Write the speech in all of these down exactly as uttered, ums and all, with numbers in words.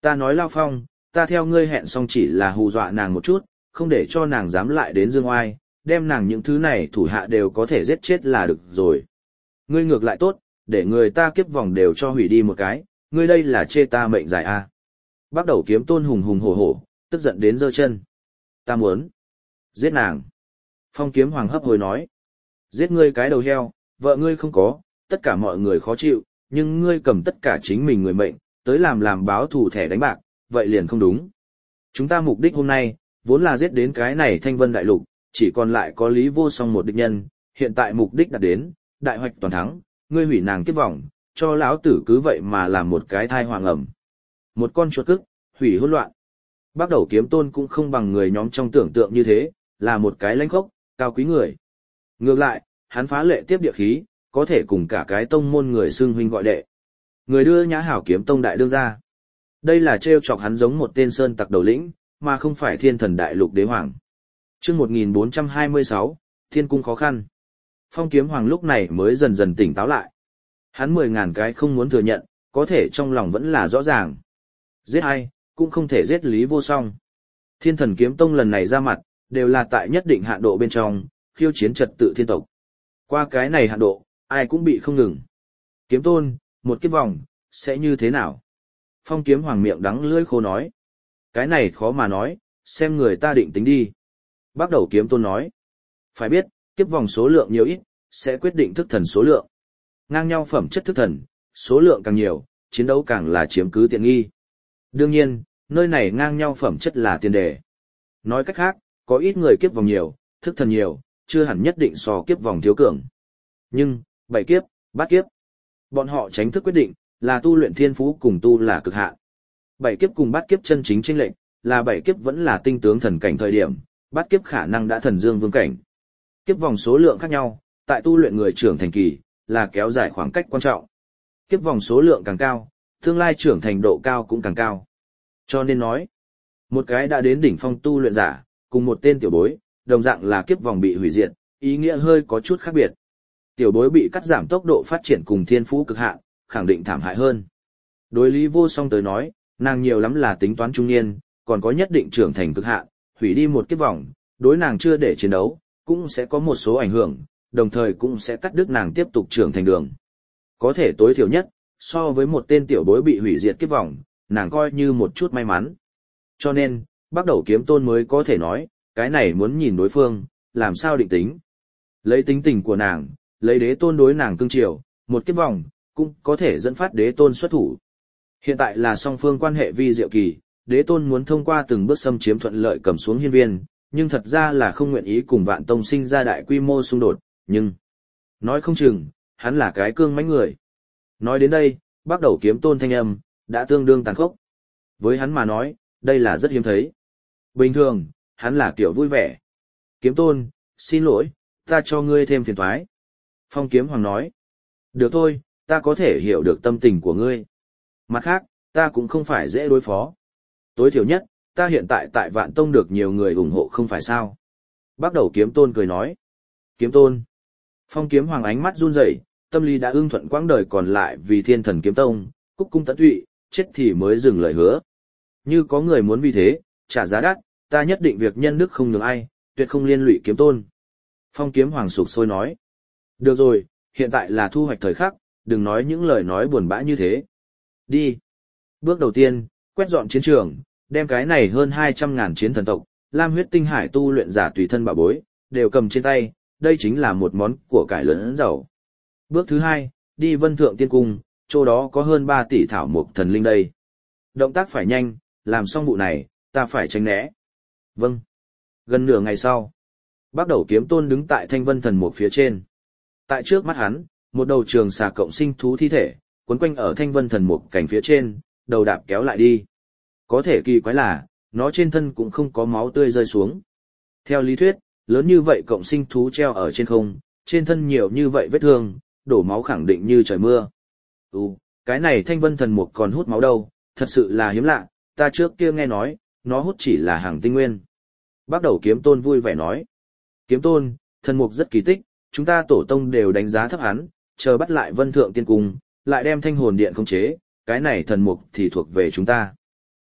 Ta nói Lao Phong, ta theo ngươi hẹn xong chỉ là hù dọa nàng một chút, không để cho nàng dám lại đến dương oai, đem nàng những thứ này thủ hạ đều có thể giết chết là được rồi. Ngươi ngược lại tốt, để người ta kiếp vòng đều cho hủy đi một cái, ngươi đây là chê ta mệnh dài à. Bắt đầu kiếm tôn hùng hùng hổ hổ, tức giận đến giơ chân. Ta muốn giết nàng. Phong kiếm hoàng hấp hồi nói. Giết ngươi cái đầu heo, vợ ngươi không có, tất cả mọi người khó chịu, nhưng ngươi cầm tất cả chính mình người mệnh, tới làm làm báo thù thẻ đánh bạc, vậy liền không đúng. Chúng ta mục đích hôm nay, vốn là giết đến cái này Thanh Vân Đại Lục, chỉ còn lại có Lý Vô Song một địch nhân, hiện tại mục đích đạt đến, đại hoạch toàn thắng, ngươi hủy nàng kiếp vòng, cho lão tử cứ vậy mà làm một cái thai hoàng ẩm. Một con chuột cức, hủy hỗn loạn. Bắt đầu kiếm tôn cũng không bằng người nhóm trong tưởng tượng như thế, là một cái lãnh khốc, cao quý người. Ngược lại, hắn phá lệ tiếp địa khí, có thể cùng cả cái tông môn người xưng huynh gọi đệ. Người đưa Nhã Hảo kiếm tông đại đương ra. Đây là trêu chọc hắn giống một tên sơn tặc đầu lĩnh, mà không phải thiên thần đại lục đế hoàng. Chương một nghìn bốn trăm hai mươi sáu, Thiên cung khó khăn. Phong kiếm hoàng lúc này mới dần dần tỉnh táo lại. Hắn mười ngàn cái không muốn thừa nhận, có thể trong lòng vẫn là rõ ràng. Giết ai, cũng không thể giết Lý Vô Song. Thiên thần kiếm tông lần này ra mặt, đều là tại nhất định hạn độ bên trong, khiêu chiến trật tự thiên tộc. Qua cái này hạn độ, ai cũng bị không ngừng. Kiếm tôn, một kiếp vòng, sẽ như thế nào? Phong kiếm hoàng miệng đắng lưỡi khô nói. Cái này khó mà nói, xem người ta định tính đi. Bắt đầu kiếm tôn nói. Phải biết, kiếp vòng số lượng nhiều ít, sẽ quyết định thức thần số lượng. Ngang nhau phẩm chất thức thần, số lượng càng nhiều, chiến đấu càng là chiếm cứ tiện nghi. Đương nhiên, nơi này ngang nhau phẩm chất là tiền đề. Nói cách khác, có ít người kiếp vòng nhiều, thức thần nhiều, chưa hẳn nhất định so kiếp vòng thiếu cường. Nhưng, bảy kiếp, bát kiếp, bọn họ tránh thức quyết định, là tu luyện thiên phú cùng tu là cực hạn. Bảy kiếp cùng bát kiếp chân chính chênh lệch, là bảy kiếp vẫn là tinh tướng thần cảnh thời điểm, bát kiếp khả năng đã thần dương vương cảnh. Kiếp vòng số lượng khác nhau, tại tu luyện người trưởng thành kỳ, là kéo dài khoảng cách quan trọng. Kiếp vòng số lượng càng cao, tương lai trưởng thành độ cao cũng càng cao. Cho nên nói, một cái đã đến đỉnh phong tu luyện giả, cùng một tên tiểu bối, đồng dạng là kiếp vòng bị hủy diệt, ý nghĩa hơi có chút khác biệt. Tiểu bối bị cắt giảm tốc độ phát triển cùng thiên phú cực hạn, khẳng định thảm hại hơn. Đối Lý Vô Song tới nói, nàng nhiều lắm là tính toán trung niên, còn có nhất định trưởng thành cực hạn, hủy đi một kiếp vòng, đối nàng chưa để chiến đấu, cũng sẽ có một số ảnh hưởng, đồng thời cũng sẽ cắt đứt nàng tiếp tục trưởng thành đường. Có thể tối thiểu nhất, so với một tên tiểu bối bị hủy diệt kiếp vòng, nàng coi như một chút may mắn. Cho nên, bắt đầu kiếm tôn mới có thể nói, cái này muốn nhìn đối phương, làm sao định tính. Lấy tính tình của nàng, lấy đế tôn đối nàng cưng chiều, một kiếp vòng, cũng có thể dẫn phát đế tôn xuất thủ. Hiện tại là song phương quan hệ vi diệu kỳ, đế tôn muốn thông qua từng bước xâm chiếm thuận lợi cầm xuống hiên viên, nhưng thật ra là không nguyện ý cùng vạn tông sinh ra đại quy mô xung đột, nhưng nói không chừng, hắn là cái cương mãnh người. Nói đến đây, bắt đầu kiếm tôn thanh âm, đã tương đương tàn khốc. Với hắn mà nói, đây là rất hiếm thấy. Bình thường, hắn là kiểu vui vẻ. Kiếm tôn, xin lỗi, ta cho ngươi thêm phiền toái. Phong kiếm hoàng nói. Được thôi, ta có thể hiểu được tâm tình của ngươi. Mặt khác, ta cũng không phải dễ đối phó. Tối thiểu nhất, ta hiện tại tại vạn tông được nhiều người ủng hộ không phải sao. Bắt đầu kiếm tôn cười nói. Kiếm tôn. Phong kiếm hoàng ánh mắt run rẩy, tâm lý đã ưng thuận quãng đời còn lại vì thiên thần kiếm tông, cúc cung tận tụy, chết thì mới dừng lời hứa. Như có người muốn vì thế, trả giá đắt, ta nhất định việc nhân đức không nhường ai, tuyệt không liên lụy kiếm tôn. Phong kiếm hoàng sục sôi nói. Được rồi, hiện tại là thu hoạch thời khắc, đừng nói những lời nói buồn bã như thế. Đi. Bước đầu tiên, quét dọn chiến trường, đem cái này hơn hai trăm ngàn chiến thần tộc, lam huyết tinh hải tu luyện giả tùy thân bảo bối, đều cầm trên tay, đây chính là một món của cải lớn giàu. Bước thứ hai, đi Vân Thượng Tiên Cung, chỗ đó có hơn ba tỷ thảo mục thần linh đây. Động tác phải nhanh, làm xong vụ này, ta phải tránh né. Vâng. Gần nửa ngày sau, bắt đầu kiếm tôn đứng tại thanh vân thần mục phía trên. Tại trước mắt hắn, một đầu trường xà cộng sinh thú thi thể, quấn quanh ở thanh vân thần mục cảnh phía trên, đầu đạp kéo lại đi. Có thể kỳ quái là, nó trên thân cũng không có máu tươi rơi xuống. Theo lý thuyết, lớn như vậy cộng sinh thú treo ở trên không, trên thân nhiều như vậy vết thương, đổ máu khẳng định như trời mưa. Ừ, cái này thanh vân thần mục còn hút máu đâu, thật sự là hiếm lạ, ta trước kia nghe nói, nó hút chỉ là hàng tinh nguyên. Bắt đầu kiếm tôn vui vẻ nói. Kiếm tôn, thần mục rất kỳ tích, chúng ta tổ tông đều đánh giá thấp hắn, chờ bắt lại Vân Thượng Tiên Cung, lại đem thanh hồn điện khống chế, cái này thần mục thì thuộc về chúng ta.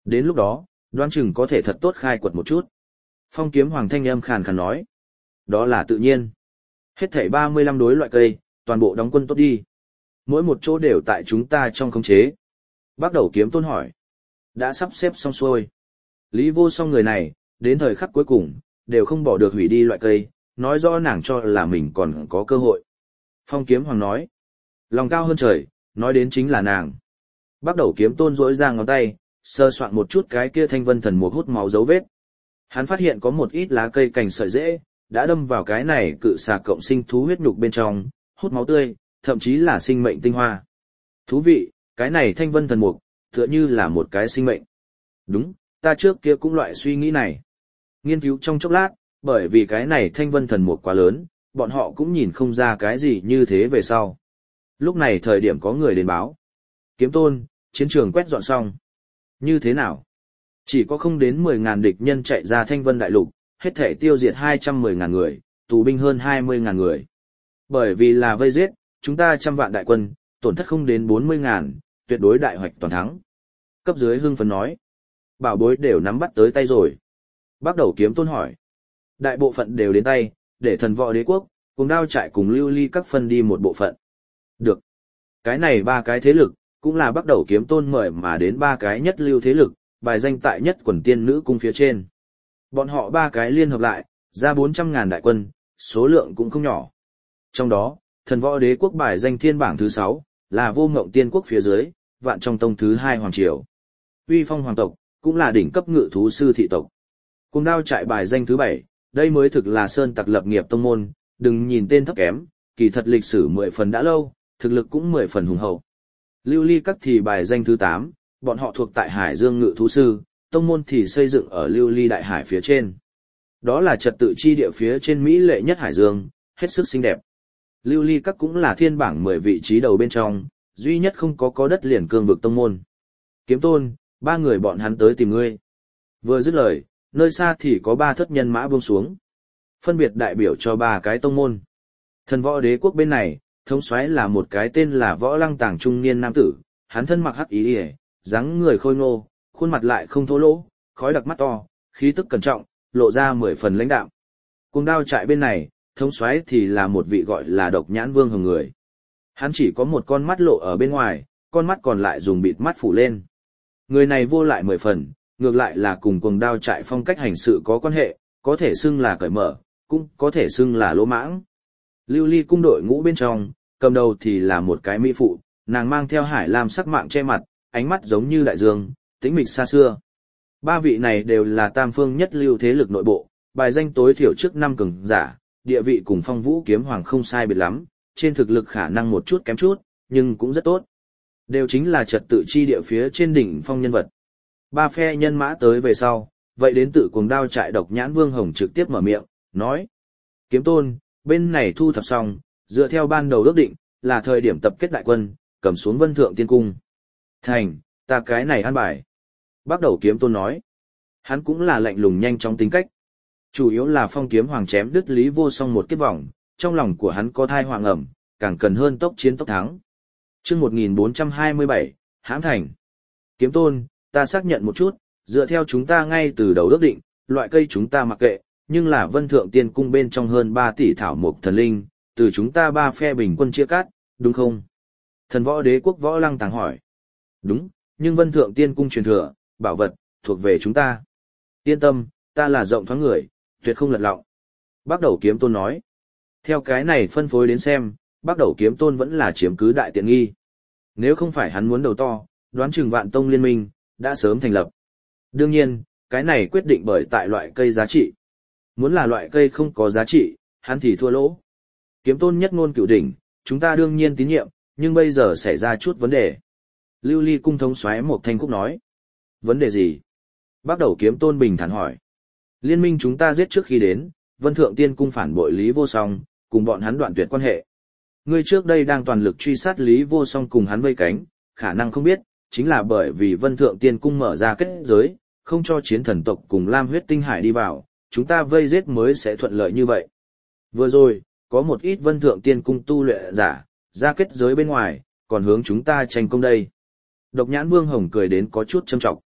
Đến lúc đó, đoán chừng có thể thật tốt khai quật một chút. Phong kiếm hoàng thanh âm khàn khàn nói. Đó là tự nhiên. Hết thảy ba mươi lăm đối loại cây, toàn bộ đóng quân tốt đi. Mỗi một chỗ đều tại chúng ta trong khống chế. Bắt đầu kiếm tôn hỏi. Đã sắp xếp xong xuôi. Lý Vô Song người này, đến thời khắc cuối cùng, đều không bỏ được hủy đi loại cây, nói rõ nàng cho là mình còn có cơ hội. Phong kiếm hoàng nói. Lòng cao hơn trời, nói đến chính là nàng. Bắt đầu kiếm tôn rỗi ra ngón tay, sơ soạn một chút cái kia thanh vân thần mục hút máu dấu vết. Hắn phát hiện có một ít lá cây cành sợi rễ, đã đâm vào cái này cự xà cộng sinh thú huyết nhục bên trong, hút máu tươi, thậm chí là sinh mệnh tinh hoa. Thú vị, cái này thanh vân thần mục, tựa như là một cái sinh mệnh. Đúng, ta trước kia cũng loại suy nghĩ này. Nghiên cứu trong chốc lát, bởi vì cái này thanh vân thần mục quá lớn, bọn họ cũng nhìn không ra cái gì như thế về sau. Lúc này thời điểm có người đến báo. Kiếm tôn, chiến trường quét dọn xong. Như thế nào? Chỉ có không đến mười ngàn địch nhân chạy ra thanh vân đại lục, hết thể tiêu diệt hai trăm mười ngàn người, tù binh hơn hai mươi ngàn người. Bởi vì là vây giết, chúng ta trăm vạn đại quân, tổn thất không đến bốn mươi ngàn, tuyệt đối đại hoạch toàn thắng. Cấp dưới hưng phấn nói. Bảo bối đều nắm bắt tới tay rồi. Bắt đầu kiếm tôn hỏi. Đại bộ phận đều đến tay, để thần võ đế quốc, cùng đao trại cùng lưu ly các phân đi một bộ phận. Được. Cái này ba cái thế lực, cũng là bắt đầu kiếm tôn mời mà đến ba cái nhất lưu thế lực, bài danh tại nhất quần tiên nữ cung phía trên. Bọn họ ba cái liên hợp lại, ra bốn trăm ngàn đại quân, số lượng cũng không nhỏ. Trong đó, thần võ đế quốc bài danh thiên bảng thứ sáu, là vô ngộng tiên quốc phía dưới, vạn trong tông thứ hai hoàng triều. Uy phong hoàng tộc, cũng là đỉnh cấp ngự thú sư thị tộc. Cùng đao trại bài danh thứ bảy, đây mới thực là sơn tặc lập nghiệp tông môn, đừng nhìn tên thấp kém, kỳ thật lịch sử mười phần đã lâu, thực lực cũng mười phần hùng hậu. Lưu ly các thì bài danh thứ tám, bọn họ thuộc tại Hải Dương ngự thú sư, tông môn thì xây dựng ở lưu ly đại hải phía trên. Đó là trật tự chi địa phía trên Mỹ lệ nhất Hải Dương, hết sức xinh đẹp. Lưu ly các cũng là thiên bảng mười vị trí đầu bên trong, duy nhất không có có đất liền cương vực tông môn. Kiếm tôn, ba người bọn hắn tới tìm ngươi. Vừa dứt lời, nơi xa thì có ba thất nhân mã buông xuống. Phân biệt đại biểu cho ba cái tông môn. Thần võ đế quốc bên này, thống soái là một cái tên là Võ Lăng Tàng trung niên nam tử, hắn thân mặc hắc ý ỉa, dáng người khôi ngô, khuôn mặt lại không thô lỗ, khói đặc mắt to, khí tức cẩn trọng, lộ ra mười phần lãnh đạm. Cùng đao trại bên này, thống soái thì là một vị gọi là Độc Nhãn Vương hồng người. Hắn chỉ có một con mắt lộ ở bên ngoài, con mắt còn lại dùng bịt mắt phủ lên. Người này vô lại mười phần, ngược lại là cùng cuồng đao trại phong cách hành sự có quan hệ, có thể xưng là cởi mở, cũng có thể xưng là lỗ mãng. Lưu ly cung đội ngũ bên trong, cầm đầu thì là một cái mỹ phụ, nàng mang theo hải lam sắc mạng che mặt, ánh mắt giống như đại dương, tĩnh mịch xa xưa. Ba vị này đều là tam phương nhất lưu thế lực nội bộ, bài danh tối thiểu trước năm cường giả, địa vị cùng Phong Vũ kiếm hoàng không sai biệt lắm, trên thực lực khả năng một chút kém chút, nhưng cũng rất tốt. Đều chính là trật tự chi địa phía trên đỉnh phong nhân vật. Ba phe nhân mã tới về sau, vậy đến tự cuồng đao trại Độc Nhãn Vương hồng trực tiếp mở miệng, nói: Kiếm tôn, bên này thu thập xong, dựa theo ban đầu ước định, là thời điểm tập kết đại quân, cầm xuống Vân Thượng Tiên Cung. Thành, ta cái này an bài. Bắt đầu kiếm tôn nói. Hắn cũng là lạnh lùng nhanh trong tính cách. Chủ yếu là Phong kiếm hoàng chém đứt Lý Vô Song một kiếp vòng, trong lòng của hắn có thai hoàng ẩm, càng cần hơn tốc chiến tốc thắng. Chương một nghìn bốn trăm hai mươi bảy, Hãm Thành. Kiếm tôn, ta xác nhận một chút, dựa theo chúng ta ngay từ đầu ước định, loại cây chúng ta mặc kệ, nhưng là Vân Thượng Tiên Cung bên trong hơn ba tỷ thảo mộc thần linh, từ chúng ta ba phe bình quân chia cắt, đúng không? Thần võ đế quốc Võ Lăng Tàng hỏi. Đúng, nhưng Vân Thượng Tiên Cung truyền thừa, bảo vật, thuộc về chúng ta. Yên tâm, ta là rộng thoáng người, tuyệt không lật lọng. Bắt đầu kiếm tôn nói. Theo cái này phân phối đến xem, bắt đầu kiếm tôn vẫn là chiếm cứ đại tiện nghi. Nếu không phải hắn muốn đầu to, đoán chừng vạn tông liên minh, đã sớm thành lập. Đương nhiên, cái này quyết định bởi tại loại cây giá trị. Muốn là loại cây không có giá trị, hắn thì thua lỗ. Kiếm tôn nhất ngôn cửu đỉnh, chúng ta đương nhiên tín nhiệm, nhưng bây giờ xảy ra chút vấn đề. Lưu ly cung thống soái một thanh khúc nói. Vấn đề gì? Bắt đầu kiếm tôn bình thản hỏi. Liên minh chúng ta giết trước khi đến, Vân Thượng Tiên Cung phản bội Lý Vô Song, cùng bọn hắn đoạn tuyệt quan hệ. Ngươi trước đây đang toàn lực truy sát Lý Vô Song cùng hắn vây cánh, khả năng không biết, chính là bởi vì Vân Thượng Tiên Cung mở ra kết giới, không cho chiến thần tộc cùng Lam huyết tinh hải đi vào, chúng ta vây giết mới sẽ thuận lợi như vậy. Vừa rồi, có một ít Vân Thượng Tiên Cung tu luyện giả, ra kết giới bên ngoài, còn hướng chúng ta tranh công đây. Độc Nhãn Vương hồng cười đến có chút châm trọng.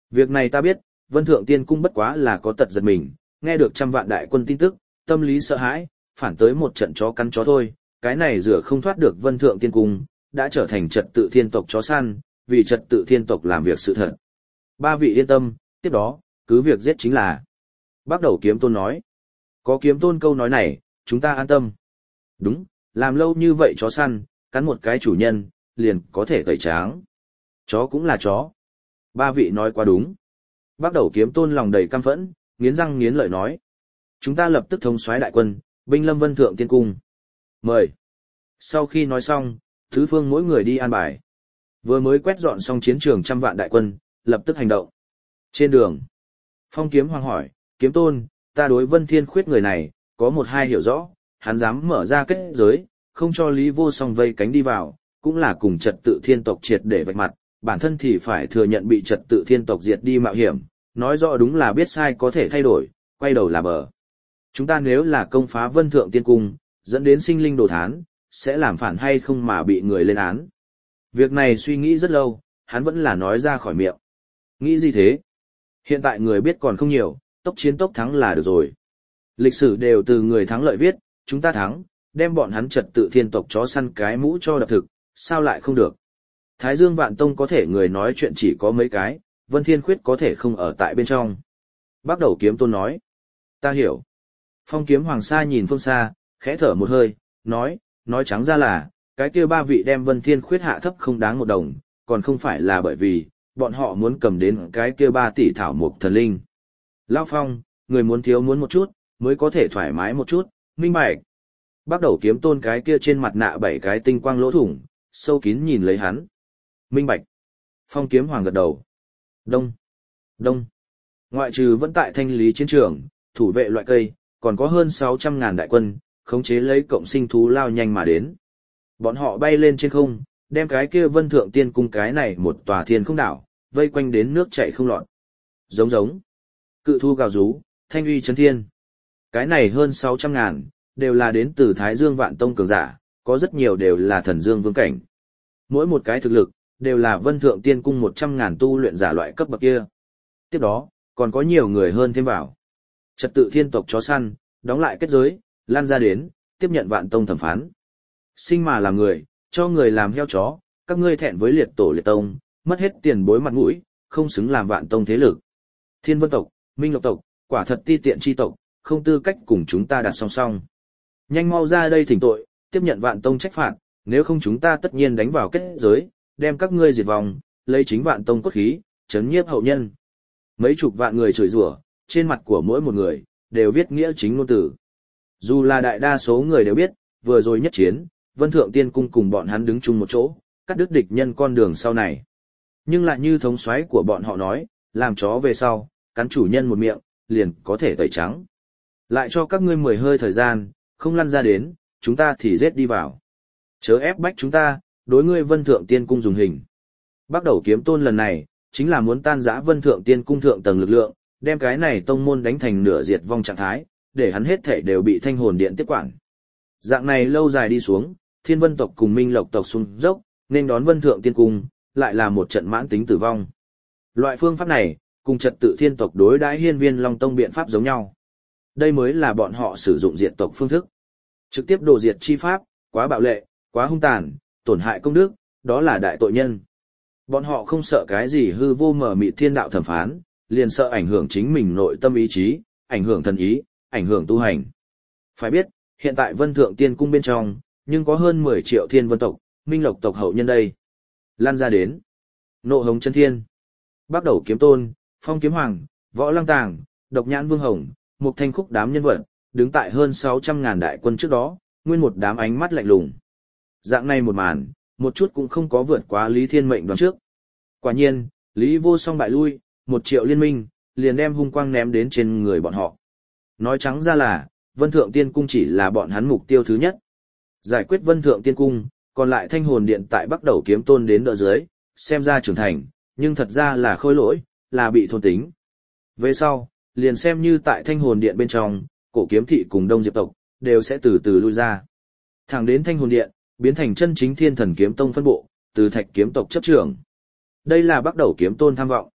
Việc này ta biết, Vân Thượng Tiên Cung bất quá là có tật giật mình, nghe được trăm vạn đại quân tin tức, tâm lý sợ hãi, phản tới một trận chó cắn chó thôi, cái này rửa không thoát được Vân Thượng Tiên Cung, đã trở thành trật tự thiên tộc chó săn, vì trật tự thiên tộc làm việc sự thật. Ba vị yên tâm, tiếp đó, cứ việc giết chính là. Bắt đầu Kiếm Tôn nói. Có Kiếm Tôn câu nói này, chúng ta an tâm. Đúng, làm lâu như vậy chó săn, cắn một cái chủ nhân, liền có thể tẩy tráng. Chó cũng là chó. Ba vị nói quá đúng. Bắt đầu Kiếm Tôn lòng đầy căm phẫn, nghiến răng nghiến lợi nói. Chúng ta lập tức thống soái đại quân, binh lâm Vân Thượng Tiên Cung. Mời. Sau khi nói xong, tứ phương mỗi người đi an bài. Vừa mới quét dọn xong chiến trường trăm vạn đại quân, lập tức hành động. Trên đường, Phong Kiếm Hoàng hỏi, Kiếm Tôn, ta đối Vân Thiên Khuyết người này, có một hai hiểu rõ, hắn dám mở ra kết giới, không cho Lý Vô Song vây cánh đi vào, cũng là cùng trật tự thiên tộc triệt để vạch mặt, bản thân thì phải thừa nhận bị trật tự thiên tộc diệt đi mạo hiểm, nói rõ đúng là biết sai có thể thay đổi, quay đầu là bờ. Chúng ta nếu là công phá Vân Thượng Tiên Cung, dẫn đến sinh linh đồ thán, sẽ làm phản hay không mà bị người lên án. Việc này suy nghĩ rất lâu, hắn vẫn là nói ra khỏi miệng. Nghĩ gì thế? Hiện tại người biết còn không nhiều, tốc chiến tốc thắng là được rồi. Lịch sử đều từ người thắng lợi viết, chúng ta thắng, đem bọn hắn trật tự thiên tộc chó săn cái mũ cho đập thực, sao lại không được? Thái Dương Vạn Tông có thể người nói chuyện chỉ có mấy cái, Vân Thiên Khuyết có thể không ở tại bên trong. Bắt đầu Kiếm Tôn nói. Ta hiểu. Phong Kiếm Hoàng Sa nhìn phương xa, khẽ thở một hơi, nói, nói trắng ra là, cái kia ba vị đem Vân Thiên Khuyết hạ thấp không đáng một đồng, còn không phải là bởi vì, bọn họ muốn cầm đến cái kia ba tỷ thảo mục thần linh. Lao Phong, người muốn thiếu muốn một chút, mới có thể thoải mái một chút, minh bạch. Bắt đầu Kiếm Tôn cái kia trên mặt nạ bảy cái tinh quang lỗ thủng, sâu kín nhìn lấy hắn. Minh bạch. Phong Kiếm Hoàng gật đầu. Đông. Đông. Ngoại trừ vẫn tại thanh lý chiến trường, thủ vệ loại cây, còn có hơn sáu trăm ngàn đại quân, khống chế lấy cộng sinh thú lao nhanh mà đến. Bọn họ bay lên trên không, đem cái kia Vân Thượng Tiên Cung cái này một tòa thiên không đảo, vây quanh đến nước chảy không lọt. Giống giống. Cự thu gào rú, thanh uy chấn thiên. Cái này hơn sáu trăm ngàn, đều là đến từ Thái Dương Vạn Tông cường giả, có rất nhiều đều là thần dương vương cảnh. Mỗi một cái thực lực, đều là Vân Thượng Tiên Cung một trăm ngàn tu luyện giả loại cấp bậc kia. Tiếp đó, còn có nhiều người hơn thêm vào. Trật tự thiên tộc chó săn, đóng lại kết giới, lan ra đến, tiếp nhận Vạn Tông thẩm phán. Sinh mà làm người, cho người làm heo chó, các ngươi thẹn với liệt tổ liệt tông, mất hết tiền bối mặt mũi, không xứng làm Vạn Tông thế lực. Thiên Vân tộc, Minh Lộc tộc, quả thật ti tiện chi tộc, không tư cách cùng chúng ta đặt song song. Nhanh mau ra đây thỉnh tội, tiếp nhận Vạn Tông trách phạt, nếu không chúng ta tất nhiên đánh vào kết giới, đem các ngươi diệt vong, lấy chính Vạn Tông cốt khí, chấn nhiếp hậu nhân. Mấy chục vạn người chửi rủa, trên mặt của mỗi một người, đều viết nghĩa chính ngôn từ. Dù là đại đa số người đều biết, vừa rồi nhất chiến, Vân Thượng Tiên Cung cùng bọn hắn đứng chung một chỗ, cắt đứt địch nhân con đường sau này. Nhưng lại như thống soái của bọn họ nói, làm chó về sau, cắn chủ nhân một miệng, liền có thể tẩy trắng. Lại cho các ngươi mười hơi thời gian, không lăn ra đến, chúng ta thì giết đi vào. Chớ ép bách chúng ta, đối ngươi Vân Thượng Tiên Cung dùng hình. Bắt đầu Kiếm Tôn lần này, chính là muốn tan rã Vân Thượng Tiên Cung thượng tầng lực lượng, đem cái này tông môn đánh thành nửa diệt vong trạng thái, để hắn hết thể đều bị thanh hồn điện tiếp quản. Dạng này lâu dài đi xuống, Thiên Vân tộc cùng Minh Lộc tộc xuống dốc, nên đón Vân Thượng Tiên Cung, lại là một trận mãn tính tử vong. Loại phương pháp này, cùng trật tự thiên tộc đối đãi Hiên Viên Long Tông biện pháp giống nhau. Đây mới là bọn họ sử dụng diệt tộc phương thức. Trực tiếp đồ diệt chi pháp, quá bạo lệ, quá hung tàn, tổn hại công đức, đó là đại tội nhân. Bọn họ không sợ cái gì hư vô mờ mịt thiên đạo thẩm phán, liền sợ ảnh hưởng chính mình nội tâm ý chí, ảnh hưởng thần ý, ảnh hưởng tu hành. Phải biết, hiện tại Vân Thượng Tiên Cung bên trong, nhưng có hơn mười triệu Thiên Vân tộc, Minh Lộc tộc hậu nhân đây. Lan ra đến. Nộ hống chân thiên. Bắt đầu Kiếm Tôn, Phong Kiếm Hoàng, Võ Lăng Tàng, Độc Nhãn Vương Hồng, Mục Thanh Khúc đám nhân vật, đứng tại hơn sáu trăm ngàn đại quân trước đó, nguyên một đám ánh mắt lạnh lùng. Dạng này một màn, một chút cũng không có vượt quá Lý Thiên Mệnh đoán trước. Quả nhiên, Lý Vô Song bại lui, một triệu liên minh, liền đem hung quang ném đến trên người bọn họ. Nói trắng ra là, Vân Thượng Tiên Cung chỉ là bọn hắn mục tiêu thứ nhất. Giải quyết Vân Thượng Tiên Cung, còn lại Thanh Hồn Điện tại bắt đầu Kiếm Tôn đến đỡ dưới, xem ra trưởng thành, nhưng thật ra là khôi lỗi, là bị thôn tính. Về sau, liền xem như tại Thanh Hồn Điện bên trong, Cổ Kiếm Thị cùng Đông Diệp tộc, đều sẽ từ từ lui ra. Thẳng đến Thanh Hồn Điện, biến thành chân chính Thiên Thần Kiếm Tông phân bộ, từ Thạch Kiếm tộc chấp trưởng. Đây là bắt đầu Kiếm Tôn tham vọng.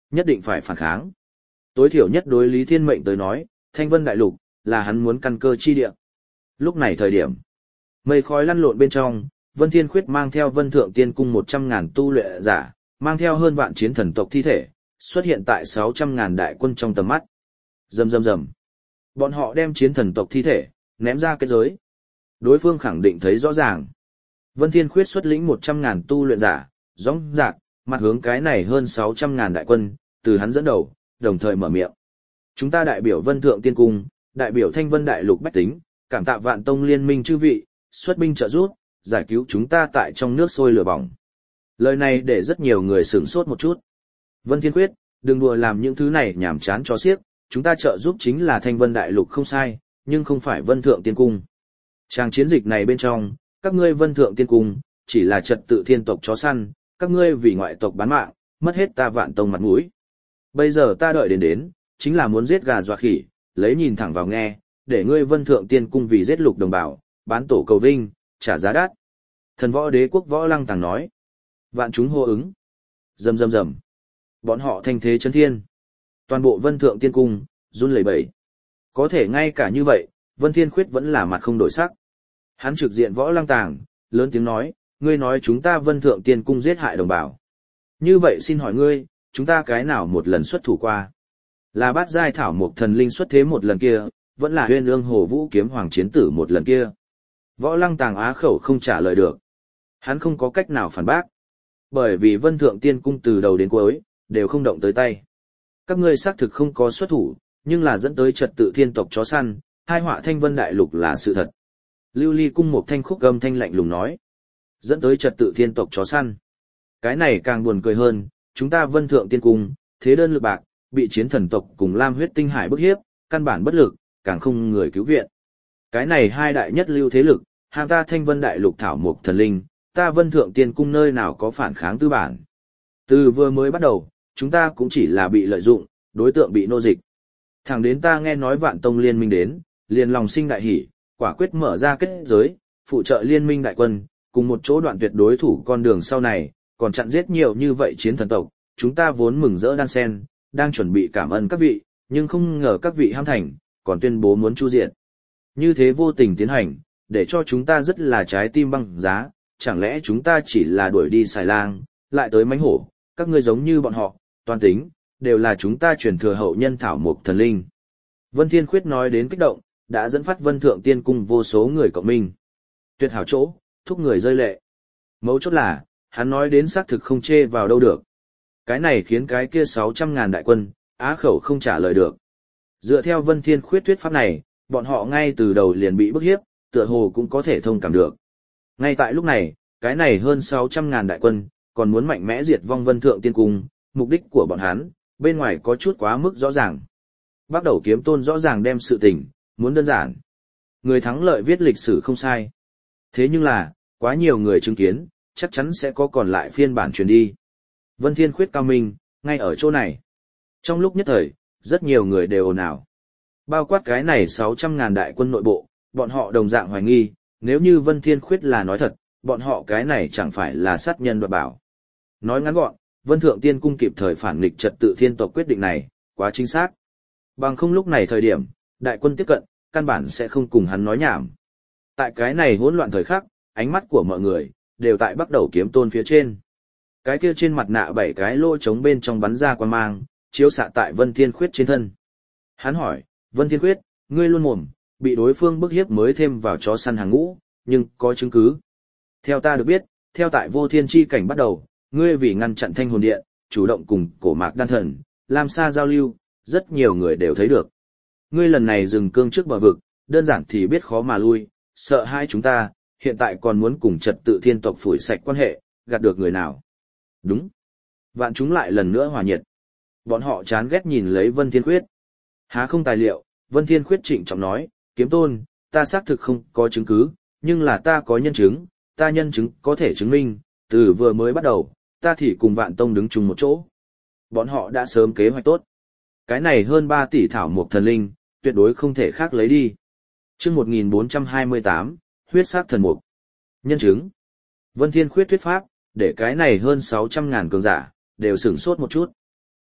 nhất định phải phản kháng. Tối thiểu nhất đối Lý Thiên Mệnh tới nói, Thanh Vân Đại Lục là hắn muốn căn cơ chi địa. Lúc này thời điểm, mây khói lăn lộn bên trong, Vân Thiên Khuyết mang theo Vân Thượng Tiên Cung một trăm ngàn tu luyện giả, mang theo hơn vạn chiến thần tộc thi thể, xuất hiện tại sáu trăm ngàn đại quân trong tầm mắt. Rầm rầm rầm. Bọn họ đem chiến thần tộc thi thể ném ra kết giới. Đối phương khẳng định thấy rõ ràng. Vân Thiên Khuyết xuất lĩnh một trăm ngàn tu luyện giả, rõng rạc, mặt hướng cái này hơn sáu trăm ngàn đại quân, từ hắn dẫn đầu, đồng thời mở miệng. Chúng ta đại biểu Vân Thượng Tiên Cung, đại biểu Thanh Vân Đại Lục bách tính, cảm tạ Vạn Tông liên minh chư vị, xuất binh trợ giúp, giải cứu chúng ta tại trong nước sôi lửa bỏng. Lời này để rất nhiều người sửng sốt một chút. Vân Thiên Khuyết, đừng đùa làm những thứ này nhảm chán cho xiếc, chúng ta trợ giúp chính là Thanh Vân Đại Lục không sai, nhưng không phải Vân Thượng Tiên Cung. Trang chiến dịch này bên trong, các ngươi Vân Thượng Tiên Cung, chỉ là trật tự thiên tộc chó săn, các ngươi vì ngoại tộc bán mạng, mất hết ta Vạn Tông mặt mũi. Bây giờ ta đợi đến đến, chính là muốn giết gà dọa khỉ, lấy nhìn thẳng vào nghe, để ngươi Vân Thượng Tiên Cung vì giết lục đồng bào, bán tổ cầu vinh, trả giá đắt. Thần võ đế quốc Võ Lăng Tàng nói. Vạn chúng hô ứng. Rầm rầm rầm. Bọn họ thanh thế chấn thiên. Toàn bộ Vân Thượng Tiên Cung run lẩy bẩy. Có thể ngay cả như vậy, Vân Thiên Khuyết vẫn là mặt không đổi sắc. Hắn trực diện Võ Lăng Tàng, lớn tiếng nói, ngươi nói chúng ta Vân Thượng Tiên Cung giết hại đồng bào. Như vậy xin hỏi ngươi, chúng ta cái nào một lần xuất thủ qua? Là Bát Giai Thảo Mộc Thần Linh xuất thế một lần kia, vẫn là Huyên Ương Hồ Vũ Kiếm Hoàng Chiến Tử một lần kia? Võ Lăng Tàng á khẩu không trả lời được. Hắn không có cách nào phản bác. Bởi vì Vân Thượng Tiên Cung từ đầu đến cuối, đều không động tới tay. Các ngươi xác thực không có xuất thủ, nhưng là dẫn tới trật tự thiên tộc chó săn, hai họa Thanh Vân Đại Lục là sự thật. Lưu Ly Cung một thanh khúc gầm thanh lạnh lùng nói. Dẫn tới trật tự thiên tộc chó săn. Cái này càng buồn cười hơn, chúng ta Vân Thượng Tiên Cung, thế đơn lực bạc, bị chiến thần tộc cùng Lam huyết tinh hải bức hiếp, căn bản bất lực, càng không người cứu viện. Cái này hai đại nhất lưu thế lực, ham ta Thanh Vân Đại Lục thảo mục thần linh, ta Vân Thượng Tiên Cung nơi nào có phản kháng tư bản. Từ vừa mới bắt đầu, chúng ta cũng chỉ là bị lợi dụng, đối tượng bị nô dịch. Thẳng đến ta nghe nói Vạn Tông liên minh đến, liền lòng sinh đại hỉ, quả quyết mở ra kết giới, phụ trợ liên minh đại quân, cùng một chỗ đoạn tuyệt đối thủ con đường sau này, còn chặn giết nhiều như vậy chiến thần tộc, chúng ta vốn mừng rỡ đan sen, đang chuẩn bị cảm ơn các vị, nhưng không ngờ các vị ham thành, còn tuyên bố muốn chu diện. Như thế vô tình tiến hành, để cho chúng ta rất là trái tim băng giá, chẳng lẽ chúng ta chỉ là đuổi đi xài lang, lại tới mánh hổ, các ngươi giống như bọn họ, toàn tính, đều là chúng ta truyền thừa hậu nhân thảo mục thần linh. Vân Thiên Khuyết nói đến kích động, đã dẫn phát Vân Thượng Tiên Cung vô số người cộng minh. Tuyệt hảo chỗ, thúc người rơi lệ. Mấu chốt là, hắn nói đến xác thực không chê vào đâu được. Cái này khiến cái kia sáu trăm ngàn đại quân, á khẩu không trả lời được. Dựa theo Vân Thiên Khuyết thuyết pháp này, bọn họ ngay từ đầu liền bị bức hiếp, tựa hồ cũng có thể thông cảm được. Ngay tại lúc này, cái này hơn sáu trăm ngàn đại quân, còn muốn mạnh mẽ diệt vong Vân Thượng Tiên Cung, mục đích của bọn hắn, bên ngoài có chút quá mức rõ ràng. Bắt đầu Kiếm Tôn rõ ràng đem sự tình, muốn đơn giản. Người thắng lợi viết lịch sử không sai. Thế nhưng là, quá nhiều người chứng kiến, chắc chắn sẽ có còn lại phiên bản truyền đi. Vân Thiên Khuyết cao minh, ngay ở chỗ này. Trong lúc nhất thời, rất nhiều người đều ồn ào. Bao quát cái này sáu trăm ngàn đại quân nội bộ, bọn họ đồng dạng hoài nghi, nếu như Vân Thiên Khuyết là nói thật, bọn họ cái này chẳng phải là sát nhân đoạt bảo. Nói ngắn gọn, Vân Thượng Tiên Cung kịp thời phản nghịch trật tự thiên tộc quyết định này, quá chính xác. Bằng không lúc này thời điểm, đại quân tiếp cận, căn bản sẽ không cùng hắn nói nhảm. Tại cái này hỗn loạn thời khắc, ánh mắt của mọi người, đều tại bắt đầu Kiếm Tôn phía trên. Cái kia trên mặt nạ bảy cái lỗ trống bên trong bắn ra quang mang, chiếu xạ tại Vân Thiên Khuyết trên thân. Hắn hỏi, Vân Thiên Khuyết, ngươi luôn mồm, bị đối phương bức hiếp mới thêm vào chó săn hàng ngũ, nhưng có chứng cứ. Theo ta được biết, theo tại vô thiên chi cảnh bắt đầu, ngươi vì ngăn chặn thanh hồn điện, chủ động cùng cổ mạc đan thần, làm xa giao lưu, rất nhiều người đều thấy được. Ngươi lần này dừng cương trước bờ vực, đơn giản thì biết khó mà lui, sợ hai chúng ta, hiện tại còn muốn cùng trật tự thiên tộc phủi sạch quan hệ, gạt được người nào. Đúng. Vạn chúng lại lần nữa hòa nhiệt. Bọn họ chán ghét nhìn lấy Vân Thiên Khuyết. Há không tài liệu, Vân Thiên Khuyết trịnh trọng nói, Kiếm Tôn, ta xác thực không có chứng cứ, nhưng là ta có nhân chứng, ta nhân chứng có thể chứng minh, từ vừa mới bắt đầu, ta thì cùng Vạn Tông đứng chung một chỗ. Bọn họ đã sớm kế hoạch tốt. Cái này hơn ba tỷ thảo mục thần linh, tuyệt đối không thể khác lấy đi. Chương một nghìn bốn trăm hai mươi tám, huyết sát thần mục. Nhân chứng. Vân Thiên Khuyết thuyết pháp, để cái này hơn sáu trăm ngàn cường giả, đều sửng sốt một chút.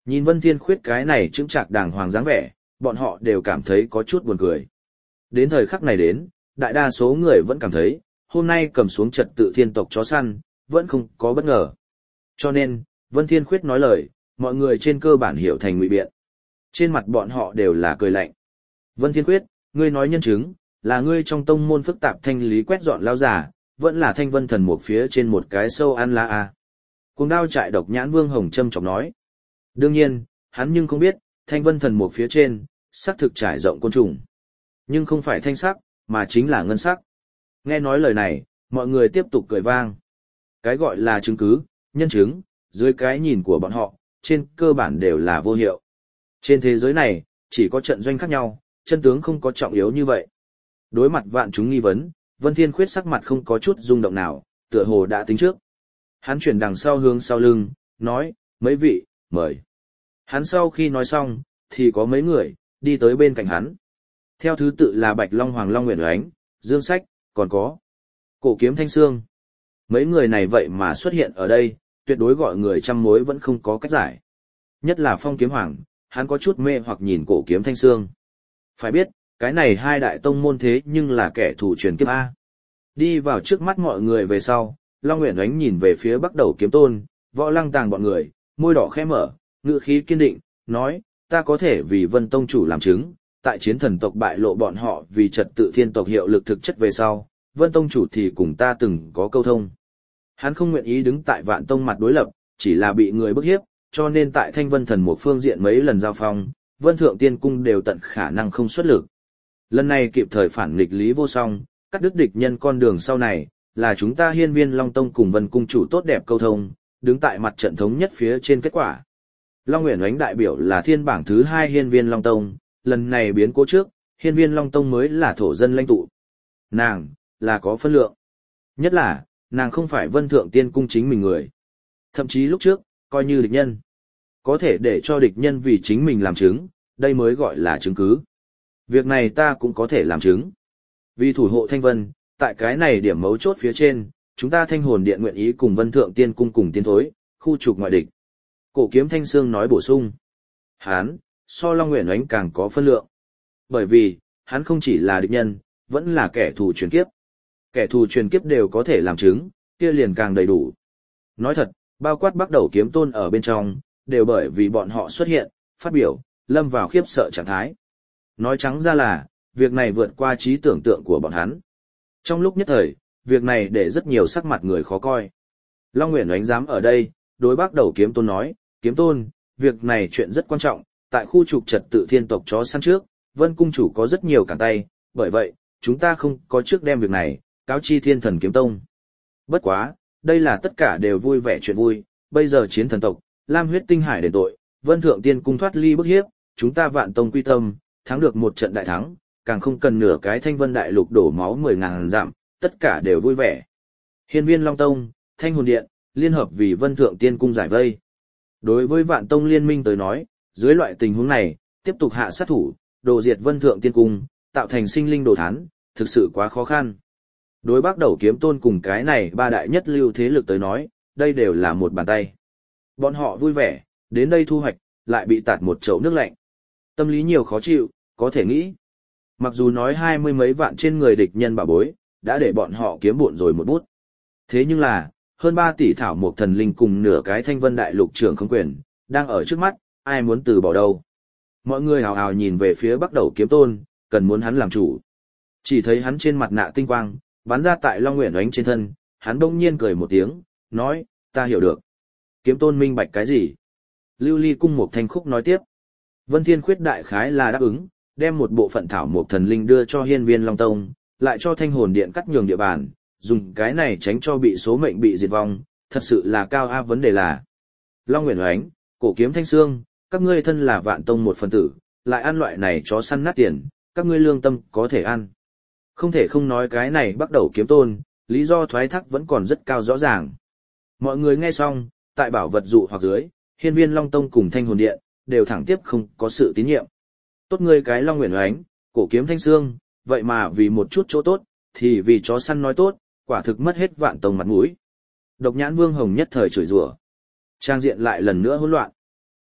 Nhìn Vân Thiên Khuyết cái này chững chạc đàng hoàng dáng vẻ, bọn họ đều cảm thấy có chút buồn cười. Đến thời khắc này đến, đại đa số người vẫn cảm thấy, hôm nay cầm xuống trật tự thiên tộc chó săn, vẫn không có bất ngờ. Cho nên, Vân Thiên Khuyết nói lời, mọi người trên cơ bản hiểu thành ngụy biện. Trên mặt bọn họ đều là cười lạnh. Vân Thiên Khuyết, ngươi nói nhân chứng, là ngươi trong tông môn phức tạp thanh lý quét dọn lao giả, vẫn là thanh vân thần mục phía trên một cái sâu ăn lá a. Cuồng đao trại độc nhãn Vương Hồng châm chọc nói. Đương nhiên, hắn nhưng không biết, thanh vân thần mục phía trên, sắc thực trải rộng côn trùng. Nhưng không phải thanh sắc, mà chính là ngân sắc. Nghe nói lời này, mọi người tiếp tục cười vang. Cái gọi là chứng cứ, nhân chứng, dưới cái nhìn của bọn họ, trên cơ bản đều là vô hiệu. Trên thế giới này, chỉ có trận doanh khác nhau, chân tướng không có trọng yếu như vậy. Đối mặt vạn chúng nghi vấn, Vân Thiên Khuyết sắc mặt không có chút rung động nào, tựa hồ đã tính trước. Hắn chuyển đằng sau hướng sau lưng, nói, mấy vị, mời. Hắn sau khi nói xong, thì có mấy người, đi tới bên cạnh hắn. Theo thứ tự là Bạch Long Hoàng Long Nguyễn Oánh, Dương Sách, còn có Cổ Kiếm Thanh Sương. Mấy người này vậy mà xuất hiện ở đây, tuyệt đối gọi người trăm mối vẫn không có cách giải. Nhất là Phong Kiếm Hoàng, hắn có chút mê hoặc nhìn Cổ Kiếm Thanh Sương. Phải biết, cái này hai đại tông môn thế nhưng là kẻ thù truyền kiếp A. Đi vào trước mắt mọi người về sau, Long Nguyễn Oánh nhìn về phía Bắc Đầu Kiếm Tôn, Võ Lăng Tàng bọn người, môi đỏ khẽ mở, ngữ khí kiên định, nói, ta có thể vì Vân Tông chủ làm chứng, tại chiến thần tộc bại lộ bọn họ vì trật tự thiên tộc hiệu lực thực chất về sau, Vân Tông chủ thì cùng ta từng có câu thông. Hắn không nguyện ý đứng tại Vạn Tông mặt đối lập, chỉ là bị người bức hiếp, cho nên tại Thanh Vân Thần một phương diện mấy lần giao phong, Vân Thượng Tiên Cung đều tận khả năng không xuất lực. Lần này kịp thời phản nghịch Lý Vô Song, cắt đứt địch nhân con đường sau này, là chúng ta Hiên Viên Long Tông cùng Vân Cung chủ tốt đẹp câu thông, đứng tại mặt trận thống nhất phía trên kết quả. Long Nguyễn Oánh đại biểu là thiên bảng thứ hai Hiên Viên Long Tông, lần này biến cố trước, Hiên Viên Long Tông mới là thổ dân lãnh tụ. Nàng, là có phân lượng. Nhất là, nàng không phải Vân Thượng Tiên Cung chính mình người. Thậm chí lúc trước, coi như địch nhân. Có thể để cho địch nhân vì chính mình làm chứng, đây mới gọi là chứng cứ. Việc này ta cũng có thể làm chứng. Vì thủ hộ Thanh Vân, tại cái này điểm mấu chốt phía trên, chúng ta Thanh Hồn Điện nguyện ý cùng Vân Thượng Tiên Cung cùng tiến thối, khu trục ngoại địch. Cổ Kiếm Thanh Sương nói bổ sung. Hán, so Long Nguyễn Oánh càng có phân lượng. Bởi vì, hắn không chỉ là địch nhân, vẫn là kẻ thù truyền kiếp. Kẻ thù truyền kiếp đều có thể làm chứng, kia liền càng đầy đủ. Nói thật, bao quát Bắc Đầu Kiếm Tôn ở bên trong, đều bởi vì bọn họ xuất hiện, phát biểu, lâm vào khiếp sợ trạng thái. Nói trắng ra là, việc này vượt qua trí tưởng tượng của bọn hắn. Trong lúc nhất thời, việc này để rất nhiều sắc mặt người khó coi. Long Nguyễn Oánh dám ở đây, đối Bắc Đầu Kiếm Tôn nói, Kiếm Tôn, việc này chuyện rất quan trọng, tại khu trục trật tự thiên tộc chó săn trước, Vân Cung chủ có rất nhiều cản tay, bởi vậy, chúng ta không có trước đem việc này, cáo chi Thiên Thần Kiếm Tông. Bất quá, đây là tất cả đều vui vẻ chuyện vui, bây giờ chiến thần tộc, Lam huyết tinh hải đền tội, Vân Thượng Tiên Cung thoát ly bức hiếp, chúng ta Vạn Tông quy tâm, thắng được một trận đại thắng, càng không cần nửa cái Thanh Vân đại lục đổ máu mười ngàn dặm, tất cả đều vui vẻ. Hiên Viên Long Tông, Thanh Hồn Điện, liên hợp vì Vân Thượng Tiên Cung giải vây. Đối với Vạn Tông liên minh tới nói, dưới loại tình huống này, tiếp tục hạ sát thủ, đồ diệt Vân Thượng Tiên Cung, tạo thành sinh linh đồ thán, thực sự quá khó khăn. Đối Bắc Đầu Kiếm Tôn cùng cái này ba đại nhất lưu thế lực tới nói, đây đều là một bàn tay. Bọn họ vui vẻ, đến đây thu hoạch, lại bị tạt một chậu nước lạnh. Tâm lý nhiều khó chịu, có thể nghĩ. Mặc dù nói hai mươi mấy vạn trên người địch nhân bảo bối, đã để bọn họ kiếm bộn rồi một bút. Thế nhưng là, hơn ba tỷ thảo một thần linh cùng nửa cái Thanh Vân đại lục trưởng không quyền, đang ở trước mắt, ai muốn từ bỏ đâu. Mọi người hào hào nhìn về phía Bắc Đầu Kiếm Tôn, cần muốn hắn làm chủ. Chỉ thấy hắn trên mặt nạ tinh quang, bắn ra tại Long Nguyễn Oánh trên thân, hắn bỗng nhiên cười một tiếng, nói, ta hiểu được. Kiếm Tôn minh bạch cái gì? Lưu Ly cung một thanh khúc nói tiếp. Vân Thiên Khuyết đại khái là đáp ứng, đem một bộ phận thảo một thần linh đưa cho Hiên Viên Long Tông, lại cho Thanh Hồn Điện cắt nhường địa bàn, dùng cái này tránh cho bị số mệnh bị diệt vong, thật sự là cao áp vấn đề là. Long Nguyễn Oánh, Cổ Kiếm Thanh Sương, các ngươi thân là Vạn Tông một phần tử, lại ăn loại này chó săn nát tiền, các ngươi lương tâm có thể ăn. Không thể không nói cái này Bắc Đầu Kiếm Tôn, lý do thoái thác vẫn còn rất cao rõ ràng. Mọi người nghe xong, tại bảo vật dụ hoặc dưới, Hiên Viên Long Tông cùng Thanh Hồn Điện, đều thẳng tiếp không có sự tín nhiệm. Tốt ngươi cái Long Nguyễn Oánh, Cổ Kiếm Thanh Sương, vậy mà vì một chút chỗ tốt, thì vì chó săn nói tốt, quả thực mất hết Vạn Tông mặt mũi. Độc Nhãn Vương Hồng nhất thời chửi rủa. Trang diện lại lần nữa hỗn loạn.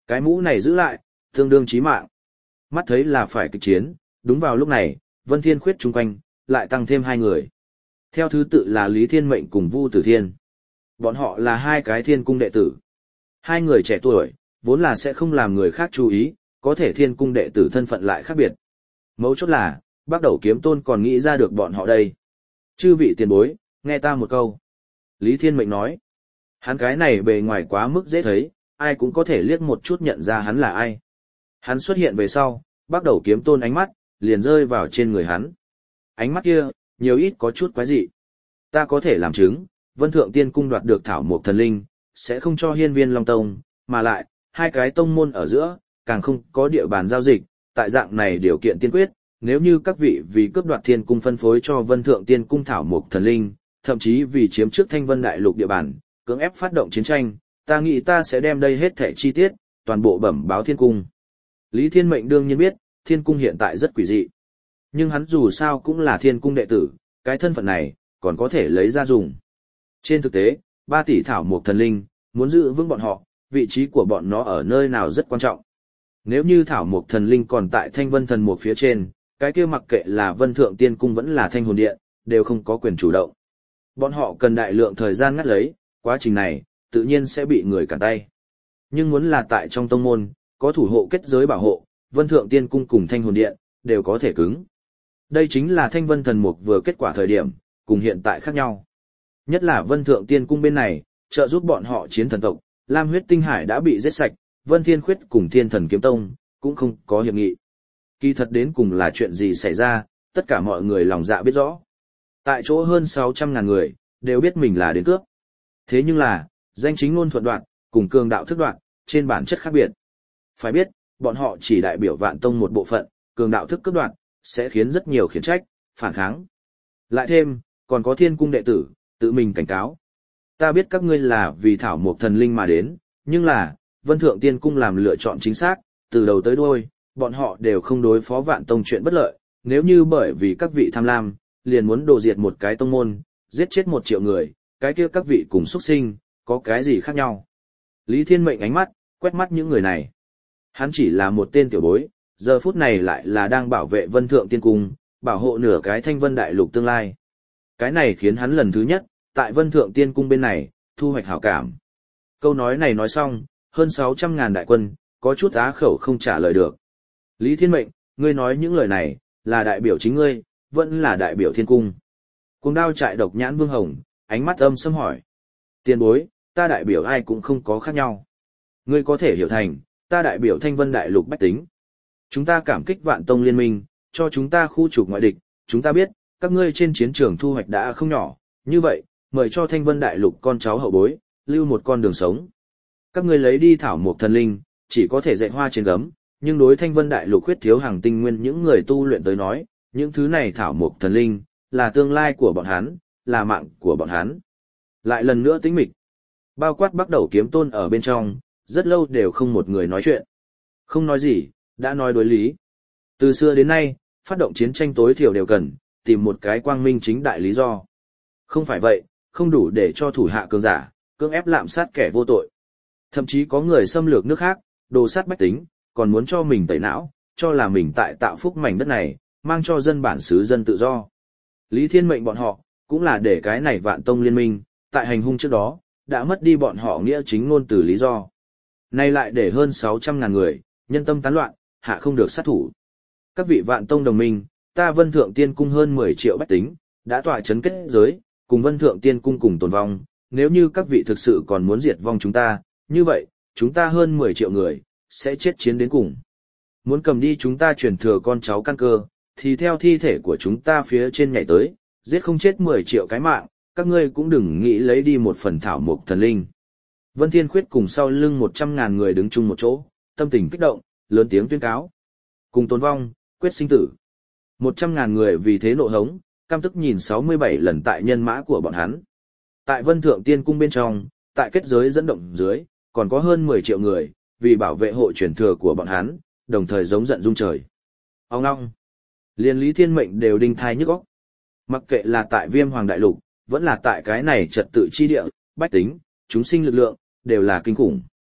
Cái mũ này giữ lại, tương đương chí mạng. Mắt thấy là phải kịch chiến, đúng vào lúc này, Vân Thiên Khuyết chung quanh, lại tăng thêm hai người. Theo thứ tự là Lý Thiên Mệnh cùng Vu Tử Thiên. Bọn họ là hai cái thiên cung đệ tử. Hai người trẻ tuổi, vốn là sẽ không làm người khác chú ý, có thể thiên cung đệ tử thân phận lại khác biệt. Mấu chốt là, Bắc Đầu Kiếm Tôn còn nghĩ ra được bọn họ đây. Chư vị tiền bối, nghe ta một câu. Lý Thiên Mệnh nói, hắn cái này bề ngoài quá mức dễ thấy, ai cũng có thể liếc một chút nhận ra hắn là ai. Hắn xuất hiện về sau, Bắc Đầu Kiếm Tôn ánh mắt, liền rơi vào trên người hắn. Ánh mắt kia, nhiều ít có chút quái dị. Ta có thể làm chứng, Vân Thượng Tiên Cung đoạt được thảo mộc thần linh, sẽ không cho Hiên Viên Long Tông, mà lại, hai cái tông môn ở giữa, càng không có địa bàn giao dịch, tại dạng này điều kiện tiên quyết, nếu như các vị vì cướp đoạt Thiên Cung phân phối cho Vân Thượng Tiên Cung thảo mộc thần linh, thậm chí vì chiếm trước Thanh Vân Đại Lục địa bàn, cưỡng ép phát động chiến tranh, ta nghĩ ta sẽ đem đây hết thảy chi tiết, toàn bộ bẩm báo Thiên Cung. Lý Thiên Mệnh đương nhiên biết, Thiên Cung hiện tại rất quỷ dị. Nhưng hắn dù sao cũng là Thiên Cung đệ tử, cái thân phận này, còn có thể lấy ra dùng. Trên thực tế, ba tỷ thảo mộc thần linh, muốn giữ vững bọn họ, vị trí của bọn nó ở nơi nào rất quan trọng. Nếu như thảo mộc thần linh còn tại Thanh Vân thần mục phía trên, cái kia mặc kệ là Vân Thượng Tiên Cung vẫn là Thanh Hồn Điện, đều không có quyền chủ động. Bọn họ cần đại lượng thời gian ngắt lấy, quá trình này, tự nhiên sẽ bị người cản tay. Nhưng muốn là tại trong tông môn, có thủ hộ kết giới bảo hộ, Vân Thượng Tiên Cung cùng Thanh Hồn Điện, đều có thể cứng. Đây chính là Thanh Vân thần mục vừa kết quả thời điểm, cùng hiện tại khác nhau. Nhất là Vân Thượng Tiên Cung bên này, trợ giúp bọn họ chiến thần tộc, Lam Huyết Tinh Hải đã bị giết sạch, Vân Thiên Khuyết cùng Thiên Thần Kiếm Tông, cũng không có hiệp nghị. Kỳ thật đến cùng là chuyện gì xảy ra, tất cả mọi người lòng dạ biết rõ. Tại chỗ hơn sáu trăm ngàn người, đều biết mình là đến cướp. Thế nhưng là, danh chính ngôn thuận đoạn, cùng cường đạo thức đoạn, trên bản chất khác biệt. Phải biết, bọn họ chỉ đại biểu Vạn Tông một bộ phận, cường đạo thức cướp đoạn, sẽ khiến rất nhiều khiển trách, phản kháng. Lại thêm, còn có Thiên Cung đệ tử, tự mình cảnh cáo. Ta biết các ngươi là vì thảo mộc thần linh mà đến, nhưng là, Vân Thượng Tiên Cung làm lựa chọn chính xác, từ đầu tới đuôi, bọn họ đều không đối phó Vạn Tông chuyện bất lợi, nếu như bởi vì các vị tham lam, liền muốn đồ diệt một cái tông môn, giết chết một triệu người, cái kia các vị cùng xuất sinh, có cái gì khác nhau. Lý Thiên Mệnh ánh mắt, quét mắt những người này. Hắn chỉ là một tên tiểu bối, giờ phút này lại là đang bảo vệ Vân Thượng Tiên Cung, bảo hộ nửa cái Thanh Vân Đại Lục tương lai. Cái này khiến hắn lần thứ nhất, tại Vân Thượng Tiên Cung bên này, thu hoạch hảo cảm. Câu nói này nói xong, hơn sáu trăm ngàn đại quân, có chút á khẩu không trả lời được. Lý Thiên Mệnh, ngươi nói những lời này, là đại biểu chính ngươi, vẫn là đại biểu Thiên Cung. Cuồng đao trại độc nhãn Vương Hồng, ánh mắt âm sâm hỏi. Tiền bối, ta đại biểu ai cũng không có khác nhau. Ngươi có thể hiểu thành, ta đại biểu Thanh Vân Đại Lục bách tính. Chúng ta cảm kích Vạn Tông liên minh, cho chúng ta khu trục ngoại địch, chúng ta biết, các ngươi trên chiến trường thu hoạch đã không nhỏ, như vậy, mời cho Thanh Vân Đại Lục con cháu hậu bối, lưu một con đường sống. Các ngươi lấy đi thảo mộc thần linh, chỉ có thể dạy hoa trên gấm, nhưng đối Thanh Vân Đại Lục khuyết thiếu hàng tinh nguyên những người tu luyện tới nói, những thứ này thảo mộc thần linh, là tương lai của bọn hắn, là mạng của bọn hắn. Lại lần nữa tĩnh mịch. Bao quát Bắc Đầu Kiếm Tôn ở bên trong, rất lâu đều không một người nói chuyện. Không nói gì, đã nói đối lý. Từ xưa đến nay, phát động chiến tranh tối thiểu đều cần, tìm một cái quang minh chính đại lý do. Không phải vậy, không đủ để cho thủ hạ cường giả, cưỡng ép lạm sát kẻ vô tội. Thậm chí có người xâm lược nước khác, đồ sát bách tính, còn muốn cho mình tẩy não, cho là mình tại tạo phúc mảnh đất này, mang cho dân bản xứ dân tự do. Lý Thiên Mệnh bọn họ, cũng là để cái này Vạn Tông liên minh, tại hành hung trước đó, đã mất đi bọn họ nghĩa chính ngôn từ lý do. Nay lại để hơn sáu trăm ngàn người, nhân tâm tán loạn, hạ không được sát thủ. Các vị Vạn Tông đồng minh, ta Vân Thượng Tiên Cung hơn mười triệu bách tính, đã tỏa chấn kết giới, cùng Vân Thượng Tiên Cung cùng tồn vong, nếu như các vị thực sự còn muốn diệt vong chúng ta, như vậy, chúng ta hơn mười triệu người, sẽ chết chiến đến cùng. Muốn cầm đi chúng ta truyền thừa con cháu căn cơ, thì theo thi thể của chúng ta phía trên nhảy tới, giết không chết mười triệu cái mạng, các ngươi cũng đừng nghĩ lấy đi một phần thảo mộc thần linh. Vân Thiên Khuyết cùng sau lưng một trăm ngàn người đứng chung một chỗ, tâm tình kích động, lớn tiếng tuyên cáo. Cùng tồn vong, quyết sinh tử. Một trăm ngàn người vì thế nộ hống, căm tức nhìn sáu mươi bảy lần tại nhân mã của bọn hắn. Tại Vân Thượng Tiên Cung bên trong, tại kết giới dẫn động dưới, còn có hơn mười triệu người, vì bảo vệ hộ truyền thừa của bọn hắn, đồng thời giống giận rung trời. Ông ngong. Liên Lý Thiên Mệnh đều đinh thai nhức óc. Mặc kệ là tại Viêm Hoàng Đại Lục, vẫn là tại cái này trật tự chi địa, bách tính, chúng sinh lực lượng, đều là kinh khủng.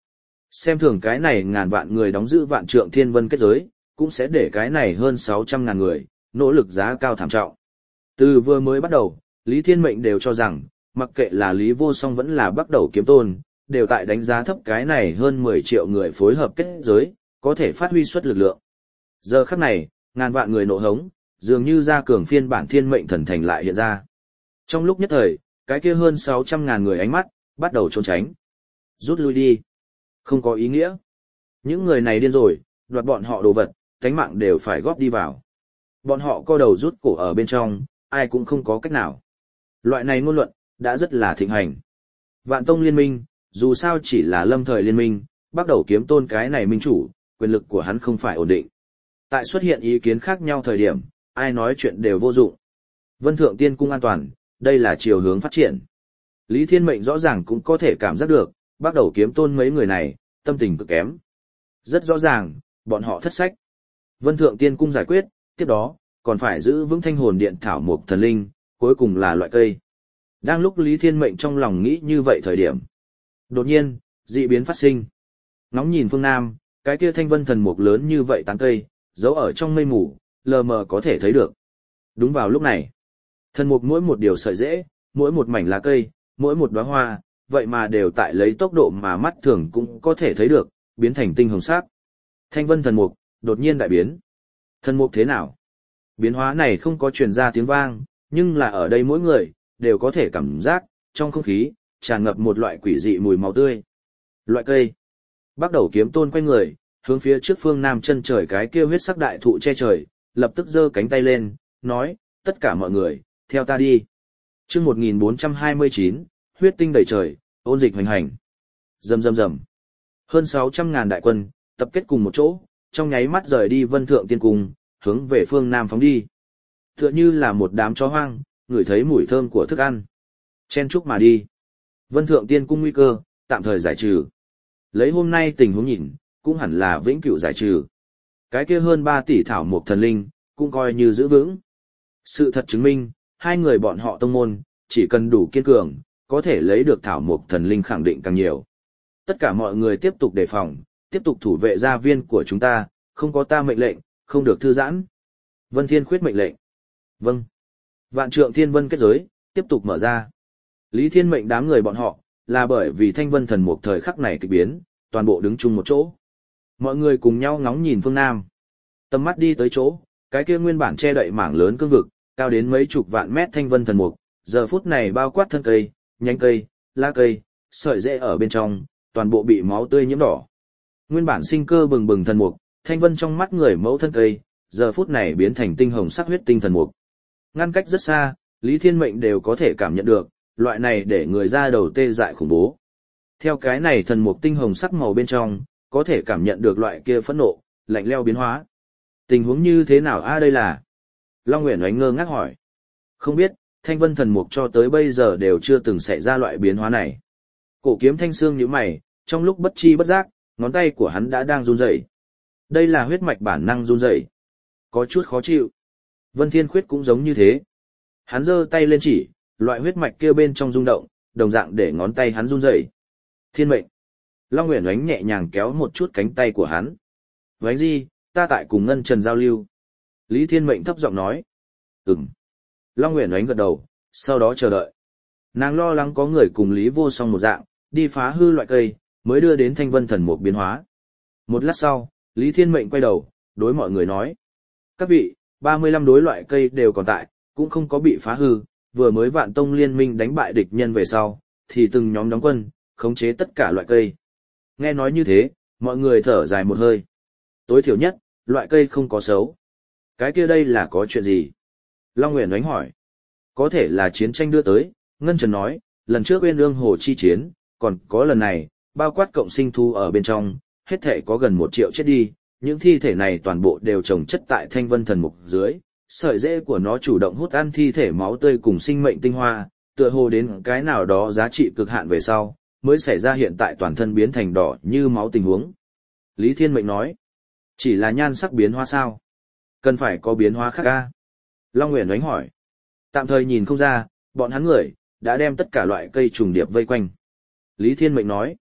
Xem thường cái này ngàn vạn người đóng giữ vạn trượng thiên vân kết giới, cũng sẽ để cái này hơn sáu trăm ngàn người, nỗ lực giá cao thảm trọng. Từ vừa mới bắt đầu, Lý Thiên Mệnh đều cho rằng, mặc kệ là Lý Vô Song vẫn là bắt đầu kiếm tôn, đều tại đánh giá thấp cái này hơn mười triệu người phối hợp kết giới, có thể phát huy suất lực lượng. Giờ khắc này, ngàn vạn người nộ hống, dường như ra cường phiên bản thiên mệnh thần thành lại hiện ra. Trong lúc nhất thời, cái kia hơn sáu trăm ngàn người ánh mắt, bắt đầu trốn tránh. Rút lui đi. Không có ý nghĩa. Những người này điên rồi, đoạt bọn họ đồ vật, tánh mạng đều phải góp đi vào. Bọn họ co đầu rút cổ ở bên trong, ai cũng không có cách nào. Loại này ngôn luận, đã rất là thịnh hành. Vạn tông liên minh, dù sao chỉ là lâm thời liên minh, bắt đầu kiếm tôn cái này minh chủ, quyền lực của hắn không phải ổn định. Tại xuất hiện ý kiến khác nhau thời điểm, ai nói chuyện đều vô dụng. Vân Thượng Tiên Cung an toàn, đây là chiều hướng phát triển. Lý Thiên Mệnh rõ ràng cũng có thể cảm giác được, bắt đầu kiếm tôn mấy người này, tâm tình cực kém. Rất rõ ràng, bọn họ thất sách. Vân Thượng Tiên Cung giải quyết, tiếp đó, còn phải giữ vững thanh hồn điện thảo mục thần linh, cuối cùng là loại cây. Đang lúc Lý Thiên Mệnh trong lòng nghĩ như vậy thời điểm. Đột nhiên, dị biến phát sinh. Ngóng nhìn phương Nam, cái kia thanh vân thần mục lớn như vậy tán cây, giấu ở trong mây mù, lờ mờ có thể thấy được. Đúng vào lúc này, thần mục mỗi một điều sợi rễ, mỗi một mảnh lá cây, mỗi một đóa hoa, vậy mà đều tại lấy tốc độ mà mắt thường cũng có thể thấy được, biến thành tinh hồng sắc. Thanh vân thần mục, đột nhiên đại biến. Thần mục thế nào? Biến hóa này không có truyền ra tiếng vang, nhưng là ở đây mỗi người, đều có thể cảm giác, trong không khí, tràn ngập một loại quỷ dị mùi máu tươi. Loại cây. Bắt đầu kiếm tôn quay người, hướng phía trước phương nam chân trời cái kia huyết sắc đại thụ che trời, lập tức giơ cánh tay lên, nói, tất cả mọi người, theo ta đi. Chương một nghìn bốn trăm hai mươi chín, huyết tinh đầy trời, ôn dịch hoành hành. Rầm rầm rầm. Hơn sáu trăm ngàn đại quân, tập kết cùng một chỗ, trong nháy mắt rời đi Vân Thượng Tiên Cung, hướng về phương nam phóng đi. Tựa như là một đám chó hoang, ngửi thấy mùi thơm của thức ăn. Chen chúc mà đi. Vân Thượng Tiên Cung nguy cơ, tạm thời giải trừ. Lấy hôm nay tình huống nhìn, cũng hẳn là vĩnh cửu giải trừ. Cái kia hơn ba tỷ thảo mục thần linh, cũng coi như giữ vững. Sự thật chứng minh, hai người bọn họ tông môn, chỉ cần đủ kiên cường, có thể lấy được thảo mục thần linh khẳng định càng nhiều. Tất cả mọi người tiếp tục đề phòng, tiếp tục thủ vệ gia viên của chúng ta, không có ta mệnh lệnh, không được thư giãn. Vân Thiên Khuyết mệnh lệnh. Vâng. Vạn trượng thiên vân kết giới, tiếp tục mở ra. Lý Thiên mệnh đám người bọn họ, là bởi vì thanh vân thần mục thời khắc này kịch biến, toàn bộ đứng chung một chỗ. Mọi người cùng nhau ngóng nhìn phương Nam. Tầm mắt đi tới chỗ, cái kia nguyên bản che đậy mảng lớn cương vực, cao đến mấy chục vạn mét thanh vân thần mục, giờ phút này bao quát thân cây, nhánh cây, lá cây, sợi rễ ở bên trong, toàn bộ bị máu tươi nhiễm đỏ. Nguyên bản sinh cơ bừng bừng thần mục, thanh vân trong mắt người mẫu thân cây, giờ phút này biến thành tinh hồng sắc huyết tinh thần mục. Ngăn cách rất xa, Lý Thiên Mệnh đều có thể cảm nhận được, loại này để người ra đầu tê dại khủng bố. Theo cái này thần mục tinh hồng sắc màu bên trong, có thể cảm nhận được loại kia phẫn nộ, lạnh lẽo biến hóa. Tình huống như thế nào a đây là? Long Uyển Oánh ngơ ngác hỏi. Không biết, thanh vân thần mục cho tới bây giờ đều chưa từng xảy ra loại biến hóa này. Cổ kiếm thanh xương nhíu mày, trong lúc bất chi bất giác, ngón tay của hắn đã đang run rẩy. Đây là huyết mạch bản năng run rẩy. Có chút khó chịu. Vân Thiên Khuyết cũng giống như thế. Hắn giơ tay lên chỉ, loại huyết mạch kia bên trong rung động, đồng dạng để ngón tay hắn run rẩy. Thiên mệnh. Long Uyển Oánh nhẹ nhàng kéo một chút cánh tay của hắn. Oánh Di, ta tại cùng Ngân Trần giao lưu. Lý Thiên Mệnh thấp giọng nói. Ừm. Long Uyển Oánh gật đầu, sau đó chờ đợi. Nàng lo lắng có người cùng Lý Vô Song một dạng, đi phá hư loại cây, mới đưa đến thanh vân thần mục biến hóa. Một lát sau, Lý Thiên Mệnh quay đầu, đối mọi người nói. Các vị, ba mươi lăm đối loại cây đều còn tại, cũng không có bị phá hư, vừa mới vạn tông liên minh đánh bại địch nhân về sau, thì từng nhóm đóng quân, khống chế tất cả loại cây. Nghe nói như thế, mọi người thở dài một hơi. Tối thiểu nhất, loại cây không có xấu. Cái kia đây là có chuyện gì? Long Uyển Oánh hỏi. Có thể là chiến tranh đưa tới, Ngân Trần nói, lần trước Uyên Ương Hồ chi chiến, còn có lần này, bao quát cộng sinh thu ở bên trong, hết thể có gần một triệu chết đi, những thi thể này toàn bộ đều trồng chất tại thanh vân thần mục dưới, sợi rễ của nó chủ động hút ăn thi thể máu tươi cùng sinh mệnh tinh hoa, tựa hồ đến cái nào đó giá trị cực hạn về sau, mới xảy ra hiện tại toàn thân biến thành đỏ như máu tình huống. Lý Thiên Mệnh nói, chỉ là nhan sắc biến hóa sao? Cần phải có biến hóa khác ca? Long Uyển Oánh hỏi, tạm thời nhìn không ra, bọn hắn người, đã đem tất cả loại cây trùng điệp vây quanh. Lý Thiên Mệnh nói,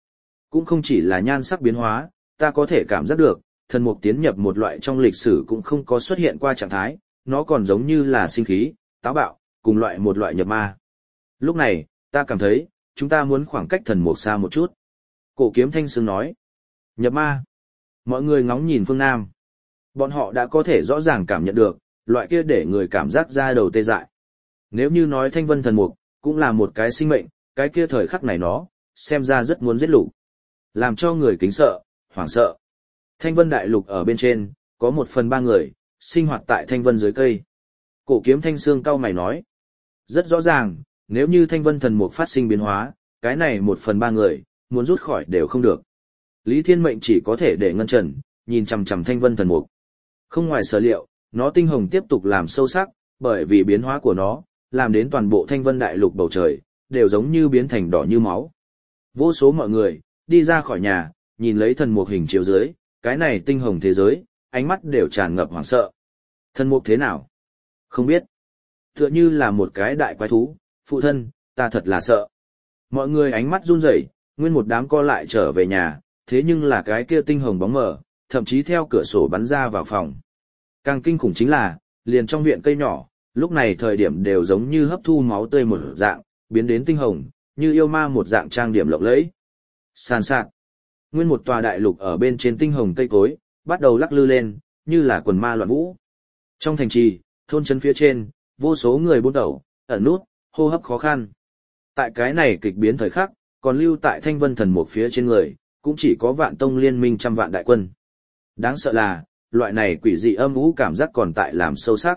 cũng không chỉ là nhan sắc biến hóa, ta có thể cảm giác được, thần mục tiến nhập một loại trong lịch sử cũng không có xuất hiện qua trạng thái, nó còn giống như là sinh khí, táo bạo, cùng loại một loại nhập ma. Lúc này, ta cảm thấy, chúng ta muốn khoảng cách thần mục xa một chút. Cổ kiếm thanh sương nói, nhập ma. Mọi người ngóng nhìn phương Nam. Bọn họ đã có thể rõ ràng cảm nhận được, loại kia để người cảm giác ra đầu tê dại. Nếu như nói thanh vân thần mục, cũng là một cái sinh mệnh, cái kia thời khắc này nó, xem ra rất muốn giết lục. Làm cho người kính sợ, hoảng sợ. Thanh vân đại lục ở bên trên, có một phần ba người, sinh hoạt tại thanh vân dưới cây. Cổ kiếm thanh xương cau mày nói. Rất rõ ràng, nếu như thanh vân thần mục phát sinh biến hóa, cái này một phần ba người, muốn rút khỏi đều không được. Lý Thiên Mệnh chỉ có thể để ngân trần, nhìn chằm chằm thanh vân thần mục. Không ngoài sở liệu, nó tinh hồng tiếp tục làm sâu sắc, bởi vì biến hóa của nó, làm đến toàn bộ thanh vân đại lục bầu trời, đều giống như biến thành đỏ như máu. Vô số mọi người, đi ra khỏi nhà, nhìn lấy thần mục hình chiếu dưới, cái này tinh hồng thế giới, ánh mắt đều tràn ngập hoảng sợ. Thần mục thế nào? Không biết. Tựa như là một cái đại quái thú, phụ thân, ta thật là sợ. Mọi người ánh mắt run rẩy, nguyên một đám co lại trở về nhà, thế nhưng là cái kia tinh hồng bóng mờ, thậm chí theo cửa sổ bắn ra vào phòng. Càng kinh khủng chính là, liền trong viện cây nhỏ, lúc này thời điểm đều giống như hấp thu máu tươi một dạng, biến đến tinh hồng, như yêu ma một dạng trang điểm lộng lẫy. Sàn sạt. Nguyên một tòa đại lục ở bên trên tinh hồng cây cối, bắt đầu lắc lư lên, như là quần ma loạn vũ. Trong thành trì, thôn trấn phía trên, vô số người buôn đầu, ẩn nút, hô hấp khó khăn. Tại cái này kịch biến thời khắc, còn lưu tại thanh vân thần một phía trên người, cũng chỉ có vạn tông liên minh trăm vạn đại quân. Đáng sợ là, loại này quỷ dị âm u cảm giác còn tại làm sâu sắc.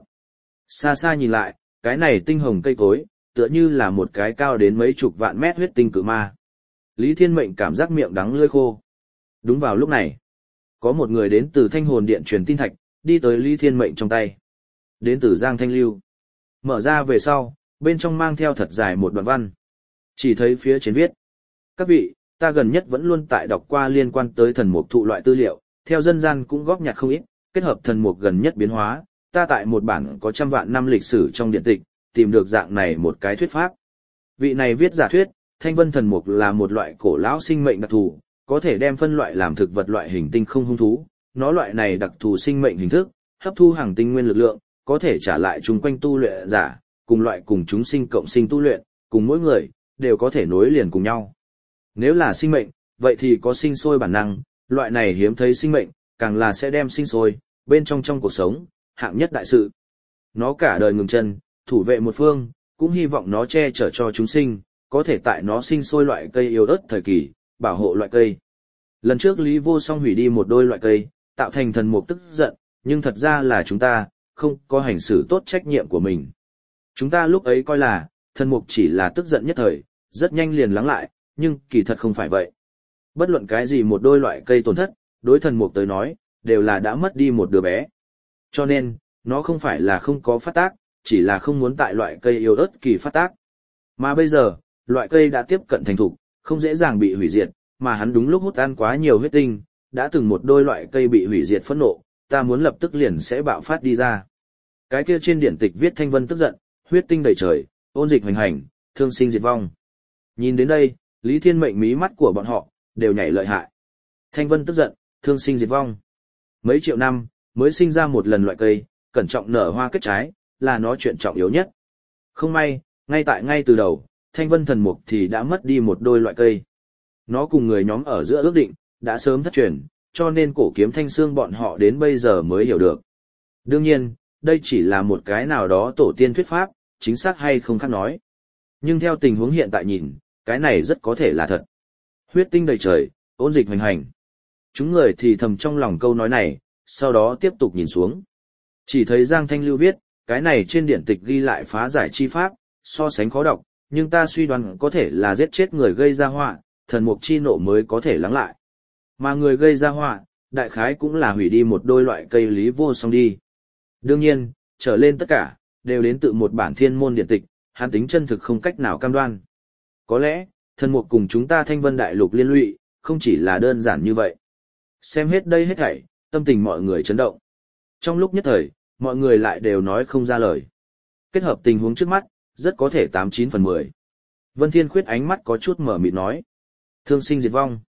Xa xa nhìn lại, cái này tinh hồng cây cối, tựa như là một cái cao đến mấy chục vạn mét huyết tinh cự ma. Lý Thiên Mệnh cảm giác miệng đắng lưỡi khô. Đúng vào lúc này, có một người đến từ Thanh Hồn Điện truyền tin thạch, đi tới Lý Thiên Mệnh trong tay. Đến từ Giang Thanh Lưu. Mở ra về sau, bên trong mang theo thật dài một đoạn văn. Chỉ thấy phía trên viết. Các vị, ta gần nhất vẫn luôn tại đọc qua liên quan tới thần mục thụ loại tư liệu, theo dân gian cũng góp nhặt không ít, kết hợp thần mục gần nhất biến hóa, ta tại một bản có trăm vạn năm lịch sử trong điện tịch, tìm được dạng này một cái thuyết pháp. Vị này viết giả thuyết, thanh vân thần mục là một loại cổ lão sinh mệnh đặc thù, có thể đem phân loại làm thực vật loại hình tinh không hung thú, nó loại này đặc thù sinh mệnh hình thức, hấp thu hàng tinh nguyên lực lượng, có thể trả lại chúng quanh tu luyện giả, cùng loại cùng chúng sinh cộng sinh tu luyện, cùng mỗi người, đều có thể nối liền cùng nhau. Nếu là sinh mệnh, vậy thì có sinh sôi bản năng, loại này hiếm thấy sinh mệnh, càng là sẽ đem sinh sôi, bên trong trong cuộc sống, hạng nhất đại sự. Nó cả đời ngừng chân, thủ vệ một phương, cũng hy vọng nó che chở cho chúng sinh, có thể tại nó sinh sôi loại cây yêu ớt thời kỳ, bảo hộ loại cây. Lần trước Lý Vô Song hủy đi một đôi loại cây, tạo thành thần mục tức giận, nhưng thật ra là chúng ta, không có hành xử tốt trách nhiệm của mình. Chúng ta lúc ấy coi là, thần mục chỉ là tức giận nhất thời, rất nhanh liền lắng lại, nhưng kỳ thật không phải vậy. Bất luận cái gì một đôi loại cây tổn thất, đối thần mục tới nói, đều là đã mất đi một đứa bé. Cho nên, nó không phải là không có phát tác, chỉ là không muốn tại loại cây yêu ớt kỳ phát tác. Mà bây giờ, loại cây đã tiếp cận thành thục, không dễ dàng bị hủy diệt, mà hắn đúng lúc hút ăn quá nhiều huyết tinh, đã từng một đôi loại cây bị hủy diệt phẫn nộ, ta muốn lập tức liền sẽ bạo phát đi ra. Cái kia trên điển tịch viết thanh vân tức giận, huyết tinh đầy trời, ôn dịch hoành hành, thương sinh diệt vong. Nhìn đến đây, Lý Thiên Mệnh mí mắt của bọn họ, đều nhảy lợi hại. Thanh vân tức giận, thương sinh diệt vong. Mấy triệu năm, mới sinh ra một lần loại cây, cẩn trọng nở hoa kết trái, là nó chuyện trọng yếu nhất. Không may, ngay tại ngay từ đầu, thanh vân thần mục thì đã mất đi một đôi loại cây. Nó cùng người nhóm ở giữa ước định, đã sớm thất truyền, cho nên cổ kiếm thanh xương bọn họ đến bây giờ mới hiểu được. Đương nhiên, đây chỉ là một cái nào đó tổ tiên thuyết pháp, chính xác hay không khác nói. Nhưng theo tình huống hiện tại nhìn, cái này rất có thể là thật. Huyết tinh đầy trời, ôn dịch hoành hành. Chúng người thì thầm trong lòng câu nói này, sau đó tiếp tục nhìn xuống. Chỉ thấy Giang Thanh Lưu viết, cái này trên điển tịch ghi lại phá giải chi pháp, so sánh khó đọc, nhưng ta suy đoán có thể là giết chết người gây ra họa, thần mục chi nộ mới có thể lắng lại. Mà người gây ra họa, đại khái cũng là hủy đi một đôi loại cây Lý Vô Song đi. Đương nhiên, trở lên tất cả, đều đến tự một bản thiên môn điển tịch, hắn tính chân thực không cách nào cam đoan. Có lẽ, thần mục cùng chúng ta thanh vân đại lục liên lụy, không chỉ là đơn giản như vậy. Xem hết đây hết thảy, tâm tình mọi người chấn động. Trong lúc nhất thời, mọi người lại đều nói không ra lời. Kết hợp tình huống trước mắt, rất có thể tám chín phần mười. Vân Thiên Khuyết ánh mắt có chút mở mịt nói. Thương sinh diệt vong.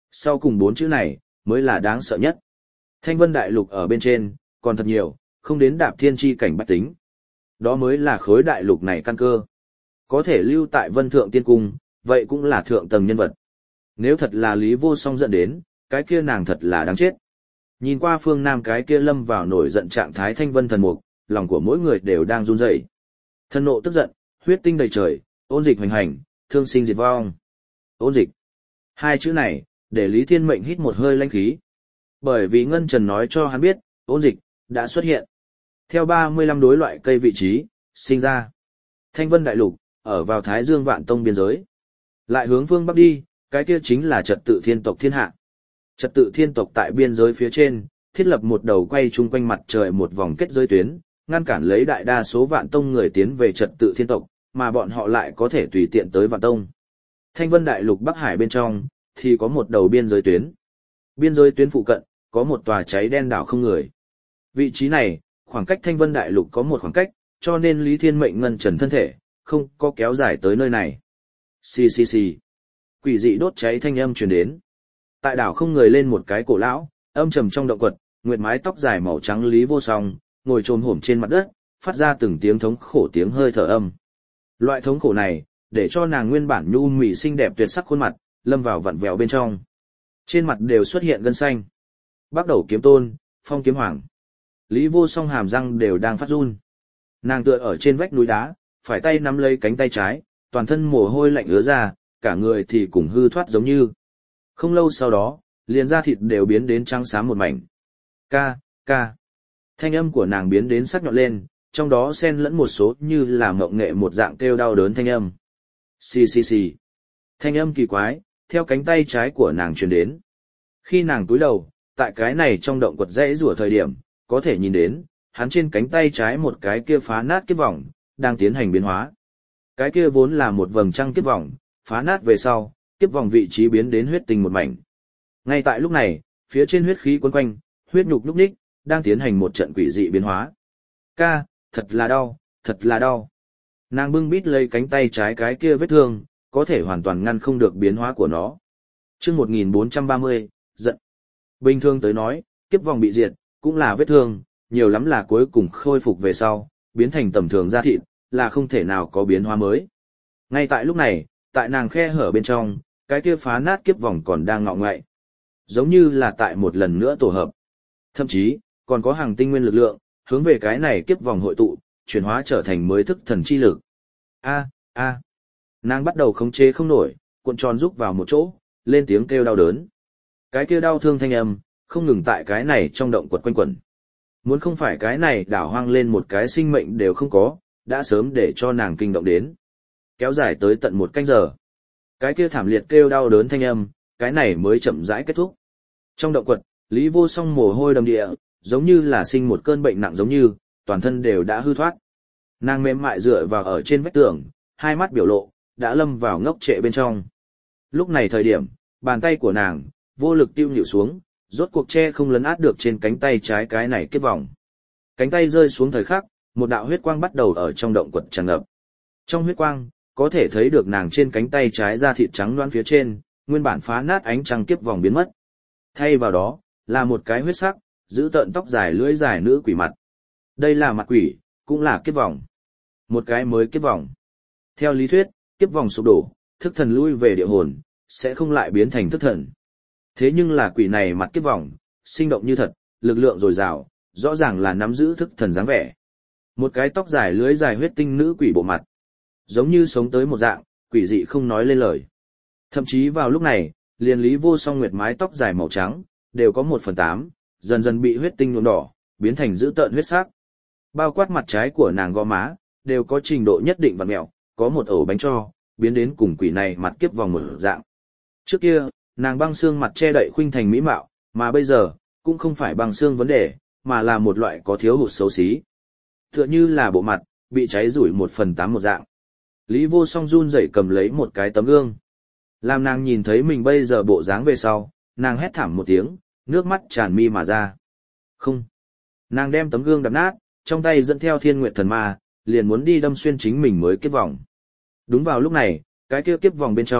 Sau cùng bốn chữ này, mới là đáng sợ nhất. Thanh vân đại lục ở bên trên, còn thật nhiều, không đến đạp thiên chi cảnh bách tính. Đó mới là khối đại lục này căn cơ. Có thể lưu tại vân thượng tiên cung, vậy cũng là thượng tầng nhân vật. Nếu thật là Lý Vô Song dẫn đến, cái kia nàng thật là đáng chết. Nhìn qua phương Nam cái kia lâm vào nổi giận trạng thái thanh vân thần mục, lòng của mỗi người đều đang run rẩy. Thân nộ tức giận, huyết tinh đầy trời, ôn dịch hoành hành, thương sinh diệt vong. Ôn dịch. Hai chữ này, để Lý Thiên Mệnh hít một hơi lãnh khí. Bởi vì Ngân Trần nói cho hắn biết, ôn dịch, đã xuất hiện. Theo ba mươi lăm đối loại cây vị trí, sinh ra. Thanh vân đại lục, ở vào Thái Dương Vạn Tông biên giới. Lại hướng phương Bắc đi, cái kia chính là trật tự thiên tộc thiên hạ. Trật tự thiên tộc tại biên giới phía trên, thiết lập một đầu quay chung quanh mặt trời một vòng kết giới tuyến, ngăn cản lấy đại đa số Vạn Tông người tiến về trật tự thiên tộc, mà bọn họ lại có thể tùy tiện tới Vạn Tông. Thanh vân đại lục Bắc Hải bên trong, thì có một đầu biên giới tuyến. Biên giới tuyến phụ cận, có một tòa cháy đen đảo không người. Vị trí này, khoảng cách Thanh vân đại lục có một khoảng cách, cho nên Lý Thiên Mệnh ngân trần thân thể, không có kéo dài tới nơi này. Xì xì xì. Quỷ dị đốt cháy thanh âm truyền đến. Tại đảo không người lên một cái cổ lão, âm trầm trong động quật, nguyệt mái tóc dài màu trắng Lý Vô Song, ngồi chồm hổm trên mặt đất, phát ra từng tiếng thống khổ tiếng hơi thở âm. Loại thống khổ này, để cho nàng nguyên bản nhu mì xinh đẹp tuyệt sắc khuôn mặt, lâm vào vặn vẹo bên trong. Trên mặt đều xuất hiện gân xanh. Bắt đầu kiếm tôn, phong kiếm hoàng. Lý Vô Song hàm răng đều đang phát run. Nàng tựa ở trên vách núi đá, phải tay nắm lấy cánh tay trái, toàn thân mồ hôi lạnh ứa ra, cả người thì cùng hư thoát giống như. Không lâu sau đó, liền da thịt đều biến đến trắng xám một mảnh. Ca, ca. Thanh âm của nàng biến đến sắc nhọn lên, trong đó xen lẫn một số như là mộng nghệ một dạng kêu đau đớn thanh âm. Xì xì xì. Thanh âm kỳ quái, theo cánh tay trái của nàng truyền đến. Khi nàng cúi đầu, tại cái này trong động quật rẽ rủa thời điểm, có thể nhìn đến, hắn trên cánh tay trái một cái kia phá nát kiếp vòng, đang tiến hành biến hóa. Cái kia vốn là một vầng trăng kiếp vòng, phá nát về sau, kiếp vòng vị trí biến đến huyết tinh một mảnh. Ngay tại lúc này, phía trên huyết khí quấn quanh, huyết nhục lúc ních, đang tiến hành một trận quỷ dị biến hóa. Ca, thật là đau, thật là đau. Nàng bưng bít lấy cánh tay trái cái kia vết thương, có thể hoàn toàn ngăn không được biến hóa của nó. Chương một nghìn bốn trăm ba mươi, giận. Bình thường tới nói, kiếp vòng bị diệt, cũng là vết thương, nhiều lắm là cuối cùng khôi phục về sau, biến thành tầm thường da thịt, là không thể nào có biến hóa mới. Ngay tại lúc này, tại nàng khe hở bên trong, cái kia phá nát kiếp vòng còn đang ngọ ngoại. Giống như là tại một lần nữa tổ hợp. Thậm chí, còn có hàng tinh nguyên lực lượng, hướng về cái này kiếp vòng hội tụ, chuyển hóa trở thành mới thức thần chi lực. A, a. Nàng bắt đầu khống chế không nổi, cuộn tròn rúc vào một chỗ, lên tiếng kêu đau đớn. Cái kia đau thương thanh âm, không ngừng tại cái này trong động quật quanh quẩn. Muốn không phải cái này đảo hoang lên một cái sinh mệnh đều không có, đã sớm để cho nàng kinh động đến. Kéo dài tới tận một canh giờ. Cái kia thảm liệt kêu đau đớn thanh âm, cái này mới chậm rãi kết thúc. Trong động quật, Lý Vô Song mồ hôi đầm địa, giống như là sinh một cơn bệnh nặng giống như, toàn thân đều đã hư thoát. Nàng mềm mại dựa vào ở trên vách tường, hai mắt biểu lộ, đã lâm vào ngốc trệ bên trong. Lúc này thời điểm, bàn tay của nàng, vô lực tiêu nhịu xuống, rốt cuộc che không lấn át được trên cánh tay trái cái này kết vòng. Cánh tay rơi xuống thời khắc, một đạo huyết quang bắt đầu ở trong động quật tràn ngập. Trong huyết quang, có thể thấy được nàng trên cánh tay trái da thịt trắng loãng phía trên, nguyên bản phá nát ánh trăng kiếp vòng biến mất. Thay vào đó, là một cái huyết sắc, giữ tợn tóc dài lưỡi dài nữ quỷ mặt. Đây là mặt quỷ, cũng là kiếp vòng. Một cái mới kiếp vòng. Theo lý thuyết, kiếp vòng sụp đổ, thức thần lui về địa hồn, sẽ không lại biến thành thức thần. Thế nhưng là quỷ này mặt kiếp vòng, sinh động như thật, lực lượng dồi dào, rõ ràng là nắm giữ thức thần dáng vẻ. Một cái tóc dài lưỡi dài huyết tinh nữ quỷ bộ mặt. Giống như sống tới một dạng, quỷ dị không nói lên lời. Thậm chí vào lúc này, liền Lý Vô Song nguyệt mái tóc dài màu trắng, đều có một phần tám, dần dần bị huyết tinh nhuộm đỏ, biến thành dữ tợn huyết sắc. Bao quát mặt trái của nàng gò má, đều có trình độ nhất định vặn mẹo, có một ổ bánh tro, biến đến cùng quỷ này mặt kiếp vòng một dạng. Trước kia, nàng băng xương mặt che đậy khuynh thành mỹ mạo, mà bây giờ, cũng không phải băng xương vấn đề, mà là một loại có thiếu hụt xấu xí. Tựa như là bộ mặt, bị cháy rủi một phần tám một dạng. Lý Vô Song run rẩy cầm lấy một cái tấm gương. Làm nàng nhìn thấy mình bây giờ bộ dáng về sau, nàng hét thảm một tiếng, nước mắt tràn mi mà ra. Không. Nàng đem tấm gương đập nát, trong tay dẫn theo Thiên Nguyệt Thần Ma, liền muốn đi đâm xuyên chính mình mới kiếp vòng. Đúng vào lúc này, cái kia kiếp vòng bên trong,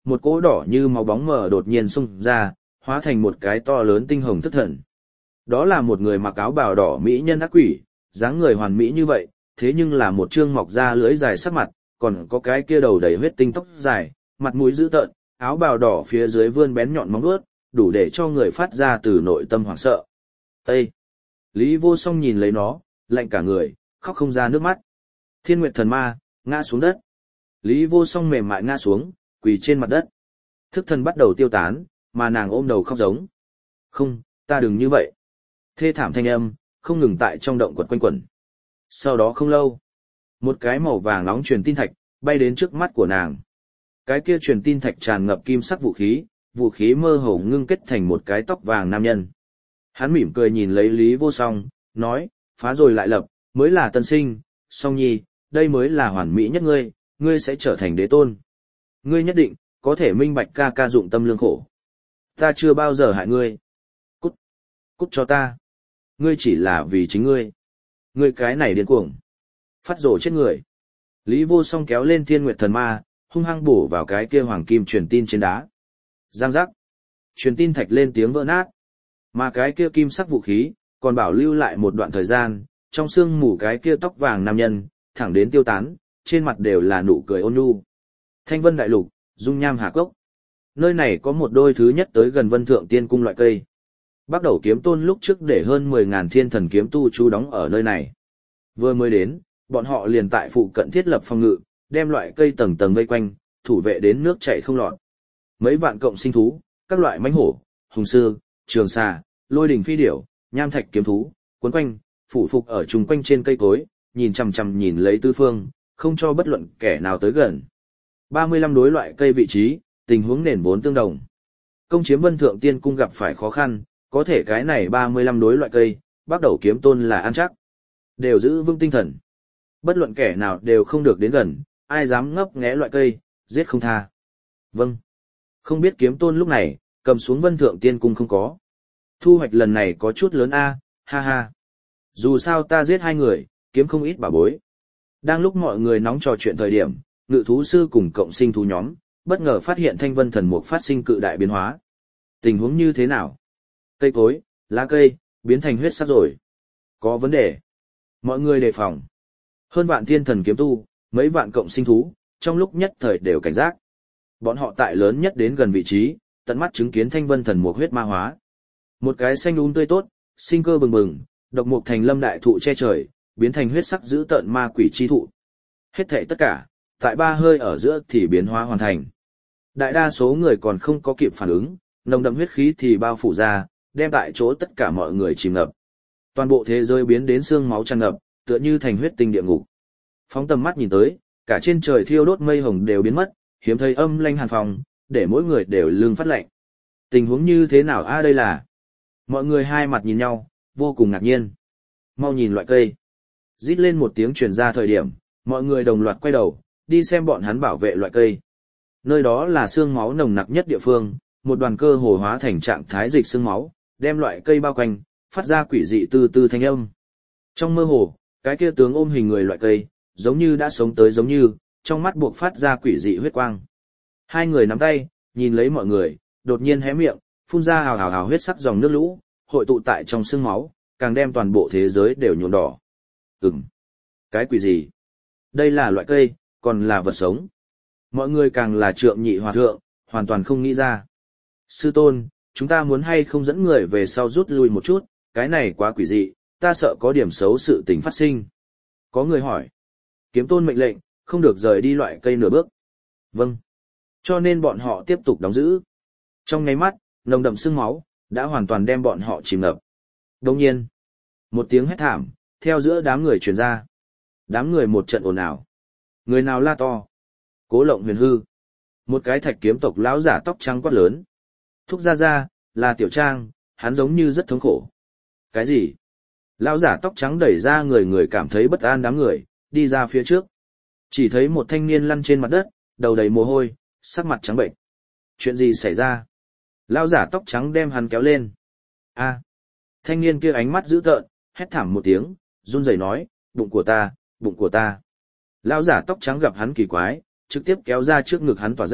một cỗ đỏ như máu bóng mờ đột nhiên xông ra, hóa thành một cái to lớn tinh hồng thất thần. Đó là một người mặc áo bào đỏ mỹ nhân ác quỷ, dáng người hoàn mỹ như vậy, thế nhưng là một trương mọc ra lưỡi dài sắc mặt, còn có cái kia đầu đầy huyết tinh tóc dài, mặt mũi dữ tợn, áo bào đỏ phía dưới vươn bén nhọn móng vuốt, đủ để cho người phát ra từ nội tâm hoảng sợ. Ê! Lý Vô Song nhìn lấy nó, lạnh cả người, khóc không ra nước mắt. Thiên Nguyệt Thần Ma, ngã xuống đất. Lý Vô Song mềm mại ngã xuống, quỳ trên mặt đất. Thức thần bắt đầu tiêu tán, mà nàng ôm đầu khóc giống. Không, ta đừng như vậy. Thê thảm thanh âm, không ngừng tại trong động quật quanh quẩn. Sau đó không lâu, một cái màu vàng nóng truyền tin thạch, bay đến trước mắt của nàng. Cái kia truyền tin thạch tràn ngập kim sắc vũ khí, vũ khí mơ hồ ngưng kết thành một cái tóc vàng nam nhân. Hắn mỉm cười nhìn lấy Lý Vô Song, nói, phá rồi lại lập, mới là tân sinh, Song Nhi, đây mới là hoàn mỹ nhất ngươi, ngươi sẽ trở thành đế tôn. Ngươi nhất định, có thể minh bạch ca ca dụng tâm lương khổ. Ta chưa bao giờ hại ngươi. Cút, cút cho ta. Ngươi chỉ là vì chính ngươi. Ngươi cái này điên cuồng. Phát rồ chết người. Lý Vô Song kéo lên Thiên Nguyệt Thần Ma, hung hăng bổ vào cái kia hoàng kim truyền tin trên đá. Giang giác. Truyền tin thạch lên tiếng vỡ nát. Mà cái kia kim sắc vũ khí, còn bảo lưu lại một đoạn thời gian, trong xương mù cái kia tóc vàng nam nhân, thẳng đến tiêu tán, trên mặt đều là nụ cười ôn nhu. Thanh Vân Đại Lục, dung nham hà cốc. Nơi này có một đôi thứ nhất tới gần Vân Thượng Tiên Cung loại cây. Bắt đầu kiếm tôn lúc trước để hơn mười ngàn thiên thần kiếm tu trú đóng ở nơi này. Vừa mới đến, bọn họ liền tại phụ cận thiết lập phòng ngự, đem loại cây tầng tầng vây quanh, thủ vệ đến nước chảy không lọt. Mấy vạn cộng sinh thú, các loại mãnh hổ, hùng sư, trường xà, lôi đình phi điểu, nham thạch kiếm thú, cuốn quanh, phủ phục ở chung quanh trên cây cối, nhìn chằm chằm nhìn lấy tư phương, không cho bất luận kẻ nào tới gần. ba mươi lăm đối loại cây vị trí, tình huống nền vốn tương đồng. Công chiếm Vân Thượng Tiên Cung gặp phải khó khăn, có thể cái này ba mươi lăm đối loại cây, bắt đầu kiếm tôn là ăn chắc. Đều giữ vững tinh thần. Bất luận kẻ nào đều không được đến gần, ai dám ngấp nghé loại cây, giết không tha. Vâng. Không biết kiếm tôn lúc này, cầm xuống Vân Thượng Tiên Cung không có. Thu hoạch lần này có chút lớn a, ha ha. Dù sao ta giết hai người, kiếm không ít bảo bối. Đang lúc mọi người nóng trò chuyện thời điểm, ngự thú sư cùng cộng sinh thú nhóm, bất ngờ phát hiện thanh vân thần mục phát sinh cự đại biến hóa. Tình huống như thế nào? Cây cối, lá cây, biến thành huyết sắc rồi. Có vấn đề. Mọi người đề phòng. Hơn vạn thiên thần kiếm tu, mấy vạn cộng sinh thú, trong lúc nhất thời đều cảnh giác. Bọn họ tại lớn nhất đến gần vị trí, tận mắt chứng kiến thanh vân thần mục huyết ma hóa. Một cái xanh um tươi tốt, sinh cơ bừng bừng, độc mục thành lâm đại thụ che trời, biến thành huyết sắc dữ tợn ma quỷ chi thụ. Hết thảy tất cả, tại ba hơi ở giữa thì biến hóa hoàn thành. Đại đa số người còn không có kịp phản ứng, nồng đậm huyết khí thì bao phủ ra, đem tại chỗ tất cả mọi người chìm ngập. Toàn bộ thế giới biến đến xương máu tràn ngập, tựa như thành huyết tinh địa ngục. Phóng tầm mắt nhìn tới, cả trên trời thiêu đốt mây hồng đều biến mất, hiếm thấy âm lanh hàn phòng, để mỗi người đều lưng phát lạnh. Tình huống như thế nào a đây là? Mọi người hai mặt nhìn nhau, vô cùng ngạc nhiên. Mau nhìn loại cây. Rít lên một tiếng truyền ra thời điểm, mọi người đồng loạt quay đầu, đi xem bọn hắn bảo vệ loại cây. Nơi đó là xương máu nồng nặc nhất địa phương, một đoàn cơ hồ hóa thành trạng thái dịch xương máu, đem loại cây bao quanh, phát ra quỷ dị tư tư thanh âm. Trong mơ hồ, cái kia tướng ôm hình người loại cây, giống như đã sống tới giống như, trong mắt buộc phát ra quỷ dị huyết quang. Hai người nắm tay, nhìn lấy mọi người, đột nhiên hé miệng, phun ra hào hào hào huyết sắc dòng nước lũ, hội tụ tại trong xương máu, càng đem toàn bộ thế giới đều nhuộm đỏ. Ừm, cái quỷ gì? Đây là loại cây, còn là vật sống. Mọi người càng là trượng nhị hòa thượng, hoàn toàn không nghĩ ra. Sư tôn, chúng ta muốn hay không dẫn người về sau rút lui một chút, cái này quá quỷ dị, ta sợ có điểm xấu sự tình phát sinh. Có người hỏi. Kiếm tôn mệnh lệnh, không được rời đi loại cây nửa bước. Vâng. Cho nên bọn họ tiếp tục đóng giữ. Trong nháy mắt, nồng đậm sương máu, đã hoàn toàn đem bọn họ chìm ngập. Đồng nhiên, một tiếng hét thảm, theo giữa đám người truyền ra. Đám người một trận ồn ào. Người nào la to? Cố Lộng Huyền hư. Một cái thạch kiếm tộc lão giả tóc trắng quát lớn. Thúc gia gia, là Tiểu Trang, hắn giống như rất thống khổ. Cái gì? Lão giả tóc trắng đẩy ra người người cảm thấy bất an đám người, đi ra phía trước. Chỉ thấy một thanh niên lăn trên mặt đất, đầu đầy mồ hôi, sắc mặt trắng bệnh. Chuyện gì xảy ra? Lão giả tóc trắng đem hắn kéo lên. A. Thanh niên kia ánh mắt dữ tợn, hét thảm một tiếng, run rẩy nói, bụng của ta, bụng của ta. Lão giả tóc trắng gặp hắn kỳ quái, trực tiếp kéo ra trước ngực hắn tỏa giáp,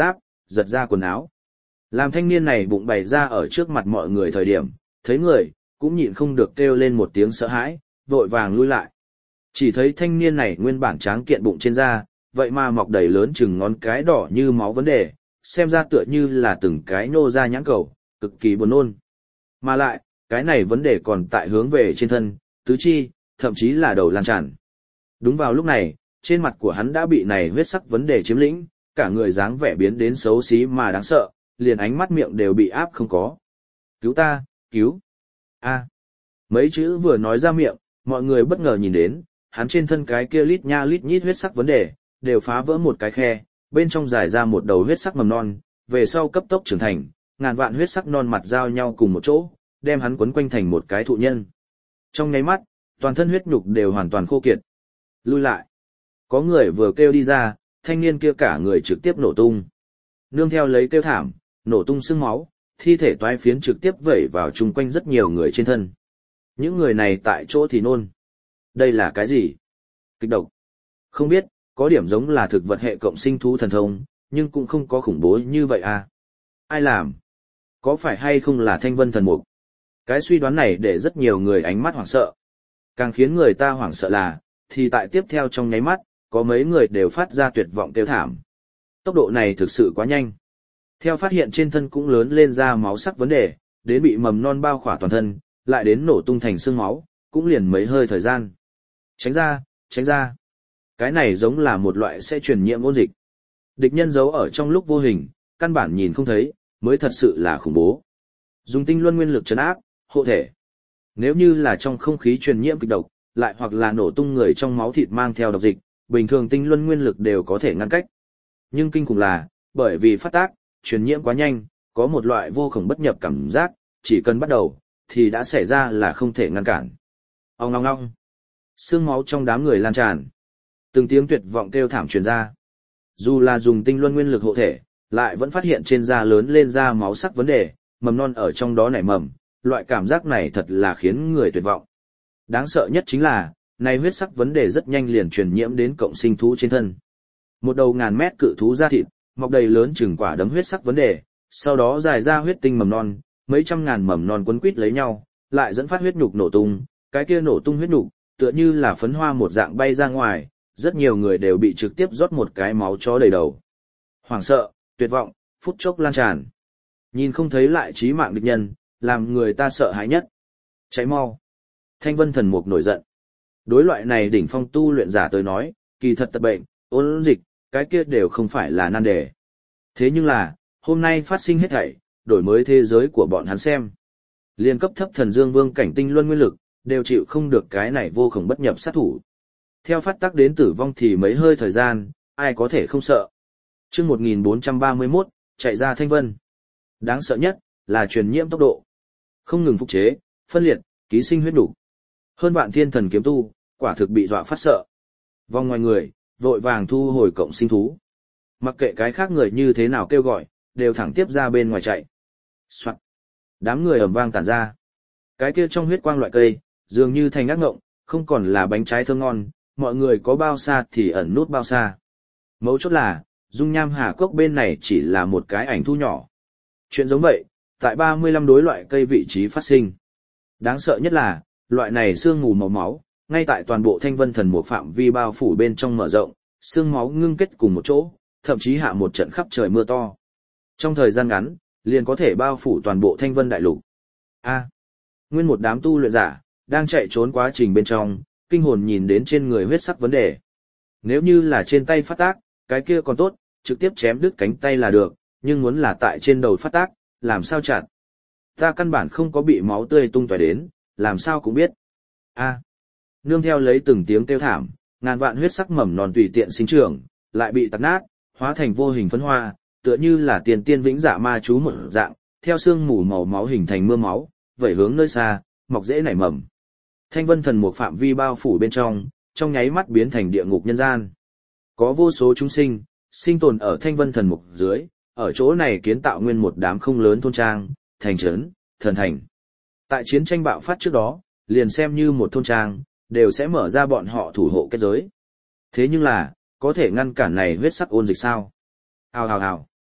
giật ra quần áo. Làm thanh niên này bụng bày ra ở trước mặt mọi người thời điểm, thấy người, cũng nhịn không được kêu lên một tiếng sợ hãi, vội vàng lui lại. Chỉ thấy thanh niên này nguyên bản tráng kiện bụng trên da, vậy mà mọc đầy lớn chừng ngón cái đỏ như máu vấn đề, xem ra tựa như là từng cái nô ra nhãn cầu, cực kỳ buồn nôn. Mà lại, cái này vấn đề còn tại hướng về trên thân, tứ chi, thậm chí là đầu lan tràn. Đúng vào lúc này, trên mặt của hắn đã bị này huyết sắc vấn đề chiếm lĩnh, cả người dáng vẻ biến đến xấu xí mà đáng sợ, liền ánh mắt miệng đều bị áp không có. Cứu ta, cứu. A. Mấy chữ vừa nói ra miệng, mọi người bất ngờ nhìn đến, hắn trên thân cái kia lít nha lít nhít huyết sắc vấn đề, đều phá vỡ một cái khe, bên trong dài ra một đầu huyết sắc mầm non, về sau cấp tốc trưởng thành, ngàn vạn huyết sắc non mặt giao nhau cùng một chỗ, đem hắn quấn quanh thành một cái thụ nhân. Trong nháy mắt, toàn thân huyết nhục đều hoàn toàn khô kiệt. Lui lại. Có người vừa kêu đi ra, thanh niên kia cả người trực tiếp nổ tung. Nương theo lấy kêu thảm, nổ tung sương máu, thi thể toái phiến trực tiếp vẩy vào chung quanh rất nhiều người trên thân. Những người này tại chỗ thì nôn. Đây là cái gì? Kịch độc. Không biết, có điểm giống là thực vật hệ cộng sinh thú thần thông, nhưng cũng không có khủng bố như vậy à. Ai làm? Có phải hay không là Thanh Vân thần mục? Cái suy đoán này để rất nhiều người ánh mắt hoảng sợ. Càng khiến người ta hoảng sợ là, thì tại tiếp theo trong nháy mắt, có mấy người đều phát ra tuyệt vọng kêu thảm. Tốc độ này thực sự quá nhanh. Theo phát hiện trên thân cũng lớn lên ra máu sắc vấn đề, đến bị mầm non bao khỏa toàn thân, lại đến nổ tung thành xương máu, cũng liền mấy hơi thời gian. Tránh ra, tránh ra. Cái này giống là một loại sẽ truyền nhiễm ôn dịch. Địch nhân giấu ở trong lúc vô hình, căn bản nhìn không thấy, mới thật sự là khủng bố. Dùng tinh luân nguyên lực trấn áp, hộ thể. Nếu như là trong không khí truyền nhiễm kịch độc, lại hoặc là nổ tung người trong máu thịt mang theo độc dịch, bình thường tinh luân nguyên lực đều có thể ngăn cách. Nhưng kinh khủng là, bởi vì phát tác, truyền nhiễm quá nhanh, có một loại vô khổng bất nhập cảm giác, chỉ cần bắt đầu, thì đã xảy ra là không thể ngăn cản. Ong ong ong. Sương máu trong đám người lan tràn. Từng tiếng tuyệt vọng kêu thảm truyền ra. Dù là dùng tinh luân nguyên lực hộ thể, lại vẫn phát hiện trên da lớn lên da máu sắc vấn đề, mầm non ở trong đó nảy mầm, loại cảm giác này thật là khiến người tuyệt vọng. Đáng sợ nhất chính là, này huyết sắc vấn đề rất nhanh liền truyền nhiễm đến cộng sinh thú trên thân. Một đầu ngàn mét cự thú da thịt, mọc đầy lớn chừng quả đấm huyết sắc vấn đề, sau đó dài ra huyết tinh mầm non, mấy trăm ngàn mầm non quấn quít lấy nhau, lại dẫn phát huyết nhục nổ tung, cái kia nổ tung huyết nhục, tựa như là phấn hoa một dạng bay ra ngoài, rất nhiều người đều bị trực tiếp rót một cái máu chó đầy đầu. Hoảng sợ, tuyệt vọng, phút chốc lan tràn. Nhìn không thấy lại chí mạng địch nhân, làm người ta sợ hãi nhất. Cháy mau. Thanh Vân thần mục nổi giận. Đối loại này đỉnh phong tu luyện giả tới nói, kỳ thật tật bệnh, ôn dịch, cái kia đều không phải là nan đề. Thế nhưng là, hôm nay phát sinh hết thảy, đổi mới thế giới của bọn hắn xem. Liên cấp thấp thần dương vương cảnh tinh luân nguyên lực, đều chịu không được cái này vô khổng bất nhập sát thủ. Theo phát tác đến tử vong thì mấy hơi thời gian, ai có thể không sợ. Chương một nghìn bốn trăm ba mươi mốt, chạy ra Thanh Vân. Đáng sợ nhất, là truyền nhiễm tốc độ. Không ngừng phục chế, phân liệt, ký sinh huyết đủ. Hơn vạn thiên thần kiếm tu, quả thực bị dọa phát sợ. Vòng ngoài người, vội vàng thu hồi cộng sinh thú. Mặc kệ cái khác người như thế nào kêu gọi, đều thẳng tiếp ra bên ngoài chạy. Soạn. Đám người ầm vang tản ra. Cái kia trong huyết quang loại cây, dường như thành ác ngộng, không còn là bánh trái thơm ngon, mọi người có bao xa thì ẩn nút bao xa. Mấu chốt là, dung nham hà cốc bên này chỉ là một cái ảnh thu nhỏ. Chuyện giống vậy, tại ba mươi lăm đối loại cây vị trí phát sinh. Đáng sợ nhất là, loại này sương mù màu máu, ngay tại toàn bộ Thanh Vân thần mục phạm vi bao phủ bên trong mở rộng, sương máu ngưng kết cùng một chỗ, thậm chí hạ một trận khắp trời mưa to. Trong thời gian ngắn, liền có thể bao phủ toàn bộ Thanh Vân đại lục. A, nguyên một đám tu luyện giả, đang chạy trốn quá trình bên trong, kinh hồn nhìn đến trên người huyết sắc vấn đề. Nếu như là trên tay phát tác, cái kia còn tốt, trực tiếp chém đứt cánh tay là được, nhưng muốn là tại trên đầu phát tác, làm sao chặt? Ta căn bản không có bị máu tươi tung tóe đến, làm sao cũng biết. A, nương theo lấy từng tiếng kêu thảm, ngàn vạn huyết sắc mầm non tùy tiện sinh trưởng, lại bị tắc nát, hóa thành vô hình phấn hoa, tựa như là tiền tiên vĩnh dạ ma chú một dạng, theo xương mù màu máu hình thành mưa máu, vẩy hướng nơi xa, mọc rễ nảy mầm. Thanh Vân thần mục phạm vi bao phủ bên trong, trong nháy mắt biến thành địa ngục nhân gian. Có vô số chúng sinh, sinh tồn ở Thanh Vân thần mục dưới, ở chỗ này kiến tạo nguyên một đám không lớn thôn trang, thành trấn, thần thành. Tại chiến tranh bạo phát trước đó, liền xem như một thôn trang, đều sẽ mở ra bọn họ thủ hộ kết giới. Thế nhưng là, có thể ngăn cản này huyết sắc ôn dịch sao? Hào hào hào.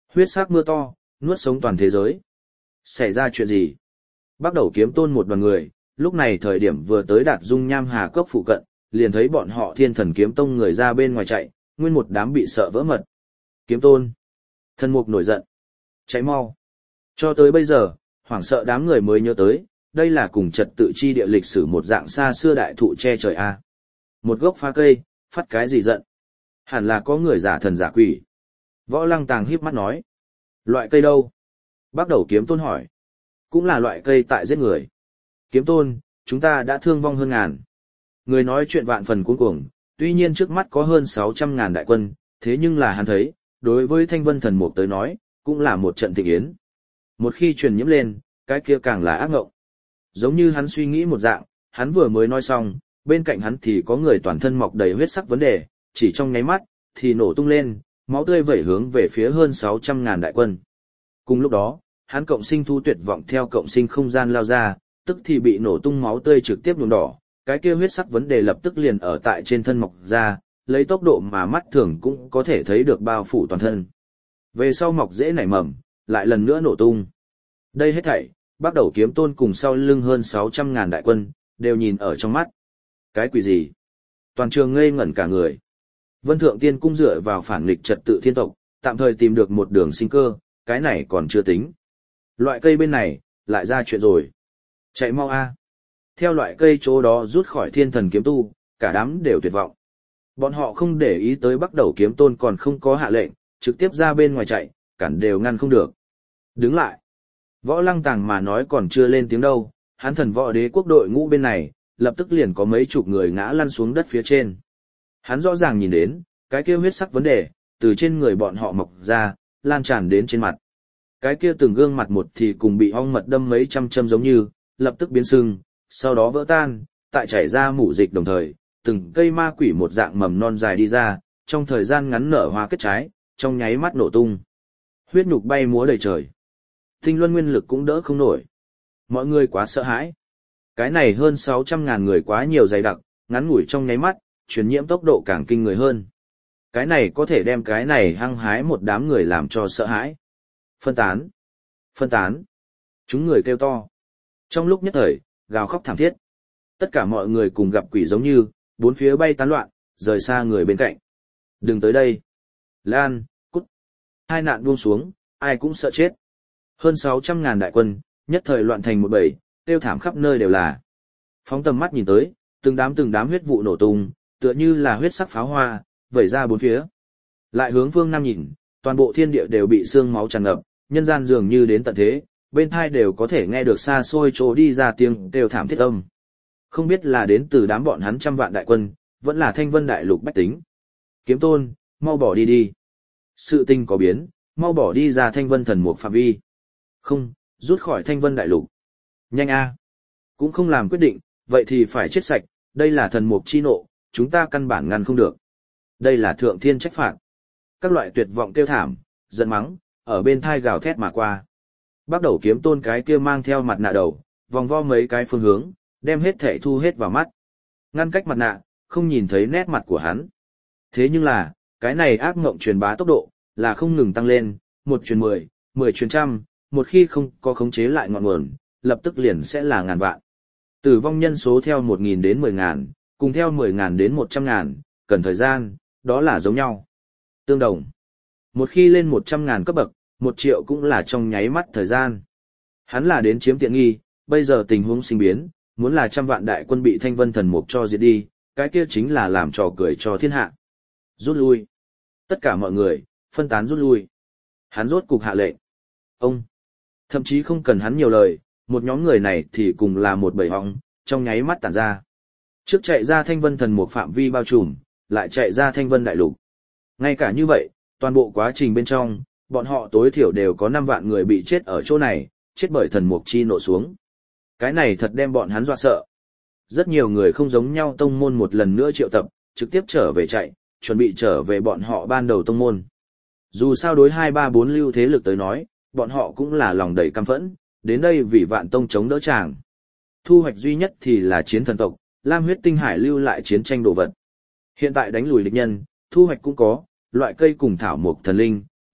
Huyết sắc mưa to, nuốt sống toàn thế giới. Xảy ra chuyện gì? Bắt đầu kiếm tôn một đoàn người, lúc này thời điểm vừa tới đạt dung nham hà cốc phụ cận, liền thấy bọn họ thiên thần kiếm tông người ra bên ngoài chạy, nguyên một đám bị sợ vỡ mật. Kiếm tôn. Thần mục nổi giận. Chạy mau. Cho tới bây giờ, hoảng sợ đám người mới nhớ tới, đây là cùng trật tự chi địa lịch sử một dạng xa xưa đại thụ che trời a. Một gốc phá cây, phát cái gì giận? Hẳn là có người giả thần giả quỷ. Võ Lăng Tàng híp mắt nói. Loại cây đâu? Bắt đầu kiếm tôn hỏi. Cũng là loại cây tại giết người. Kiếm tôn, chúng ta đã thương vong hơn ngàn. Người nói chuyện vạn phần cuống cuồng, tuy nhiên trước mắt có hơn sáu trăm ngàn đại quân, thế nhưng là hắn thấy, đối với Thanh Vân Thần Mục tới nói, cũng là một trận thịnh yến. Một khi truyền nhiễm lên, cái kia càng là ác ngộng. Giống như hắn suy nghĩ một dạng, hắn vừa mới nói xong, bên cạnh hắn thì có người toàn thân mọc đầy huyết sắc vấn đề, chỉ trong nháy mắt, thì nổ tung lên, máu tươi vẩy hướng về phía hơn sáu trăm ngàn đại quân. Cùng lúc đó, hắn cộng sinh thu tuyệt vọng theo cộng sinh không gian lao ra, tức thì bị nổ tung máu tươi trực tiếp nhuộm đỏ, cái kia huyết sắc vấn đề lập tức liền ở tại trên thân mọc ra, lấy tốc độ mà mắt thường cũng có thể thấy được bao phủ toàn thân. Về sau mọc dễ nảy mầm, lại lần nữa nổ tung. Đây hết thảy, bắt đầu kiếm tôn cùng sau lưng hơn sáu trăm ngàn đại quân, đều nhìn ở trong mắt. Cái quỷ gì? Toàn trường ngây ngẩn cả người. Vân Thượng Tiên Cung dựa vào phản nghịch trật tự thiên tộc, tạm thời tìm được một đường sinh cơ, cái này còn chưa tính. Loại cây bên này, lại ra chuyện rồi. Chạy mau a! Theo loại cây chỗ đó rút khỏi thiên thần kiếm tu, cả đám đều tuyệt vọng. Bọn họ không để ý tới bắt đầu kiếm tôn còn không có hạ lệnh, trực tiếp ra bên ngoài chạy, cản đều ngăn không được. Đứng lại! Võ Lăng Tàng mà nói còn chưa lên tiếng đâu, hắn thần võ đế quốc đội ngũ bên này, lập tức liền có mấy chục người ngã lăn xuống đất phía trên. Hắn rõ ràng nhìn đến, cái kia huyết sắc vấn đề, từ trên người bọn họ mọc ra, lan tràn đến trên mặt. Cái kia từng gương mặt một thì cùng bị ong mật đâm mấy trăm châm giống như, lập tức biến sưng, sau đó vỡ tan, tại chảy ra mủ dịch đồng thời, từng cây ma quỷ một dạng mầm non dài đi ra, trong thời gian ngắn nở hoa kết trái, trong nháy mắt nổ tung. Huyết nhục bay múa đầy trời. Tinh luân nguyên lực cũng đỡ không nổi. Mọi người quá sợ hãi. Cái này hơn sáu trăm ngàn người quá nhiều dày đặc, ngắn ngủi trong nháy mắt, truyền nhiễm tốc độ càng kinh người hơn. Cái này có thể đem cái này hăng hái một đám người làm cho sợ hãi. Phân tán. Phân tán. Chúng người kêu to. Trong lúc nhất thời, gào khóc thảm thiết. Tất cả mọi người cùng gặp quỷ giống như, bốn phía bay tán loạn, rời xa người bên cạnh. Đừng tới đây. Lan, cút. Hai nạn buông xuống, ai cũng sợ chết. Hơn sáu trăm ngàn đại quân, nhất thời loạn thành một bầy, tiêu thảm khắp nơi đều là. Phóng tầm mắt nhìn tới, từng đám từng đám huyết vụ nổ tung, tựa như là huyết sắc pháo hoa, vẩy ra bốn phía. Lại hướng phương nam nhìn, toàn bộ thiên địa đều bị xương máu tràn ngập, nhân gian dường như đến tận thế, bên thai đều có thể nghe được xa xôi chỗ đi ra tiếng kêu thảm thiết âm. Không biết là đến từ đám bọn hắn trăm vạn đại quân, vẫn là Thanh Vân đại lục bách tính. Kiếm tôn, mau bỏ đi đi. Sự tình có biến, mau bỏ đi ra Thanh Vân thần mục phạm vi. Không, rút khỏi Thanh Vân đại lục. Nhanh a. Cũng không làm quyết định, vậy thì phải chết sạch, đây là thần mục chi nộ, chúng ta căn bản ngăn không được. Đây là thượng thiên trách phạt. Các loại tuyệt vọng kêu thảm, giận mắng, ở bên thai gào thét mà qua. Bắt đầu kiếm tôn cái kia mang theo mặt nạ đầu, vòng vo mấy cái phương hướng, đem hết thể thu hết vào mắt. Ngăn cách mặt nạ, không nhìn thấy nét mặt của hắn. Thế nhưng là, cái này ác mộng truyền bá tốc độ, là không ngừng tăng lên, một truyền mười, mười truyền trăm, một khi không có khống chế lại ngọn nguồn, lập tức liền sẽ là ngàn vạn. Tử vong nhân số theo một nghìn đến mười ngàn, cùng theo mười ngàn đến một trăm ngàn, cần thời gian, đó là giống nhau. Tương đồng. Một khi lên một trăm ngàn cấp bậc, một triệu cũng là trong nháy mắt thời gian. Hắn là đến chiếm tiện nghi, bây giờ tình huống sinh biến, muốn là trăm vạn đại quân bị Thanh Vân thần mục cho diệt đi, cái kia chính là làm trò cười cho thiên hạ. Rút lui. Tất cả mọi người, phân tán rút lui. Hắn rốt cục hạ lệnh. Ông. Thậm chí không cần hắn nhiều lời, một nhóm người này thì cùng là một bầy hóng, trong nháy mắt tản ra. Trước chạy ra Thanh Vân thần mục phạm vi bao trùm, lại chạy ra Thanh Vân đại lục. Ngay cả như vậy, toàn bộ quá trình bên trong, bọn họ tối thiểu đều có năm vạn người bị chết ở chỗ này, chết bởi thần mục chi nộ xuống. Cái này thật đem bọn hắn dọa sợ. Rất nhiều người không giống nhau tông môn một lần nữa triệu tập, trực tiếp trở về chạy, chuẩn bị trở về bọn họ ban đầu tông môn. Dù sao đối hai ba bốn lưu thế lực tới nói, bọn họ cũng là lòng đầy căm phẫn, đến đây vì vạn tông chống đỡ chàng. Thu hoạch duy nhất thì là chiến thần tộc, Lam huyết tinh hải lưu lại chiến tranh đồ vật. Hiện tại đánh lùi địch nhân, thu hoạch cũng có, loại cây cùng thảo mộc thần linh,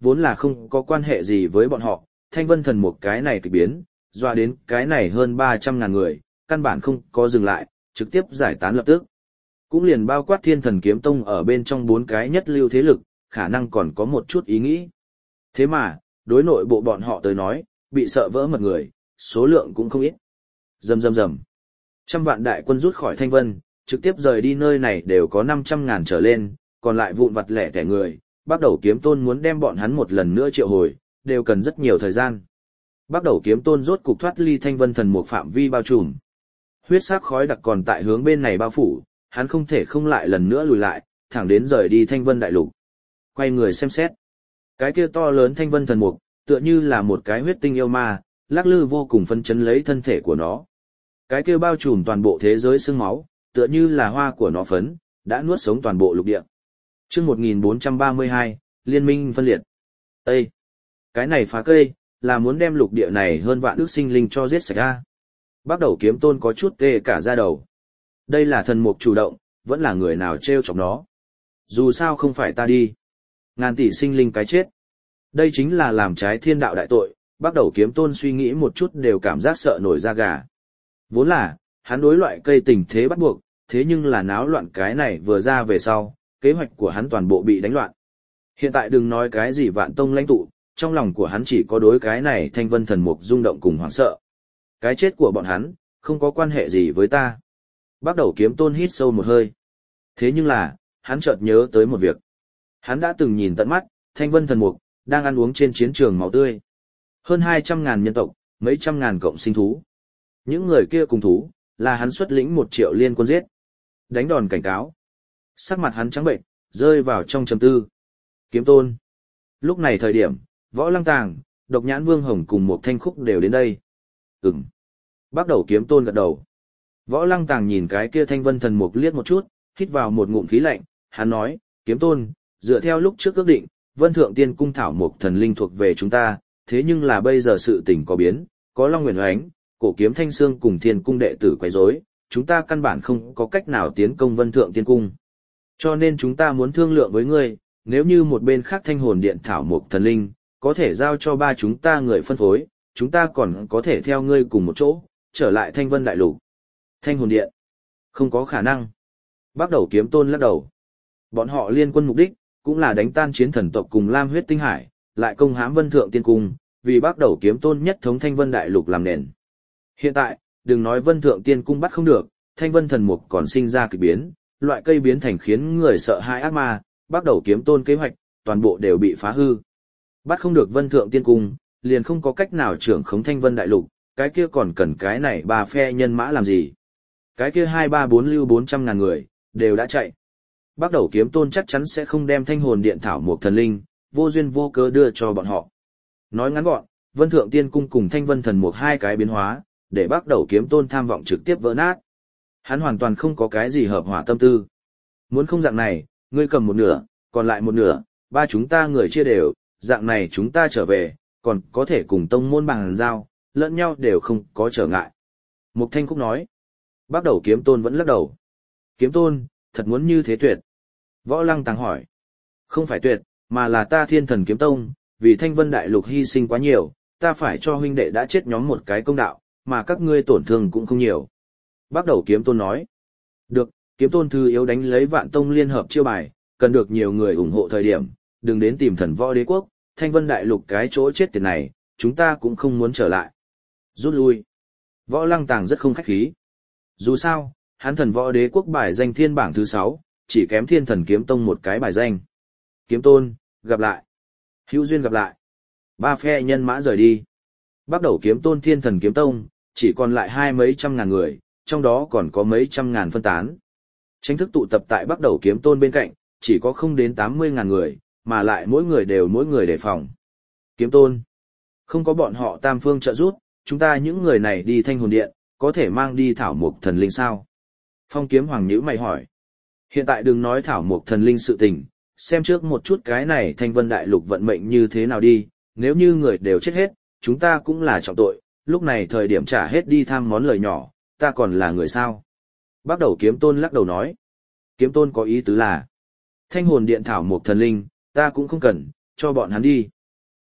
vốn là không có quan hệ gì với bọn họ, thanh vân thần một cái này kỳ biến, dọa đến cái này hơn ba trăm ngàn người, căn bản không có dừng lại, trực tiếp giải tán lập tức. Cũng liền bao quát thiên thần kiếm tông ở bên trong bốn cái nhất lưu thế lực, khả năng còn có một chút ý nghĩ. Thế mà, đối nội bộ bọn họ tới nói, bị sợ vỡ mật người, số lượng cũng không ít. Rầm rầm rầm. Trăm vạn đại quân rút khỏi Thanh Vân, trực tiếp rời đi nơi này đều có năm trăm ngàn trở lên, còn lại vụn vặt lẻ tẻ người, bắt đầu kiếm tôn muốn đem bọn hắn một lần nữa triệu hồi, đều cần rất nhiều thời gian. Bắt đầu kiếm tôn rốt cục thoát ly Thanh Vân thần một phạm vi bao trùm. Huyết sắc khói đặc còn tại hướng bên này bao phủ, hắn không thể không lại lần nữa lùi lại, thẳng đến rời đi Thanh Vân đại lục. Quay người xem xét. Cái kia to lớn Thanh Vân thần mục, tựa như là một cái huyết tinh yêu ma, lắc lư vô cùng phân chấn lấy thân thể của nó. Cái kia bao trùm toàn bộ thế giới xương máu, tựa như là hoa của nó phấn, đã nuốt sống toàn bộ lục địa. Chương một nghìn bốn trăm ba mươi hai, Liên minh phân liệt. Ê! Cái này phá cây, là muốn đem lục địa này hơn vạn ước sinh linh cho giết sạch ra. Bắt đầu kiếm tôn có chút tê cả da đầu. Đây là thần mục chủ động, vẫn là người nào trêu chọc nó. Dù sao không phải ta đi. Ngàn tỷ sinh linh cái chết. Đây chính là làm trái thiên đạo đại tội, bắt đầu kiếm tôn suy nghĩ một chút đều cảm giác sợ nổi da gà. Vốn là, hắn đối loại cây tình thế bắt buộc, thế nhưng là náo loạn cái này vừa ra về sau, kế hoạch của hắn toàn bộ bị đánh loạn. Hiện tại đừng nói cái gì vạn tông lãnh tụ, trong lòng của hắn chỉ có đối cái này thanh vân thần mục rung động cùng hoảng sợ. Cái chết của bọn hắn, không có quan hệ gì với ta. Bắt đầu kiếm tôn hít sâu một hơi. Thế nhưng là, hắn chợt nhớ tới một việc. Hắn đã từng nhìn tận mắt, thanh vân thần mục, đang ăn uống trên chiến trường máu tươi. Hơn hai trăm ngàn nhân tộc, mấy trăm ngàn cộng sinh thú. Những người kia cùng thú, là hắn xuất lĩnh một triệu liên quân giết. Đánh đòn cảnh cáo. Sắc mặt hắn trắng bệnh, rơi vào trong trầm tư. Kiếm tôn. Lúc này thời điểm, Võ Lăng Tàng, Độc Nhãn Vương Hồng cùng một thanh khúc đều đến đây. Ừm. Bắt đầu kiếm tôn gật đầu. Võ Lăng Tàng nhìn cái kia thanh vân thần mục liếc một chút, hít vào một ngụm khí lạnh, hắn nói, kiếm tôn, dựa theo lúc trước ước định, vân thượng tiên cung thảo mục thần linh thuộc về chúng ta, thế nhưng là bây giờ sự tình có biến, có Long Nguyện Oánh, cổ kiếm thanh xương cùng thiên cung đệ tử quấy rối, chúng ta căn bản không có cách nào tiến công vân thượng tiên cung. Cho nên chúng ta muốn thương lượng với ngươi, nếu như một bên khác thanh hồn điện thảo mục thần linh, có thể giao cho ba chúng ta người phân phối, chúng ta còn có thể theo ngươi cùng một chỗ, trở lại thanh vân đại lục. Thanh hồn điện. Không có khả năng. Bắt đầu kiếm tôn lắc đầu. Bọn họ liên quân mục đích, cũng là đánh tan chiến thần tộc cùng Lam huyết tinh hải, lại công hãm vân thượng tiên cung, vì bắt đầu kiếm tôn nhất thống thanh vân đại lục làm nền. Hiện tại, đừng nói vân thượng tiên cung bắt không được, thanh vân thần mục còn sinh ra kỳ biến, loại cây biến thành khiến người sợ hãi ác ma, bắt đầu kiếm tôn kế hoạch, toàn bộ đều bị phá hư. Bắt không được vân thượng tiên cung, liền không có cách nào trưởng khống thanh vân đại lục, cái kia còn cần cái này ba phe nhân mã làm gì. Cái kia hai ba bốn lưu bốn trăm ngàn người, đều đã chạy. Bắt đầu kiếm tôn chắc chắn sẽ không đem thanh hồn điện thảo mục thần linh, vô duyên vô cớ đưa cho bọn họ. Nói ngắn gọn, vân thượng tiên cung cùng thanh vân thần mục hai cái biến hóa, để bắt đầu kiếm tôn tham vọng trực tiếp vỡ nát. Hắn hoàn toàn không có cái gì hợp hỏa tâm tư. Muốn không dạng này, ngươi cầm một nửa, còn lại một nửa, ba chúng ta người chia đều, dạng này chúng ta trở về, còn có thể cùng tông môn bằng giao, lẫn nhau đều không có trở ngại. Mục Thanh Khúc nói. Bắt đầu kiếm tôn vẫn lắc đầu. Kiếm tôn, thật muốn như thế tuyệt. Võ Lăng Tàng hỏi. Không phải tuyệt, mà là ta thiên thần kiếm tông, vì thanh vân đại lục hy sinh quá nhiều, ta phải cho huynh đệ đã chết nhóm một cái công đạo, mà các ngươi tổn thương cũng không nhiều. Bắt đầu kiếm tôn nói. Được, kiếm tôn thư yếu đánh lấy vạn tông liên hợp chiêu bài, cần được nhiều người ủng hộ thời điểm, đừng đến tìm thần võ đế quốc, thanh vân đại lục cái chỗ chết tiệt này, chúng ta cũng không muốn trở lại. Rút lui. Võ Lăng Tàng rất không khách khí. Dù sao, hắn thần võ đế quốc bài danh thiên bảng thứ sáu, chỉ kém thiên thần kiếm tông một cái bài danh. Kiếm tôn, gặp lại. Hữu duyên gặp lại. Ba phe nhân mã rời đi. Bắt đầu kiếm tôn thiên thần kiếm tông, chỉ còn lại hai mấy trăm ngàn người, trong đó còn có mấy trăm ngàn phân tán. Tranh thức tụ tập tại bắt đầu kiếm tôn bên cạnh, chỉ có không đến tám mươi ngàn người, mà lại mỗi người đều mỗi người đề phòng. Kiếm tôn, không có bọn họ tam phương trợ giúp, chúng ta những người này đi thanh hồn điện, có thể mang đi thảo mục thần linh sao? Phong kiếm hoàng nhữ mày hỏi. Hiện tại đừng nói thảo mục thần linh sự tình, xem trước một chút cái này thanh vân đại lục vận mệnh như thế nào đi, nếu như người đều chết hết, chúng ta cũng là trọng tội, lúc này thời điểm trả hết đi tham món lời nhỏ, ta còn là người sao? Bắt đầu kiếm tôn lắc đầu nói. Kiếm tôn có ý tứ là, thanh hồn điện thảo mục thần linh, ta cũng không cần, cho bọn hắn đi.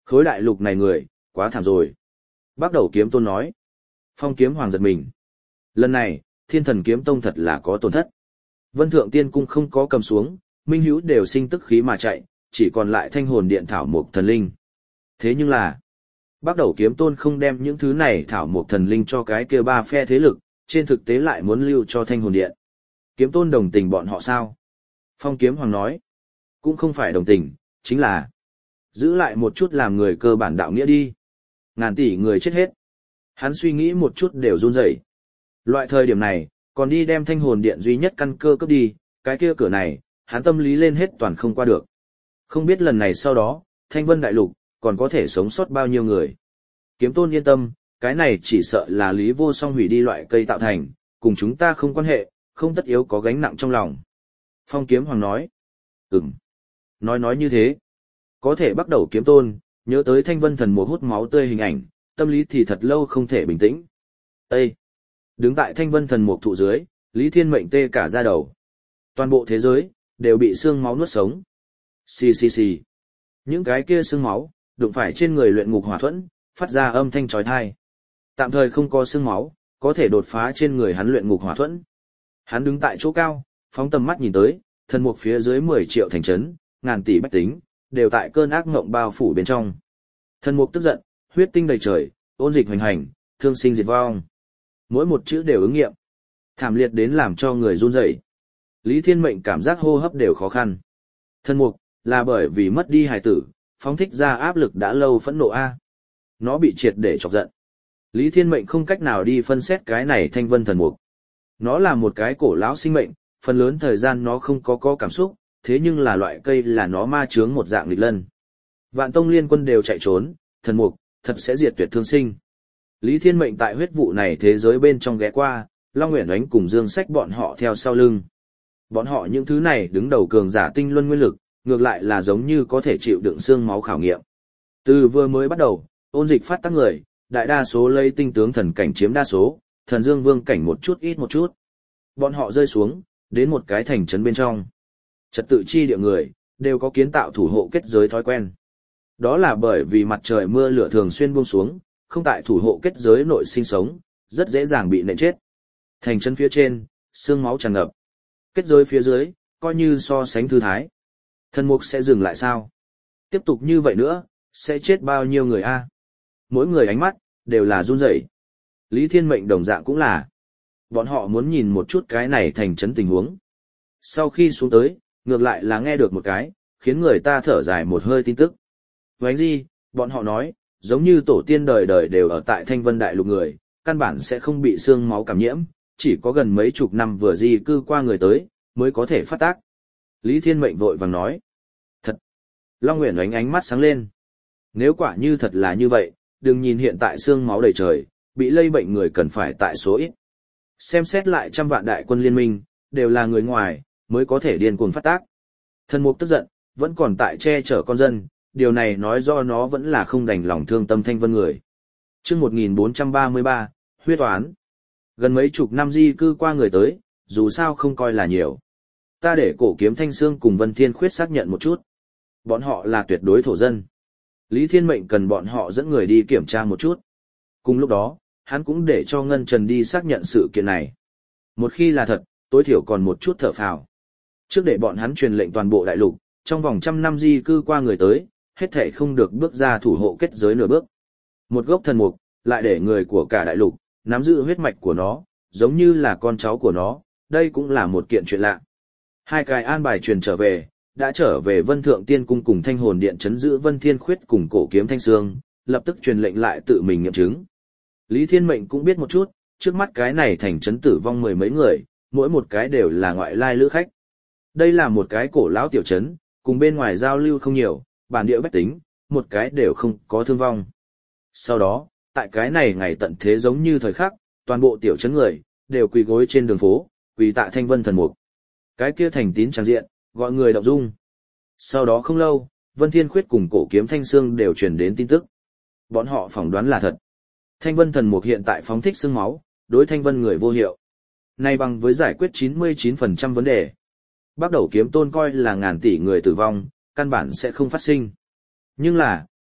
Khối đại lục này người, quá thảm rồi. Bắt đầu kiếm tôn nói. Phong kiếm hoàng giật mình. Lần này, thiên thần kiếm tông thật là có tổn thất. Vân thượng tiên cung không có cầm xuống, minh hữu đều sinh tức khí mà chạy, chỉ còn lại thanh hồn điện thảo mục thần linh. Thế nhưng là, bắt đầu kiếm tôn không đem những thứ này thảo mục thần linh cho cái kia ba phe thế lực, trên thực tế lại muốn lưu cho thanh hồn điện. Kiếm tôn đồng tình bọn họ sao? Phong kiếm hoàng nói, cũng không phải đồng tình, chính là giữ lại một chút làm người cơ bản đạo nghĩa đi. Ngàn tỷ người chết hết. Hắn suy nghĩ một chút đều run rẩy. Loại thời điểm này, còn đi đem thanh hồn điện duy nhất căn cơ cấp đi, cái kia cửa này, hắn tâm lý lên hết toàn không qua được. Không biết lần này sau đó, thanh vân đại lục, còn có thể sống sót bao nhiêu người. Kiếm tôn yên tâm, cái này chỉ sợ là lý vô song hủy đi loại cây tạo thành, cùng chúng ta không quan hệ, không tất yếu có gánh nặng trong lòng. Phong kiếm hoàng nói, ừm, nói nói như thế. Có thể bắt đầu kiếm tôn, nhớ tới thanh vân thần mùa hút máu tươi hình ảnh, tâm lý thì thật lâu không thể bình tĩnh. Ê! Đứng tại thanh vân thần mục thụ dưới, Lý Thiên Mệnh tê cả da đầu. Toàn bộ thế giới, đều bị xương máu nuốt sống. Xì xì xì. Những cái kia xương máu, đụng phải trên người luyện ngục hỏa thuẫn, phát ra âm thanh chói tai. Tạm thời không có xương máu, có thể đột phá trên người hắn luyện ngục hỏa thuẫn. Hắn đứng tại chỗ cao, phóng tầm mắt nhìn tới, thần mục phía dưới mười triệu thành trấn, ngàn tỷ bách tính, đều tại cơn ác ngộng bao phủ bên trong. Thần mục tức giận, huyết tinh đầy trời, ôn dịch hoành hành, thương sinh diệt vong. Mỗi một chữ đều ứng nghiệm. Thảm liệt đến làm cho người run rẩy. Lý Thiên Mệnh cảm giác hô hấp đều khó khăn. Thần mục, là bởi vì mất đi hài tử, phóng thích ra áp lực đã lâu phẫn nộ A. Nó bị triệt để chọc giận. Lý Thiên Mệnh không cách nào đi phân xét cái này thanh vân thần mục. Nó là một cái cổ lão sinh mệnh, phần lớn thời gian nó không có có cảm xúc, thế nhưng là loại cây là nó ma chướng một dạng nghịch lân. Vạn tông liên quân đều chạy trốn, thần mục, thật sẽ diệt tuyệt thương sinh. Lý Thiên Mệnh tại huyết vụ này thế giới bên trong ghé qua, Long Uyển Oánh cùng Dương Sách bọn họ theo sau lưng. Bọn họ những thứ này đứng đầu cường giả tinh luân nguyên lực, ngược lại là giống như có thể chịu đựng xương máu khảo nghiệm. Từ vừa mới bắt đầu, ôn dịch phát tác người, đại đa số lấy tinh tướng thần cảnh chiếm đa số, thần dương vương cảnh một chút ít một chút. Bọn họ rơi xuống, đến một cái thành trấn bên trong. Trật tự chi địa người, đều có kiến tạo thủ hộ kết giới thói quen. Đó là bởi vì mặt trời mưa lửa thường xuyên buông xuống, không tại thủ hộ kết giới nội sinh sống, rất dễ dàng bị nện chết. Thành trấn phía trên, xương máu tràn ngập. Kết giới phía dưới, coi như so sánh thư thái. Thần mục sẽ dừng lại sao? Tiếp tục như vậy nữa, sẽ chết bao nhiêu người a? Mỗi người ánh mắt, đều là run rẩy. Lý Thiên Mệnh đồng dạng cũng là. Bọn họ muốn nhìn một chút cái này thành trấn tình huống. Sau khi xuống tới, ngược lại là nghe được một cái, khiến người ta thở dài một hơi tin tức. Vánh gì, bọn họ nói, giống như tổ tiên đời đời đều ở tại Thanh Vân Đại Lục người, căn bản sẽ không bị xương máu cảm nhiễm, chỉ có gần mấy chục năm vừa di cư qua người tới, mới có thể phát tác. Lý Thiên Mệnh vội vàng nói. Thật! Long Uyển Oánh ánh mắt sáng lên. Nếu quả như thật là như vậy, đừng nhìn hiện tại xương máu đầy trời, bị lây bệnh người cần phải tại số ít. Xem xét lại trăm vạn đại quân liên minh, đều là người ngoài, mới có thể điên cuồng phát tác. Thần mục tức giận, vẫn còn tại che chở con dân, điều này nói do nó vẫn là không đành lòng thương tâm Thanh Vân người. Chương một nghìn bốn trăm ba mươi ba, huyết oán. Gần mấy chục năm di cư qua người tới, dù sao không coi là nhiều. Ta để Cổ Kiếm Thanh Sương cùng Vân Thiên Khuyết xác nhận một chút. Bọn họ là tuyệt đối thổ dân. Lý Thiên Mệnh cần bọn họ dẫn người đi kiểm tra một chút. Cùng lúc đó, hắn cũng để cho Ngân Trần đi xác nhận sự kiện này. Một khi là thật, tối thiểu còn một chút thở phào. Trước để bọn hắn truyền lệnh toàn bộ đại lục, trong vòng trăm năm di cư qua người tới, hết thể không được bước ra thủ hộ kết giới nửa bước. Một gốc thần mục, lại để người của cả đại lục, nắm giữ huyết mạch của nó, giống như là con cháu của nó, đây cũng là một kiện chuyện lạ. Hai cái an bài truyền trở về, đã trở về Vân Thượng Tiên Cung cùng Thanh Hồn Điện trấn giữ Vân Thiên Khuyết cùng Cổ Kiếm Thanh Sương, lập tức truyền lệnh lại tự mình nghiệm chứng. Lý Thiên Mệnh cũng biết một chút, trước mắt cái này thành trấn tử vong mười mấy người, mỗi một cái đều là ngoại lai lữ khách. Đây là một cái cổ lão tiểu trấn, cùng bên ngoài giao lưu không nhiều, bản địa bách tính, một cái đều không có thương vong. Sau đó, tại cái này ngày tận thế giống như thời khắc, toàn bộ tiểu trấn người, đều quỳ gối trên đường phố, quỳ tạ Thanh Vân thần mục. Cái kia thành tín tràng diện, gọi người động dung. Sau đó không lâu, Vân Thiên Khuyết cùng Cổ Kiếm Thanh Sương đều truyền đến tin tức. Bọn họ phỏng đoán là thật. Thanh Vân thần mục hiện tại phóng thích xương máu, đối Thanh Vân người vô hiệu. Nay bằng với giải quyết chín mươi chín phần trăm vấn đề. Bắt đầu kiếm tôn coi là ngàn tỷ người tử vong, căn bản sẽ không phát sinh. Nhưng là,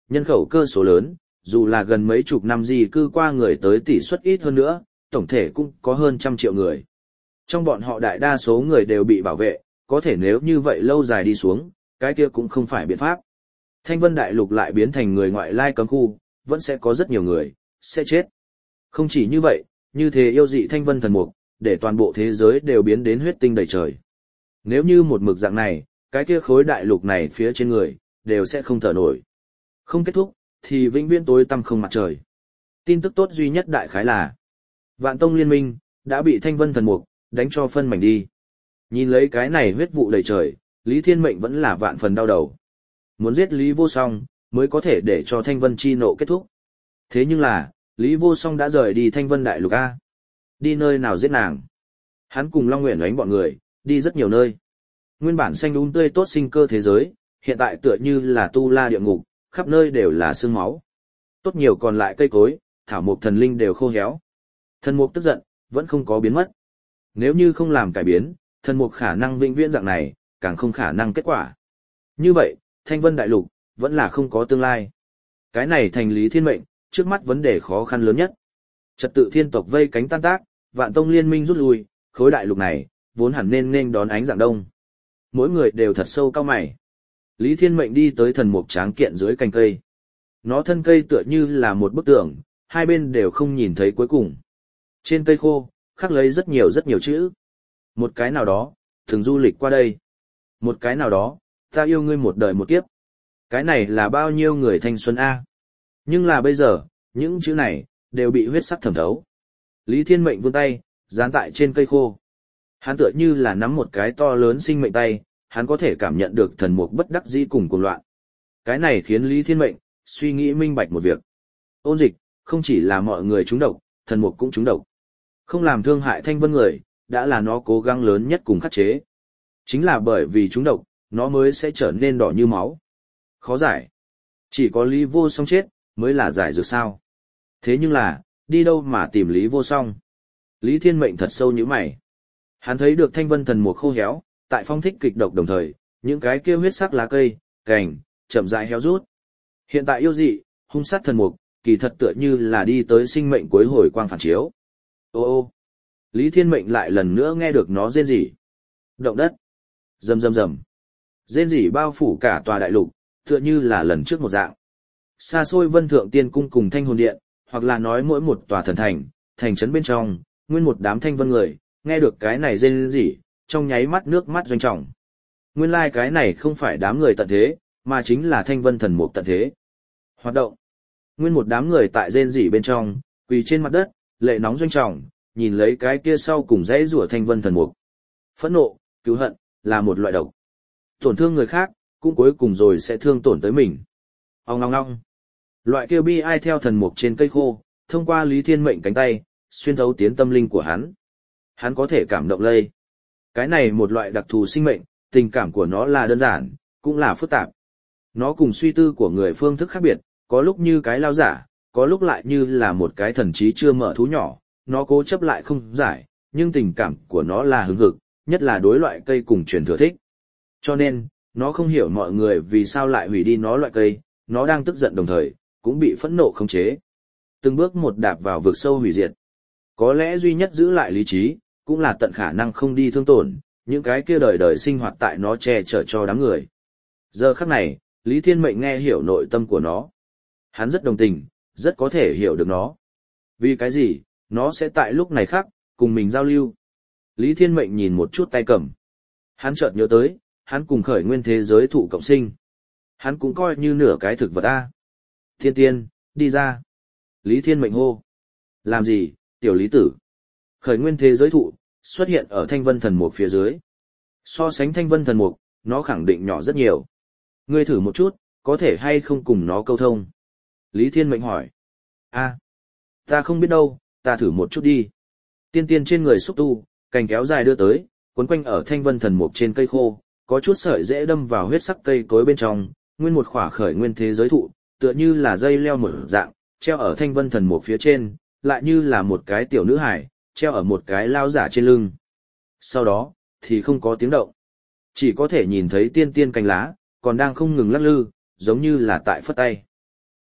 nhân khẩu cơ số lớn, dù là gần mấy chục năm di cư qua người tới tỷ suất ít hơn nữa, tổng thể cũng có hơn trăm triệu người. Trong bọn họ đại đa số người đều bị bảo vệ, có thể nếu như vậy lâu dài đi xuống, cái kia cũng không phải biện pháp. Thanh Vân Đại Lục lại biến thành người ngoại lai cấm khu, vẫn sẽ có rất nhiều người, sẽ chết. Không chỉ như vậy, như thế yêu dị Thanh Vân thần mục, để toàn bộ thế giới đều biến đến huyết tinh đầy trời. Nếu như một mực dạng này, cái kia khối đại lục này phía trên người, đều sẽ không thở nổi. Không kết thúc, thì vĩnh viễn tối tăm không mặt trời. Tin tức tốt duy nhất đại khái là, Vạn Tông Liên minh, đã bị Thanh Vân thần mục, đánh cho phân mảnh đi. Nhìn lấy cái này huyết vụ đầy trời, Lý Thiên Mệnh vẫn là vạn phần đau đầu. Muốn giết Lý Vô Song, mới có thể để cho Thanh Vân chi nộ kết thúc. Thế nhưng là, Lý Vô Song đã rời đi Thanh Vân Đại Lục A. Đi nơi nào giết nàng? Hắn cùng Long Nguyện đánh bọn người, đi rất nhiều nơi. Nguyên bản xanh um tươi tốt sinh cơ thế giới, hiện tại tựa như là tu la địa ngục, khắp nơi đều là xương máu. Tốt nhiều còn lại cây cối, thảo mộc thần linh đều khô héo. Thần mục tức giận, vẫn không có biến mất. Nếu như không làm cải biến, thần mục khả năng vĩnh viễn dạng này, càng không khả năng kết quả. Như vậy, Thanh Vân Đại Lục, vẫn là không có tương lai. Cái này thành Lý Thiên Mệnh, trước mắt vấn đề khó khăn lớn nhất. Trật tự thiên tộc vây cánh tan tác, Vạn Tông Liên minh rút lui, khối đại lục này, vốn hẳn nên nên đón ánh dạng đông. Mỗi người đều thật sâu cao mày. Lý Thiên Mệnh đi tới thần mục tráng kiện dưới cành cây. Nó thân cây tựa như là một bức tường, hai bên đều không nhìn thấy cuối cùng. Trên cây khô, khắc lấy rất nhiều rất nhiều chữ. Một cái nào đó, thường du lịch qua đây. Một cái nào đó, ta yêu ngươi một đời một kiếp. Cái này là bao nhiêu người thanh xuân A. Nhưng là bây giờ, những chữ này, đều bị huyết sắc thẩm thấu. Lý Thiên Mệnh vươn tay, dán tại trên cây khô. Hắn tựa như là nắm một cái to lớn sinh mệnh tay, hắn có thể cảm nhận được thần mục bất đắc dĩ cùng cuồng loạn. Cái này khiến Lý Thiên Mệnh suy nghĩ minh bạch một việc. Ôn dịch, không chỉ là mọi người trúng độc, thần mục cũng trúng độc. Không làm thương hại Thanh Vân người, đã là nó cố gắng lớn nhất cùng khắc chế. Chính là bởi vì trúng độc, nó mới sẽ trở nên đỏ như máu. Khó giải. Chỉ có Lý Vô Song chết, mới là giải dược sao. Thế nhưng là, đi đâu mà tìm Lý Vô Song? Lý Thiên Mệnh thật sâu như mày. Hắn thấy được Thanh Vân thần mục khô héo, tại phong thích kịch độc đồng thời, những cái kia huyết sắc lá cây, cành, chậm rãi héo rút. Hiện tại yêu dị, hung sát thần mục, kỳ thật tựa như là đi tới sinh mệnh cuối hồi quang phản chiếu. Ô ô. Lý Thiên Mệnh lại lần nữa nghe được nó rên rỉ. Động đất. Rầm rầm rầm. Rên rỉ bao phủ cả tòa đại lục, tựa như là lần trước một dạng. Xa xôi Vân Thượng Tiên cung cùng Thanh Hồn Điện, hoặc là nói mỗi một tòa thần thành, thành trấn bên trong, nguyên một đám thanh vân người, nghe được cái này rên rỉ, trong nháy mắt nước mắt doanh trọng. Nguyên lai like cái này không phải đám người tận thế, mà chính là Thanh Vân thần mục tận thế. Hoạt động. Nguyên một đám người tại rên rỉ bên trong, quỳ trên mặt đất, lệ nóng doanh trọng, nhìn lấy cái kia sau cùng dãy rủa Thanh Vân thần mục. Phẫn nộ, cứu hận, là một loại độc. Tổn thương người khác, cũng cuối cùng rồi sẽ thương tổn tới mình. Ong ong ong. Loại kia bi ai theo thần mục trên cây khô, thông qua Lý Thiên Mệnh cánh tay, xuyên thấu tiến tâm linh của hắn. Hắn có thể cảm động lây. Cái này một loại đặc thù sinh mệnh, tình cảm của nó là đơn giản, cũng là phức tạp. Nó cùng suy tư của người phương thức khác biệt, có lúc như cái lao giả, có lúc lại như là một cái thần trí chưa mở thú nhỏ, nó cố chấp lại không giải, nhưng tình cảm của nó là hứng hực, nhất là đối loại cây cùng truyền thừa thích. Cho nên, nó không hiểu mọi người vì sao lại hủy đi nó loại cây, nó đang tức giận đồng thời, cũng bị phẫn nộ khống chế. Từng bước một đạp vào vực sâu hủy diệt. Có lẽ duy nhất giữ lại lý trí, cũng là tận khả năng không đi thương tổn, những cái kia đời đời sinh hoạt tại nó che chở cho đám người. Giờ khắc này, Lý Thiên Mệnh nghe hiểu nội tâm của nó. Hắn rất đồng tình, rất có thể hiểu được nó. Vì cái gì, nó sẽ tại lúc này khác, cùng mình giao lưu. Lý Thiên Mệnh nhìn một chút tay cầm. Hắn chợt nhớ tới, hắn cùng khởi nguyên thế giới thụ cộng sinh. Hắn cũng coi như nửa cái thực vật A. Thiên tiên, đi ra. Lý Thiên Mệnh hô. Làm gì, tiểu lý tử? Khởi nguyên thế giới thụ, xuất hiện ở Thanh Vân thần mục phía dưới. So sánh Thanh Vân thần mục, nó khẳng định nhỏ rất nhiều. Ngươi thử một chút, có thể hay không cùng nó câu thông? Lý Thiên Mệnh hỏi. A, ta không biết đâu, ta thử một chút đi. Tiên tiên trên người xúc tu, cành kéo dài đưa tới, quấn quanh ở Thanh Vân thần mục trên cây khô, có chút sợi dễ đâm vào huyết sắc cây cối bên trong, nguyên một khỏa khởi nguyên thế giới thụ, tựa như là dây leo một dạng, treo ở Thanh Vân thần mục phía trên, lại như là một cái tiểu nữ hài, treo ở một cái lao giả trên lưng. Sau đó, thì không có tiếng động. Chỉ có thể nhìn thấy tiên tiên cành lá, còn đang không ngừng lắc lư, giống như là tại phất tay.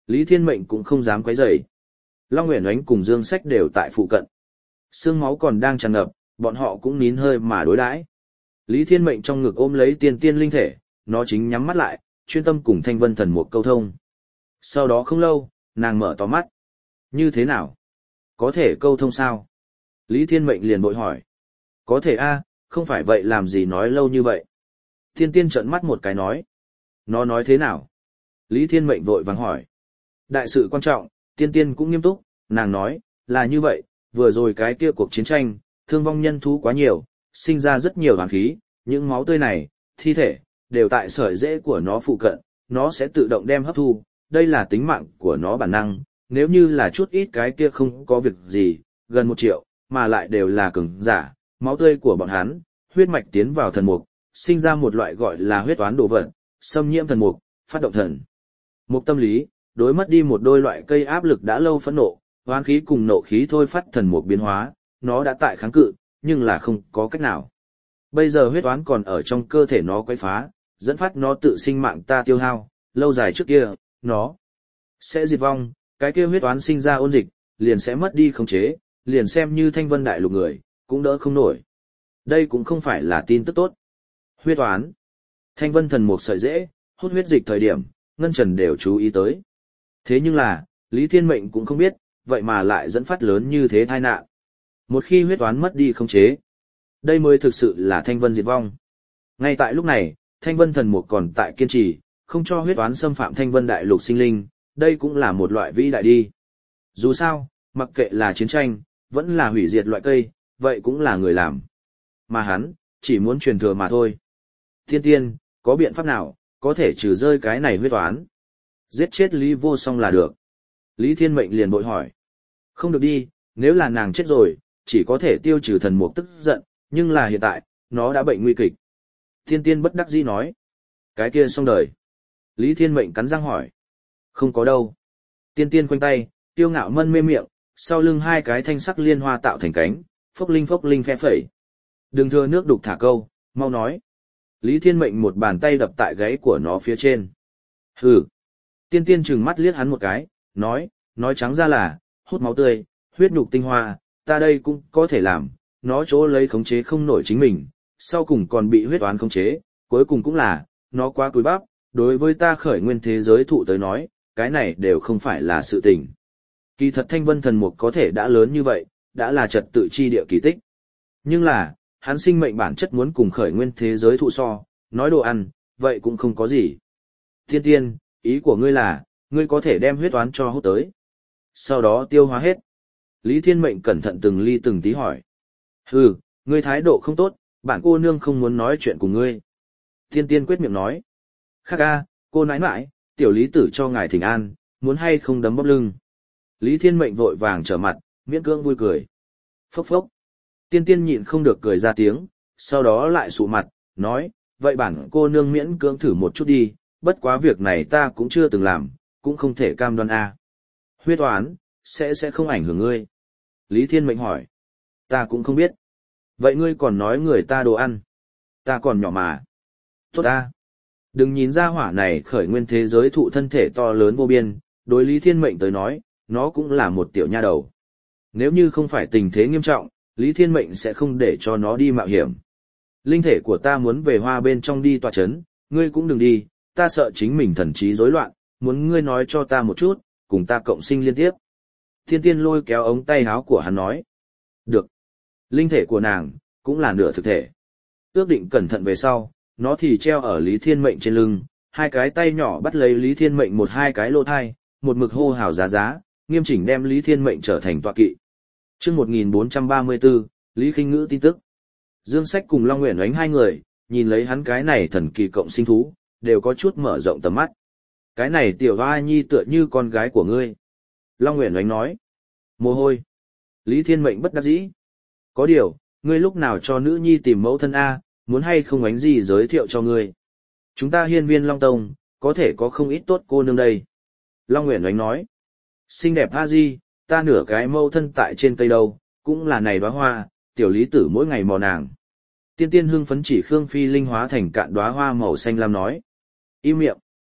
Lý Thiên Mệnh cũng không dám quấy rầy. Long Uyển Oánh cùng Dương Sách đều tại phụ cận. Xương máu còn đang tràn ngập, bọn họ cũng nín hơi mà đối đãi. Lý Thiên Mệnh trong ngực ôm lấy tiên tiên linh thể, nó chính nhắm mắt lại, chuyên tâm cùng Thanh Vân Thần Mục câu thông. Sau đó không lâu, nàng mở to mắt. Như thế nào? Có thể câu thông sao? Lý Thiên Mệnh liền bội hỏi. Có thể a, không phải vậy làm gì nói lâu như vậy? Tiên tiên trợn mắt một cái nói. Nó nói thế nào? Lý Thiên Mệnh vội vàng hỏi. Đại sự quan trọng, tiên tiên cũng nghiêm túc, nàng nói, là như vậy, vừa rồi cái kia cuộc chiến tranh, thương vong nhân thú quá nhiều, sinh ra rất nhiều hoàng khí, những máu tươi này, thi thể, đều tại sợi rễ của nó phụ cận, nó sẽ tự động đem hấp thu, đây là tính mạng của nó bản năng, nếu như là chút ít cái kia không có việc gì, gần một triệu, mà lại đều là cường giả, máu tươi của bọn hắn, huyết mạch tiến vào thần mục, sinh ra một loại gọi là huyết toán đồ vật, xâm nhiễm thần mục, phát động thần mục tâm lý, đối mất đi một đôi loại cây áp lực đã lâu phẫn nộ, hoán khí cùng nộ khí thôi phát thần mục biến hóa, nó đã tại kháng cự, nhưng là không có cách nào. Bây giờ huyết toán còn ở trong cơ thể nó quấy phá, dẫn phát nó tự sinh mạng ta tiêu hao, lâu dài trước kia, nó sẽ diệt vong, cái kia huyết toán sinh ra ôn dịch, liền sẽ mất đi khống chế, liền xem như Thanh Vân đại lục người, cũng đỡ không nổi. Đây cũng không phải là tin tức tốt. Huyết toán. Thanh Vân thần mục sợi dễ, hút huyết dịch thời điểm, Ngân Trần đều chú ý tới. Thế nhưng là, Lý Thiên Mệnh cũng không biết, vậy mà lại dẫn phát lớn như thế tai nạn. Một khi huyết toán mất đi khống chế, đây mới thực sự là Thanh Vân diệt vong. Ngay tại lúc này, Thanh Vân thần mục còn tại kiên trì, không cho huyết toán xâm phạm Thanh Vân đại lục sinh linh, đây cũng là một loại vĩ đại đi. Dù sao, mặc kệ là chiến tranh, vẫn là hủy diệt loại cây, vậy cũng là người làm. Mà hắn, chỉ muốn truyền thừa mà thôi. Thiên tiên, có biện pháp nào, có thể trừ rơi cái này huyết toán? Giết chết Lý Vô Song là được. Lý Thiên Mệnh liền bội hỏi. Không được đi, nếu là nàng chết rồi, chỉ có thể tiêu trừ thần mục tức giận, nhưng là hiện tại, nó đã bệnh nguy kịch. Thiên tiên bất đắc dĩ nói. Cái kia xong đời. Lý Thiên Mệnh cắn răng hỏi. Không có đâu. Tiên tiên khoanh tay, tiêu ngạo mân mê miệng, sau lưng hai cái thanh sắc liên hoa tạo thành cánh, phốc linh phốc linh phe phẩy. Đừng thừa nước đục thả câu, mau nói. Lý Thiên Mệnh một bàn tay đập tại gáy của nó phía trên. Hừ. Tiên tiên trừng mắt liếc hắn một cái, nói, nói trắng ra là, hút máu tươi, huyết nhục tinh hoa, ta đây cũng có thể làm, nó chỗ lấy khống chế không nổi chính mình, sau cùng còn bị huyết oán khống chế, cuối cùng cũng là, nó quá cúi bắp, đối với ta khởi nguyên thế giới thụ tới nói, cái này đều không phải là sự tình. Kỳ thật Thanh Vân thần mục có thể đã lớn như vậy, đã là trật tự chi địa kỳ tích. Nhưng là, hắn sinh mệnh bản chất muốn cùng khởi nguyên thế giới thụ so, nói đồ ăn, vậy cũng không có gì. Tiên tiên, ý của ngươi là, ngươi có thể đem huyết oán cho hút tới. Sau đó tiêu hóa hết. Lý Thiên Mệnh cẩn thận từng ly từng tí hỏi. Hừ, ngươi thái độ không tốt, bản cô nương không muốn nói chuyện cùng ngươi. Tiên tiên quyết miệng nói. Khác a, cô nãi nãi, tiểu lý tử cho ngài thỉnh an, muốn hay không đấm bóp lưng. Lý Thiên Mệnh vội vàng trở mặt, miễn cưỡng vui cười. Phốc phốc. Tiên tiên nhịn không được cười ra tiếng, sau đó lại sụ mặt, nói, vậy bản cô nương miễn cưỡng thử một chút đi, bất quá việc này ta cũng chưa từng làm, cũng không thể cam đoan a. Huyết oán, sẽ sẽ không ảnh hưởng ngươi. Lý Thiên Mệnh hỏi. Ta cũng không biết. Vậy ngươi còn nói người ta đồ ăn. Ta còn nhỏ mà. Tốt a. Đừng nhìn ra hỏa này khởi nguyên thế giới thụ thân thể to lớn vô biên, đối Lý Thiên Mệnh tới nói, nó cũng là một tiểu nha đầu. Nếu như không phải tình thế nghiêm trọng, Lý Thiên Mệnh sẽ không để cho nó đi mạo hiểm. Linh thể của ta muốn về hoa bên trong đi tọa chấn, ngươi cũng đừng đi, ta sợ chính mình thần trí rối loạn, muốn ngươi nói cho ta một chút, cùng ta cộng sinh liên tiếp. Thiên tiên lôi kéo ống tay áo của hắn nói. Được. Linh thể của nàng, cũng là nửa thực thể. Ước định cẩn thận về sau, nó thì treo ở Lý Thiên Mệnh trên lưng, hai cái tay nhỏ bắt lấy Lý Thiên Mệnh một hai cái lỗ thai, một mực hô hào giá giá, nghiêm chỉnh đem Lý Thiên Mệnh trở thành tọa kỵ. Chương một nghìn bốn trăm ba mươi tư, Lý Khinh Ngữ tin tức. Dương Sách cùng Long Uyển Oánh hai người, nhìn lấy hắn cái này thần kỳ cộng sinh thú, đều có chút mở rộng tầm mắt. Cái này tiểu hoa nhi tựa như con gái của ngươi. Long Uyển Oánh nói. Mồ hôi. Lý Thiên Mệnh bất đắc dĩ. Có điều, ngươi lúc nào cho nữ nhi tìm mẫu thân A, muốn hay không Oánh gì giới thiệu cho ngươi. Chúng ta hiên viên Long Tông, có thể có không ít tốt cô nương đây. Long Uyển Oánh nói. Xinh đẹp a di, ta nửa cái mẫu thân tại trên cây đâu, cũng là này đóa hoa, tiểu lý tử mỗi ngày mò nàng. Tiên tiên hưng phấn chỉ Khương Phi linh hóa thành cạn đóa hoa màu xanh lam nói. Im miệng.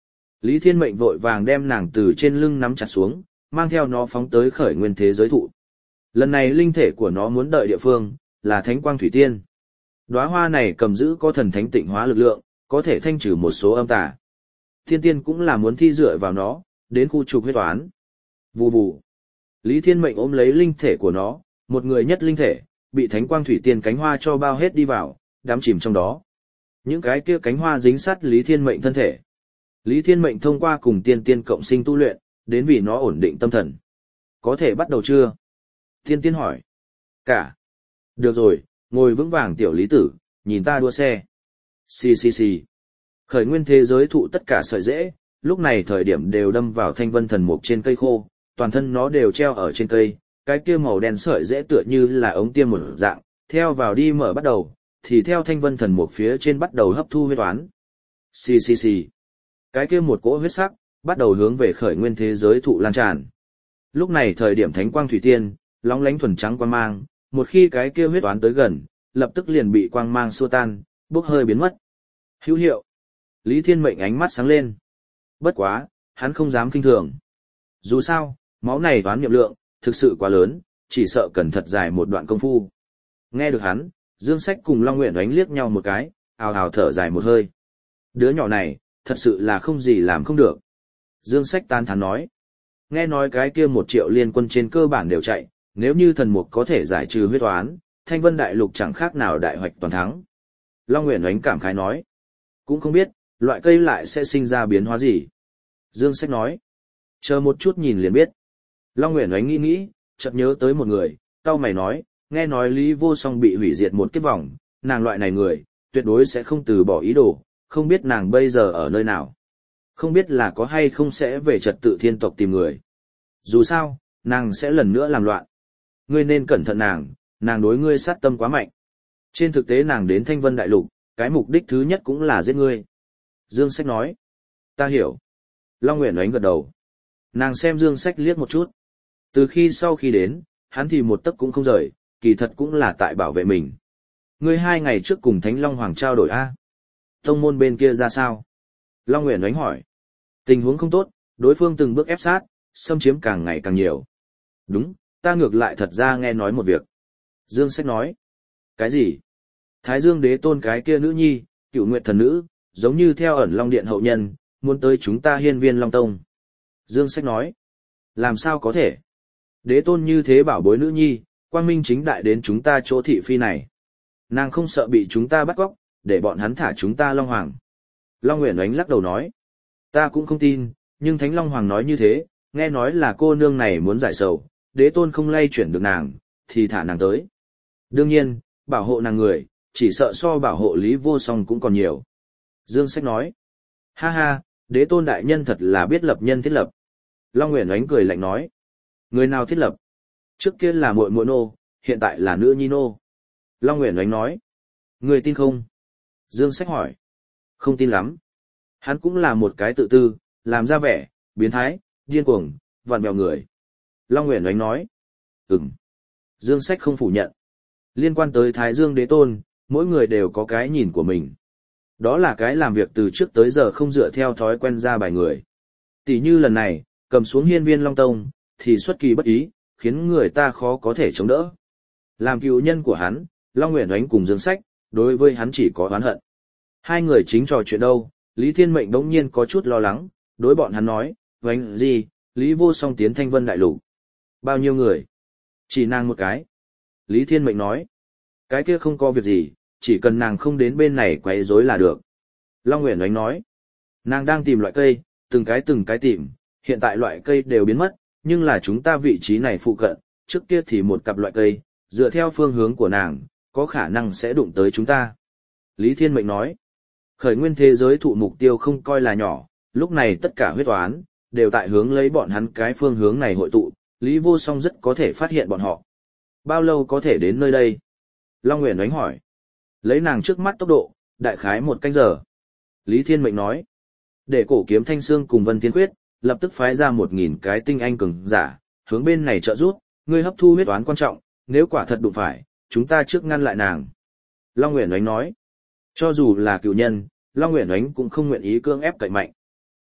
Lý Thiên Mệnh vội vàng đem nàng từ trên lưng nắm chặt xuống, mang theo nó phóng tới khởi nguyên thế giới thụ. Lần này linh thể của nó muốn đợi địa phương, là Thánh Quang Thủy Tiên. Đóa hoa này cầm giữ có thần thánh tịnh hóa lực lượng, có thể thanh trừ một số âm tà. Thiên tiên cũng là muốn thi dựa vào nó, đến khu trục huyết toán. Vù vù. Lý Thiên Mệnh ôm lấy linh thể của nó, một người nhất linh thể, bị Thánh Quang Thủy Tiên cánh hoa cho bao hết đi vào, đắm chìm trong đó. Những cái kia cánh hoa dính sát Lý Thiên Mệnh thân thể. Lý Thiên Mệnh thông qua cùng tiên tiên cộng sinh tu luyện, đến vì nó ổn định tâm thần. Có thể bắt đầu chưa? Tiên tiên hỏi. Cả. Được rồi, ngồi vững vàng tiểu lý tử, nhìn ta đua xe. Xì xì xì. Khởi nguyên thế giới thụ tất cả sợi rễ, lúc này thời điểm đều đâm vào thanh vân thần mục trên cây khô, toàn thân nó đều treo ở trên cây, cái kia màu đen sợi rễ tựa như là ống tiêm một dạng, theo vào đi mở bắt đầu, thì theo thanh vân thần mục phía trên bắt đầu hấp thu huyết toán. Xì xì xì. Cái kia một cỗ huyết sắc, bắt đầu hướng về khởi nguyên thế giới thụ lan tràn. Lúc này thời điểm Thánh Quang Thủy Tiên, lóng lánh thuần trắng quang mang, một khi cái kia huyết toán tới gần, lập tức liền bị quang mang xua tan, bốc hơi biến mất. Hữu hiệu. Lý Thiên Mệnh ánh mắt sáng lên. Bất quá, hắn không dám kinh thường. Dù sao, máu này toán niệm lượng, thực sự quá lớn, chỉ sợ cần thật dài một đoạn công phu. Nghe được hắn, Dương Sách cùng Long Nguyện đánh liếc nhau một cái, ào ào thở dài một hơi. Đứa nhỏ này, thật sự là không gì làm không được. Dương Sách tán thán nói. Nghe nói cái kia một triệu liên quân trên cơ bản đều chạy, nếu như thần mục có thể giải trừ huyết toán, Thanh Vân Đại Lục chẳng khác nào đại hoạch toàn thắng. Long Nguyện đánh cảm khái nói. Cũng không biết, loại cây lại sẽ sinh ra biến hóa gì. Dương Sách nói. Chờ một chút nhìn liền biết. Long Nguyện đánh nghĩ nghĩ, chợt nhớ tới một người, cau mày nói, nghe nói Lý Vô Song bị hủy diệt một kiếp vòng, nàng loại này người, tuyệt đối sẽ không từ bỏ ý đồ, không biết nàng bây giờ ở nơi nào. Không biết là có hay không sẽ về trật tự thiên tộc tìm người. Dù sao, nàng sẽ lần nữa làm loạn. Ngươi nên cẩn thận nàng, nàng đối ngươi sát tâm quá mạnh. Trên thực tế nàng đến Thanh Vân Đại Lục, cái mục đích thứ nhất cũng là giết ngươi. Dương Sách nói. Ta hiểu. Long Nguyện đánh gật đầu. Nàng xem Dương Sách liếc một chút. Từ khi sau khi đến, hắn thì một tấc cũng không rời, kỳ thật cũng là tại bảo vệ mình. Ngươi hai ngày trước cùng Thánh Long Hoàng trao đổi A. Tông môn bên kia ra sao? Long Nguyện đánh hỏi. Tình huống không tốt, đối phương từng bước ép sát, xâm chiếm càng ngày càng nhiều. Đúng, ta ngược lại thật ra nghe nói một việc. Dương Sách nói. Cái gì? Thái Dương Đế Tôn cái kia nữ nhi, Cửu Nguyệt thần nữ, giống như theo ẩn Long Điện hậu nhân, muốn tới chúng ta Hiên Viên Long Tông. Dương Sách nói. Làm sao có thể? Đế Tôn như thế bảo bối nữ nhi, quang minh chính đại đến chúng ta chỗ thị phi này. Nàng không sợ bị chúng ta bắt cóc, để bọn hắn thả chúng ta Long Hoàng. Long Nguyện Ánh lắc đầu nói. Ta cũng không tin, nhưng Thánh Long Hoàng nói như thế, nghe nói là cô nương này muốn giải sầu, Đế Tôn không lay chuyển được nàng, thì thả nàng tới. Đương nhiên, bảo hộ nàng người, chỉ sợ so bảo hộ Lý Vô Song cũng còn nhiều. Dương Sách nói. Ha ha, Đế Tôn đại nhân thật là biết lập nhân thiết lập. Long Nguyện Ánh cười lạnh nói. Người nào thiết lập? Trước kia là muội muội nô, hiện tại là nữ nhi nô. Long Nguyện Ánh nói. Người tin không? Dương Sách hỏi. Không tin lắm. Hắn cũng là một cái tự tư, làm ra vẻ, biến thái, điên cuồng, vặn vẹo người. Long Nguyện Ánh nói. Ừm. Dương Sách không phủ nhận. Liên quan tới Thái Dương Đế Tôn, mỗi người đều có cái nhìn của mình. Đó là cái làm việc từ trước tới giờ không dựa theo thói quen ra bài người. Tỷ như lần này, cầm xuống Hiên Viên Long Tông, thì xuất kỳ bất ý, khiến người ta khó có thể chống đỡ. Làm cựu nhân của hắn, Long Nguyện Ánh cùng Dương Sách, đối với hắn chỉ có oán hận. Hai người chính trò chuyện đâu, Lý Thiên Mệnh đống nhiên có chút lo lắng, đối bọn hắn nói, Vánh gì, Lý Vô Song tiến Thanh Vân Đại Lục. Bao nhiêu người? Chỉ nàng một cái. Lý Thiên Mệnh nói, cái kia không có việc gì, chỉ cần nàng không đến bên này quấy rối là được. Long Nguyện Ánh nói, nàng đang tìm loại cây, từng cái từng cái tìm, hiện tại loại cây đều biến mất, nhưng là chúng ta vị trí này phụ cận, trước kia thì một cặp loại cây, dựa theo phương hướng của nàng, có khả năng sẽ đụng tới chúng ta. Lý Thiên Mệnh nói, khởi nguyên thế giới thụ mục tiêu không coi là nhỏ, lúc này tất cả huyết toán, đều tại hướng lấy bọn hắn cái phương hướng này hội tụ, Lý Vô Song rất có thể phát hiện bọn họ. Bao lâu có thể đến nơi đây? Long Nguyện Ánh hỏi. Lấy nàng trước mắt tốc độ, đại khái một canh giờ. Lý Thiên Mệnh nói, để cổ kiếm Thanh Xương cùng Vân Thiên Quyết, lập tức phái ra một nghìn cái tinh anh cường giả, hướng bên này trợ giúp, ngươi hấp thu huyết toán quan trọng, nếu quả thật đụng phải, chúng ta trước ngăn lại nàng. Long Nguyện Ánh nói, cho dù là cựu nhân, Long Nguyện Ánh cũng không nguyện ý cưỡng ép cậy mạnh.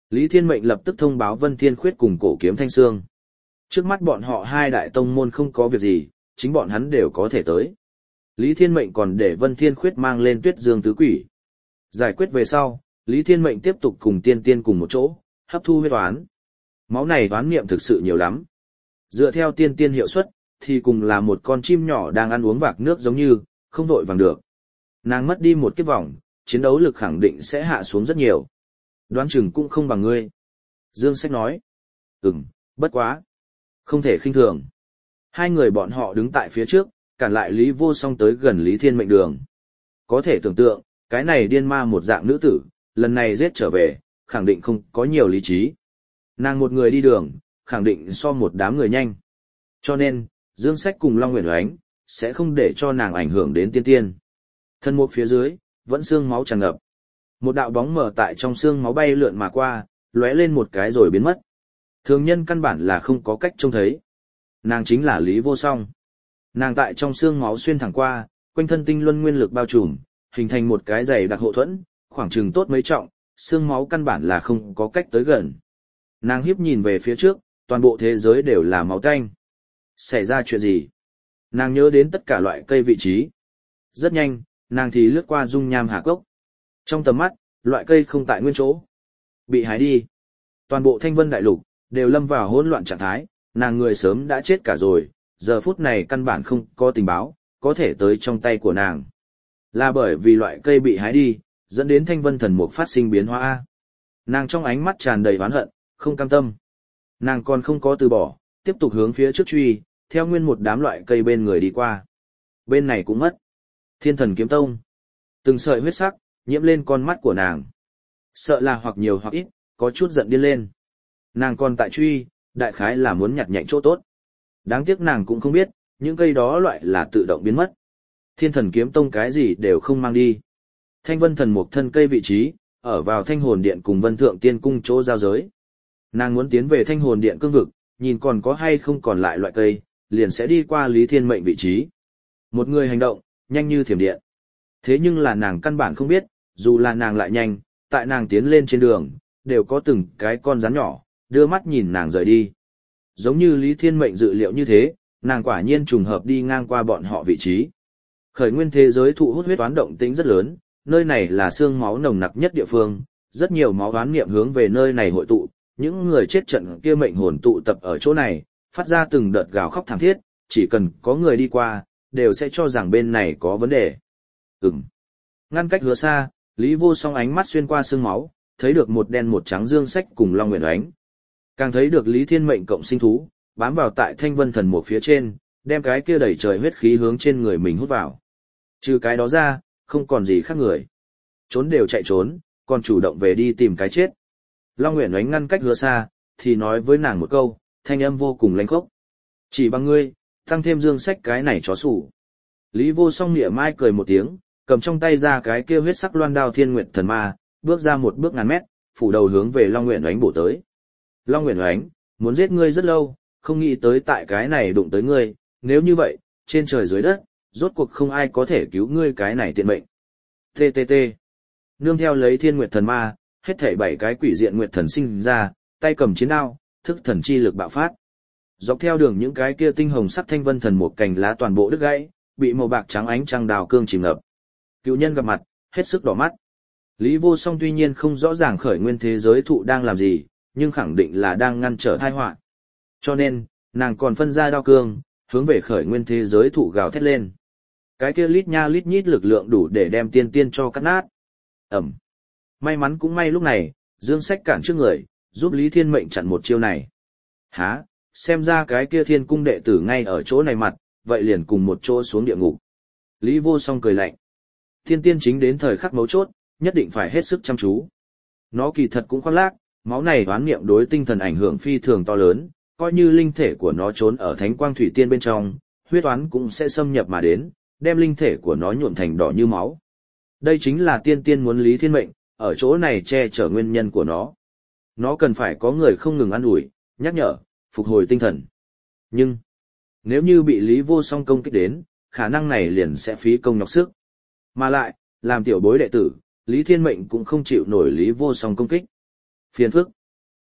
Lý Thiên Mệnh lập tức thông báo Vân Thiên Khuyết cùng Cổ Kiếm Thanh Sương. Trước mắt bọn họ hai đại tông môn không có việc gì, chính bọn hắn đều có thể tới. Lý Thiên Mệnh còn để Vân Thiên Khuyết mang lên Tuyết Dương tứ quỷ. Giải quyết về sau, Lý Thiên Mệnh tiếp tục cùng tiên tiên cùng một chỗ, hấp thu huyết toán. Máu này toán niệm thực sự nhiều lắm. Dựa theo tiên tiên hiệu suất, thì cùng là một con chim nhỏ đang ăn uống vạc nước giống như, không vội vàng được. Nàng mất đi một cái vòng, chiến đấu lực khẳng định sẽ hạ xuống rất nhiều. Đoán chừng cũng không bằng ngươi. Dương Sách nói. Ừm, bất quá. Không thể khinh thường. Hai người bọn họ đứng tại phía trước, cản lại Lý Vô Song tới gần Lý Thiên Mệnh đường. Có thể tưởng tượng, cái này điên ma một dạng nữ tử, lần này giết trở về, khẳng định không có nhiều lý trí. Nàng một người đi đường, khẳng định so một đám người nhanh. Cho nên, Dương Sách cùng Long Nguyễn Oánh, sẽ không để cho nàng ảnh hưởng đến tiên tiên. Thân mục phía dưới, vẫn xương máu tràn ngập. Một đạo bóng mờ tại trong xương máu bay lượn mà qua, lóe lên một cái rồi biến mất. Thường nhân căn bản là không có cách trông thấy. Nàng chính là Lý Vô Song. Nàng tại trong xương máu xuyên thẳng qua, quanh thân tinh luân nguyên lực bao trùm, hình thành một cái dày đặc hộ thuẫn, khoảng chừng tốt mấy trọng, xương máu căn bản là không có cách tới gần. Nàng hiếp nhìn về phía trước, toàn bộ thế giới đều là máu tanh. Xảy ra chuyện gì? Nàng nhớ đến tất cả loại cây vị trí. Rất nhanh, nàng thì lướt qua dung nham hà cốc. Trong tầm mắt, loại cây không tại nguyên chỗ. Bị hái đi. Toàn bộ Thanh Vân Đại Lục, đều lâm vào hỗn loạn trạng thái, nàng người sớm đã chết cả rồi, giờ phút này căn bản không có tình báo, có thể tới trong tay của nàng. Là bởi vì loại cây bị hái đi, dẫn đến Thanh Vân thần mục phát sinh biến hóa A. Nàng trong ánh mắt tràn đầy oán hận, không cam tâm. Nàng còn không có từ bỏ, tiếp tục hướng phía trước truy, theo nguyên một đám loại cây bên người đi qua. Bên này cũng mất. Thiên Thần Kiếm Tông. Từng sợi huyết sắc, nhiễm lên con mắt của nàng. Sợ là hoặc nhiều hoặc ít, có chút giận điên lên. Nàng còn tại truy, đại khái là muốn nhặt nhạnh chỗ tốt. Đáng tiếc nàng cũng không biết, những cây đó loại là tự động biến mất. Thiên Thần Kiếm Tông cái gì đều không mang đi. Thanh Vân thần mục thân cây vị trí, ở vào Thanh Hồn Điện cùng Vân Thượng Tiên Cung chỗ giao giới. Nàng muốn tiến về Thanh Hồn Điện cương vực, nhìn còn có hay không còn lại loại cây, liền sẽ đi qua Lý Thiên Mệnh vị trí. Một người hành động, nhanh như thiểm điện. Thế nhưng là nàng căn bản không biết, dù là nàng lại nhanh, tại nàng tiến lên trên đường, đều có từng cái con rắn nhỏ, đưa mắt nhìn nàng rời đi. Giống như Lý Thiên Mệnh dự liệu như thế, nàng quả nhiên trùng hợp đi ngang qua bọn họ vị trí. Khởi nguyên thế giới thụ hút huyết toán động tính rất lớn, nơi này là xương máu nồng nặc nhất địa phương, rất nhiều máu oán niệm hướng về nơi này hội tụ, những người chết trận kia mệnh hồn tụ tập ở chỗ này, phát ra từng đợt gào khóc thảm thiết, chỉ cần có người đi qua, đều sẽ cho rằng bên này có vấn đề. Ừm. Ngăn cách Hứa Xa, Lý Vô Song ánh mắt xuyên qua xương máu, thấy được một đen một trắng Dương Sách cùng Long Nguyễn Oánh. Càng thấy được Lý Thiên Mệnh cộng sinh thú, bám vào tại Thanh Vân thần mục phía trên, đem cái kia đẩy trời huyết khí hướng trên người mình hút vào. Trừ cái đó ra, không còn gì khác người. Trốn đều chạy trốn, còn chủ động về đi tìm cái chết. Long Nguyễn Oánh ngăn cách Hứa Xa, thì nói với nàng một câu, thanh âm vô cùng lãnh khốc. Chỉ bằng ngươi, tăng thêm Dương Sách cái này chó sủ. Lý Vô Song nịa mai cười một tiếng, cầm trong tay ra cái kia huyết sắc loan đao Thiên Nguyệt Thần Ma, bước ra một bước ngàn mét, phủ đầu hướng về Long Nguyễn Oánh bổ tới. Long Nguyễn Oánh, muốn giết ngươi rất lâu, không nghĩ tới tại cái này đụng tới ngươi, nếu như vậy, trên trời dưới đất, rốt cuộc không ai có thể cứu ngươi cái này tiện mệnh. T T T. Nương theo lấy Thiên Nguyệt Thần Ma, hết thảy bảy cái quỷ diện Nguyệt Thần sinh ra, tay cầm chiến đao, thức thần chi lực bạo phát. Dọc theo đường những cái kia tinh hồng sắc Thanh Vân thần một cành lá toàn bộ đứt gãy, bị màu bạc trắng ánh trăng đào cương chìm ngập. Cựu nhân gặp mặt, hết sức đỏ mắt. Lý Vô Song tuy nhiên không rõ ràng khởi nguyên thế giới thụ đang làm gì, nhưng khẳng định là đang ngăn trở tai họa. Cho nên, nàng còn phân ra đao cương, hướng về khởi nguyên thế giới thụ gào thét lên. Cái kia lít nha lít nhít lực lượng đủ để đem tiên tiên cho cắt nát. Ẩm. May mắn cũng may lúc này, Dương Sách cản trước người, giúp Lý Thiên Mệnh chặn một chiêu này. Hả, xem ra cái kia thiên cung đệ tử ngay ở chỗ này mặt, vậy liền cùng một chỗ xuống địa ngục. Lý Vô Song cười lạnh. Thiên tiên chính đến thời khắc mấu chốt, nhất định phải hết sức chăm chú. Nó kỳ thật cũng khoác lác, máu này đoán niệm đối tinh thần ảnh hưởng phi thường to lớn, coi như linh thể của nó trốn ở thánh quang thủy tiên bên trong, huyết toán cũng sẽ xâm nhập mà đến, đem linh thể của nó nhuộm thành đỏ như máu. Đây chính là tiên tiên muốn Lý Thiên Mệnh, ở chỗ này che chở nguyên nhân của nó. Nó cần phải có người không ngừng ăn ủi, nhắc nhở, phục hồi tinh thần. Nhưng, nếu như bị Lý Vô Song công kích đến, khả năng này liền sẽ phí công nhọc sức. Mà lại, làm tiểu bối đệ tử, Lý Thiên Mệnh cũng không chịu nổi Lý Vô Song công kích. Phiền phức,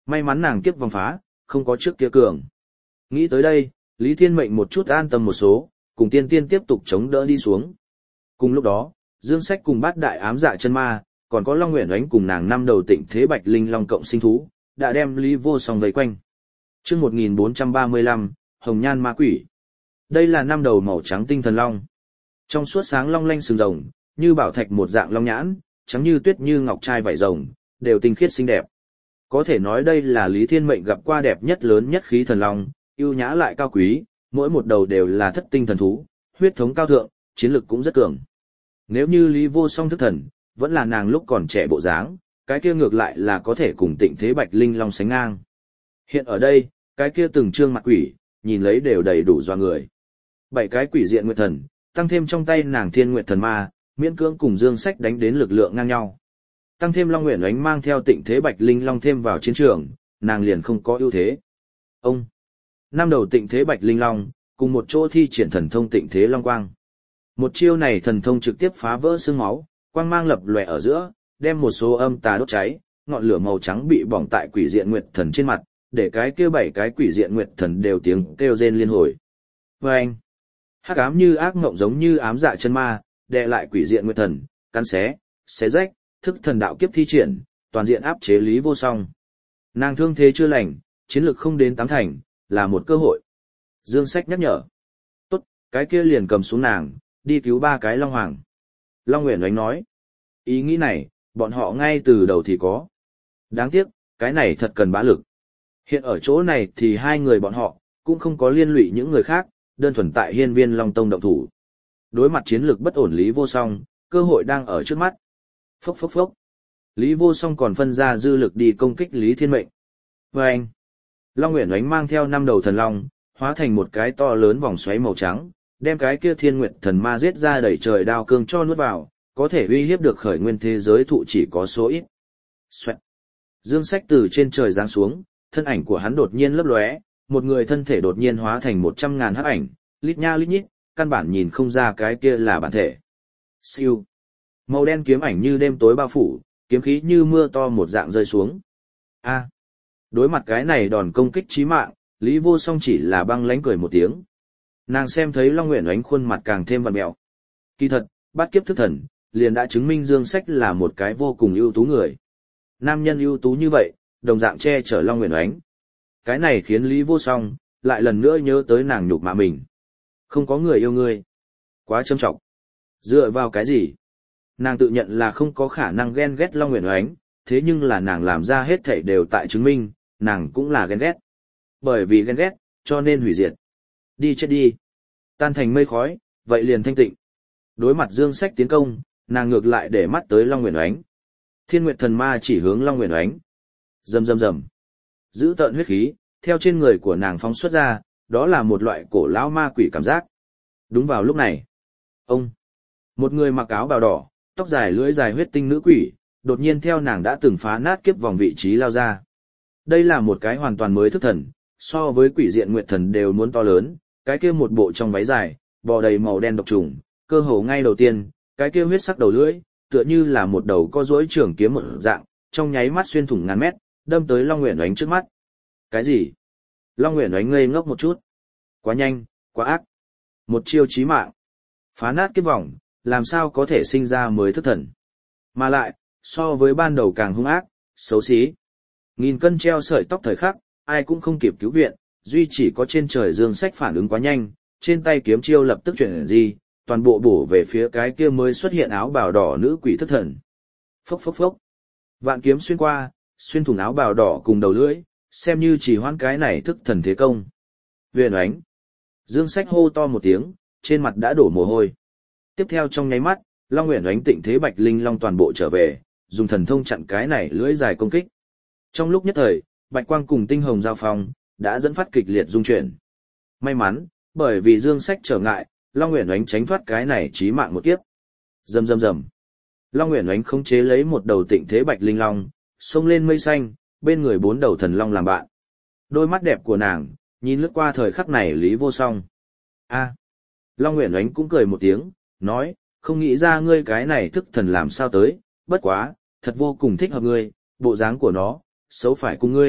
May mắn nàng kiếp vòng phá, không có trước kia cường. Nghĩ tới đây, Lý Thiên Mệnh một chút an tâm một số, cùng tiên tiên tiếp tục chống đỡ đi xuống. Cùng lúc đó, Dương Sách cùng bát đại ám dạ chân ma, còn có Long Nguyện Oánh cùng nàng năm đầu tịnh thế bạch linh long cộng sinh thú, đã đem Lý Vô Song vây quanh. Chương một nghìn bốn trăm ba mươi lăm, Hồng Nhan Ma Quỷ. Đây là năm đầu màu trắng tinh thần long. Trong suốt sáng long lanh sừng rồng, như bảo thạch một dạng long nhãn, trắng như tuyết như ngọc trai vảy rồng, đều tinh khiết xinh đẹp. Có thể nói đây là Lý Thiên Mệnh gặp qua đẹp nhất lớn nhất khí thần long, ưu nhã lại cao quý, mỗi một đầu đều là thất tinh thần thú, huyết thống cao thượng, chiến lực cũng rất cường. Nếu như Lý Vô Song thức thần, vẫn là nàng lúc còn trẻ bộ dáng, cái kia ngược lại là có thể cùng tịnh thế bạch linh long sánh ngang. Hiện ở đây, cái kia từng trương mặt quỷ, nhìn lấy đều đầy đủ doa người. Bảy cái quỷ diện nguyệt thần, tăng thêm trong tay nàng thiên nguyệt thần ma, miễn cưỡng cùng Dương Sách đánh đến lực lượng ngang nhau. Tăng thêm Long Nguyện Oánh mang theo tịnh thế bạch linh long thêm vào chiến trường, nàng liền không có ưu thế. Ông, năm đầu tịnh thế bạch linh long, cùng một chỗ thi triển thần thông tịnh thế long quang. Một chiêu này thần thông trực tiếp phá vỡ xương máu, quang mang lập lòe ở giữa, đem một số âm tà đốt cháy, ngọn lửa màu trắng bị bỏng tại quỷ diện nguyệt thần trên mặt, để cái kia bảy cái quỷ diện nguyệt thần đều tiếng kêu rên liên hồi. Và anh, hắc ám như ác mộng giống như ám dạ chân ma, đè lại quỷ diện nguyệt thần, cắn xé, xé rách, thức thần đạo kiếp thi triển, toàn diện áp chế Lý Vô Song. Nàng thương thế chưa lành, chiến lực không đến tám thành, là một cơ hội. Dương Sách nhắc nhở. Tốt, cái kia liền cầm xuống nàng, đi cứu ba cái Long Hoàng. Long Nguyện Oánh nói. Ý nghĩ này, bọn họ ngay từ đầu thì có. Đáng tiếc, cái này thật cần bá lực. Hiện ở chỗ này thì hai người bọn họ, cũng không có liên lụy những người khác, đơn thuần tại hiên viên Long Tông động thủ. Đối mặt chiến lược bất ổn Lý Vô Song, cơ hội đang ở trước mắt. Phốc phốc phốc. Lý Vô Song còn phân ra dư lực đi công kích Lý Thiên Mệnh. Và anh, Long Nguyện Oánh mang theo năm đầu thần long, hóa thành một cái to lớn vòng xoáy màu trắng, đem cái kia thiên nguyệt thần ma giết ra đẩy trời đao cương cho nuốt vào, có thể uy hiếp được khởi nguyên thế giới thụ chỉ có số ít. Xoẹt. Dương Sách từ trên trời giáng xuống, thân ảnh của hắn đột nhiên lấp lóe, một người thân thể đột nhiên hóa thành một trăm ngàn hắc ảnh, lít nha lít nhít, căn bản nhìn không ra cái kia là bản thể. Siêu. Màu đen kiếm ảnh như đêm tối bao phủ, kiếm khí như mưa to một dạng rơi xuống. A. Đối mặt cái này đòn công kích chí mạng, Lý Vô Song chỉ là băng lãnh cười một tiếng. Nàng xem thấy Long Nguyện Oánh khuôn mặt càng thêm vặn mẹo. Kỳ thật, bát kiếp thức thần, liền đã chứng minh Dương Sách là một cái vô cùng ưu tú người. Nam nhân ưu tú như vậy, đồng dạng che chở Long Nguyện Oánh. Cái này khiến Lý Vô Song lại lần nữa nhớ tới nàng nhục mạ mình. Không có người yêu ngươi. Quá châm trọng. Dựa vào cái gì? Nàng tự nhận là không có khả năng ghen ghét Long Nguyện Oánh, thế nhưng là nàng làm ra hết thảy đều tại chứng minh, nàng cũng là ghen ghét. Bởi vì ghen ghét, cho nên hủy diệt. Đi chết đi. Tan thành mây khói, vậy liền thanh tịnh. Đối mặt Dương Sách tiến công, nàng ngược lại để mắt tới Long Nguyện Oánh. Thiên Nguyệt thần ma chỉ hướng Long Nguyện Oánh. Rầm rầm rầm. Giữ tợn huyết khí, theo trên người của nàng phóng xuất ra, đó là một loại cổ lão ma quỷ cảm giác. Đúng vào lúc này, ông, một người mặc áo bào đỏ, tóc dài lưỡi dài huyết tinh nữ quỷ, đột nhiên theo nàng đã từng phá nát kiếp vòng vị trí lao ra. Đây là một cái hoàn toàn mới thức thần, so với quỷ diện nguyệt thần đều muốn to lớn, cái kia một bộ trong váy dài, bò đầy màu đen độc trùng, cơ hồ ngay đầu tiên, cái kia huyết sắc đầu lưỡi, tựa như là một đầu có duỗi trường kiếm một dạng, trong nháy mắt xuyên thủng ngàn mét, đâm tới Long Nguyện Oánh trước mắt. Cái gì? Long Nguyện Oánh ngây ngốc một chút. Quá nhanh, quá ác. Một chiêu chí mạng. Phá nát kiếp vòng, làm sao có thể sinh ra mới thức thần. Mà lại, so với ban đầu càng hung ác, xấu xí. Nghìn cân treo sợi tóc thời khắc, ai cũng không kịp cứu viện, duy chỉ có trên trời Dương Sách phản ứng quá nhanh, trên tay kiếm chiêu lập tức chuyển gì, toàn bộ bổ về phía cái kia mới xuất hiện áo bào đỏ nữ quỷ thức thần. Phốc phốc phốc. Vạn kiếm xuyên qua, xuyên thủng áo bào đỏ cùng đầu lưỡi, xem như chỉ hoãn cái này thức thần thế công. Huyền Oánh. Dương Sách hô to một tiếng, trên mặt đã đổ mồ hôi. Tiếp theo trong nháy mắt, Long Nguyện Oánh tịnh thế bạch linh long toàn bộ trở về, dùng thần thông chặn cái này lưỡi dài công kích. Trong lúc nhất thời, bạch quang cùng tinh hồng giao phong, đã dẫn phát kịch liệt dung chuyển. May mắn, bởi vì Dương Sách trở ngại, Long Nguyện Oánh tránh thoát cái này chí mạng một kiếp. Rầm rầm rầm. Long Nguyện Oánh khống chế lấy một đầu tịnh thế bạch linh long, xông lên mây xanh, bên người bốn đầu thần long làm bạn. Đôi mắt đẹp của nàng, nhìn lướt qua thời khắc này Lý Vô Song. A. Long Nguyện Oánh cũng cười một tiếng, nói, không nghĩ ra ngươi cái này thức thần làm sao tới, bất quá, thật vô cùng thích hợp ngươi, bộ dáng của nó, xấu phải cùng ngươi,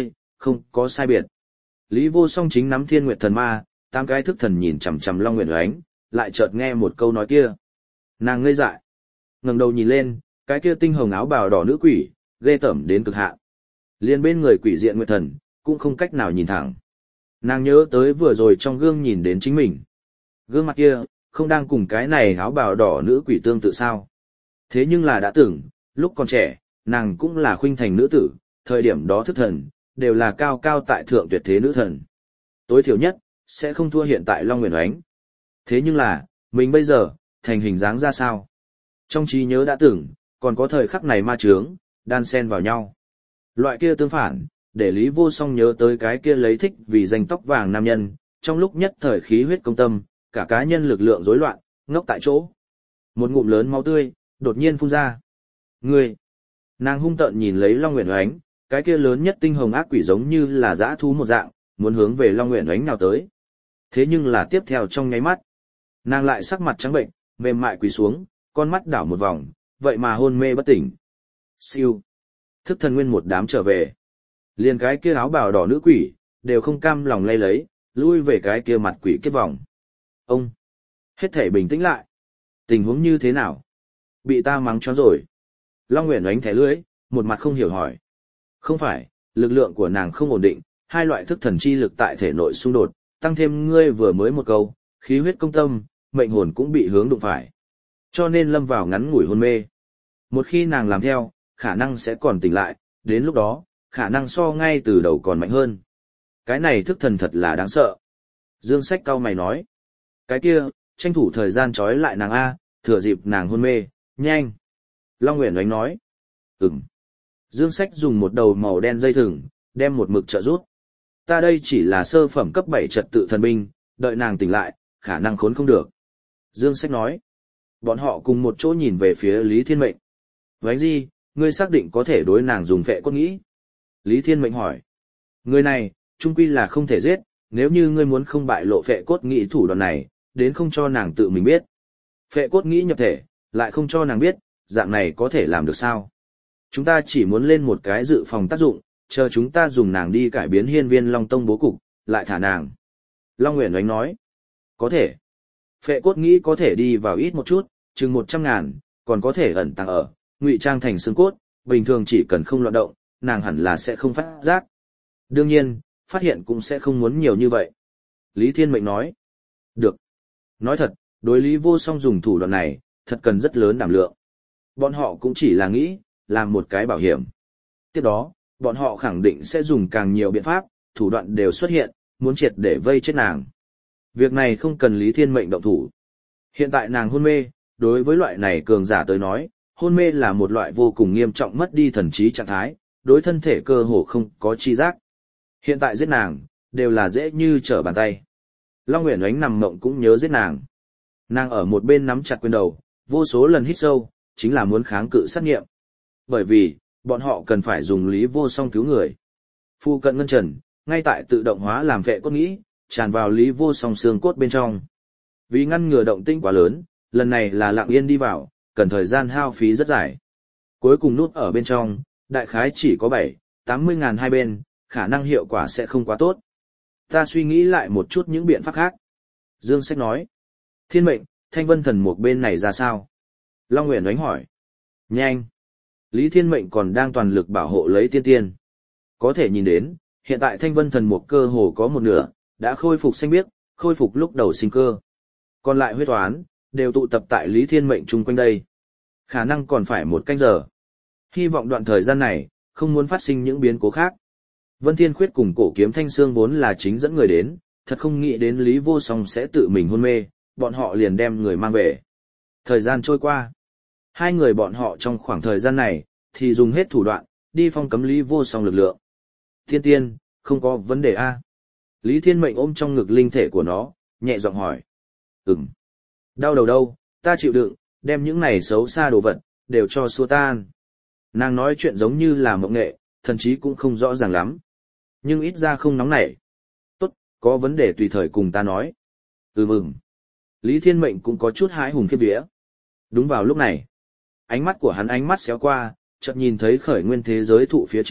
không có sai biệt. Lý Vô Song chính nắm Thiên Nguyệt Thần Ma, tám cái thức thần nhìn chằm chằm Long Nguyệt Oánh, lại chợt nghe một câu nói kia. Nàng ngây dại, ngẩng đầu nhìn lên, cái kia tinh hồng áo bào đỏ nữ quỷ, ghê tởm đến cực hạn. Liên bên người quỷ diện Nguyệt Thần, cũng không cách nào nhìn thẳng. Nàng nhớ tới vừa rồi trong gương nhìn đến chính mình. Gương mặt kia, không đang cùng cái này áo bào đỏ nữ quỷ tương tự sao? Thế nhưng là đã từng, lúc còn trẻ, nàng cũng là khuynh thành nữ tử, thời điểm đó thức thần, đều là cao cao tại thượng tuyệt thế nữ thần. Tối thiểu nhất, sẽ không thua hiện tại Long Nguyệt Oánh. Thế nhưng là, mình bây giờ, thành hình dáng ra sao? Trong trí nhớ đã từng, còn có thời khắc này ma chướng, đan xen vào nhau. Loại kia tương phản, để Lý Vô Song nhớ tới cái kia lấy thích vì danh tóc vàng nam nhân, trong lúc nhất thời khí huyết công tâm, cả cá nhân lực lượng rối loạn, ngốc tại chỗ. Một ngụm lớn máu tươi, đột nhiên phun ra. Ngươi! Nàng hung tợn nhìn lấy Long Nguyệt Oánh, cái kia lớn nhất tinh hồng ác quỷ giống như là dã thú một dạng, muốn hướng về Long Nguyệt Oánh nào tới. Thế nhưng là tiếp theo trong nháy mắt, nàng lại sắc mặt trắng bệnh, mềm mại quỳ xuống, con mắt đảo một vòng, vậy mà hôn mê bất tỉnh. Siêu! Thức thần nguyên một đám trở về. Liền cái kia áo bào đỏ nữ quỷ, đều không cam lòng lay lấy, lui về cái kia mặt quỷ kết vòng. Ông! Hết thể bình tĩnh lại. Tình huống như thế nào? Bị ta mắng cho rồi. Long Nguyệt Oánh thẻ lưỡi, một mặt không hiểu hỏi. Không phải, lực lượng của nàng không ổn định, hai loại thức thần chi lực tại thể nội xung đột, tăng thêm ngươi vừa mới một câu, khí huyết công tâm, mệnh hồn cũng bị hướng đụng phải. Cho nên lâm vào ngắn ngủi hôn mê. Một khi nàng làm theo, khả năng sẽ còn tỉnh lại, đến lúc đó, khả năng so ngay từ đầu còn mạnh hơn. Cái này thức thần thật là đáng sợ. Dương Sách cau mày nói. Cái kia, tranh thủ thời gian trói lại nàng A, thừa dịp nàng hôn mê, nhanh. Long Nguyệt Oánh nói. Ừm. Dương Sách dùng một đầu màu đen dây thừng, đem một mực trợ rút. Ta đây chỉ là sơ phẩm cấp bảy trật tự thần binh, đợi nàng tỉnh lại, khả năng khốn không được. Dương Sách nói. Bọn họ cùng một chỗ nhìn về phía Lý Thiên Mệnh. Oánh Di, ngươi xác định có thể đối nàng dùng phệ cốt nghĩ? Lý Thiên Mệnh hỏi. Người này, trung quy là không thể giết, nếu như ngươi muốn không bại lộ phệ cốt nghĩ thủ đoạn này, đến không cho nàng tự mình biết. Phệ cốt nghĩ nhập thể, lại không cho nàng biết, dạng này có thể làm được sao? Chúng ta chỉ muốn lên một cái dự phòng tác dụng, chờ chúng ta dùng nàng đi cải biến hiên viên Long Tông bố cục, lại thả nàng. Long Nguyệt Oánh nói. Có thể. Phệ cốt nghĩ có thể đi vào ít một chút, chừng một trăm ngàn, còn có thể ẩn tàng ở, ngụy trang thành xương cốt, bình thường chỉ cần không loạn động, nàng hẳn là sẽ không phát giác. Đương nhiên, phát hiện cũng sẽ không muốn nhiều như vậy. Lý Thiên Mệnh nói. Được. Nói thật, đối Lý Vô Song dùng thủ đoạn này, thật cần rất lớn đảm lượng. Bọn họ cũng chỉ là nghĩ, làm một cái bảo hiểm. Tiếp đó, bọn họ khẳng định sẽ dùng càng nhiều biện pháp, thủ đoạn đều xuất hiện, muốn triệt để vây chết nàng. Việc này không cần Lý Thiên Mệnh động thủ. Hiện tại nàng hôn mê, đối với loại này cường giả tới nói, hôn mê là một loại vô cùng nghiêm trọng mất đi thần trí trạng thái, đối thân thể cơ hồ không có chi giác. Hiện tại giết nàng, đều là dễ như trở bàn tay. Long Nguyệt Oánh nằm mộng cũng nhớ giết nàng. Nàng ở một bên nắm chặt quyền đầu, vô số lần hít sâu, chính là muốn kháng cự sát nghiệm. Bởi vì, bọn họ cần phải dùng Lý Vô Song cứu người. Phu cận ngân trần, ngay tại tự động hóa làm vệ cốt nghĩ, tràn vào Lý Vô Song xương cốt bên trong. Vì ngăn ngừa động tĩnh quá lớn, lần này là lặng yên đi vào, cần thời gian hao phí rất dài. Cuối cùng nút ở bên trong, đại khái chỉ có bảy, tám mươi ngàn hai bên, khả năng hiệu quả sẽ không quá tốt. Ta suy nghĩ lại một chút những biện pháp khác. Dương Sách nói. Thiên Mệnh, Thanh Vân Thần Mục bên này ra sao? Long Nguyệt Oánh hỏi. Nhanh. Lý Thiên Mệnh còn đang toàn lực bảo hộ lấy tiên tiên. Có thể nhìn đến, hiện tại Thanh Vân Thần Mục cơ hồ có một nửa, đã khôi phục xanh biếc, khôi phục lúc đầu sinh cơ. Còn lại huyết toán, đều tụ tập tại Lý Thiên Mệnh chung quanh đây. Khả năng còn phải một canh giờ. Hy vọng đoạn thời gian này, không muốn phát sinh những biến cố khác. Vân Thiên Khuyết cùng Cổ Kiếm Thanh Sương vốn là chính dẫn người đến, thật không nghĩ đến Lý Vô Song sẽ tự mình hôn mê, bọn họ liền đem người mang về. Thời gian trôi qua. Hai người bọn họ trong khoảng thời gian này, thì dùng hết thủ đoạn, đi phong cấm Lý Vô Song lực lượng. Thiên tiên, không có vấn đề a? Lý Thiên Mệnh ôm trong ngực linh thể của nó, nhẹ giọng hỏi. Ừm. Đau đầu đâu, ta chịu đựng, đem những này xấu xa đồ vật, đều cho xua tan. Nàng nói chuyện giống như là mộng nghệ, thần chí cũng không rõ ràng lắm. Nhưng ít ra không nóng nảy. Tốt, có vấn đề tùy thời cùng ta nói. Ừm ừm. Lý Thiên Mệnh cũng có chút hái hùng khiếp vía. Đúng vào lúc này, ánh mắt của hắn ánh mắt xéo qua, chợt nhìn thấy khởi nguyên thế giới thụ phía trên,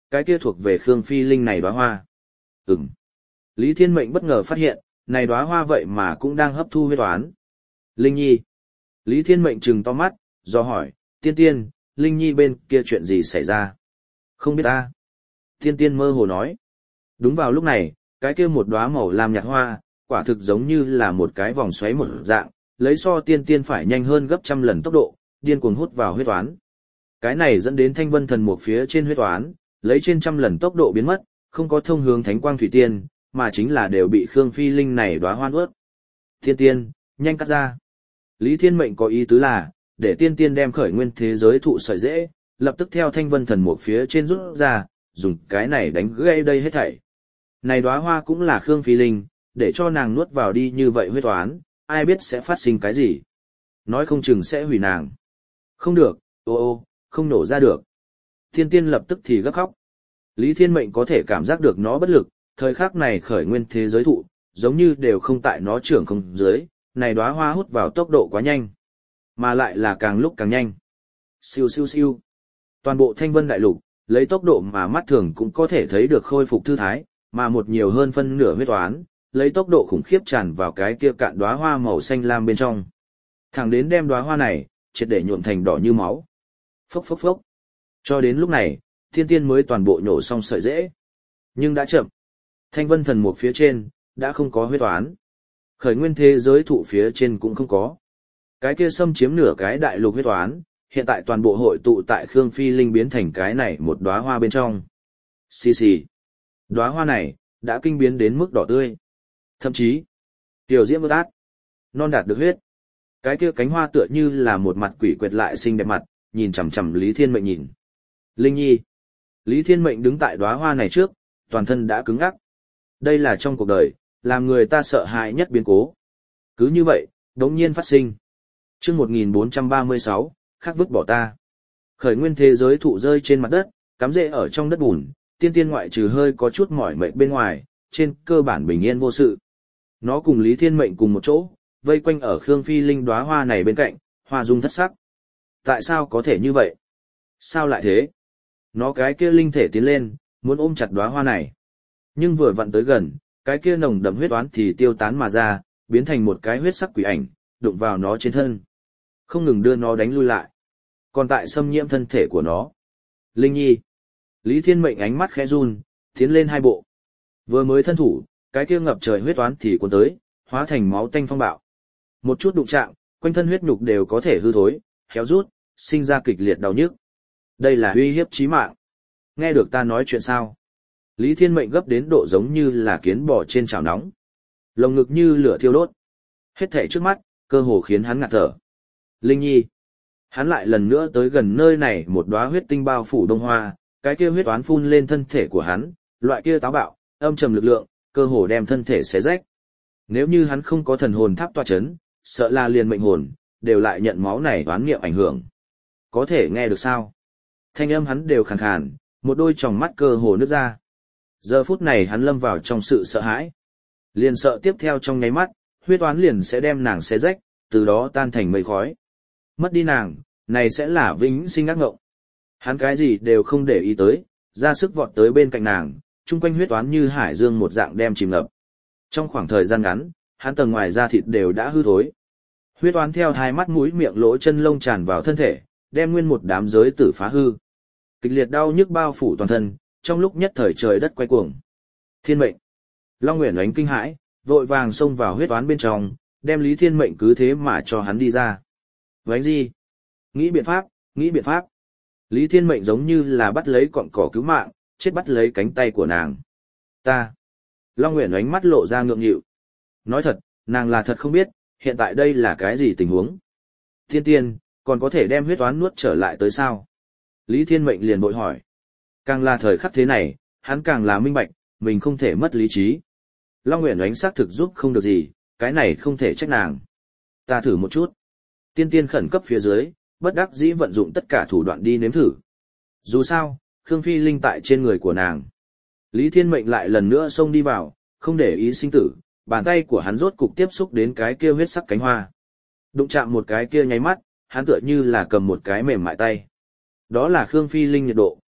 cái kia thuộc về Khương Phi Linh này đóa hoa. Ừm. Lý Thiên Mệnh bất ngờ phát hiện, này đóa hoa vậy mà cũng đang hấp thu huyết toán. Linh Nhi. Lý Thiên Mệnh trừng to mắt, do hỏi, tiên tiên, Linh Nhi bên kia chuyện gì xảy ra? Không biết ta. Tiên tiên mơ hồ nói. Đúng vào lúc này, cái kia một đóa màu lam nhạt hoa, quả thực giống như là một cái vòng xoáy một dạng, lấy so tiên tiên phải nhanh hơn gấp trăm lần tốc độ, điên cuồng hút vào huyết toán. Cái này dẫn đến thanh vân thần mục phía trên huyết toán, lấy trên trăm lần tốc độ biến mất, không có thông hướng thánh quang thủy tiên, mà chính là đều bị Khương Phi Linh này đóa hoa nuốt. Tiên tiên, nhanh cắt ra. Lý Thiên Mệnh có ý tứ là, để tiên tiên đem khởi nguyên thế giới thụ sợi dễ, lập tức theo thanh vân thần mục phía trên rút ra, dùng cái này đánh gãy đây hết thảy. Này đóa hoa cũng là Khương Phi Linh, để cho nàng nuốt vào đi như vậy huyết toán, ai biết sẽ phát sinh cái gì. Nói không chừng sẽ hủy nàng. Không được, ô ô, không nổ ra được. Tiên tiên lập tức thì gấp khóc. Lý Thiên Mệnh có thể cảm giác được nó bất lực, thời khắc này khởi nguyên thế giới thụ, giống như đều không tại nó trưởng không dưới, này đóa hoa hút vào tốc độ quá nhanh, mà lại là càng lúc càng nhanh. Siêu siêu siêu. Toàn bộ Thanh Vân Đại Lục, lấy tốc độ mà mắt thường cũng có thể thấy được khôi phục thư thái, mà một nhiều hơn phân nửa huyết toán, lấy tốc độ khủng khiếp tràn vào cái kia cạn đóa hoa màu xanh lam bên trong. Thẳng đến đem đóa hoa này, triệt để nhuộm thành đỏ như máu. Phốc phốc phốc. Cho đến lúc này, thiên tiên mới toàn bộ nhổ xong sợi rễ. Nhưng đã chậm. Thanh vân thần mục phía trên, đã không có huyết toán. Khởi nguyên thế giới thụ phía trên cũng không có. Cái kia xâm chiếm nửa cái đại lục huyết toán, hiện tại toàn bộ hội tụ tại Khương Phi Linh biến thành cái này một đóa hoa bên trong. Xì xì. Đóa hoa này, đã kinh biến đến mức đỏ tươi. Thậm chí, tiểu diễm ướt át, non đạt được huyết. Cái kia cánh hoa tựa như là một mặt quỷ quệt lại xinh đẹp mặt, nhìn chằm chằm Lý Thiên Mệnh nhìn. Linh Nhi. Lý Thiên Mệnh đứng tại đóa hoa này trước, toàn thân đã cứng ngắc. Đây là trong cuộc đời, làm người ta sợ hãi nhất biến cố. Cứ như vậy, đống nhiên phát sinh. Chương một nghìn bốn trăm ba mươi sáu, khắc vứt bỏ ta. Khởi nguyên thế giới thụ rơi trên mặt đất, cắm rễ ở trong đất bùn, tiên tiên ngoại trừ hơi có chút mỏi mệt bên ngoài, trên cơ bản bình yên vô sự. Nó cùng Lý Thiên Mệnh cùng một chỗ, vây quanh ở Khương Phi Linh đóa hoa này bên cạnh, hoa dung thất sắc. Tại sao có thể như vậy? Sao lại thế? Nó cái kia linh thể tiến lên, muốn ôm chặt đóa hoa này. Nhưng vừa vặn tới gần, cái kia nồng đậm huyết oán thì tiêu tán mà ra, biến thành một cái huyết sắc quỷ ảnh, đụng vào nó trên thân. Không ngừng đưa nó đánh lui lại. Còn tại xâm nhiễm thân thể của nó. Linh Nhi. Lý Thiên Mệnh ánh mắt khẽ run, tiến lên hai bộ. Vừa mới thân thủ, cái kia ngập trời huyết oán thì cuốn tới, hóa thành máu tanh phong bạo. Một chút đụng chạm, quanh thân huyết nhục đều có thể hư thối, héo rút, sinh ra kịch liệt đau nhức. Đây là uy hiếp chí mạng. Nghe được ta nói chuyện sao? Lý Thiên Mệnh gấp đến độ giống như là kiến bò trên chảo nóng. Lồng ngực như lửa thiêu đốt. Hết thảy trước mắt, cơ hồ khiến hắn ngạt thở. Linh Nhi. Hắn lại lần nữa tới gần nơi này một đóa huyết tinh bao phủ đông hoa, cái kia huyết oán phun lên thân thể của hắn, loại kia táo bạo, âm trầm lực lượng, cơ hồ đem thân thể xé rách. Nếu như hắn không có thần hồn tháp tọa chấn, sợ là liền mệnh hồn, đều lại nhận máu này oán nghiệm ảnh hưởng. Có thể nghe được sao? Thanh âm hắn đều khàn khàn, một đôi tròng mắt cơ hồ nứt ra. Giờ phút này hắn lâm vào trong sự sợ hãi. Liền sợ tiếp theo trong nháy mắt, huyết oán liền sẽ đem nàng xé rách, từ đó tan thành mây khói. Mất đi nàng, này sẽ là vĩnh sinh ác ngộng. Hắn cái gì đều không để ý tới, ra sức vọt tới bên cạnh nàng, chung quanh huyết oán như hải dương một dạng đem chìm ngập. Trong khoảng thời gian ngắn, hắn tầng ngoài da thịt đều đã hư thối. Huyết oán theo hai mắt mũi miệng lỗ chân lông tràn vào thân thể, đem nguyên một đám giới tử phá hư. Kịch liệt đau nhức bao phủ toàn thân, trong lúc nhất thời trời đất quay cuồng. Thiên Mệnh. Long Uyển Oánh kinh hãi, vội vàng xông vào huyết oán bên trong, đem Lý Thiên Mệnh cứ thế mà cho hắn đi ra. Oánh gì? Nghĩ biện pháp, nghĩ biện pháp. Lý Thiên Mệnh giống như là bắt lấy cọng cỏ cứu mạng, chết bắt lấy cánh tay của nàng. Ta. Long Uyển Oánh mắt lộ ra ngượng nghịu. Nói thật, nàng là thật không biết, hiện tại đây là cái gì tình huống. Thiên tiên, còn có thể đem huyết oán nuốt trở lại tới sao? Lý Thiên Mệnh liền bội hỏi. Càng là thời khắc thế này, hắn càng là minh bạch, mình không thể mất lý trí. Long Uyển Oánh xác thực giúp không được gì, cái này không thể trách nàng. Ta thử một chút. Tiên tiên khẩn cấp phía dưới, bất đắc dĩ vận dụng tất cả thủ đoạn đi nếm thử. Dù sao, Khương Phi Linh tại trên người của nàng. Lý Thiên Mệnh lại lần nữa xông đi vào, không để ý sinh tử, bàn tay của hắn rốt cục tiếp xúc đến cái kia huyết sắc cánh hoa. Đụng chạm một cái kia nháy mắt, hắn tựa như là cầm một cái mềm mại tay. Đó là Khương Phi Linh nhiệt độ,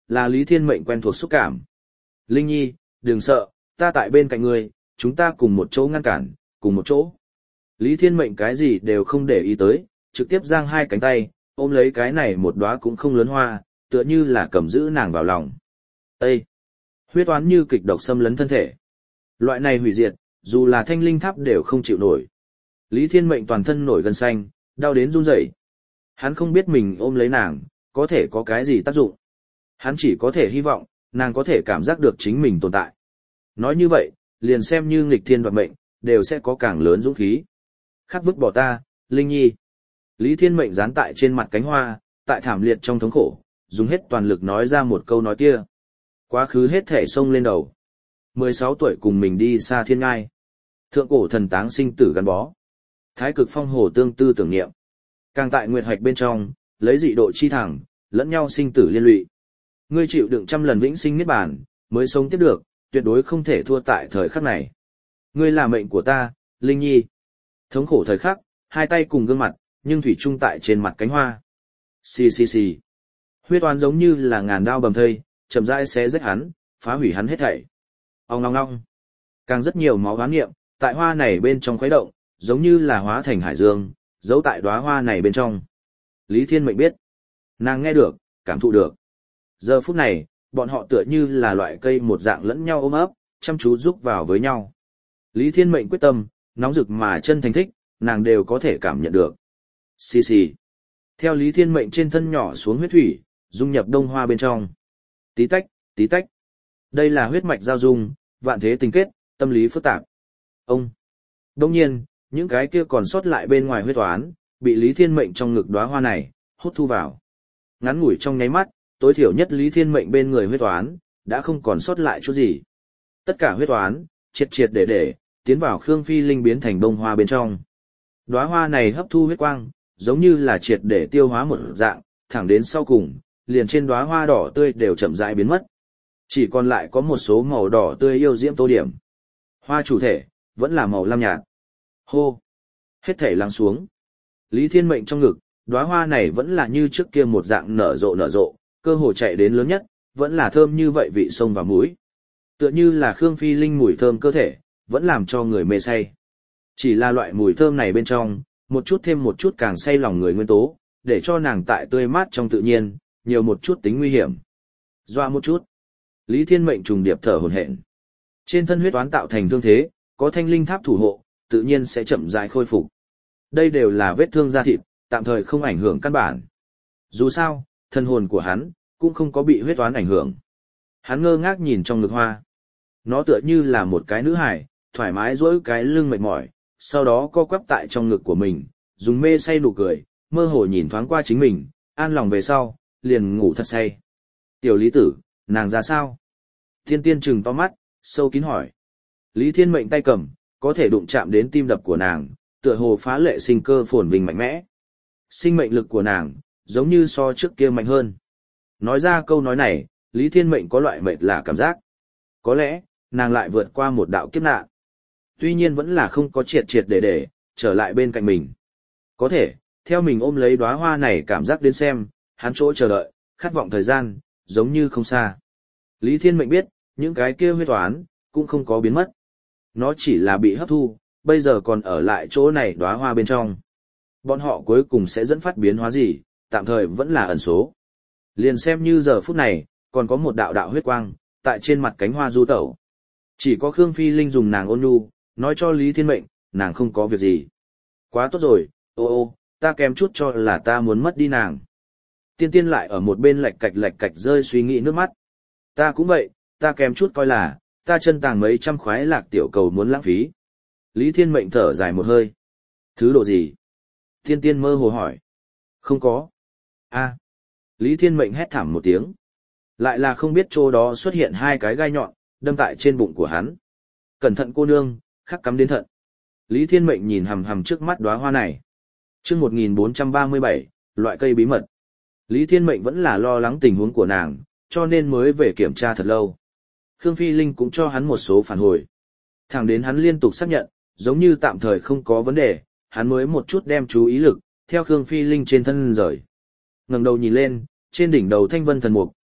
là Lý Thiên Mệnh quen thuộc xúc cảm. Linh Nhi, đừng sợ, ta tại bên cạnh ngươi, chúng ta cùng một chỗ ngăn cản, cùng một chỗ. Lý Thiên Mệnh cái gì đều không để ý tới, trực tiếp giang hai cánh tay, ôm lấy cái này một đóa cũng không lớn hoa, tựa như là cầm giữ nàng vào lòng. Ê! Huyết oán như kịch độc xâm lấn thân thể. Loại này hủy diệt, dù là thanh linh tháp đều không chịu nổi. Lý Thiên Mệnh toàn thân nổi gân xanh, đau đến run rẩy. Hắn không biết mình ôm lấy nàng, có thể có cái gì tác dụng. Hắn chỉ có thể hy vọng, nàng có thể cảm giác được chính mình tồn tại. Nói như vậy, liền xem như nghịch thiên đoạt mệnh, đều sẽ có càng lớn dũng khí. Khắc vứt bỏ ta, Linh Nhi. Lý Thiên Mệnh dán tại trên mặt cánh hoa, tại thảm liệt trong thống khổ, dùng hết toàn lực nói ra một câu nói kia. Quá khứ hết thể xông lên đầu. mười sáu tuổi cùng mình đi xa thiên ngai. Thượng cổ thần táng sinh tử gắn bó. Thái cực phong hồ tương tư tưởng niệm. Càng tại nguyệt hoạch bên trong, lấy dị độ chi thẳng, lẫn nhau sinh tử liên lụy. Ngươi chịu đựng trăm lần vĩnh sinh niết bàn, mới sống tiếp được, tuyệt đối không thể thua tại thời khắc này. Ngươi là mệnh của ta, Linh Nhi. Thống khổ thời khắc, hai tay cùng gương mặt, nhưng thủy chung tại trên mặt cánh hoa. Xì xì xì. Huyết oán giống như là ngàn đao bầm thây, chậm rãi xé rách hắn, phá hủy hắn hết thảy. Ong ong ong. Càng rất nhiều máu oán niệm, tại hoa này bên trong khuấy động, giống như là hóa thành hải dương, giấu tại đóa hoa này bên trong. Lý Thiên Mệnh biết. Nàng nghe được, cảm thụ được. Giờ phút này, bọn họ tựa như là loại cây một dạng lẫn nhau ôm ấp, chăm chú giúp vào với nhau. Lý Thiên Mệnh quyết tâm, nóng rực mà chân thành thích, nàng đều có thể cảm nhận được. Xì xì. Theo Lý Thiên Mệnh trên thân nhỏ xuống huyết thủy, dung nhập đông hoa bên trong. Tí tách, tí tách. Đây là huyết mạch giao dung, vạn thế tình kết, tâm lý phức tạp. Ông. Đông nhiên, những cái kia còn sót lại bên ngoài huyết toán, bị Lý Thiên Mệnh trong ngực đóa hoa này, hút thu vào. Ngắn ngủi trong nháy mắt, tối thiểu nhất Lý Thiên Mệnh bên người huyết toán, đã không còn sót lại chút gì. Tất cả huyết toán, triệt triệt để để, tiến vào Khương Phi Linh biến thành bông hoa bên trong. Đóa hoa này hấp thu huyết quang, giống như là triệt để tiêu hóa một dạng, thẳng đến sau cùng, liền trên đóa hoa đỏ tươi đều chậm rãi biến mất. Chỉ còn lại có một số màu đỏ tươi yêu diễm tô điểm. Hoa chủ thể, vẫn là màu lam nhạt. Hô! Hết thể lắng xuống. Lý Thiên Mệnh trong ngực, đóa hoa này vẫn là như trước kia một dạng nở rộ nở rộ, cơ hồ chạy đến lớn nhất, vẫn là thơm như vậy vị sông và mũi. Tựa như là Khương Phi Linh mùi thơm cơ thể, vẫn làm cho người mê say. Chỉ là loại mùi thơm này bên trong, một chút thêm một chút càng say lòng người nguyên tố, để cho nàng tại tươi mát trong tự nhiên, nhiều một chút tính nguy hiểm. Doa một chút. Lý Thiên Mệnh trùng điệp thở hổn hển. Trên thân huyết oán tạo thành thương thế, có thanh linh tháp thủ hộ, tự nhiên sẽ chậm rãi khôi phục. Đây đều là vết thương da thịt, tạm thời không ảnh hưởng căn bản. Dù sao, thân hồn của hắn cũng không có bị huyết oán ảnh hưởng. Hắn ngơ ngác nhìn trong ngực hoa. Nó tựa như là một cái nữ hải, thoải mái duỗi cái lưng mệt mỏi, sau đó co quắp tại trong ngực của mình, dùng mê say nụ cười, mơ hồ nhìn thoáng qua chính mình, an lòng về sau, liền ngủ thật say. Tiểu Lý Tử, nàng ra sao? Thiên Tiên trừng to mắt, sâu kín hỏi. Lý Thiên Mệnh tay cầm, có thể đụng chạm đến tim đập của nàng, tựa hồ phá lệ sinh cơ phồn vinh mạnh mẽ. Sinh mệnh lực của nàng, giống như so trước kia mạnh hơn. Nói ra câu nói này, Lý Thiên Mệnh có loại mệt lạ cảm giác. Có lẽ, nàng lại vượt qua một đạo kiếp nạn. Tuy nhiên vẫn là không có triệt triệt để để, trở lại bên cạnh mình. Có thể, theo mình ôm lấy đóa hoa này cảm giác đến xem, hắn chỗ chờ đợi, khát vọng thời gian, giống như không xa. Lý Thiên Mệnh biết, những cái kia huyết toán, cũng không có biến mất. Nó chỉ là bị hấp thu, bây giờ còn ở lại chỗ này đóa hoa bên trong. Bọn họ cuối cùng sẽ dẫn phát biến hóa gì, tạm thời vẫn là ẩn số. Liền xem như giờ phút này, còn có một đạo đạo huyết quang, tại trên mặt cánh hoa du tẩu. Chỉ có Khương Phi Linh dùng nàng ôn nhu, nói cho Lý Thiên Mệnh, nàng không có việc gì. Quá tốt rồi, ô ô, ta kém chút cho là ta muốn mất đi nàng. Tiên Tiên lại ở một bên lạch cạch lạch cạch rơi suy nghĩ nước mắt. Ta cũng vậy, ta kém chút coi là, ta chân tàng mấy trăm khoái lạc tiểu cầu muốn lãng phí. Lý Thiên Mệnh thở dài một hơi. Thứ độ gì? Tiên Tiên mơ hồ hỏi. Không có. A. Lý Thiên Mệnh hét thảm một tiếng. Lại là không biết chỗ đó xuất hiện hai cái gai nhọn, đâm tại trên bụng của hắn. Cẩn thận cô nương, khắc cắm đến thận. Lý Thiên Mệnh nhìn hằm hằm trước mắt đóa hoa này. Chương một nghìn bốn trăm ba mươi bảy, loại cây bí mật. Lý Thiên Mệnh vẫn là lo lắng tình huống của nàng, cho nên mới về kiểm tra thật lâu. Khương Phi Linh cũng cho hắn một số phản hồi. Thẳng đến hắn liên tục xác nhận, giống như tạm thời không có vấn đề, hắn mới một chút đem chú ý lực, theo Khương Phi Linh trên thân rời. Ngẩng đầu nhìn lên, trên đỉnh đầu thanh vân thần mục,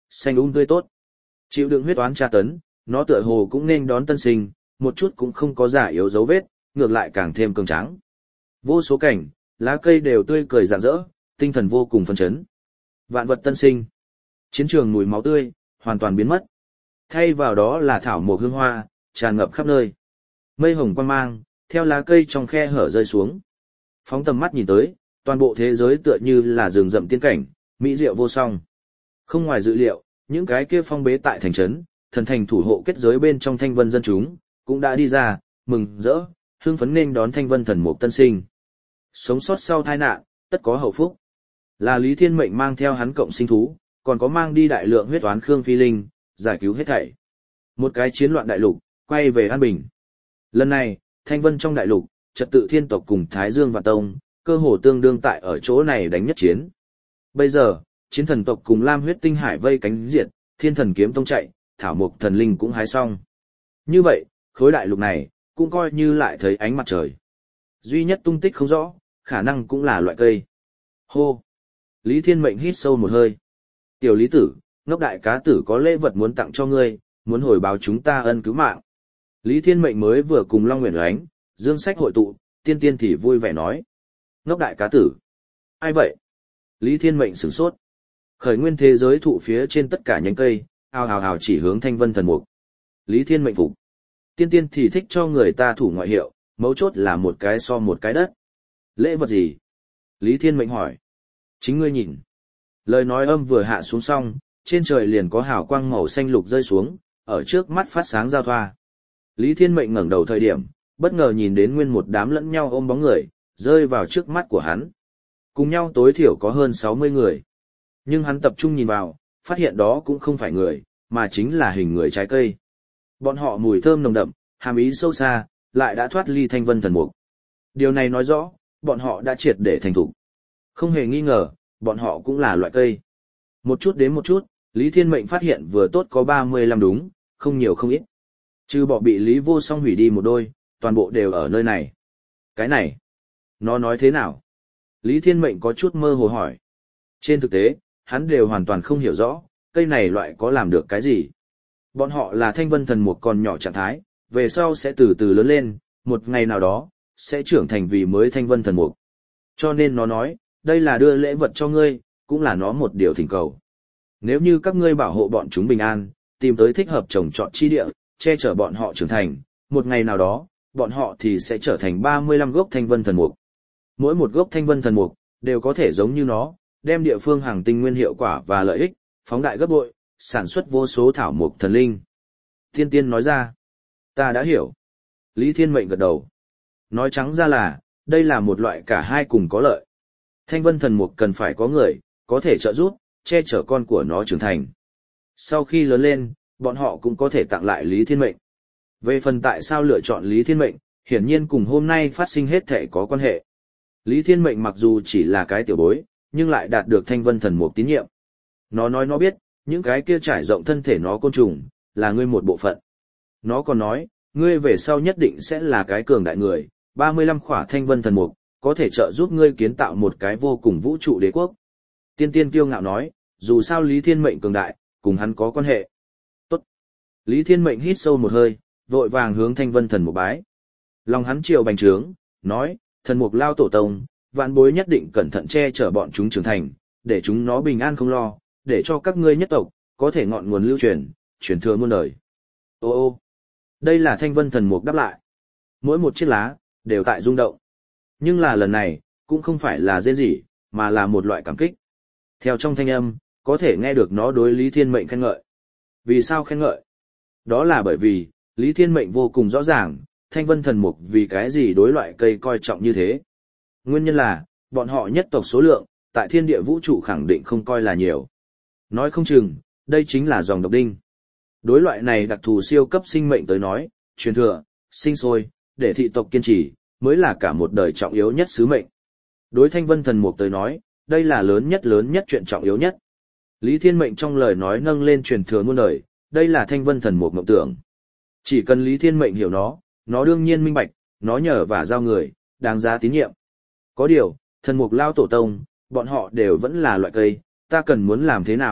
xanh um tươi tốt. Chịu đựng huyết oán tra tấn, nó tựa hồ cũng nên đón tân sinh, một chút cũng không có giả yếu dấu vết, ngược lại càng thêm cường tráng. Vô số cảnh, lá cây đều tươi cười rạng rỡ, tinh thần vô cùng phấn chấn. Vạn vật tân sinh. Chiến trường mùi máu tươi hoàn toàn biến mất. Thay vào đó là thảo mộc hương hoa, tràn ngập khắp nơi. Mây hồng quang mang, theo lá cây trong khe hở rơi xuống. Phóng tầm mắt nhìn tới, toàn bộ thế giới tựa như là rừng rậm tiên cảnh, mỹ diệu vô song. Không ngoài dự liệu, những cái kia phong bế tại thành trấn, thần thành thủ hộ kết giới bên trong thanh vân dân chúng, cũng đã đi ra, mừng rỡ, hưng phấn nên đón thanh vân thần mục tân sinh. Sống sót sau tai nạn, tất có hậu phúc. Là Lý Thiên Mệnh mang theo hắn cộng sinh thú, còn có mang đi đại lượng huyết toán Khương Phi Linh, giải cứu hết thảy. Một cái chiến loạn đại lục, quay về an bình. Lần này, thanh vân trong đại lục, trật tự thiên tộc cùng Thái Dương và Tông, cơ hồ tương đương tại ở chỗ này đánh nhất chiến. Bây giờ, chiến thần tộc cùng Lam huyết tinh hải vây cánh diệt, thiên thần kiếm tông chạy, thảo mục thần linh cũng hái xong. Như vậy, khối đại lục này, cũng coi như lại thấy ánh mặt trời. Duy nhất tung tích không rõ, khả năng cũng là loại cây. Hô! Lý Thiên Mệnh hít sâu một hơi. Tiểu Lý Tử, ngốc đại cá tử có lễ vật muốn tặng cho ngươi, muốn hồi báo chúng ta ân cứu mạng. Lý Thiên Mệnh mới vừa cùng Long Nguyễn Oánh, Dương Sách hội tụ, tiên tiên thì vui vẻ nói. Ngốc đại cá tử. Ai vậy? Lý Thiên Mệnh sửng sốt. Khởi nguyên thế giới thụ phía trên tất cả nhánh cây, ào ào ào chỉ hướng thanh vân thần mục. Lý Thiên Mệnh phục. Tiên tiên thì thích cho người ta thủ ngoại hiệu, mấu chốt là một cái so một cái đất. Lễ vật gì? Lý Thiên Mệnh hỏi. Chính ngươi nhìn. Lời nói âm vừa hạ xuống xong, trên trời liền có hào quang màu xanh lục rơi xuống, ở trước mắt phát sáng giao thoa. Lý Thiên Mệnh ngẩng đầu thời điểm, bất ngờ nhìn đến nguyên một đám lẫn nhau ôm bóng người, rơi vào trước mắt của hắn. Cùng nhau tối thiểu có hơn sáu mươi người. Nhưng hắn tập trung nhìn vào, phát hiện đó cũng không phải người, mà chính là hình người trái cây. Bọn họ mùi thơm nồng đậm, hàm ý sâu xa, lại đã thoát ly thanh vân thần mục. Điều này nói rõ, bọn họ đã triệt để thành thục. Không hề nghi ngờ, bọn họ cũng là loại cây. Một chút đến một chút, Lý Thiên Mệnh phát hiện vừa tốt có ba mươi lăm đúng, không nhiều không ít. Trừ bỏ bị Lý Vô Song hủy đi một đôi, toàn bộ đều ở nơi này. Cái này, nó nói thế nào? Lý Thiên Mệnh có chút mơ hồ hỏi. Trên thực tế, hắn đều hoàn toàn không hiểu rõ, cây này loại có làm được cái gì. Bọn họ là thanh vân thần mục còn nhỏ trạng thái, về sau sẽ từ từ lớn lên, một ngày nào đó, sẽ trưởng thành vì mới thanh vân thần mục. Cho nên nó nói, đây là đưa lễ vật cho ngươi, cũng là nó một điều thỉnh cầu. Nếu như các ngươi bảo hộ bọn chúng bình an, tìm tới thích hợp trồng trọt chi địa, che chở bọn họ trưởng thành, một ngày nào đó, bọn họ thì sẽ trở thành ba mươi lăm gốc thanh vân thần mục. Mỗi một gốc thanh vân thần mục, đều có thể giống như nó, đem địa phương hàng tinh nguyên hiệu quả và lợi ích, phóng đại gấp bội, sản xuất vô số thảo mục thần linh. Tiên tiên nói ra, ta đã hiểu. Lý Thiên Mệnh gật đầu. Nói trắng ra là, đây là một loại cả hai cùng có lợi. Thanh vân thần mục cần phải có người, có thể trợ giúp, che chở con của nó trưởng thành. Sau khi lớn lên, bọn họ cũng có thể tặng lại Lý Thiên Mệnh. Về phần tại sao lựa chọn Lý Thiên Mệnh, hiển nhiên cùng hôm nay phát sinh hết thể có quan hệ. Lý Thiên Mệnh mặc dù chỉ là cái tiểu bối, nhưng lại đạt được thanh vân thần mục tín nhiệm. Nó nói nó biết, những cái kia trải rộng thân thể nó côn trùng, là ngươi một bộ phận. Nó còn nói, ngươi về sau nhất định sẽ là cái cường đại người, ba mươi lăm khỏa thanh vân thần mục, có thể trợ giúp ngươi kiến tạo một cái vô cùng vũ trụ đế quốc. Tiên tiên kiêu ngạo nói, dù sao Lý Thiên Mệnh cường đại, cùng hắn có quan hệ. Tốt. Lý Thiên Mệnh hít sâu một hơi, vội vàng hướng thanh vân thần mục bái. Lòng hắn triều bành trướng, nói, thần mục lao tổ tông, vạn bối nhất định cẩn thận che chở bọn chúng trưởng thành, để chúng nó bình an không lo, để cho các ngươi nhất tộc, có thể ngọn nguồn lưu truyền, truyền thừa muôn đời. Ô ô, đây là thanh vân thần mục đáp lại. Mỗi một chiếc lá, đều tại rung động. Nhưng là lần này, cũng không phải là rên rỉ, mà là một loại cảm kích. Theo trong thanh âm, có thể nghe được nó đối Lý Thiên Mệnh khen ngợi. Vì sao khen ngợi? Đó là bởi vì, Lý Thiên Mệnh vô cùng rõ ràng, thanh vân thần mục vì cái gì đối loại cây coi trọng như thế. Nguyên nhân là, bọn họ nhất tộc số lượng, tại thiên địa vũ trụ khẳng định không coi là nhiều. Nói không chừng, đây chính là dòng độc đinh. Đối loại này đặc thù siêu cấp sinh mệnh tới nói, truyền thừa, sinh sôi, để thị tộc kiên trì, mới là cả một đời trọng yếu nhất sứ mệnh. Đối thanh vân thần mục tới nói, đây là lớn nhất lớn nhất chuyện trọng yếu nhất. Lý Thiên Mệnh trong lời nói nâng lên truyền thừa muôn đời, đây là thanh vân thần mục mộng tưởng. Chỉ cần Lý Thiên Mệnh hiểu nó, nó đương nhiên minh bạch, nó nhờ và giao người, đáng giá tín nhiệm. Có điều, thần mục lao tổ tông, bọn họ đều vẫn là loại cây, ta cần muốn làm thế nào,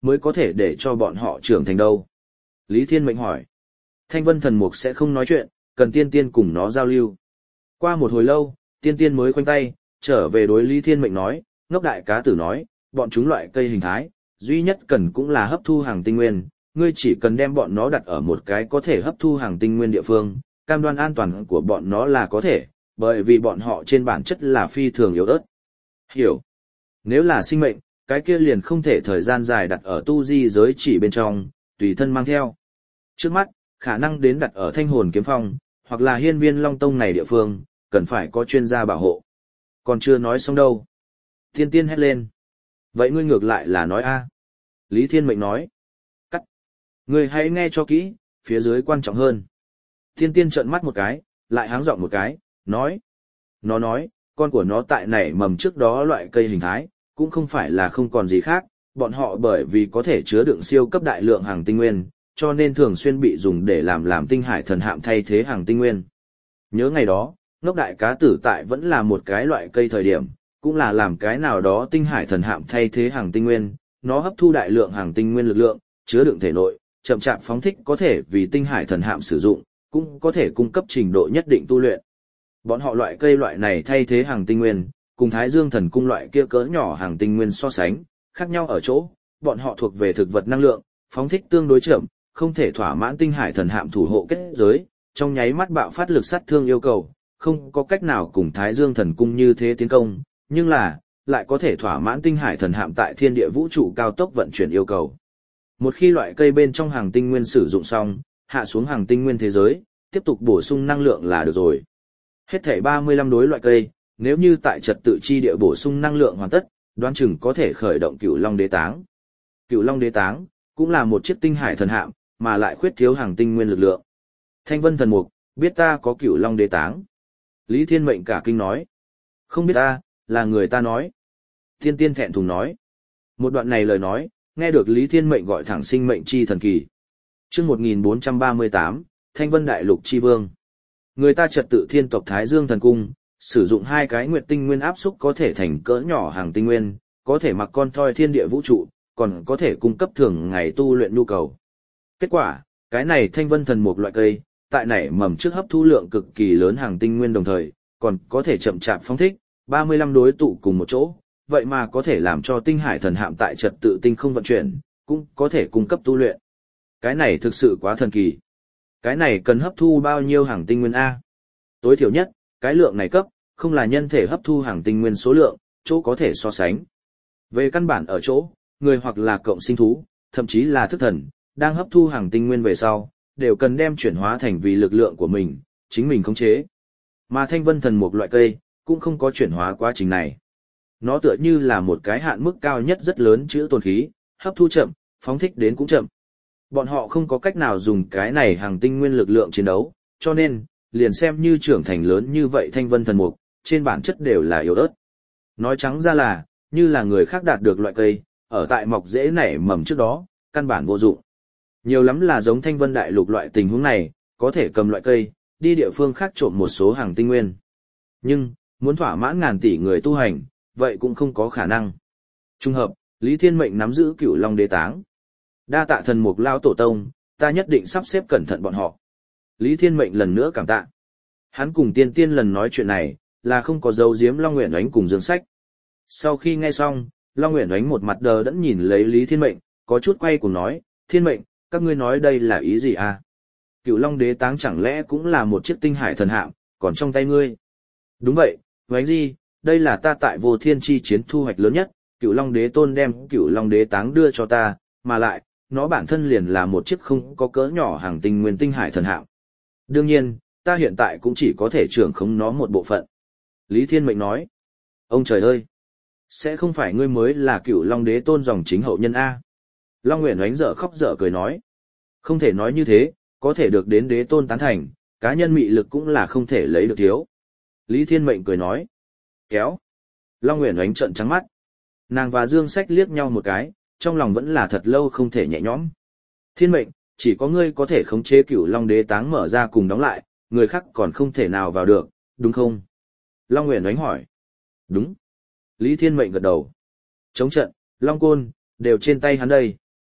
mới có thể để cho bọn họ trưởng thành đâu? Lý Thiên Mệnh hỏi. Thanh vân thần mục sẽ không nói chuyện, cần tiên tiên cùng nó giao lưu. Qua một hồi lâu, tiên tiên mới khoanh tay, trở về đối Lý Thiên Mệnh nói, ngốc đại cá tử nói, bọn chúng loại cây hình thái, duy nhất cần cũng là hấp thu hàng tinh nguyên, ngươi chỉ cần đem bọn nó đặt ở một cái có thể hấp thu hàng tinh nguyên địa phương, cam đoan an toàn của bọn nó là có thể, bởi vì bọn họ trên bản chất là phi thường yếu ớt. Hiểu. Nếu là sinh mệnh, cái kia liền không thể thời gian dài đặt ở tu di giới chỉ bên trong, tùy thân mang theo. Trước mắt, khả năng đến đặt ở Thanh Hồn Kiếm Phong, hoặc là Hiên Viên Long Tông này địa phương, cần phải có chuyên gia bảo hộ. Còn chưa nói xong đâu. Tiên tiên hét lên. Vậy ngươi ngược lại là nói a. Lý Thiên Mệnh nói. Cắt. Ngươi hãy nghe cho kỹ, phía dưới quan trọng hơn. Tiên tiên trợn mắt một cái, lại háng giọng một cái, nói. Nó nói, con của nó tại nảy mầm trước đó loại cây hình thái, cũng không phải là không còn gì khác, bọn họ bởi vì có thể chứa đựng siêu cấp đại lượng hàng tinh nguyên, cho nên thường xuyên bị dùng để làm làm tinh hải thần hạm thay thế hàng tinh nguyên. Nhớ ngày đó, ngốc đại cá tử tại vẫn là một cái loại cây thời điểm, cũng là làm cái nào đó tinh hải thần hạm thay thế hàng tinh nguyên, nó hấp thu đại lượng hàng tinh nguyên lực lượng, chứa đựng thể nội, chậm chạp phóng thích có thể vì tinh hải thần hạm sử dụng, cũng có thể cung cấp trình độ nhất định tu luyện. Bọn họ loại cây loại này thay thế hàng tinh nguyên, cùng Thái Dương thần cung loại kia cỡ nhỏ hàng tinh nguyên so sánh, khác nhau ở chỗ, bọn họ thuộc về thực vật năng lượng, phóng thích tương đối chậm, không thể thỏa mãn tinh hải thần hạm thủ hộ kết giới, trong nháy mắt bạo phát lực sát thương yêu cầu, không có cách nào cùng Thái Dương thần cung như thế tiến công, nhưng là, lại có thể thỏa mãn tinh hải thần hạm tại thiên địa vũ trụ cao tốc vận chuyển yêu cầu. Một khi loại cây bên trong hàng tinh nguyên sử dụng xong, hạ xuống hàng tinh nguyên thế giới, tiếp tục bổ sung năng lượng là được rồi. Hết thảy ba mươi lăm đối loại cây, nếu như tại trật tự chi địa bổ sung năng lượng hoàn tất, đoán chừng có thể khởi động Cửu Long Đế Táng. Cửu Long Đế Táng cũng là một chiếc tinh hải thần hạm, mà lại khuyết thiếu hàng tinh nguyên lực lượng. Thanh Vân thần mục, biết ta có Cửu Long Đế Táng. Lý Thiên Mệnh cả kinh nói. Không biết ta, là người ta nói. Tiên tiên thẹn thùng nói. Một đoạn này lời nói, nghe được Lý Thiên Mệnh gọi thẳng sinh mệnh chi thần kỳ. Chương một nghìn bốn trăm ba mươi tám, Thanh Vân Đại Lục chi vương. Người ta trật tự thiên tộc Thái Dương thần cung, sử dụng hai cái nguyệt tinh nguyên áp xúc có thể thành cỡ nhỏ hàng tinh nguyên, có thể mặc con thoi thiên địa vũ trụ, còn có thể cung cấp thường ngày tu luyện nhu cầu. Kết quả, cái này Thanh Vân thần mục loại cây, tại nảy mầm trước hấp thu lượng cực kỳ lớn hàng tinh nguyên đồng thời, còn có thể chậm chạp phóng thích, ba mươi lăm đối tụ cùng một chỗ, vậy mà có thể làm cho tinh hải thần hạm tại trật tự tinh không vận chuyển, cũng có thể cung cấp tu luyện. Cái này thực sự quá thần kỳ. Cái này cần hấp thu bao nhiêu hàng tinh nguyên A? Tối thiểu nhất, cái lượng này cấp, không là nhân thể hấp thu hàng tinh nguyên số lượng, chỗ có thể so sánh. Về căn bản ở chỗ, người hoặc là cộng sinh thú, thậm chí là thức thần, đang hấp thu hàng tinh nguyên về sau, đều cần đem chuyển hóa thành vì lực lượng của mình, chính mình khống chế. Mà Thanh Vân thần mục loại cây, cũng không có chuyển hóa quá trình này. Nó tựa như là một cái hạn mức cao nhất rất lớn chữ tồn khí, hấp thu chậm, phóng thích đến cũng chậm. Bọn họ không có cách nào dùng cái này hàng tinh nguyên lực lượng chiến đấu, cho nên, liền xem như trưởng thành lớn như vậy Thanh Vân thần mục, trên bản chất đều là yếu ớt. Nói trắng ra là, như là người khác đạt được loại cây, ở tại mọc rễ nảy mầm trước đó, căn bản vô dụng. Nhiều lắm là giống Thanh Vân Đại Lục loại tình huống này, có thể cầm loại cây, đi địa phương khác trộm một số hàng tinh nguyên. Nhưng, muốn thỏa mãn ngàn tỷ người tu hành, vậy cũng không có khả năng. Trung hợp, Lý Thiên Mệnh nắm giữ Cửu Long Đế Táng. Đa tạ thần mục lão tổ tông, ta nhất định sắp xếp cẩn thận bọn họ. Lý Thiên Mệnh lần nữa cảm tạ. Hắn cùng tiên tiên lần nói chuyện này, là không có dấu giếm Long Uyển Oánh cùng Dương Sách. Sau khi nghe xong, Long Uyển Oánh một mặt đờ đẫn nhìn lấy Lý Thiên Mệnh, có chút quay cùng nói, Thiên Mệnh, các ngươi nói đây là ý gì à? Cửu Long Đế Táng chẳng lẽ cũng là một chiếc tinh hải thần hạm, còn trong tay ngươi? Đúng vậy, Oánh Di, đây là ta tại Vô Thiên chi chiến thu hoạch lớn nhất, Cửu Long Đế Tôn đem Cửu Long Đế Táng đưa cho ta, mà lại, nó bản thân liền là một chiếc không có cỡ nhỏ hàng tinh nguyên tinh hải thần hạm. Đương nhiên, ta hiện tại cũng chỉ có thể trưởng khống nó một bộ phận. Lý Thiên Mệnh nói, ông trời ơi, sẽ không phải ngươi mới là Cửu Long Đế Tôn dòng chính hậu nhân A. Long Uyển Oánh dở khóc dở cười nói, không thể nói như thế, có thể được đến Đế Tôn tán thành, cá nhân mị lực cũng là không thể lấy được thiếu. Lý Thiên Mệnh cười nói, kéo. Long Uyển Oánh trợn trắng mắt. Nàng và Dương Sách liếc nhau một cái, trong lòng vẫn là thật lâu không thể nhẹ nhõm. Thiên Mệnh, chỉ có ngươi có thể khống chế Cửu Long Đế Táng mở ra cùng đóng lại, người khác còn không thể nào vào được, đúng không? Long Uyển Oánh hỏi. Đúng. Lý Thiên Mệnh gật đầu. Chống trận, Long Côn, đều trên tay hắn đây.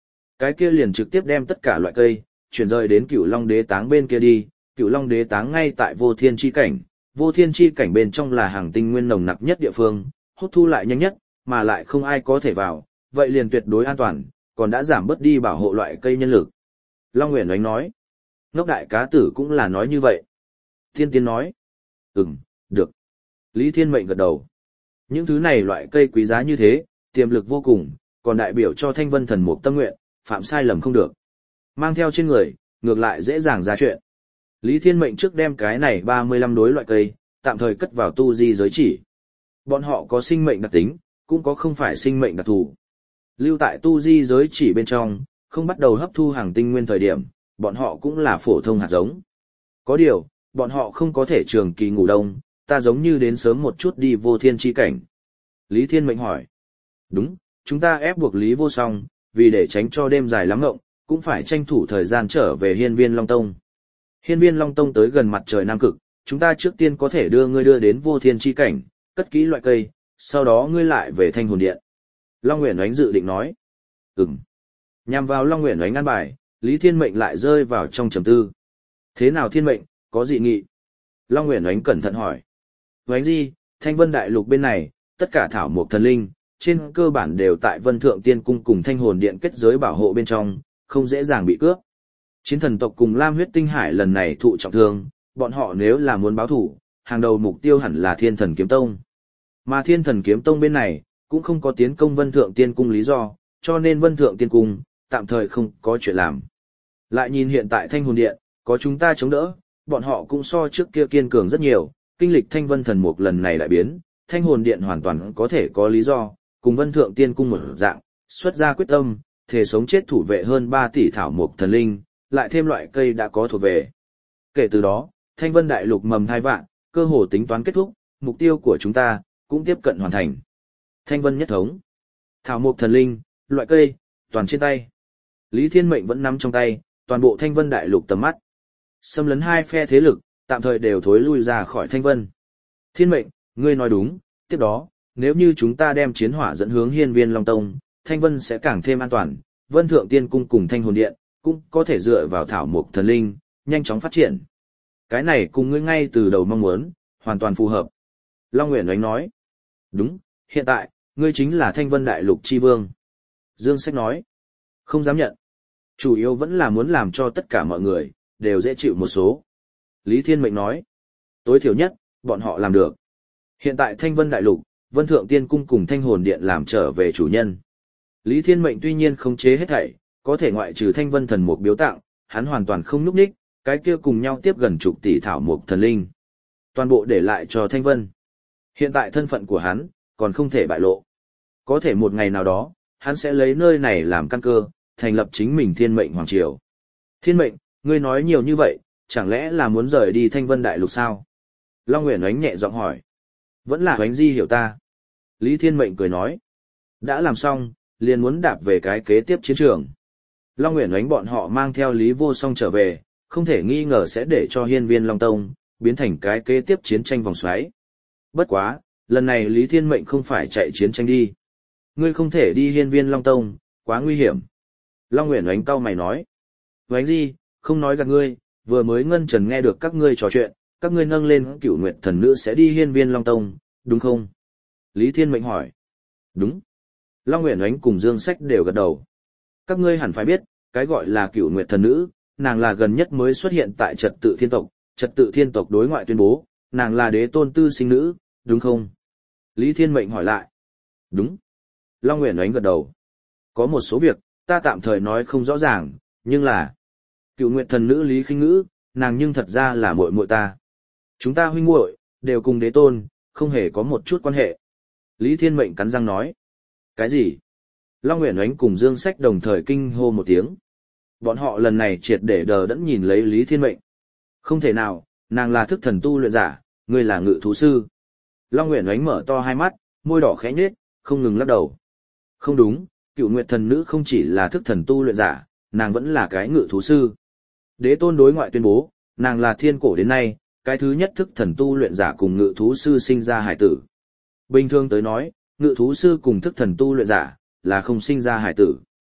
Cái kia liền trực tiếp đem tất cả loại cây, chuyển rời đến Cửu Long Đế Táng bên kia đi, Cửu Long Đế Táng ngay tại Vô Thiên chi cảnh, Vô Thiên chi cảnh bên trong là hàng tinh nguyên nồng nặc nhất địa phương, hút thu lại nhanh nhất, mà lại không ai có thể vào, vậy liền tuyệt đối an toàn, còn đã giảm bớt đi bảo hộ loại cây nhân lực. Long Uyển Oánh nói, ngốc đại cá tử cũng là nói như vậy. Thiên Tiên nói, ừm, được. Lý Thiên Mệnh gật đầu. Những thứ này loại cây quý giá như thế, tiềm lực vô cùng, còn đại biểu cho Thanh Vân Thần Mục tâm nguyện, phạm sai lầm không được. Mang theo trên người, ngược lại dễ dàng ra chuyện. Lý Thiên Mệnh trước đem cái này ba mươi lăm đối loại cây, tạm thời cất vào tu di giới chỉ. Bọn họ có sinh mệnh đặc tính, cũng có không phải sinh mệnh đặc thù. Lưu tại tu di giới chỉ bên trong, không bắt đầu hấp thu hàng tinh nguyên thời điểm, bọn họ cũng là phổ thông hạt giống. Có điều, bọn họ không có thể trường kỳ ngủ đông, ta giống như đến sớm một chút đi Vô Thiên chi cảnh. Lý Thiên Mệnh hỏi. Đúng, chúng ta ép buộc Lý Vô Song, vì để tránh cho đêm dài lắm ngộng, cũng phải tranh thủ thời gian trở về Hiên Viên Long Tông. Hiên Viên Long Tông tới gần mặt trời Nam Cực, chúng ta trước tiên có thể đưa ngươi đưa đến Vô Thiên chi cảnh, cất kỹ loại cây, sau đó ngươi lại về Thanh Hồn Điện. Long Uyển Oánh dự định nói. Ừm. Nhằm vào Long Uyển Oánh an bài, Lý Thiên Mệnh lại rơi vào trong trầm tư. Thế nào Thiên Mệnh, có dị nghị? Long Uyển Oánh cẩn thận hỏi. Oánh gì, Thanh Vân Đại Lục bên này, tất cả thảo mộc thần linh, trên cơ bản đều tại Vân Thượng Tiên Cung cùng Thanh Hồn Điện kết giới bảo hộ bên trong, không dễ dàng bị cướp. Chiến thần tộc cùng Lam Huyết Tinh Hải lần này thụ trọng thương, bọn họ nếu là muốn báo thủ, hàng đầu mục tiêu hẳn là Thiên Thần Kiếm Tông. Mà Thiên Thần Kiếm Tông bên này, cũng không có tiến công Vân Thượng Tiên Cung lý do, cho nên Vân Thượng Tiên Cung, tạm thời không có chuyện làm. Lại nhìn hiện tại Thanh Hồn Điện, có chúng ta chống đỡ, bọn họ cũng so trước kia kiên cường rất nhiều, kinh lịch Thanh Vân Thần Mục lần này đại biến, Thanh Hồn Điện hoàn toàn có thể có lý do, cùng Vân Thượng Tiên Cung một dạng, xuất ra quyết tâm, thể sống chết thủ vệ hơn ba tỷ thảo mục thần linh, lại thêm loại cây đã có thuộc về. Kể từ đó, Thanh Vân Đại Lục mầm thai vạn, cơ hồ tính toán kết thúc, mục tiêu của chúng ta cũng tiếp cận hoàn thành. Thanh Vân nhất thống, thảo mục thần linh, loại cây, toàn trên tay. Lý Thiên Mệnh vẫn nắm trong tay, toàn bộ Thanh Vân Đại Lục tầm mắt. Xâm lấn hai phe thế lực, tạm thời đều thối lui ra khỏi Thanh Vân. Thiên Mệnh, ngươi nói đúng, tiếp đó, nếu như chúng ta đem chiến hỏa dẫn hướng Hiên Viên Long Tông, Thanh Vân sẽ càng thêm an toàn, Vân Thượng Tiên Cung cùng Thanh Hồn Điện, cũng có thể dựa vào thảo mục thần linh, nhanh chóng phát triển. Cái này cùng ngươi ngay từ đầu mong muốn, hoàn toàn phù hợp. Long Uyển Oánh nói. Đúng, hiện tại, ngươi chính là Thanh Vân Đại Lục chi vương. Dương Sách nói. Không dám nhận. Chủ yếu vẫn là muốn làm cho tất cả mọi người, đều dễ chịu một số. Lý Thiên Mệnh nói. Tối thiểu nhất, bọn họ làm được. Hiện tại Thanh Vân Đại Lục, Vân Thượng Tiên Cung cùng Thanh Hồn Điện làm trở về chủ nhân. Lý Thiên Mệnh tuy nhiên không chế hết thảy, có thể ngoại trừ Thanh Vân Thần Mục biếu tặng, hắn hoàn toàn không núp ních, cái kia cùng nhau tiếp gần chục tỷ thảo mục thần linh. Toàn bộ để lại cho Thanh Vân. Hiện tại thân phận của hắn, còn không thể bại lộ. Có thể một ngày nào đó, hắn sẽ lấy nơi này làm căn cơ, thành lập chính mình Thiên Mệnh Hoàng Triều. Thiên Mệnh, ngươi nói nhiều như vậy, chẳng lẽ là muốn rời đi Thanh Vân Đại Lục sao? Long Uyển Oánh nhẹ giọng hỏi. Vẫn là Oánh Di hiểu ta. Lý Thiên Mệnh cười nói. Đã làm xong, liền muốn đạp về cái kế tiếp chiến trường. Long Uyển Oánh bọn họ mang theo Lý Vô Song trở về, không thể nghi ngờ sẽ để cho Hiên Viên Long Tông biến thành cái kế tiếp chiến tranh vòng xoáy. Bất quá, lần này Lý Thiên Mệnh không phải chạy chiến tranh đi. Ngươi không thể đi Hiên Viên Long Tông, quá nguy hiểm. Long Uyển Oánh cau mày nói. Oánh Di, không nói gạt ngươi, vừa mới Ngân Trần nghe được các ngươi trò chuyện, các ngươi nâng lên Cửu Nguyệt Thần Nữ sẽ đi Hiên Viên Long Tông, đúng không? Lý Thiên Mệnh hỏi. Đúng. Long Uyển Oánh cùng Dương Sách đều gật đầu. Các ngươi hẳn phải biết, cái gọi là Cửu Nguyệt Thần Nữ, nàng là gần nhất mới xuất hiện tại Trật Tự Thiên tộc, Trật Tự Thiên tộc đối ngoại tuyên bố, nàng là đế tôn tư sinh nữ, đúng không? Lý Thiên Mệnh hỏi lại. Đúng. Long Uyển Oánh gật đầu. Có một số việc, ta tạm thời nói không rõ ràng, nhưng là Cửu Nguyệt Thần Nữ Lý Khinh Ngữ, nàng nhưng thật ra là muội muội ta. Chúng ta huynh muội đều cùng đế tôn, không hề có một chút quan hệ. Lý Thiên Mệnh cắn răng nói. Cái gì? Long Uyển Oánh cùng Dương Sách đồng thời kinh hô một tiếng. Bọn họ lần này triệt để đờ đẫn nhìn lấy Lý Thiên Mệnh. Không thể nào, nàng là thức thần tu luyện giả, ngươi là ngự thú sư. Long Uyển Oánh mở to hai mắt, môi đỏ khẽ nhếch, không ngừng lắc đầu. Không đúng, Cửu Nguyệt Thần Nữ không chỉ là thức thần tu luyện giả, nàng vẫn là cái ngự thú sư. Đế tôn đối ngoại tuyên bố, nàng là thiên cổ đến nay, cái thứ nhất thức thần tu luyện giả cùng ngự thú sư sinh ra hải tử. Bình thường tới nói, ngự thú sư cùng thức thần tu luyện giả, là không sinh ra hải tử.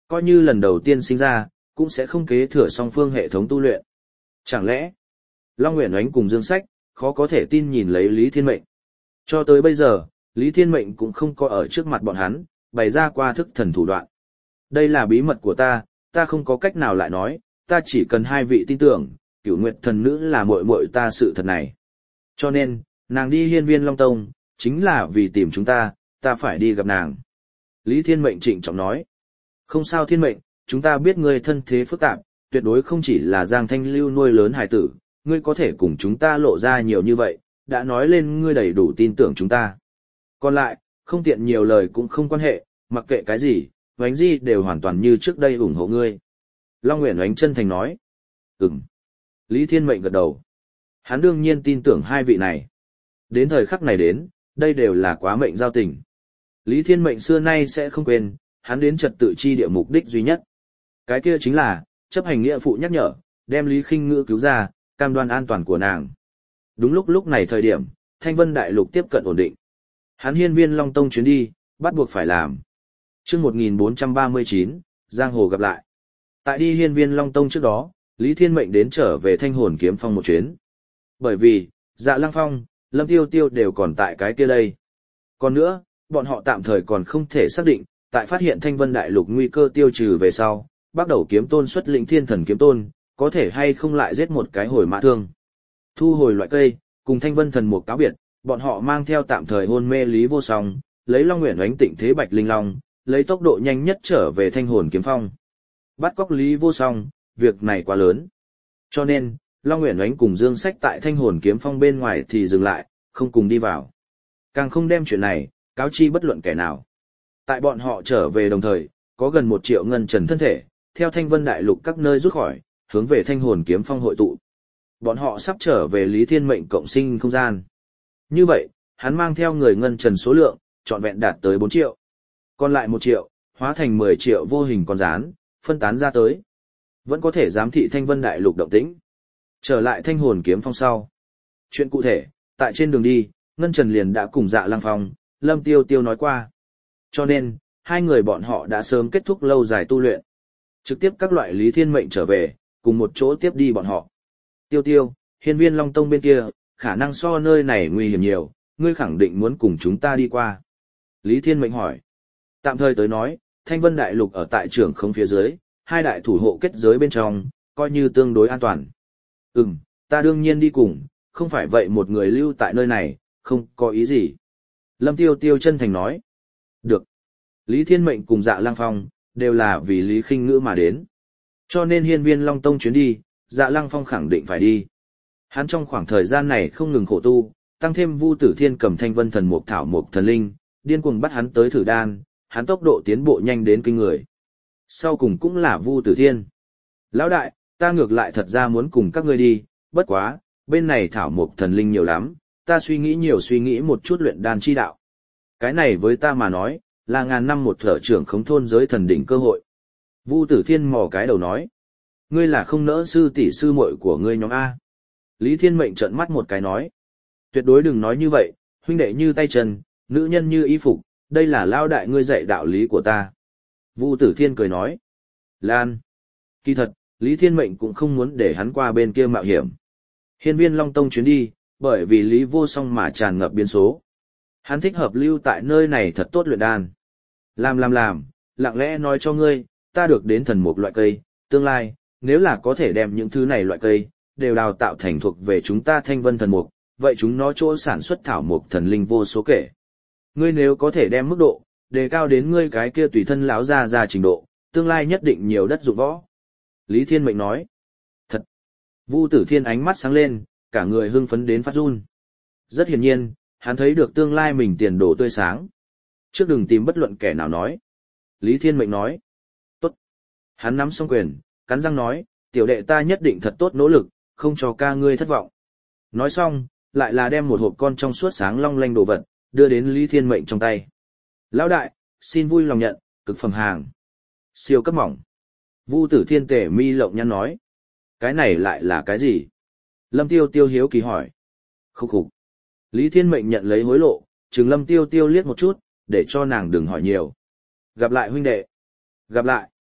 Coi như lần đầu tiên sinh ra, cũng sẽ không kế thừa song phương hệ thống tu luyện. Chẳng lẽ, Long Uyển Oánh cùng Dương Sách, khó có thể tin nhìn lấy Lý Thiên Mệnh. Cho tới bây giờ, Lý Thiên Mệnh cũng không có ở trước mặt bọn hắn, bày ra qua thức thần thủ đoạn. Đây là bí mật của ta, ta không có cách nào lại nói, ta chỉ cần hai vị tin tưởng, Cửu Nguyệt thần nữ là muội muội ta sự thật này. Cho nên, nàng đi Hiên Viên Long Tông, chính là vì tìm chúng ta, ta phải đi gặp nàng. Lý Thiên Mệnh trịnh trọng nói. Không sao Thiên Mệnh, chúng ta biết ngươi thân thế phức tạp, tuyệt đối không chỉ là Giang Thanh Lưu nuôi lớn hài tử, ngươi có thể cùng chúng ta lộ ra nhiều như vậy, đã nói lên ngươi đầy đủ tin tưởng chúng ta. Còn lại, không tiện nhiều lời cũng không quan hệ, mặc kệ cái gì, Oánh Di đều hoàn toàn như trước đây ủng hộ ngươi. Long Uyển Oánh chân thành nói. Ừm. Lý Thiên Mệnh gật đầu. Hắn đương nhiên tin tưởng hai vị này. Đến thời khắc này đến, đây đều là quá mệnh giao tình. Lý Thiên Mệnh xưa nay sẽ không quên, hắn đến trật tự chi địa mục đích duy nhất. Cái kia chính là, chấp hành nghĩa phụ nhắc nhở, đem Lý Khinh Ngữ cứu ra, cam đoan an toàn của nàng. Đúng lúc lúc này thời điểm, Thanh Vân Đại Lục tiếp cận ổn định. Hắn Hiên Viên Long Tông chuyến đi, bắt buộc phải làm. Chương một nghìn bốn trăm ba mươi chín, Giang Hồ gặp lại. Tại đi Hiên Viên Long Tông trước đó, Lý Thiên Mệnh đến trở về Thanh Hồn Kiếm Phong một chuyến. Bởi vì, Dạ Lăng Phong, Lâm Tiêu Tiêu đều còn tại cái kia đây. Còn nữa, bọn họ tạm thời còn không thể xác định, tại phát hiện Thanh Vân Đại Lục nguy cơ tiêu trừ về sau, bắt đầu kiếm tôn xuất lĩnh Thiên Thần Kiếm Tôn, có thể hay không lại giết một cái hồi mã thương. Thu hồi loại cây, cùng Thanh Vân Thần Mục cáo biệt, bọn họ mang theo tạm thời hôn mê Lý Vô Song, lấy Long Uyển Oánh tịnh thế Bạch Linh Long, lấy tốc độ nhanh nhất trở về Thanh Hồn Kiếm Phong. Bắt cóc Lý Vô Song, việc này quá lớn. Cho nên, Long Uyển Oánh cùng Dương Sách tại Thanh Hồn Kiếm Phong bên ngoài thì dừng lại, không cùng đi vào. Càng không đem chuyện này, cáo chi bất luận kẻ nào. Tại bọn họ trở về đồng thời, có gần một triệu ngân trần thân thể, theo Thanh Vân Đại Lục các nơi rút khỏi, hướng về Thanh Hồn Kiếm Phong hội tụ. Bọn họ sắp trở về Lý Thiên Mệnh cộng sinh không gian. Như vậy, hắn mang theo người ngân trần số lượng, trọn vẹn đạt tới bốn triệu. Còn lại một triệu, hóa thành mười triệu vô hình con rán, phân tán ra tới. Vẫn có thể giám thị Thanh Vân Đại Lục động tĩnh. Trở lại Thanh Hồn Kiếm Phong sau. Chuyện cụ thể, tại trên đường đi, Ngân Trần liền đã cùng Dạ Lăng Phong, Lâm Tiêu Tiêu nói qua. Cho nên, hai người bọn họ đã sớm kết thúc lâu dài tu luyện. Trực tiếp các loại Lý Thiên Mệnh trở về, cùng một chỗ tiếp đi bọn họ. Tiêu Tiêu, Hiên Viên Long Tông bên kia, khả năng so nơi này nguy hiểm nhiều, ngươi khẳng định muốn cùng chúng ta đi qua. Lý Thiên Mệnh hỏi. Tạm thời tới nói, Thanh Vân Đại Lục ở tại trưởng không phía dưới, hai đại thủ hộ kết giới bên trong, coi như tương đối an toàn. Ừm, ta đương nhiên đi cùng, không phải vậy một người lưu tại nơi này, không có ý gì. Lâm Tiêu Tiêu chân thành nói. Được. Lý Thiên Mệnh cùng Dạ Lăng Phong, đều là vì Lý Khinh Ngữ mà đến. Cho nên Hiên Viên Long Tông chuyến đi, Dạ Lăng Phong khẳng định phải đi. Hắn trong khoảng thời gian này không ngừng khổ tu, tăng thêm Vu Tử Thiên cầm Thanh Vân Thần Mục Thảo Mục Thần Linh, điên cuồng bắt hắn tới thử đan, hắn tốc độ tiến bộ nhanh đến kinh người. Sau cùng cũng là Vu Tử Thiên. Lão đại, ta ngược lại thật ra muốn cùng các ngươi đi, bất quá, bên này Thảo Mục Thần Linh nhiều lắm, ta suy nghĩ nhiều suy nghĩ một chút luyện đan chi đạo. Cái này với ta mà nói, là ngàn năm một thở trưởng khống thôn giới thần đỉnh cơ hội. Vu Tử Thiên mò cái đầu nói. Ngươi là không nỡ sư tỷ sư muội của ngươi nhóm A. Lý Thiên Mệnh trợn mắt một cái nói. Tuyệt đối đừng nói như vậy, huynh đệ như tay chân, nữ nhân như y phục, đây là lao đại ngươi dạy đạo lý của ta. Vu Tử Thiên cười nói. Lan. Kỳ thật, Lý Thiên Mệnh cũng không muốn để hắn qua bên kia mạo hiểm. Hiên Viên Long Tông chuyến đi, bởi vì Lý Vô Song mà tràn ngập biến số. Hắn thích hợp lưu tại nơi này thật tốt luyện đan. Làm làm làm, lặng lẽ nói cho ngươi, ta được đến thần mục loại cây, tương lai, nếu là có thể đem những thứ này loại cây, đều đào tạo thành thuộc về chúng ta Thanh Vân thần mục, vậy chúng nó chỗ sản xuất thảo mục thần linh vô số kể. Ngươi nếu có thể đem mức độ, đề cao đến ngươi cái kia tùy thân lão ra ra trình độ, tương lai nhất định nhiều đất dụng võ. Lý Thiên Mệnh nói. Thật. Vu Tử Thiên ánh mắt sáng lên, cả người hưng phấn đến phát run. Rất hiển nhiên, hắn thấy được tương lai mình tiền đồ tươi sáng. Trước đừng tìm bất luận kẻ nào nói. Lý Thiên Mệnh nói. Tốt. Hắn nắm xong quyền, cắn răng nói, tiểu đệ ta nhất định thật tốt nỗ lực, không cho ca ngươi thất vọng. Nói xong, lại là đem một hộp con trong suốt sáng long lanh đồ vật, đưa đến Lý Thiên Mệnh trong tay. Lão đại, xin vui lòng nhận, cực phẩm hàng. Siêu cấp mỏng. Vu Tử Thiên tể mi lộng nhăn nói. Cái này lại là cái gì? Lâm Tiêu Tiêu hiếu kỳ hỏi. Khúc khục. Lý Thiên Mệnh nhận lấy hối lộ, trừng Lâm Tiêu Tiêu liếc một chút, để cho nàng đừng hỏi nhiều. Gặp lại huynh đệ. Gặp lại.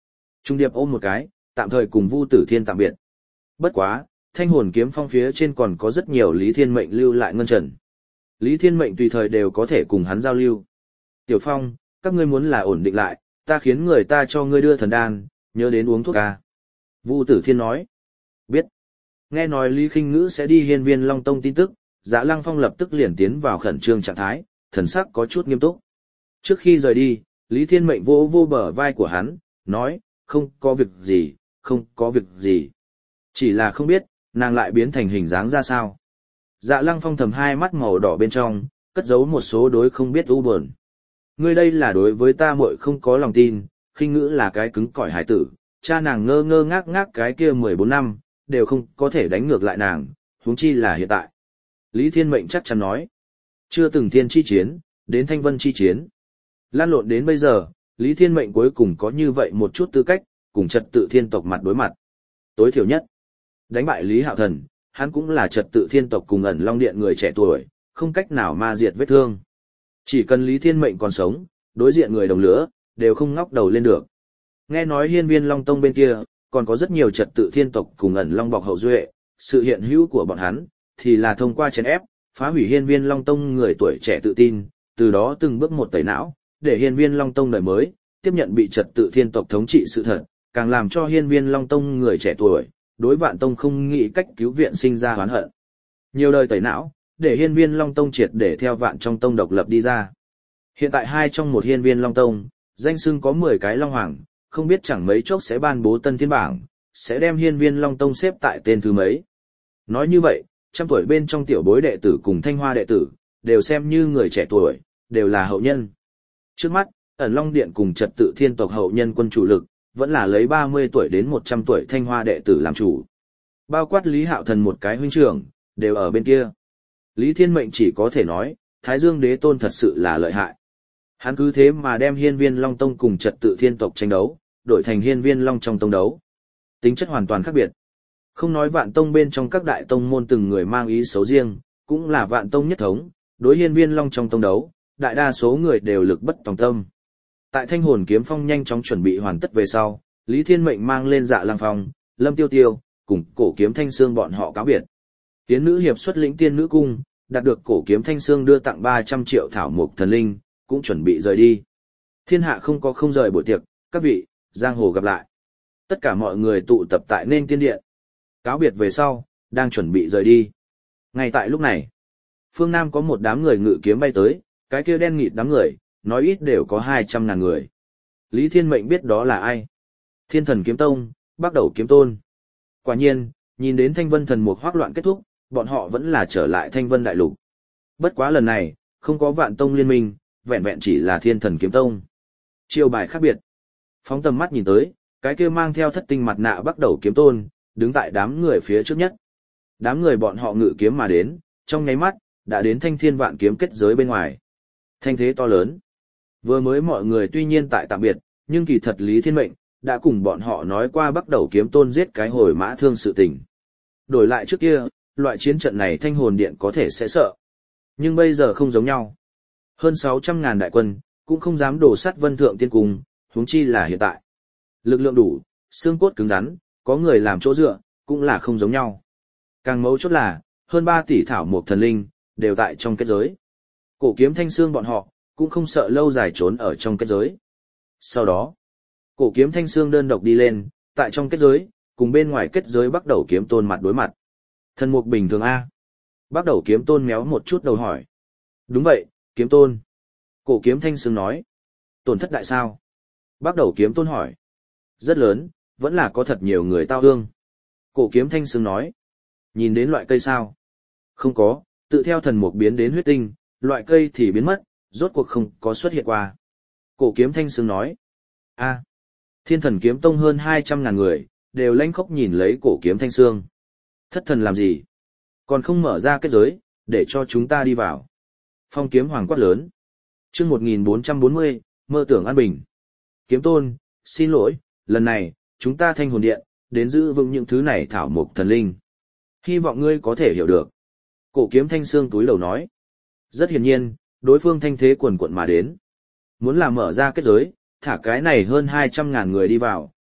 Trung điệp ôm một cái, tạm thời cùng Vu Tử Thiên tạm biệt. Bất quá, thanh hồn kiếm phong phía trên còn có rất nhiều Lý Thiên Mệnh lưu lại ngân trần. Lý Thiên Mệnh tùy thời đều có thể cùng hắn giao lưu. Tiểu Phong, các ngươi muốn là ổn định lại, ta khiến người ta cho ngươi đưa thần đan, nhớ đến uống thuốc ca. Vu Tử Thiên nói. Biết. Nghe nói Lý Khinh Ngữ sẽ đi Hiên Viên Long Tông tin tức, Dạ Lăng Phong lập tức liền tiến vào khẩn trương trạng thái, thần sắc có chút nghiêm túc. Trước khi rời đi, Lý Thiên Mệnh vỗ vô bờ vai của hắn, nói, không có việc gì, không có việc gì. Chỉ là không biết, nàng lại biến thành hình dáng ra sao. Dạ Lăng Phong thầm hai mắt màu đỏ bên trong, cất giấu một số đối không biết u buồn. Ngươi đây là đối với ta muội không có lòng tin, Khinh Ngữ là cái cứng cỏi hải tử, cha nàng ngơ ngơ ngác ngác cái kia mười bốn năm, đều không có thể đánh ngược lại nàng, huống chi là hiện tại. Lý Thiên Mệnh chắc chắn nói, chưa từng thiên chi chiến, đến thanh vân chi chiến. Lan lộn đến bây giờ, Lý Thiên Mệnh cuối cùng có như vậy một chút tư cách, cùng trật tự thiên tộc mặt đối mặt. Tối thiểu nhất, đánh bại Lý Hạo Thần, hắn cũng là trật tự thiên tộc cùng ẩn long điện người trẻ tuổi, không cách nào ma diệt vết thương. Chỉ cần Lý Thiên Mệnh còn sống, đối diện người đồng lửa, đều không ngóc đầu lên được. Nghe nói Hiên Viên Long Tông bên kia, còn có rất nhiều trật tự thiên tộc cùng ẩn long bọc hậu duệ, sự hiện hữu của bọn hắn, thì là thông qua chèn ép, phá hủy Hiên Viên Long Tông người tuổi trẻ tự tin, từ đó từng bước một tẩy não, để Hiên Viên Long Tông đời mới, tiếp nhận bị trật tự thiên tộc thống trị sự thật, càng làm cho Hiên Viên Long Tông người trẻ tuổi, đối Vạn Tông không nghĩ cách cứu viện sinh ra oán hận. Nhiều đời tẩy não, để Hiên Viên Long Tông triệt để theo Vạn trong tông độc lập đi ra. Hiện tại hai trong một Hiên Viên Long Tông, danh xưng có mười cái Long Hoàng, không biết chẳng mấy chốc sẽ ban bố tân thiên bảng, sẽ đem Hiên Viên Long Tông xếp tại tên thứ mấy. Nói như vậy, trăm tuổi bên trong tiểu bối đệ tử cùng Thanh Hoa đệ tử, đều xem như người trẻ tuổi, đều là hậu nhân. Trước mắt, ẩn Long Điện cùng trật tự thiên tộc hậu nhân quân chủ lực, vẫn là lấy ba mươi tuổi đến một trăm tuổi Thanh Hoa đệ tử làm chủ. Bao quát Lý Hạo Thần một cái huynh trưởng, đều ở bên kia. Lý Thiên Mệnh chỉ có thể nói, Thái Dương Đế Tôn thật sự là lợi hại. Hắn cứ thế mà đem Hiên Viên Long Tông cùng trật tự thiên tộc tranh đấu, đổi thành Hiên Viên Long trong tông đấu. Tính chất hoàn toàn khác biệt. Không nói Vạn Tông bên trong các đại tông môn từng người mang ý xấu riêng, cũng là Vạn Tông nhất thống, đối Hiên Viên Long trong tông đấu, đại đa số người đều lực bất tòng tâm. Tại Thanh Hồn Kiếm Phong nhanh chóng chuẩn bị hoàn tất về sau, Lý Thiên Mệnh mang lên Dạ Lăng Phong, Lâm Tiêu Tiêu, cùng Cổ Kiếm Thanh Xương bọn họ cáo biệt. Tiến nữ hiệp xuất lĩnh Tiên Nữ Cung, đạt được Cổ Kiếm Thanh Xương đưa tặng ba trăm triệu thảo mục thần linh, cũng chuẩn bị rời đi. Thiên hạ không có không rời buổi tiệc, các vị, giang hồ gặp lại. Tất cả mọi người tụ tập tại nên tiên điện. Cáo biệt về sau, đang chuẩn bị rời đi. Ngay tại lúc này, phương Nam có một đám người ngự kiếm bay tới, cái kia đen nghịt đám người, nói ít đều có hai trăm ngàn người. Lý Thiên Mệnh biết đó là ai. Thiên Thần Kiếm Tông, Bắc Đầu Kiếm Tôn. Quả nhiên, nhìn đến Thanh Vân Thần Mục hoắc loạn kết thúc, bọn họ vẫn là trở lại Thanh Vân Đại Lục. Bất quá lần này, không có Vạn Tông liên minh, vẹn vẹn chỉ là Thiên Thần Kiếm Tông. Chiêu bài khác biệt. Phóng tầm mắt nhìn tới, cái kia mang theo thất tinh mặt nạ Bắc Đầu Kiếm Tôn, đứng tại đám người phía trước nhất. Đám người bọn họ ngự kiếm mà đến, trong nháy mắt, đã đến Thanh Thiên Vạn Kiếm kết giới bên ngoài. Thanh thế to lớn. Vừa mới mọi người tuy nhiên tại tạm biệt, nhưng kỳ thật Lý Thiên Mệnh, đã cùng bọn họ nói qua Bắc Đầu Kiếm Tôn giết cái hồi mã thương sự tình. Đổi lại trước kia, loại chiến trận này Thanh Hồn Điện có thể sẽ sợ. Nhưng bây giờ không giống nhau. Hơn sáu trăm ngàn đại quân, cũng không dám đổ sắt Vân Thượng Tiên Cung, huống chi là hiện tại. Lực lượng đủ, xương cốt cứng rắn, có người làm chỗ dựa, cũng là không giống nhau. Càng mấu chốt là, hơn ba tỷ thảo mục thần linh, đều tại trong kết giới. Cổ Kiếm Thanh Xương bọn họ, cũng không sợ lâu dài trốn ở trong kết giới. Sau đó, Cổ Kiếm Thanh Xương đơn độc đi lên, tại trong kết giới, cùng bên ngoài kết giới Bắc Đầu Kiếm Tôn mặt đối mặt. Thần mục bình thường A. Bắc Đầu Kiếm Tôn méo một chút đầu hỏi. Đúng vậy, Kiếm Tôn. Cổ Kiếm Thanh Xương nói. Tổn thất đại sao? Bắc Đầu Kiếm Tôn hỏi. Rất lớn, vẫn là có thật nhiều người tao ương. Cổ Kiếm Thanh Xương nói. Nhìn đến loại cây sao? Không có, tự theo thần mục biến đến huyết tinh, loại cây thì biến mất, rốt cuộc không có xuất hiện qua. Cổ Kiếm Thanh Xương nói. A. Thiên Thần Kiếm Tông hơn hai trăm ngàn người, đều lanh khóc nhìn lấy Cổ Kiếm Thanh Xương. Thất thần làm gì? Còn không mở ra kết giới, để cho chúng ta đi vào. Phong Kiếm Hoàng quát lớn. Chương một nghìn bốn trăm bốn mươi, mơ tưởng an bình. Kiếm Tôn, xin lỗi, lần này, chúng ta Thanh Hồn Điện, đến giữ vững những thứ này thảo mục thần linh. Hy vọng ngươi có thể hiểu được. Cổ Kiếm Thanh Xương túi lầu nói. Rất hiển nhiên, đối phương thanh thế quần quận mà đến. Muốn làm mở ra kết giới, thả cái này hơn hai trăm ngàn người đi vào,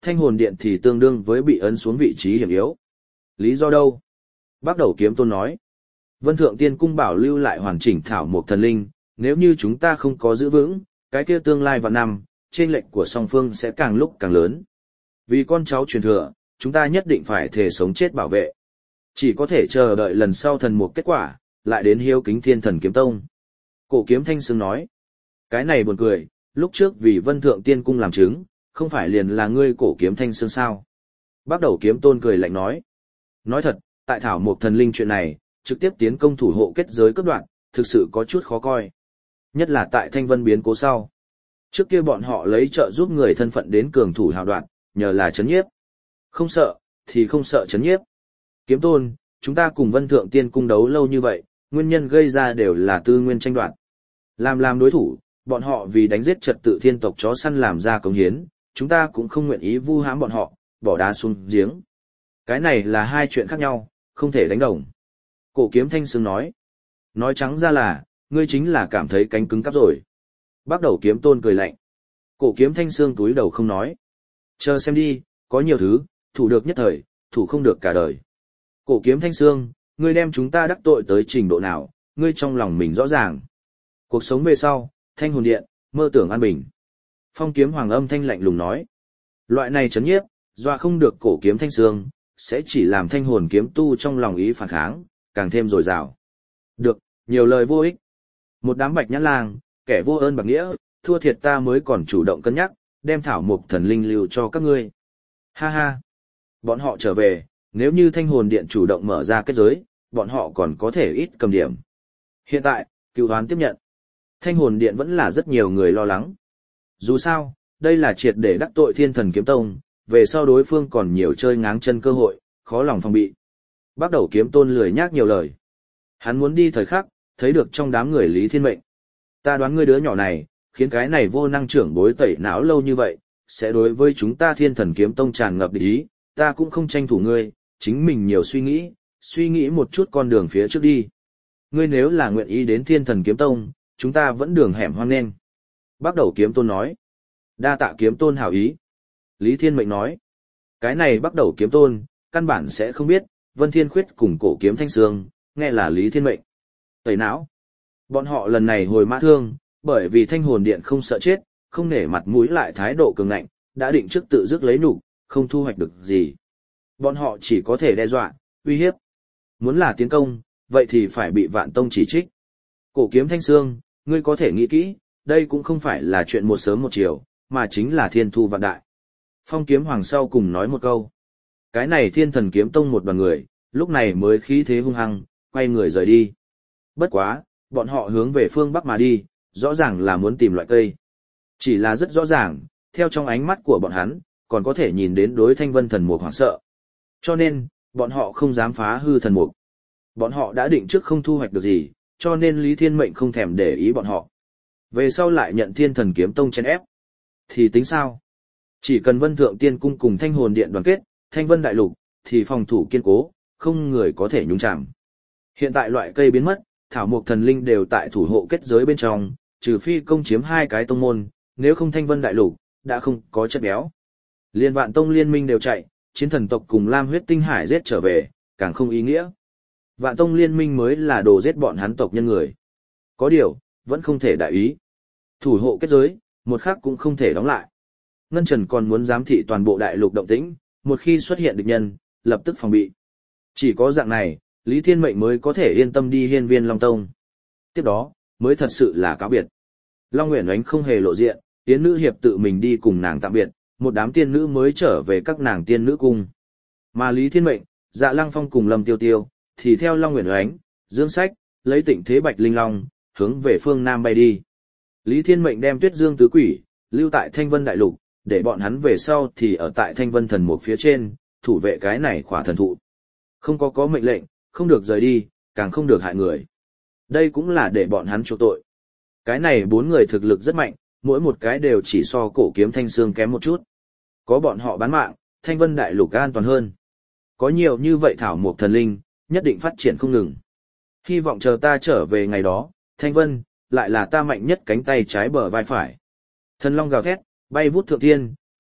thanh hồn điện thì tương đương với bị ấn xuống vị trí hiểm yếu. Lý do đâu? Bắt đầu kiếm tôn nói. Vân Thượng Tiên Cung bảo lưu lại hoàn chỉnh thảo mộc thần linh, nếu như chúng ta không có giữ vững, cái kia tương lai vạn năm, chênh lệch của song phương sẽ càng lúc càng lớn. Vì con cháu truyền thừa, chúng ta nhất định phải thề sống chết bảo vệ. Chỉ có thể chờ đợi lần sau thần mục kết quả, lại đến hiếu kính Thiên Thần Kiếm Tông. Cổ Kiếm Thanh Sương nói. Cái này buồn cười, lúc trước vì Vân Thượng Tiên Cung làm chứng, không phải liền là ngươi Cổ Kiếm Thanh Sương sao? Bắt đầu Kiếm Tôn cười lạnh nói. Nói thật, tại thảo mộc thần linh chuyện này, trực tiếp tiến công thủ hộ kết giới cấp đoạn, thực sự có chút khó coi. Nhất là tại Thanh Vân biến cố sau. Trước kia bọn họ lấy trợ giúp người thân phận đến cường thủ hào đoạn, nhờ là chấn nhiếp. Không sợ, thì không sợ chấn nhiếp. Kiếm Tôn, chúng ta cùng Vân Thượng Tiên Cung đấu lâu như vậy, nguyên nhân gây ra đều là tư nguyên tranh đoạt. Làm làm đối thủ, bọn họ vì đánh giết trật tự thiên tộc chó săn làm ra công hiến, chúng ta cũng không nguyện ý vu hãm bọn họ, bỏ đá xuống giếng. Cái này là hai chuyện khác nhau, không thể đánh đồng. Cổ Kiếm Thanh Sương nói. Nói trắng ra là, ngươi chính là cảm thấy cánh cứng cắp rồi. Bắt đầu Kiếm Tôn cười lạnh. Cổ Kiếm Thanh Sương túi đầu không nói. Chờ xem đi, có nhiều thứ, thủ được nhất thời, thủ không được cả đời. Cổ Kiếm Thanh Sương, ngươi đem chúng ta đắc tội tới trình độ nào, ngươi trong lòng mình rõ ràng. Cuộc sống về sau, Thanh Hồn Điện, mơ tưởng an bình. Phong Kiếm Hoàng âm thanh lạnh lùng nói. Loại này chấn nhiếp, dọa không được Cổ Kiếm Thanh Sương, sẽ chỉ làm thanh hồn kiếm tu trong lòng ý phản kháng, càng thêm dồi dào. Được, nhiều lời vô ích. Một đám bạch nhãn lang, kẻ vô ơn bạc nghĩa, thua thiệt ta mới còn chủ động cân nhắc, đem thảo mục thần linh lưu cho các ngươi. Ha ha. Bọn họ trở về, nếu như thanh hồn điện chủ động mở ra kết giới, bọn họ còn có thể ít cầm điểm. Hiện tại, cựu hoán tiếp nhận. Thanh hồn điện vẫn là rất nhiều người lo lắng. Dù sao, đây là triệt để đắc tội Thiên Thần Kiếm Tông, về sau đối phương còn nhiều chơi ngáng chân cơ hội, khó lòng phòng bị. Bắt đầu Kiếm Tôn lười nhác nhiều lời. Hắn muốn đi thời khắc, thấy được trong đám người Lý Thiên Mệnh. Ta đoán ngươi đứa nhỏ này, khiến cái này vô năng trưởng bối tẩy não lâu như vậy, sẽ đối với chúng ta Thiên Thần Kiếm Tông tràn ngập địch ý, ta cũng không tranh thủ ngươi, chính mình nhiều suy nghĩ, suy nghĩ một chút con đường phía trước đi. Ngươi nếu là nguyện ý đến Thiên Thần Kiếm Tông, chúng ta vẫn đường hẻm hoang nên. Bắt đầu Kiếm Tôn nói. Đa tạ Kiếm Tôn hảo ý. Lý Thiên Mệnh nói. Cái này bắt đầu Kiếm Tôn, căn bản sẽ không biết, Vân Thiên Khuyết cùng Cổ Kiếm Thanh Sương, nghe là Lý Thiên Mệnh. Tẩy não. Bọn họ lần này hồi mã thương, bởi vì thanh hồn điện không sợ chết, không nể mặt mũi lại thái độ cường ngạnh, đã định trước tự dứt lấy nhục, không thu hoạch được gì. Bọn họ chỉ có thể đe dọa, uy hiếp. Muốn là tiến công, vậy thì phải bị Vạn Tông chỉ trích. Cổ Kiếm Thanh Sương, ngươi có thể nghĩ kỹ, đây cũng không phải là chuyện một sớm một chiều, mà chính là thiên thu vạn đại. Phong Kiếm Hoàng sau cùng nói một câu. Cái này Thiên Thần Kiếm Tông một đoàn người, lúc này mới khí thế hung hăng, quay người rời đi. Bất quá, bọn họ hướng về phương Bắc mà đi, rõ ràng là muốn tìm loại cây. Chỉ là rất rõ ràng, theo trong ánh mắt của bọn hắn, còn có thể nhìn đến đối Thanh Vân thần mục hoảng sợ. Cho nên, bọn họ không dám phá hư thần mục. Bọn họ đã định trước không thu hoạch được gì, cho nên Lý Thiên Mệnh không thèm để ý bọn họ. Về sau lại nhận Thiên Thần Kiếm Tông chen ép. Thì tính sao? Chỉ cần Vân Thượng Tiên Cung cùng Thanh Hồn Điện đoàn kết, Thanh Vân Đại Lục, thì phòng thủ kiên cố, không người có thể nhúng chạm. Hiện tại loại cây biến mất, thảo mục thần linh đều tại thủ hộ kết giới bên trong, trừ phi công chiếm hai cái tông môn, nếu không Thanh Vân Đại Lục đã không có chất béo. Liên Vạn Tông liên minh đều chạy, chiến thần tộc cùng Lam Huyết Tinh Hải giết trở về, càng không ý nghĩa. Vạn Tông liên minh mới là đồ giết bọn hắn tộc nhân người. Có điều, vẫn không thể đại ý. Thủ hộ kết giới, một khắc cũng không thể đóng lại. Ngân Trần còn muốn giám thị toàn bộ đại lục động tĩnh, một khi xuất hiện địch nhân, lập tức phòng bị. Chỉ có dạng này, Lý Thiên Mệnh mới có thể yên tâm đi Hiên Viên Long Tông. Tiếp đó, mới thật sự là cáo biệt. Long Uyển Oánh không hề lộ diện, Tiên nữ hiệp tự mình đi cùng nàng tạm biệt, một đám tiên nữ mới trở về các nàng tiên nữ cung. Mà Lý Thiên Mệnh, Dạ Lăng Phong cùng Lâm Tiêu Tiêu, thì theo Long Uyển Oánh, Dương Sách, lấy Tịnh Thế Bạch Linh Long, hướng về phương Nam bay đi. Lý Thiên Mệnh đem Tuyết Dương tứ quỷ, lưu tại Thanh Vân Đại Lục, để bọn hắn về sau thì ở tại Thanh Vân thần mục phía trên, thủ vệ cái này khỏa thần thụ. Không có có mệnh lệnh, không được rời đi, càng không được hại người. Đây cũng là để bọn hắn chuộc tội. Cái này bốn người thực lực rất mạnh, mỗi một cái đều chỉ so Cổ Kiếm Thanh Sương kém một chút. Có bọn họ bán mạng, Thanh Vân Đại Lục an toàn hơn. Có nhiều như vậy thảo mục thần linh, nhất định phát triển không ngừng. Hy vọng chờ ta trở về ngày đó, Thanh Vân, lại là ta mạnh nhất cánh tay trái bờ vai phải. Thần long gào thét, bay vút thượng thiên,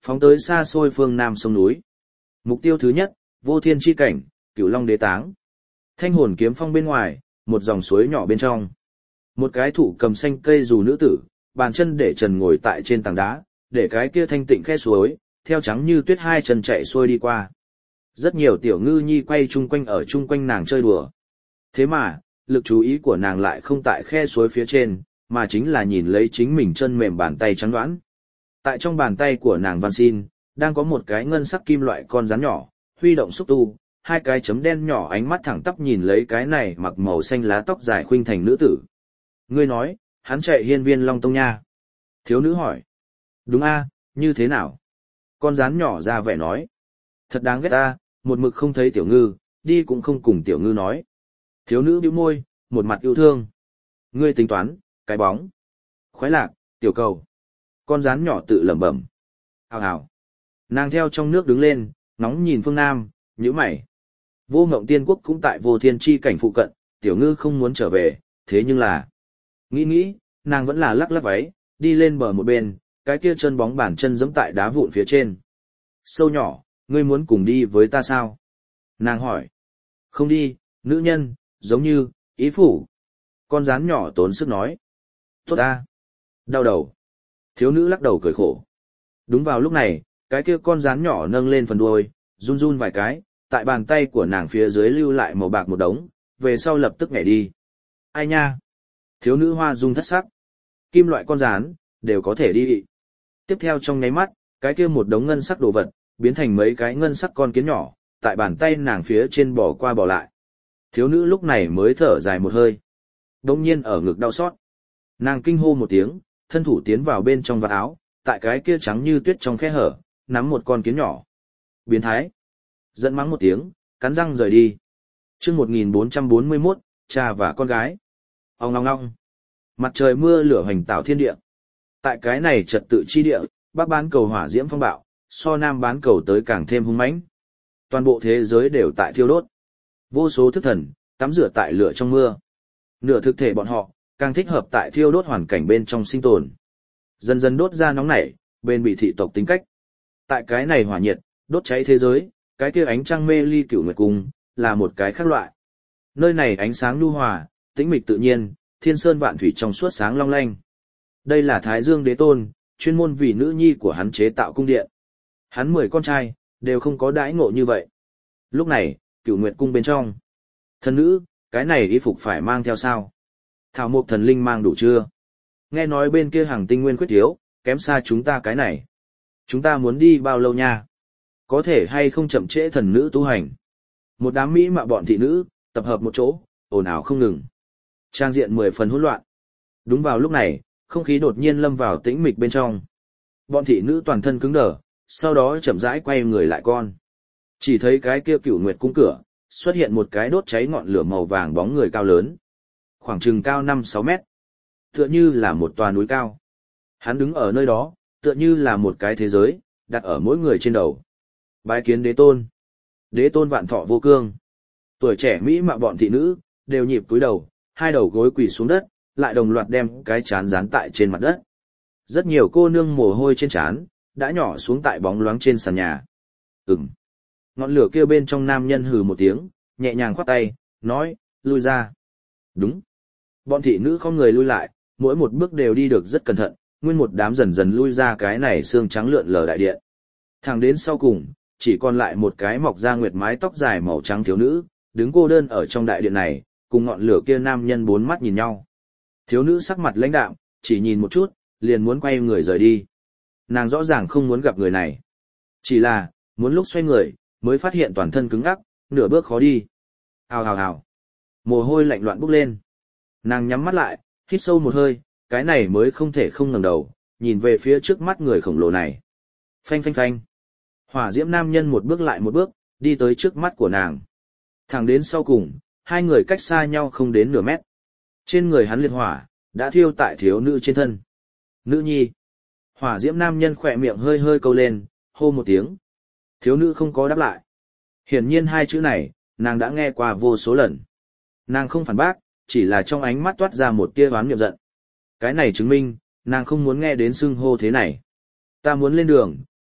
phóng tới xa xôi phương nam sông núi. Mục tiêu thứ nhất, vô thiên chi cảnh, Cửu Long đế táng. Thanh hồn kiếm phong bên ngoài, một dòng suối nhỏ bên trong. Một cái thủ cầm xanh cây dù nữ tử, bàn chân để trần ngồi tại trên tảng đá, để cái kia thanh tịnh khe suối, theo trắng như tuyết hai chân chạy xuôi đi qua. Rất nhiều tiểu ngư nhi quay chung quanh ở chung quanh nàng chơi đùa. Thế mà, lực chú ý của nàng lại không tại khe suối phía trên, mà chính là nhìn lấy chính mình chân mềm bàn tay trắng đoán. Tại trong bàn tay của nàng văn xin, đang có một cái ngân sắc kim loại con rắn nhỏ, huy động xúc tu, hai cái chấm đen nhỏ ánh mắt thẳng tắp nhìn lấy cái này mặc màu xanh lá tóc dài khuynh thành nữ tử. Ngươi nói, hắn chạy hiên viên Long Tông nha. Thiếu nữ hỏi. Đúng a, như thế nào? Con rắn nhỏ ra vẻ nói. Thật đáng ghét ta, một mực không thấy tiểu ngư, đi cũng không cùng tiểu ngư nói. Thiếu nữ bĩu môi, một mặt yêu thương. Ngươi tính toán, cái bóng. Khoái lạc, tiểu cầu. Con rắn nhỏ tự lẩm bẩm. Hào hào. Nàng theo trong nước đứng lên, ngóng nhìn phương Nam, nhíu mày. Vô Ngộng Tiên Quốc cũng tại vô thiên chi cảnh phụ cận, tiểu ngư không muốn trở về, thế nhưng là... Nghĩ nghĩ, nàng vẫn là lắc lắc váy, đi lên bờ một bên, cái kia chân bóng bàn chân giẫm tại đá vụn phía trên. Sâu nhỏ, ngươi muốn cùng đi với ta sao? Nàng hỏi. Không đi, nữ nhân, giống như, ý phủ. Con rắn nhỏ tốn sức nói. Tốt ta. Đau đầu. Thiếu nữ lắc đầu cười khổ. Đúng vào lúc này, cái kia con rắn nhỏ nâng lên phần đuôi, run run vài cái, tại bàn tay của nàng phía dưới lưu lại màu bạc một đống, về sau lập tức nhảy đi. Ai nha? Thiếu nữ hoa dung thất sắc. Kim loại con rán, đều có thể đi. Tiếp theo trong nháy mắt, cái kia một đống ngân sắc đồ vật, biến thành mấy cái ngân sắc con kiến nhỏ, tại bàn tay nàng phía trên bỏ qua bỏ lại. Thiếu nữ lúc này mới thở dài một hơi. Đông nhiên ở ngực đau xót. Nàng kinh hô một tiếng, thân thủ tiến vào bên trong vạt áo, tại cái kia trắng như tuyết trong khe hở, nắm một con kiến nhỏ. Biến thái. Giận mắng một tiếng, cắn răng rời đi. Chương một nghìn bốn trăm bốn mươi mốt, cha và con gái. Ong ong ong. Mặt trời mưa lửa hoành tạo thiên địa. Tại cái này trật tự chi địa, Bắc bán cầu hỏa diễm phong bạo, so Nam bán cầu tới càng thêm hung mãnh. Toàn bộ thế giới đều tại thiêu đốt. Vô số thức thần, tắm rửa tại lửa trong mưa. Nửa thực thể bọn họ, càng thích hợp tại thiêu đốt hoàn cảnh bên trong sinh tồn. Dần dần đốt ra nóng nảy, bên bị thị tộc tính cách. Tại cái này hỏa nhiệt, đốt cháy thế giới, cái kia ánh trăng mê ly cửu nguyệt cung, là một cái khác loại. Nơi này ánh sáng nhu hòa, tĩnh mịch tự nhiên, thiên sơn vạn thủy trong suốt sáng long lanh. Đây là Thái Dương Đế Tôn, chuyên môn vì nữ nhi của hắn chế tạo cung điện. Hắn mười con trai, đều không có đãi ngộ như vậy. Lúc này, cửu nguyệt cung bên trong. Thần nữ, cái này y phục phải mang theo sao? Thảo mộc thần linh mang đủ chưa? Nghe nói bên kia hàng tinh nguyên khuyết thiếu, kém xa chúng ta cái này. Chúng ta muốn đi bao lâu nha? Có thể hay không chậm trễ thần nữ tu hành? Một đám mỹ mạo bọn thị nữ, tập hợp một chỗ, ồn ào không ngừng. Trang diện mười phần hỗn loạn. Đúng vào lúc này, không khí đột nhiên lâm vào tĩnh mịch bên trong. Bọn thị nữ toàn thân cứng đờ, sau đó chậm rãi quay người lại con. Chỉ thấy cái kia cửu nguyệt cung cửa, xuất hiện một cái đốt cháy ngọn lửa màu vàng bóng người cao lớn. Khoảng chừng cao năm sáu mét. Tựa như là một tòa núi cao. Hắn đứng ở nơi đó, tựa như là một cái thế giới, đặt ở mỗi người trên đầu. Bái kiến đế tôn. Đế tôn vạn thọ vô cương. Tuổi trẻ mỹ mạo bọn thị nữ, đều nhịp cúi đầu, hai đầu gối quỳ xuống đất, lại đồng loạt đem cái chán dán tại trên mặt đất. Rất nhiều cô nương mồ hôi trên trán, đã nhỏ xuống tại bóng loáng trên sàn nhà. Ừm. Ngọn lửa kia bên trong nam nhân hừ một tiếng, nhẹ nhàng khoát tay, nói, lui ra. Đúng. Bọn thị nữ không người lui lại, mỗi một bước đều đi được rất cẩn thận, nguyên một đám dần dần lui ra cái này xương trắng lượn lờ đại điện. Thẳng đến sau cùng, chỉ còn lại một cái mọc ra nguyệt mái tóc dài màu trắng thiếu nữ, đứng cô đơn ở trong đại điện này, cùng ngọn lửa kia nam nhân bốn mắt nhìn nhau. Thiếu nữ sắc mặt lãnh đạm, chỉ nhìn một chút, liền muốn quay người rời đi. Nàng rõ ràng không muốn gặp người này. Chỉ là, muốn lúc xoay người, mới phát hiện toàn thân cứng ngắc, nửa bước khó đi. Hào hào hào. Mồ hôi lạnh loạn bốc lên. Nàng nhắm mắt lại, hít sâu một hơi, cái này mới không thể không ngẩng đầu, nhìn về phía trước mắt người khổng lồ này. Phanh phanh phanh. Hỏa diễm nam nhân một bước lại một bước, đi tới trước mắt của nàng. Thẳng đến sau cùng, hai người cách xa nhau không đến nửa mét. Trên người hắn liệt hỏa, đã thiêu tại thiếu nữ trên thân. Nữ nhi. Hỏa diễm nam nhân khỏe miệng hơi hơi câu lên, hô một tiếng. Thiếu nữ không có đáp lại. Hiển nhiên hai chữ này, nàng đã nghe qua vô số lần. Nàng không phản bác, chỉ là trong ánh mắt toát ra một tia oán niệm giận. Cái này chứng minh, nàng không muốn nghe đến xưng hô thế này. Ta muốn lên đường,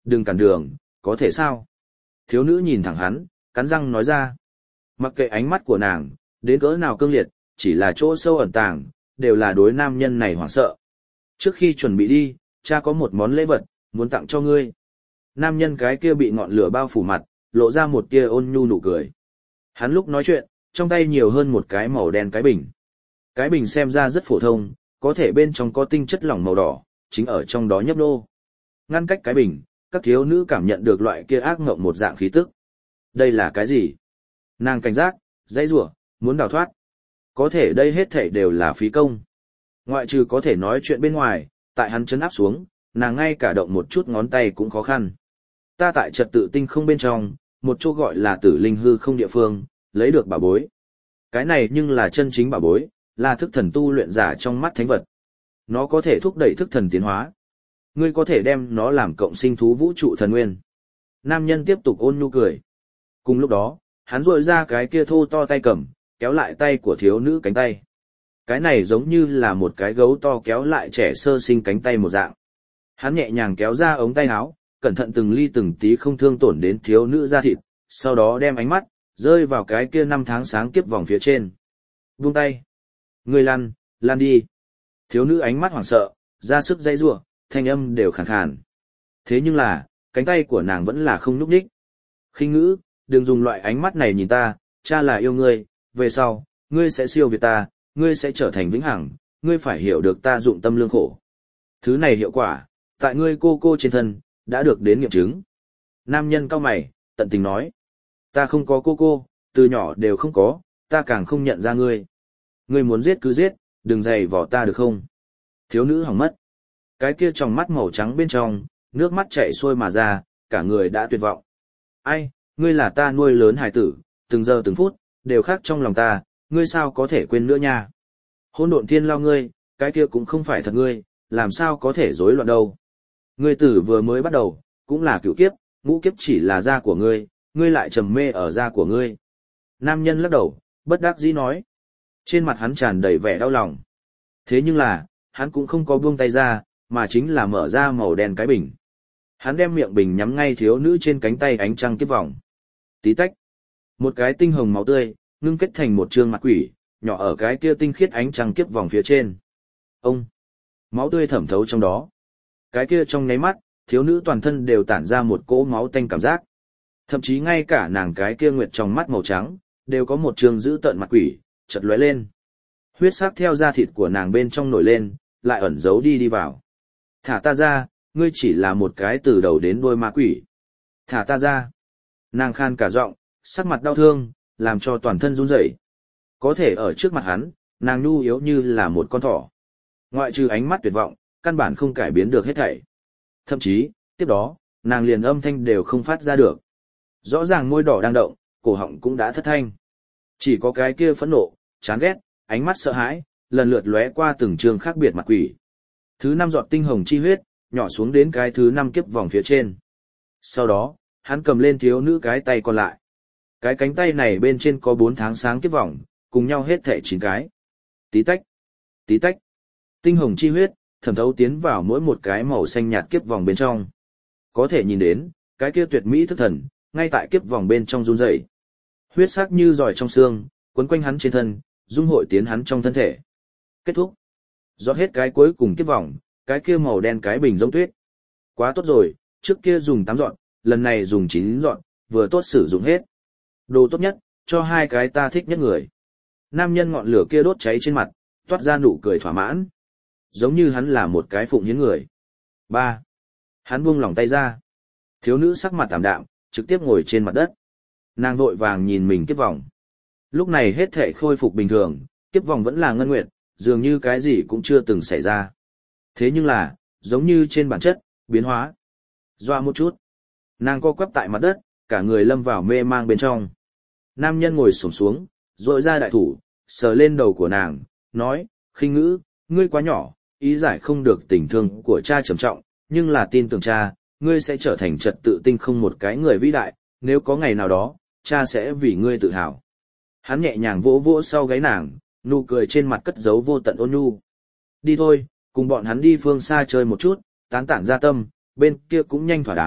Đừng cản đường, có thể sao? Thiếu nữ nhìn thẳng hắn, cắn răng nói ra. Mặc kệ ánh mắt của nàng, đến cỡ nào cương liệt, chỉ là chỗ sâu ẩn tàng, đều là đối nam nhân này hoảng sợ. Trước khi chuẩn bị đi, cha có một món lễ vật, muốn tặng cho ngươi. Nam nhân cái kia bị ngọn lửa bao phủ mặt, lộ ra một tia ôn nhu nụ cười. Hắn lúc nói chuyện, trong tay nhiều hơn một cái màu đen cái bình. Cái bình xem ra rất phổ thông, có thể bên trong có tinh chất lỏng màu đỏ, chính ở trong đó nhấp nô. Ngăn cách cái bình, các thiếu nữ cảm nhận được loại kia ác ngộng một dạng khí tức. Đây là cái gì? Nàng cảnh giác, dãy rủa, muốn đào thoát. Có thể đây hết thảy đều là phí công. Ngoại trừ có thể nói chuyện bên ngoài, tại hắn chấn áp xuống, nàng ngay cả động một chút ngón tay cũng khó khăn. Ta tại trật tự tinh không bên trong, một chỗ gọi là tử linh hư không địa phương, lấy được bảo bối. Cái này nhưng là chân chính bảo bối, là thức thần tu luyện giả trong mắt thánh vật. Nó có thể thúc đẩy thức thần tiến hóa. Ngươi có thể đem nó làm cộng sinh thú vũ trụ thần nguyên. Nam nhân tiếp tục ôn nhu cười. Cùng lúc đó, hắn rội ra cái kia thô to tay cầm, kéo lại tay của thiếu nữ cánh tay. Cái này giống như là một cái gấu to kéo lại trẻ sơ sinh cánh tay một dạng. Hắn nhẹ nhàng kéo ra ống tay áo, cẩn thận từng ly từng tí không thương tổn đến thiếu nữ da thịt, sau đó đem ánh mắt rơi vào cái kia năm tháng sáng kiếp vòng phía trên. Buông tay. Ngươi lăn, lăn đi. Thiếu nữ ánh mắt hoảng sợ, ra sức dây rủa, thanh âm đều khàn khàn. Thế nhưng là, cánh tay của nàng vẫn là không nhúc nhích. Khinh ngữ, đừng dùng loại ánh mắt này nhìn ta, cha là yêu ngươi, về sau, ngươi sẽ siêu việt ta, ngươi sẽ trở thành vĩnh hằng, ngươi phải hiểu được ta dụng tâm lương khổ. Thứ này hiệu quả, tại ngươi cô cô trên thân, đã được đến nghiệm chứng. Nam nhân cao mày, tận tình nói. Ta không có cô cô, từ nhỏ đều không có, ta càng không nhận ra ngươi. Ngươi muốn giết cứ giết, đừng giày vò ta được không? Thiếu nữ hỏng mất. Cái kia trong mắt màu trắng bên trong, nước mắt chảy xuôi mà ra, cả người đã tuyệt vọng. Ai, ngươi là ta nuôi lớn hải tử, từng giờ từng phút, đều khác trong lòng ta, ngươi sao có thể quên nữa nha? Hôn độn thiên lao ngươi, cái kia cũng không phải thật ngươi, làm sao có thể rối loạn đâu? Ngươi tử vừa mới bắt đầu, cũng là cựu kiếp, ngũ kiếp chỉ là da của ngươi, ngươi lại trầm mê ở da của ngươi. Nam nhân lắc đầu, bất đắc dĩ nói. Trên mặt hắn tràn đầy vẻ đau lòng. Thế nhưng là, hắn cũng không có buông tay ra, mà chính là mở ra màu đen cái bình. Hắn đem miệng bình nhắm ngay thiếu nữ trên cánh tay ánh trăng kiếp vòng. Tí tách. Một cái tinh hồng máu tươi, ngưng kết thành một trương mặt quỷ, nhỏ ở cái kia tinh khiết ánh trăng kiếp vòng phía trên. Ông. Máu tươi thẩm thấu trong đó. Cái kia trong nháy mắt, thiếu nữ toàn thân đều tản ra một cỗ máu tanh cảm giác. Thậm chí ngay cả nàng cái kia nguyệt trong mắt màu trắng, đều có một trương dữ tợn mặt quỷ, chợt lóe lên. Huyết sắc theo da thịt của nàng bên trong nổi lên, lại ẩn giấu đi đi vào. Thả ta ra, ngươi chỉ là một cái từ đầu đến đuôi ma quỷ. Thả ta ra. Nàng khan cả giọng, sắc mặt đau thương, làm cho toàn thân run rẩy. Có thể ở trước mặt hắn, nàng nhu yếu như là một con thỏ. Ngoại trừ ánh mắt tuyệt vọng, căn bản không cải biến được hết thảy. Thậm chí, tiếp đó, nàng liền âm thanh đều không phát ra được. Rõ ràng môi đỏ đang động, cổ họng cũng đã thất thanh. Chỉ có cái kia phẫn nộ, chán ghét, ánh mắt sợ hãi, lần lượt lóe qua từng trường khác biệt mặt quỷ. Thứ năm giọt tinh hồng chi huyết, nhỏ xuống đến cái thứ năm kiếp vòng phía trên. Sau đó, hắn cầm lên thiếu nữ cái tay còn lại. Cái cánh tay này bên trên có bốn tháng sáng kiếp vòng, cùng nhau hết thảy chín cái. Tí tách, tí tách. Tinh hồng chi huyết, thẩm thấu tiến vào mỗi một cái màu xanh nhạt kiếp vòng bên trong. Có thể nhìn đến, cái kia tuyệt mỹ thức thần, ngay tại kiếp vòng bên trong run rẩy. Huyết sắc như giỏi trong xương, quấn quanh hắn trên thân, dung hội tiến hắn trong thân thể. Kết thúc. Rót hết cái cuối cùng kiếp vòng, cái kia màu đen cái bình giống tuyết. Quá tốt rồi, trước kia dùng tám dọn, lần này dùng chín dọn, vừa tốt sử dụng hết. Đồ tốt nhất, cho hai cái ta thích nhất người. Nam nhân ngọn lửa kia đốt cháy trên mặt, toát ra nụ cười thỏa mãn. Giống như hắn là một cái phụng hiến người. Ba. Hắn buông lỏng tay ra. Thiếu nữ sắc mặt tạm đạm, trực tiếp ngồi trên mặt đất. Nàng vội vàng nhìn mình kiếp vòng. Lúc này hết thảy khôi phục bình thường, kiếp vòng vẫn là ngân nguyệt, dường như cái gì cũng chưa từng xảy ra. Thế nhưng là, giống như trên bản chất, biến hóa. Doa một chút. Nàng co quắp tại mặt đất, cả người lâm vào mê mang bên trong. Nam nhân ngồi xổm xuống, rội ra đại thủ, sờ lên đầu của nàng, nói, khinh ngữ, ngươi quá nhỏ, ý giải không được tình thương của cha trầm trọng, nhưng là tin tưởng cha, ngươi sẽ trở thành trật tự tinh không một cái người vĩ đại, nếu có ngày nào đó, cha sẽ vì ngươi tự hào. Hắn nhẹ nhàng vỗ vỗ sau gáy nàng, nụ cười trên mặt cất giấu vô tận ôn nhu. Đi thôi, cùng bọn hắn đi phương xa chơi một chút, tán tản ra tâm, bên kia cũng nhanh thỏa đáng,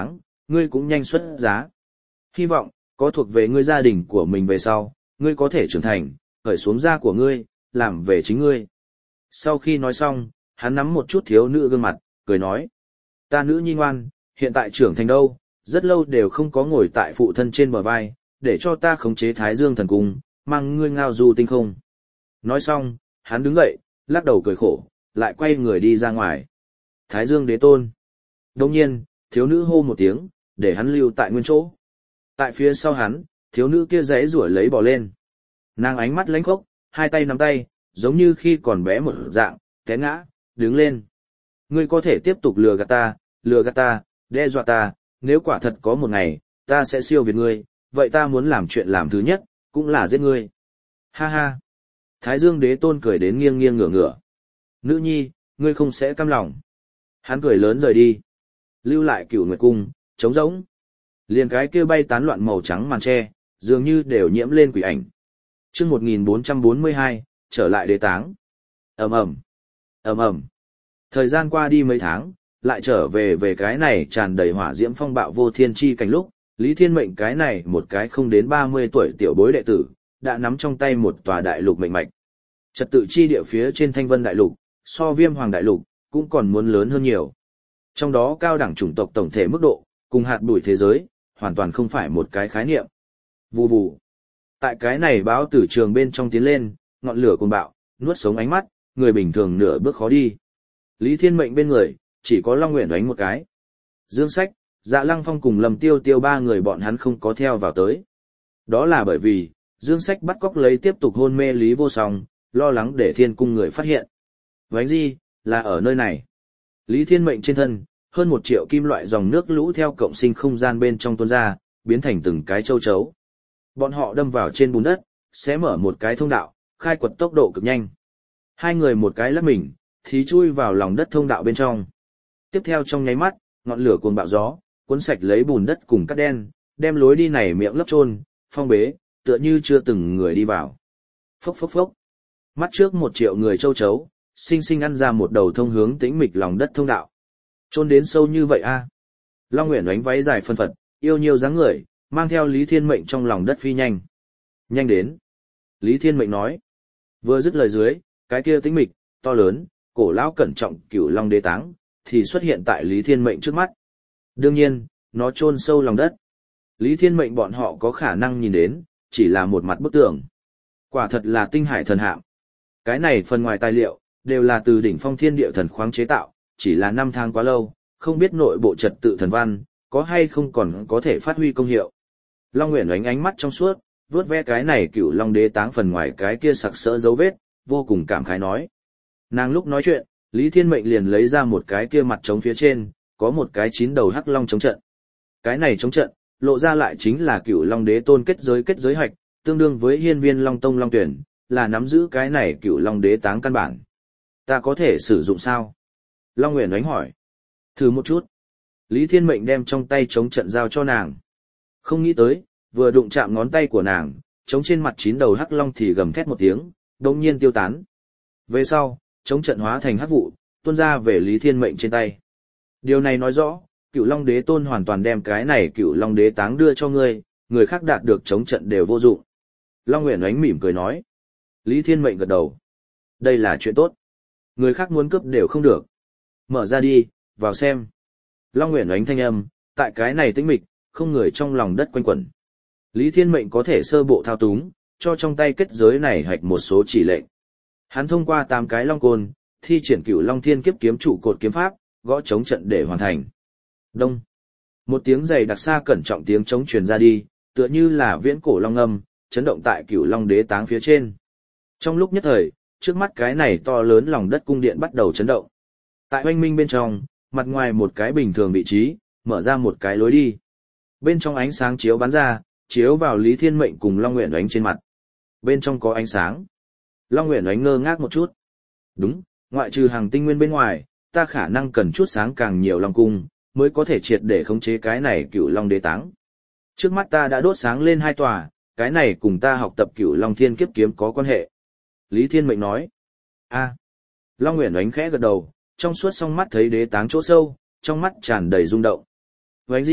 ngươi cũng nhanh xuất giá. Hy vọng, có thuộc về ngươi gia đình của mình về sau, ngươi có thể trưởng thành, khởi xuống da của ngươi, làm về chính ngươi. Sau khi nói xong, hắn nắm một chút thiếu nữ gương mặt, cười nói. Ta nữ nhi ngoan, hiện tại trưởng thành đâu, rất lâu đều không có ngồi tại phụ thân trên bờ vai, để cho ta khống chế Thái Dương thần cung, mang ngươi ngao du tinh không. Nói xong, hắn đứng dậy, lắc đầu cười khổ, lại quay người đi ra ngoài. Thái Dương đế tôn. Đồng nhiên, thiếu nữ hô một tiếng, để hắn lưu tại nguyên chỗ. Tại phía sau hắn, thiếu nữ kia rẽ rủa lấy bò lên. Nàng ánh mắt lánh khốc, hai tay nắm tay, giống như khi còn bé một dạng, té ngã, đứng lên. Ngươi có thể tiếp tục lừa gạt ta, lừa gạt ta, đe dọa ta, nếu quả thật có một ngày, ta sẽ siêu việt ngươi, vậy ta muốn làm chuyện làm thứ nhất, cũng là giết ngươi. Ha ha. Thái Dương đế tôn cười đến nghiêng nghiêng ngửa ngửa. Nữ nhi, ngươi không sẽ cam lòng. Hắn cười lớn rời đi. Lưu lại Cửu Nguyệt cung, trống rỗng. Liền cái kia bay tán loạn màu trắng màn tre, dường như đều nhiễm lên quỷ ảnh. Chương một nghìn bốn trăm bốn mươi hai, trở lại đế táng. Ầm ầm, ầm ầm. Thời gian qua đi mấy tháng, lại trở về về cái này tràn đầy hỏa diễm phong bạo vô thiên chi cảnh lúc, Lý Thiên Mệnh cái này một cái không đến ba mươi tuổi tiểu bối đệ tử, đã nắm trong tay một tòa đại lục mệnh mạch. Trật tự chi địa phía trên Thanh Vân đại lục, so Viêm Hoàng đại lục, cũng còn muốn lớn hơn nhiều. Trong đó cao đẳng chủng tộc tổng thể mức độ, cùng hạt bụi thế giới, hoàn toàn không phải một cái khái niệm. Vù vù. Tại cái này báo tử trường bên trong tiến lên, ngọn lửa cuồng bạo, nuốt sống ánh mắt, người bình thường nửa bước khó đi. Lý Thiên Mệnh bên người, chỉ có Long Nguyện đánh một cái. Dương Sách, Dạ Lăng Phong cùng Lâm Tiêu Tiêu ba người bọn hắn không có theo vào tới. Đó là bởi vì, Dương Sách bắt cóc lấy tiếp tục hôn mê Lý Vô Song, lo lắng để thiên cung người phát hiện. Vánh Di, là ở nơi này. Lý Thiên Mệnh trên thân, hơn một triệu kim loại dòng nước lũ theo cộng sinh không gian bên trong tuôn ra, biến thành từng cái châu chấu. Bọn họ đâm vào trên bùn đất, sẽ mở một cái thông đạo, khai quật tốc độ cực nhanh. Hai người một cái lắc mình, thì chui vào lòng đất thông đạo bên trong. Tiếp theo trong nháy mắt, ngọn lửa cuồng bạo gió, cuốn sạch lấy bùn đất cùng cát đen, đem lối đi này miệng lấp chôn, phong bế, tựa như chưa từng người đi vào. Phốc phốc phốc. Mắt trước một triệu người châu chấu, sinh sinh ăn ra một đầu thông hướng tĩnh mịch lòng đất thông đạo. Chôn đến sâu như vậy a. Long Nguyện đánh váy dài phân phật, yêu nhiều dáng người, mang theo Lý Thiên Mệnh trong lòng đất phi nhanh. Nhanh đến. Lý Thiên Mệnh nói. Vừa dứt lời dưới, cái kia tĩnh mịch, to lớn, cổ lão cẩn trọng Cửu Long đế táng, thì xuất hiện tại Lý Thiên Mệnh trước mắt. Đương nhiên, nó chôn sâu lòng đất. Lý Thiên Mệnh bọn họ có khả năng nhìn đến, chỉ là một mặt bức tường. Quả thật là tinh hải thần hạng. Cái này phần ngoài tài liệu, đều là từ đỉnh phong thiên địa thần khoáng chế tạo, chỉ là năm tháng quá lâu, không biết nội bộ trật tự thần văn, có hay không còn có thể phát huy công hiệu. Long Nguyện ánh ánh mắt trong suốt, vớt ve cái này Cửu Long đế táng phần ngoài cái kia sặc sỡ dấu vết, vô cùng cảm khái nói. Nàng lúc nói chuyện, Lý Thiên Mệnh liền lấy ra một cái kia mặt trống phía trên, có một cái chín đầu hắc long chống trận. Cái này chống trận, lộ ra lại chính là Cửu Long đế tôn kết giới kết giới hạch, tương đương với hiên viên Long Tông Long Tuyển, là nắm giữ cái này Cửu Long đế táng căn bản. Ta có thể sử dụng sao? Long Nguyện đánh hỏi. Thử một chút. Lý Thiên Mệnh đem trong tay chống trận giao cho nàng. Không nghĩ tới, vừa đụng chạm ngón tay của nàng, chống trên mặt chín đầu hắc long thì gầm thét một tiếng, đột nhiên tiêu tán. Về sau, chống trận hóa thành hắc vụ, tuôn ra về Lý Thiên Mệnh trên tay. Điều này nói rõ, Cửu Long đế tôn hoàn toàn đem cái này Cửu Long đế táng đưa cho ngươi, người khác đạt được chống trận đều vô dụng. Long Nguyện ánh mỉm cười nói. Lý Thiên Mệnh gật đầu. Đây là chuyện tốt. Người khác muốn cướp đều không được. Mở ra đi, vào xem. Long Nguyện ánh thanh âm, tại cái này tĩnh mịch, không người trong lòng đất quanh quẩn. Lý Thiên Mệnh có thể sơ bộ thao túng, cho trong tay kết giới này hạch một số chỉ lệnh. Hắn thông qua tám cái long côn, thi triển Cửu Long Thiên Kiếp kiếm trụ cột kiếm pháp, gõ chống trận để hoàn thành. Đông. Một tiếng dày đặc xa cẩn trọng tiếng chống truyền ra đi, tựa như là viễn cổ long âm, chấn động tại Cửu Long đế táng phía trên. Trong lúc nhất thời, trước mắt cái này to lớn lòng đất cung điện bắt đầu chấn động. Tại oanh minh bên trong, mặt ngoài một cái bình thường vị trí, mở ra một cái lối đi. Bên trong ánh sáng chiếu bắn ra, chiếu vào Lý Thiên Mệnh cùng Long Nguyện đánh trên mặt. Bên trong có ánh sáng. Long Nguyện đánh ngơ ngác một chút. Đúng, ngoại trừ hàng tinh nguyên bên ngoài, ta khả năng cần chút sáng càng nhiều long cung, mới có thể triệt để khống chế cái này Cửu Long đế táng. Trước mắt ta đã đốt sáng lên hai tòa, cái này cùng ta học tập Cửu Long Thiên Kiếp kiếm có quan hệ. Lý Thiên Mệnh nói. A. Long Nguyện đánh khẽ gật đầu, trong suốt song mắt thấy đế táng chỗ sâu, trong mắt tràn đầy rung động. Vánh Di,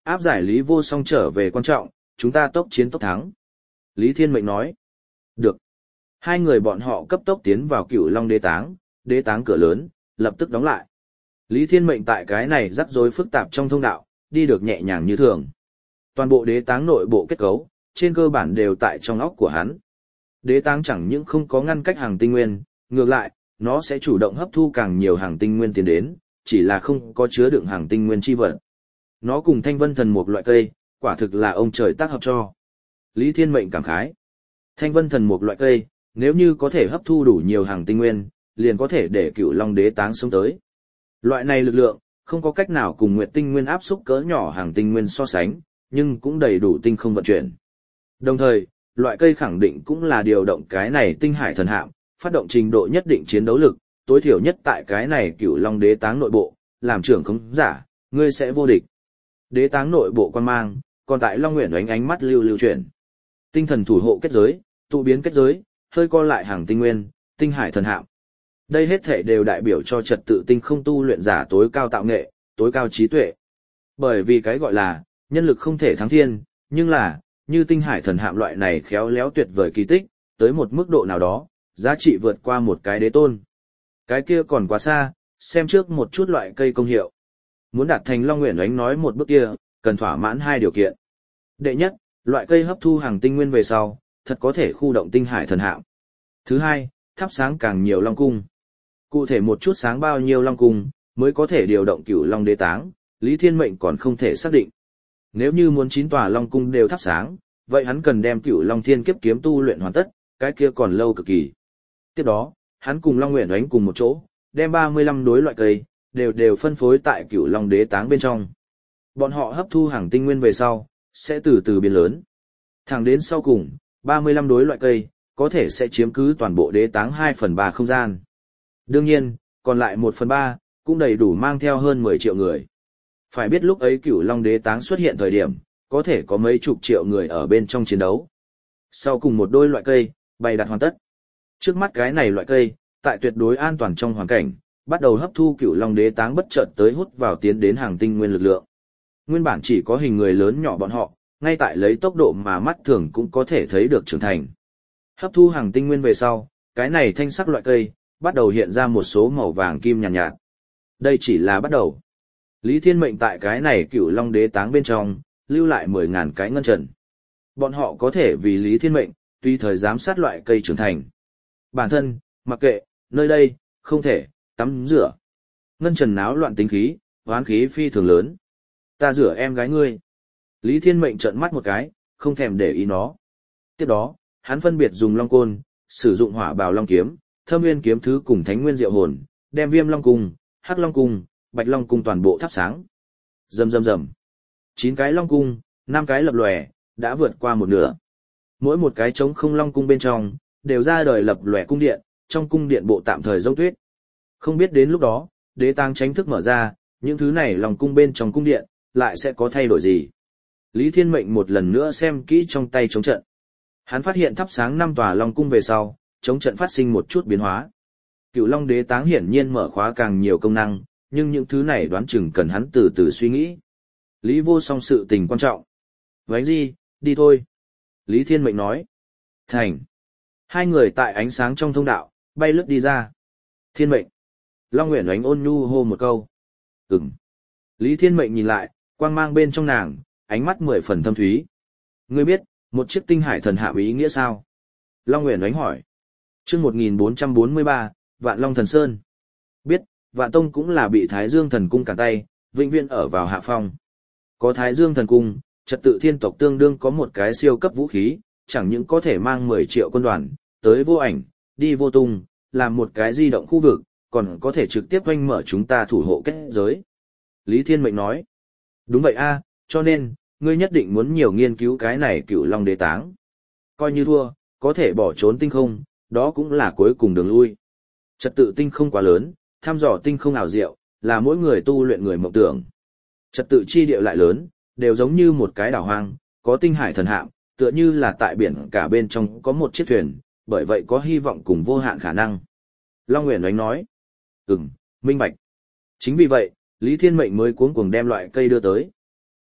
áp giải Lý Vô Song trở về quan trọng, chúng ta tốc chiến tốc thắng. Lý Thiên Mệnh nói. Được. Hai người bọn họ cấp tốc tiến vào Cửu Long đế táng, đế táng cửa lớn, lập tức đóng lại. Lý Thiên Mệnh tại cái này rắc rối phức tạp trong thông đạo, đi được nhẹ nhàng như thường. Toàn bộ đế táng nội bộ kết cấu, trên cơ bản đều tại trong óc của hắn. Đế táng chẳng những không có ngăn cách hàng tinh nguyên, ngược lại, nó sẽ chủ động hấp thu càng nhiều hàng tinh nguyên tiến đến, chỉ là không có chứa đựng hàng tinh nguyên chi vật. Nó cùng thanh vân thần một loại cây, quả thực là ông trời tác hợp cho. Lý Thiên Mệnh cảm khái. Thanh vân thần một loại cây, nếu như có thể hấp thu đủ nhiều hàng tinh nguyên, liền có thể để Cửu Long đế táng sống tới. Loại này lực lượng, không có cách nào cùng nguyệt tinh nguyên áp xúc cỡ nhỏ hàng tinh nguyên so sánh, nhưng cũng đầy đủ tinh không vận chuyển. Đồng thời, loại cây khẳng định cũng là điều động cái này tinh hải thần hạm, phát động trình độ nhất định chiến đấu lực, tối thiểu nhất tại cái này Cửu Long đế táng nội bộ, làm trưởng khống giả, ngươi sẽ vô địch. Đế táng nội bộ quan mang, còn tại Long Nguyện ánh ánh mắt lưu lưu chuyển. Tinh thần thủ hộ kết giới, tụ biến kết giới, hơi co lại hàng tinh nguyên, tinh hải thần hạm. Đây hết thể đều đại biểu cho trật tự tinh không tu luyện giả tối cao tạo nghệ, tối cao trí tuệ. Bởi vì cái gọi là, nhân lực không thể thắng thiên, nhưng là, như tinh hải thần hạm loại này khéo léo tuyệt vời kỳ tích, tới một mức độ nào đó, giá trị vượt qua một cái đế tôn. Cái kia còn quá xa, xem trước một chút loại cây công hiệu. Muốn đạt thành Long Nguyện Ánh nói một bước kia, cần thỏa mãn hai điều kiện. Đệ nhất, loại cây hấp thu hàng tinh nguyên về sau, thật có thể khu động tinh hải thần hạm. Thứ hai, thắp sáng càng nhiều long cung. Cụ thể một chút sáng bao nhiêu long cung, mới có thể điều động Cửu Long đế táng, Lý Thiên Mệnh còn không thể xác định. Nếu như muốn chín tòa long cung đều thắp sáng, vậy hắn cần đem Cửu Long Thiên Kiếp kiếm tu luyện hoàn tất, cái kia còn lâu cực kỳ. Tiếp đó, hắn cùng Long Nguyện Ánh cùng một chỗ, đem ba mươi lăm đối loại cây, đều đều phân phối tại Cửu Long đế táng bên trong. Bọn họ hấp thu hàng tinh nguyên về sau, sẽ từ từ biến lớn. Thẳng đến sau cùng, ba mươi lăm đối loại cây, có thể sẽ chiếm cứ toàn bộ đế táng hai phần ba không gian. Đương nhiên, còn lại một phần ba, cũng đầy đủ mang theo hơn mười triệu người. Phải biết lúc ấy Cửu Long đế táng xuất hiện thời điểm, có thể có mấy chục triệu người ở bên trong chiến đấu. Sau cùng một đôi loại cây, bày đặt hoàn tất. Trước mắt cái này loại cây, tại tuyệt đối an toàn trong hoàn cảnh, bắt đầu hấp thu Cửu Long đế táng bất chợt tới hút vào tiến đến hàng tinh nguyên lực lượng. Nguyên bản chỉ có hình người lớn nhỏ bọn họ, ngay tại lấy tốc độ mà mắt thường cũng có thể thấy được trưởng thành. Hấp thu hàng tinh nguyên về sau, cái này thanh sắc loại cây, bắt đầu hiện ra một số màu vàng kim nhàn nhạt, nhạt. Đây chỉ là bắt đầu. Lý Thiên Mệnh tại cái này Cửu Long đế táng bên trong, lưu lại mười ngàn cái ngân trần. Bọn họ có thể vì Lý Thiên Mệnh, tùy thời giám sát loại cây trưởng thành. Bản thân, mặc kệ, nơi đây, không thể, tắm rửa. Ngân trần náo loạn tính khí, hoán khí phi thường lớn. Ta rửa em gái ngươi. Lý Thiên Mệnh trợn mắt một cái, không thèm để ý nó. Tiếp đó, hắn phân biệt dùng long côn, sử dụng hỏa bào long kiếm, thâm nguyên kiếm thứ cùng thánh nguyên diệu hồn, đem viêm long cung, hắc long cung, bạch long cung toàn bộ thắp sáng. Rầm rầm rầm. Chín cái long cung, năm cái lập lòe, đã vượt qua một nửa. Mỗi một cái trống không long cung bên trong, đều ra đời lập lòe cung điện, trong cung điện bộ tạm thời dốc tuyết. Không biết đến lúc đó, đế tang tránh thức mở ra, những thứ này lòng cung bên trong cung điện, lại sẽ có thay đổi gì. Lý Thiên Mệnh một lần nữa xem kỹ trong tay chống trận. Hắn phát hiện thắp sáng năm tòa long cung về sau, chống trận phát sinh một chút biến hóa. Cửu Long đế táng hiển nhiên mở khóa càng nhiều công năng, nhưng những thứ này đoán chừng cần hắn từ từ suy nghĩ. Lý Vô Song sự tình quan trọng. Vánh Di, đi thôi. Lý Thiên Mệnh nói. Thành. Hai người tại ánh sáng trong thông đạo, bay lướt đi ra. Thiên Mệnh. Long Nguyễn Ánh ôn nhu hô một câu. Ừm. Lý Thiên Mệnh nhìn lại, quang mang bên trong nàng, ánh mắt mười phần thâm thúy. Ngươi biết, một chiếc tinh hải thần hạm ý nghĩa sao? Long Nguyễn Ánh hỏi. Chương một nghìn bốn trăm bốn mươi ba, Vạn Long Thần Sơn. Biết, Vạn Tông cũng là bị Thái Dương Thần Cung cản tay, vĩnh viễn ở vào hạ phong. Có Thái Dương Thần Cung, trật tự thiên tộc tương đương có một cái siêu cấp vũ khí, chẳng những có thể mang mười triệu quân đoàn, tới vô ảnh, đi vô tung, làm một cái di động khu vực, còn có thể trực tiếp oanh mở chúng ta thủ hộ kết giới. Lý Thiên Mệnh nói. Đúng vậy a, cho nên, ngươi nhất định muốn nhiều nghiên cứu cái này Cửu Long đế táng. Coi như thua, có thể bỏ trốn tinh không, đó cũng là cuối cùng đường lui. Trật tự tinh không quá lớn, thăm dò tinh không ảo diệu, là mỗi người tu luyện người mộng tưởng. Trật tự chi địa lại lớn, đều giống như một cái đảo hoang, có tinh hải thần hạm, tựa như là tại biển cả bên trong có một chiếc thuyền, bởi vậy có hy vọng cùng vô hạn khả năng. Long Nguyễn Ánh nói. Ừm, minh bạch. Chính vì vậy, Lý Thiên Mệnh mới cuống cuồng đem loại cây đưa tới.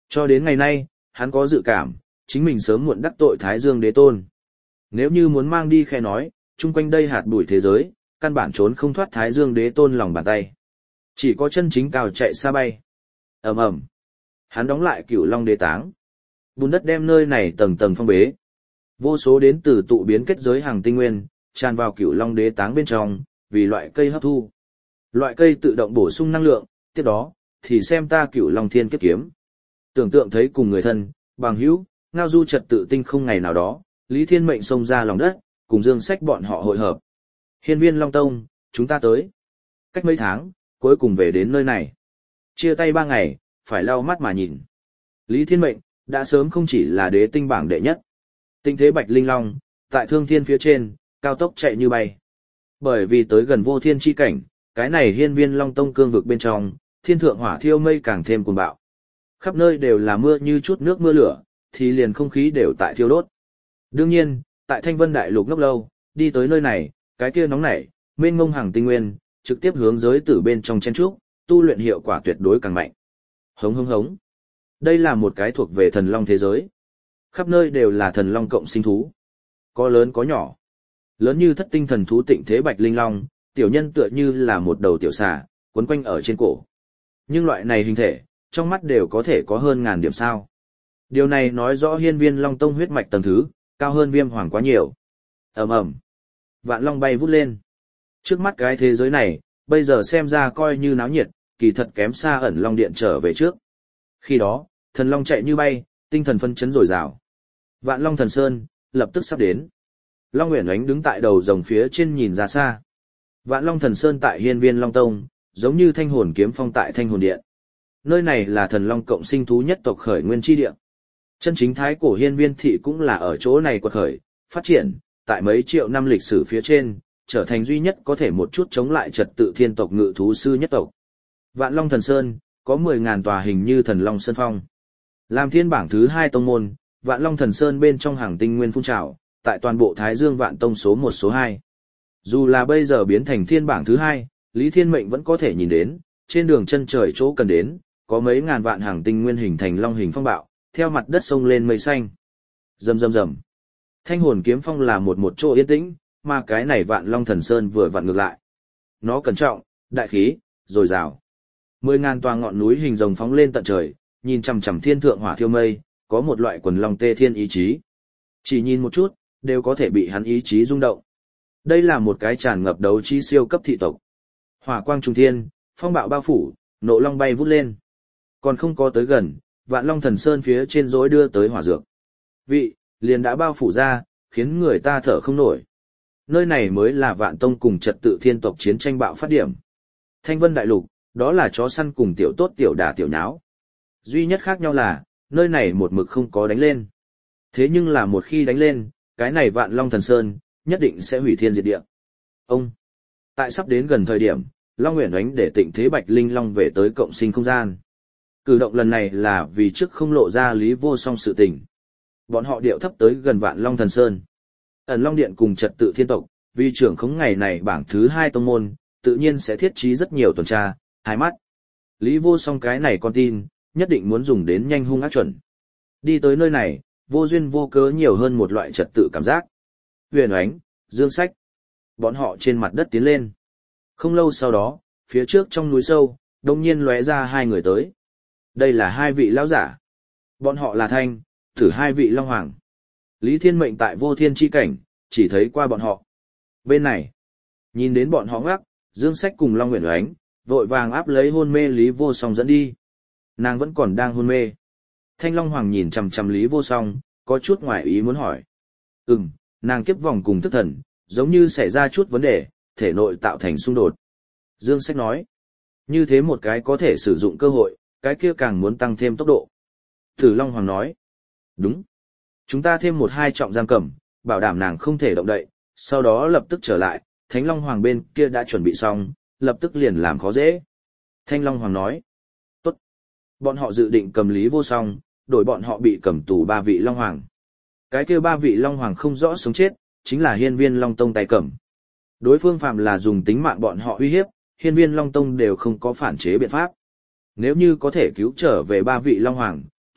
Cho đến ngày nay, hắn có dự cảm, chính mình sớm muộn đắc tội Thái Dương Đế Tôn. Nếu như muốn mang đi khe nói, chung quanh đây hạt bụi thế giới, căn bản trốn không thoát Thái Dương Đế Tôn lòng bàn tay. Chỉ có chân chính cao chạy xa bay. Ầm ầm. Hắn đóng lại Cửu Long Đế Táng. Bùn đất đem nơi này tầng tầng phong bế. Vô số đến từ tụ biến kết giới hàng tinh nguyên, tràn vào Cửu Long Đế Táng bên trong, vì loại cây hấp thu. Loại cây tự động bổ sung năng lượng, tiếp đó thì xem ta Cửu Long Thiên Kiếp Kiếm. Tưởng tượng thấy cùng người thân, bằng hữu, ngao du trật tự tinh không ngày nào đó, Lý Thiên Mệnh xông ra lòng đất, cùng Dương Sách bọn họ hội hợp. Hiên Viên Long Tông, chúng ta tới. Cách mấy tháng, cuối cùng về đến nơi này. Chia tay ba ngày, phải lau mắt mà nhìn. Lý Thiên Mệnh, đã sớm không chỉ là đế tinh bảng đệ nhất. Tinh thế Bạch Linh Long, tại thương thiên phía trên, cao tốc chạy như bay. Bởi vì tới gần vô thiên chi cảnh, cái này Hiên Viên Long Tông cương vực bên trong, thiên thượng hỏa thiêu mây càng thêm cuồng bạo. Khắp nơi đều là mưa như chút nước mưa lửa, thì liền không khí đều tại thiêu đốt. Đương nhiên, tại Thanh Vân Đại Lục ngốc lâu, đi tới nơi này, cái kia nóng nảy, mênh mông hàng tinh nguyên, trực tiếp hướng giới tử bên trong chen trúc, tu luyện hiệu quả tuyệt đối càng mạnh. Hống hống hống. Đây là một cái thuộc về thần long thế giới. Khắp nơi đều là thần long cộng sinh thú. Có lớn có nhỏ. Lớn như thất tinh thần thú Tịnh Thế Bạch Linh Long, tiểu nhân tựa như là một đầu tiểu xà, quấn quanh ở trên cổ. Nhưng loại này hình thể, trong mắt đều có thể có hơn ngàn điểm sao. Điều này nói rõ Hiên Viên Long Tông huyết mạch tầng thứ, cao hơn Viêm Hoàng quá nhiều. Ầm ầm. Vạn long bay vút lên. Trước mắt cái thế giới này, bây giờ xem ra coi như náo nhiệt, kỳ thật kém xa ẩn long điện trở về trước. Khi đó, thần long chạy như bay, tinh thần phân chấn dồi dào. Vạn Long Thần Sơn, lập tức sắp đến. Long Uyển Oánh đứng tại đầu rồng phía trên nhìn ra xa. Vạn Long Thần Sơn tại Hiên Viên Long Tông, giống như Thanh Hồn Kiếm Phong tại Thanh Hồn Điện. Nơi này là thần long cộng sinh thú nhất tộc khởi nguyên chi địa. Chân chính thái cổ Hiên Viên thị cũng là ở chỗ này quật khởi, phát triển, tại mấy triệu năm lịch sử phía trên, trở thành duy nhất có thể một chút chống lại trật tự thiên tộc ngự thú sư nhất tộc. Vạn Long Thần Sơn, có mười ngàn tòa hình như thần long sơn phong. Làm thiên bảng thứ hai tông môn, Vạn Long Thần Sơn bên trong hàng tinh nguyên phun trào, tại toàn bộ Thái Dương Vạn Tông số một số hai. Dù là bây giờ biến thành thiên bảng thứ hai, Lý Thiên Mệnh vẫn có thể nhìn đến, trên đường chân trời chỗ cần đến, có mấy ngàn vạn hàng tinh nguyên hình thành long hình phong bạo, theo mặt đất sông lên mây xanh. Rầm rầm rầm. Thanh Hồn Kiếm Phong là một một chỗ yên tĩnh, mà cái này Vạn Long Thần Sơn vừa vặn ngược lại. Nó cẩn trọng, đại khí, dồi dào. Mười ngàn tòa ngọn núi hình rồng phóng lên tận trời, nhìn chằm chằm thiên thượng hỏa thiêu mây, có một loại quần long tê thiên ý chí. Chỉ nhìn một chút, đều có thể bị hắn ý chí rung động. Đây là một cái tràn ngập đấu trí siêu cấp thị tộc. Hỏa quang trùng thiên, phong bạo bao phủ, nộ long bay vút lên. Còn không có tới gần, Vạn Long Thần Sơn phía trên rối đưa tới hỏa dược. Vị, liền đã bao phủ ra, khiến người ta thở không nổi. Nơi này mới là Vạn Tông cùng trật tự thiên tộc chiến tranh bạo phát điểm. Thanh Vân Đại Lục, đó là chó săn cùng tiểu tốt tiểu đả tiểu nháo. Duy nhất khác nhau là, nơi này một mực không có đánh lên. Thế nhưng là một khi đánh lên, cái này Vạn Long Thần Sơn, nhất định sẽ hủy thiên diệt địa. Ông, tại sắp đến gần thời điểm, Long Uyển Oánh để Tịnh Thế Bạch Linh Long về tới cộng sinh không gian. Cử động lần này là vì trước không lộ ra Lý Vô Song sự tình. Bọn họ điệu thấp tới gần Vạn Long Thần Sơn. Ẩn Long Điện cùng trật tự thiên tộc, vì trưởng khống ngày này bảng thứ hai tông môn, tự nhiên sẽ thiết trí rất nhiều tuần tra, hai mắt. Lý Vô Song cái này con tin, nhất định muốn dùng đến nhanh hung ác chuẩn. Đi tới nơi này, vô duyên vô cớ nhiều hơn một loại trật tự cảm giác. Huyền Oánh, Dương Sách, bọn họ trên mặt đất tiến lên. Không lâu sau đó, phía trước trong núi sâu, đông nhiên lóe ra hai người tới. Đây là hai vị lão giả. Bọn họ là Thanh, Tử hai vị Long Hoàng. Lý Thiên Mệnh tại vô thiên chi cảnh, chỉ thấy qua bọn họ. Bên này, nhìn đến bọn họ ngắc, Dương Sách cùng Long Uyển Oánh, vội vàng áp lấy hôn mê Lý Vô Song dẫn đi. Nàng vẫn còn đang hôn mê. Thanh Long Hoàng nhìn chằm chằm Lý Vô Song, có chút ngoài ý muốn hỏi. Ừm, nàng kiếp vòng cùng thức thần, giống như xảy ra chút vấn đề, thể nội tạo thành xung đột. Dương Sách nói, như thế một cái có thể sử dụng cơ hội, cái kia càng muốn tăng thêm tốc độ. Tử Long Hoàng nói, đúng. Chúng ta thêm một hai trọng giam cầm, bảo đảm nàng không thể động đậy, sau đó lập tức trở lại, Thánh Long Hoàng bên kia đã chuẩn bị xong, lập tức liền làm khó dễ. Thanh Long Hoàng nói, tốt. Bọn họ dự định cầm Lý Vô Song, đổi bọn họ bị cầm tù ba vị Long Hoàng. Cái kia ba vị Long Hoàng không rõ sống chết, chính là Hiên Viên Long Tông tay cầm. Đối phương phạm là dùng tính mạng bọn họ uy hiếp, Hiên Viên Long Tông đều không có phản chế biện pháp. Nếu như có thể cứu trở về ba vị Long Hoàng,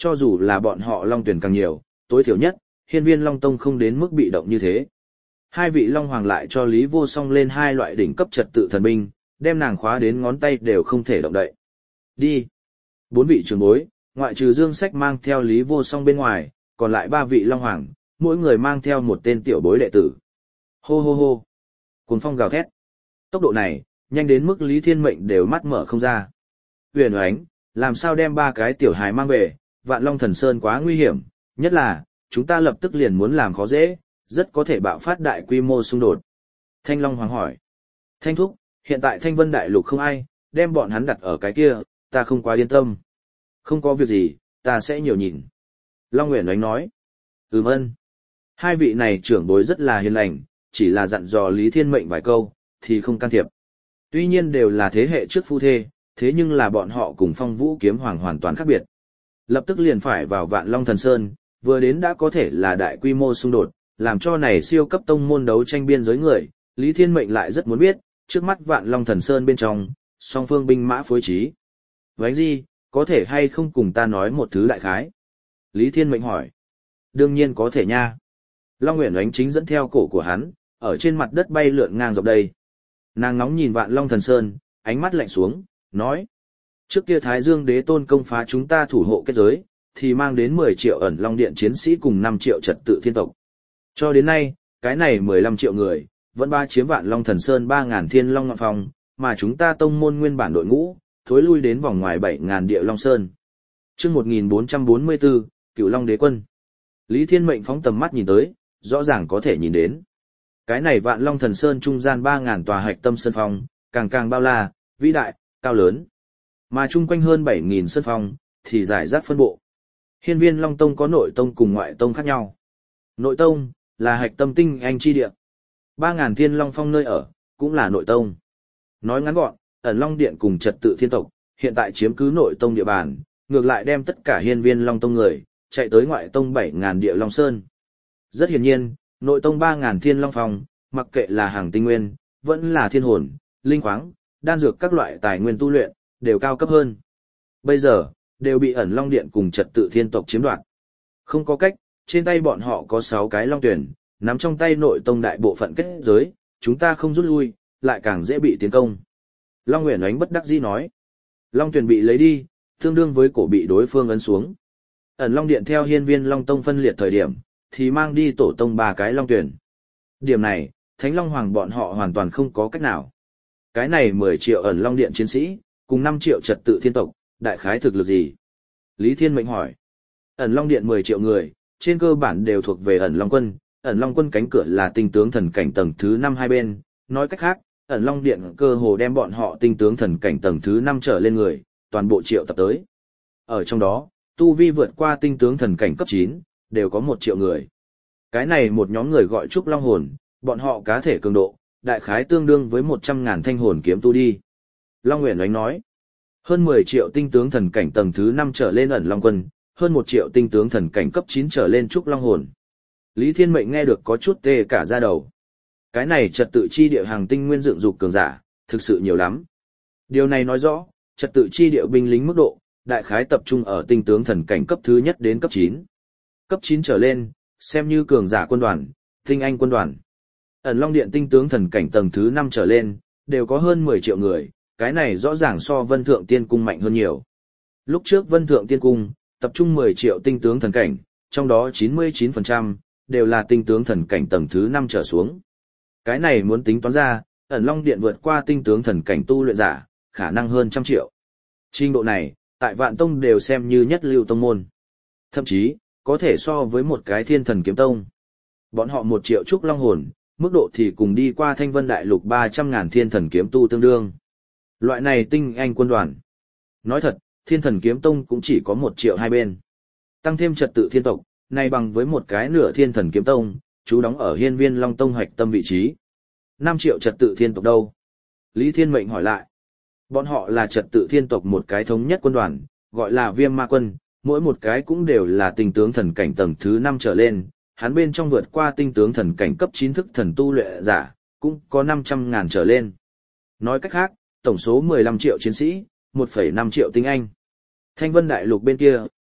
cho dù là bọn họ Long tuyển càng nhiều, tối thiểu nhất, hiên viên Long Tông không đến mức bị động như thế. Hai vị Long Hoàng lại cho Lý Vô Song lên hai loại đỉnh cấp trật tự thần binh, đem nàng khóa đến ngón tay đều không thể động đậy. Đi. Bốn vị trưởng bối, ngoại trừ Dương Sách mang theo Lý Vô Song bên ngoài, còn lại ba vị Long Hoàng, mỗi người mang theo một tên tiểu bối đệ tử. Hô hô hô. Cuồng phong gào thét. Tốc độ này, nhanh đến mức Lý Thiên Mệnh đều mắt mở không ra. Huyền Oánh, làm sao đem ba cái tiểu hài mang về, Vạn Long Thần Sơn quá nguy hiểm, nhất là, chúng ta lập tức liền muốn làm khó dễ, rất có thể bạo phát đại quy mô xung đột. Thanh Long Hoàng hỏi. Thanh Thúc, hiện tại Thanh Vân Đại Lục không ai, đem bọn hắn đặt ở cái kia, ta không quá yên tâm. Không có việc gì, ta sẽ nhiều nhìn. Long Nguyễn Oánh nói. Ừm ân. Hai vị này trưởng bối rất là hiền lành, chỉ là dặn dò Lý Thiên Mệnh vài câu, thì không can thiệp. Tuy nhiên đều là thế hệ trước phu thê, thế nhưng là bọn họ cùng Phong Vũ Kiếm Hoàng hoàn toàn khác biệt. Lập tức liền phải vào Vạn Long Thần Sơn, vừa đến đã có thể là đại quy mô xung đột, làm cho này siêu cấp tông môn đấu tranh biên giới người, Lý Thiên Mệnh lại rất muốn biết, trước mắt Vạn Long Thần Sơn bên trong, song phương binh mã phối trí. Vánh gì, có thể hay không cùng ta nói một thứ đại khái? Lý Thiên Mệnh hỏi. Đương nhiên có thể nha. Long Nguyễn Oánh chính dẫn theo cổ của hắn, ở trên mặt đất bay lượn ngang dọc đây. Nàng nóng nhìn Vạn Long Thần Sơn, ánh mắt lạnh xuống, nói. Trước kia Thái Dương Đế Tôn công phá chúng ta thủ hộ kết giới, thì mang đến mười triệu ẩn Long Điện chiến sĩ cùng năm triệu trật tự thiên tộc. Cho đến nay, cái này mười lăm triệu người, vẫn ba chiếm Vạn Long Thần Sơn ba ngàn thiên long ngọn phòng, mà chúng ta tông môn nguyên bản đội ngũ, thối lui đến vòng ngoài bảy ngàn địa Long Sơn. Chương một nghìn bốn trăm bốn mươi bốn, Cửu Long Đế Quân. Lý Thiên Mệnh phóng tầm mắt nhìn tới, rõ ràng có thể nhìn đến. Cái này Vạn Long Thần Sơn trung gian ba ngàn tòa hạch tâm sơn phong, càng càng bao la, vĩ đại, cao lớn. Mà chung quanh hơn bảy nghìn sơn phong, thì giải rác phân bộ. Hiên viên Long Tông có nội tông cùng ngoại tông khác nhau. Nội tông, là hạch tâm tinh anh chi địa. ba ngàn thiên long phong nơi ở, cũng là nội tông. Nói ngắn gọn, ẩn Long Điện cùng trật tự thiên tộc, hiện tại chiếm cứ nội tông địa bàn, ngược lại đem tất cả hiên viên Long Tông người, chạy tới ngoại tông bảy ngàn địa Long Sơn. Rất hiển nhiên, nội tông ba ngàn thiên long phong, mặc kệ là hàng tinh nguyên, vẫn là thiên hồn, linh khoáng, đan dược các loại tài nguyên tu luyện, đều cao cấp hơn. Bây giờ, đều bị ẩn Long Điện cùng trật tự thiên tộc chiếm đoạt. Không có cách, trên tay bọn họ có sáu cái long tuyển, nắm trong tay nội tông đại bộ phận kết giới, chúng ta không rút lui, lại càng dễ bị tiến công. Long Nguyễn Oánh bất đắc dĩ nói. Long tuyển bị lấy đi, tương đương với cổ bị đối phương ấn xuống. Ẩn Long Điện theo hiên viên Long Tông phân liệt thời điểm, thì mang đi tổ tông ba cái long tuyển. Điểm này, Thánh Long Hoàng bọn họ hoàn toàn không có cách nào. Cái này mười triệu ẩn Long Điện chiến sĩ, cùng năm triệu trật tự thiên tộc, đại khái thực lực gì? Lý Thiên Mệnh hỏi. Ẩn Long Điện mười triệu người, trên cơ bản đều thuộc về ẩn Long Quân, ẩn Long Quân cánh cửa là tinh tướng thần cảnh tầng thứ năm hai bên, nói cách khác, ẩn Long Điện cơ hồ đem bọn họ tinh tướng thần cảnh tầng thứ năm trở lên người, toàn bộ triệu tập tới. Ở trong đó, tu vi vượt qua tinh tướng thần cảnh cấp chín, đều có một triệu người. Cái này một nhóm người gọi Trúc Long Hồn, bọn họ cá thể cường độ, đại khái tương đương với một trăm ngàn thanh hồn kiếm tu đi. Long Nguyễn Oánh nói, hơn mười triệu tinh tướng thần cảnh tầng thứ năm trở lên ẩn Long Quân, hơn một triệu tinh tướng thần cảnh cấp chín trở lên Trúc Long Hồn. Lý Thiên Mệnh nghe được có chút tê cả da đầu. Cái này trật tự chi địa hàng tinh nguyên dựng dục cường giả, thực sự nhiều lắm. Điều này nói rõ, trật tự chi địa binh lính mức độ, đại khái tập trung ở tinh tướng thần cảnh cấp thứ nhất đến cấp chín. Cấp chín trở lên, xem như cường giả quân đoàn, tinh anh quân đoàn. Ẩn Long Điện tinh tướng thần cảnh tầng thứ năm trở lên, đều có hơn mười triệu người, cái này rõ ràng so Vân Thượng Tiên Cung mạnh hơn nhiều. Lúc trước Vân Thượng Tiên Cung, tập trung mười triệu tinh tướng thần cảnh, trong đó chín mươi chín phần trăm, đều là tinh tướng thần cảnh tầng thứ năm trở xuống. Cái này muốn tính toán ra, ẩn Long Điện vượt qua tinh tướng thần cảnh tu luyện giả, khả năng hơn trăm triệu. Trình độ này, tại Vạn Tông đều xem như nhất lưu tông môn. Thậm chí, có thể so với một cái thiên thần kiếm tông. Bọn họ một triệu trúc long hồn, mức độ thì cùng đi qua Thanh Vân Đại Lục ba trăm ngàn thiên thần kiếm tu tương đương. Loại này tinh anh quân đoàn. Nói thật, thiên thần kiếm tông cũng chỉ có một triệu hai bên. Tăng thêm trật tự thiên tộc, này bằng với một cái nửa thiên thần kiếm tông, chú đóng ở hiên viên Long Tông hoạch tâm vị trí. năm triệu trật tự thiên tộc đâu? Lý Thiên Mệnh hỏi lại. Bọn họ là trật tự thiên tộc một cái thống nhất quân đoàn, gọi là Viêm Ma Quân, mỗi một cái cũng đều là tinh tướng thần cảnh tầng thứ năm trở lên, hắn bên trong vượt qua tinh tướng thần cảnh cấp chín thức thần tu luyện giả, cũng có năm trăm ngàn trở lên. Nói cách khác, tổng số mười lăm triệu chiến sĩ, một phẩy năm triệu tinh anh. Thanh Vân Đại Lục bên kia,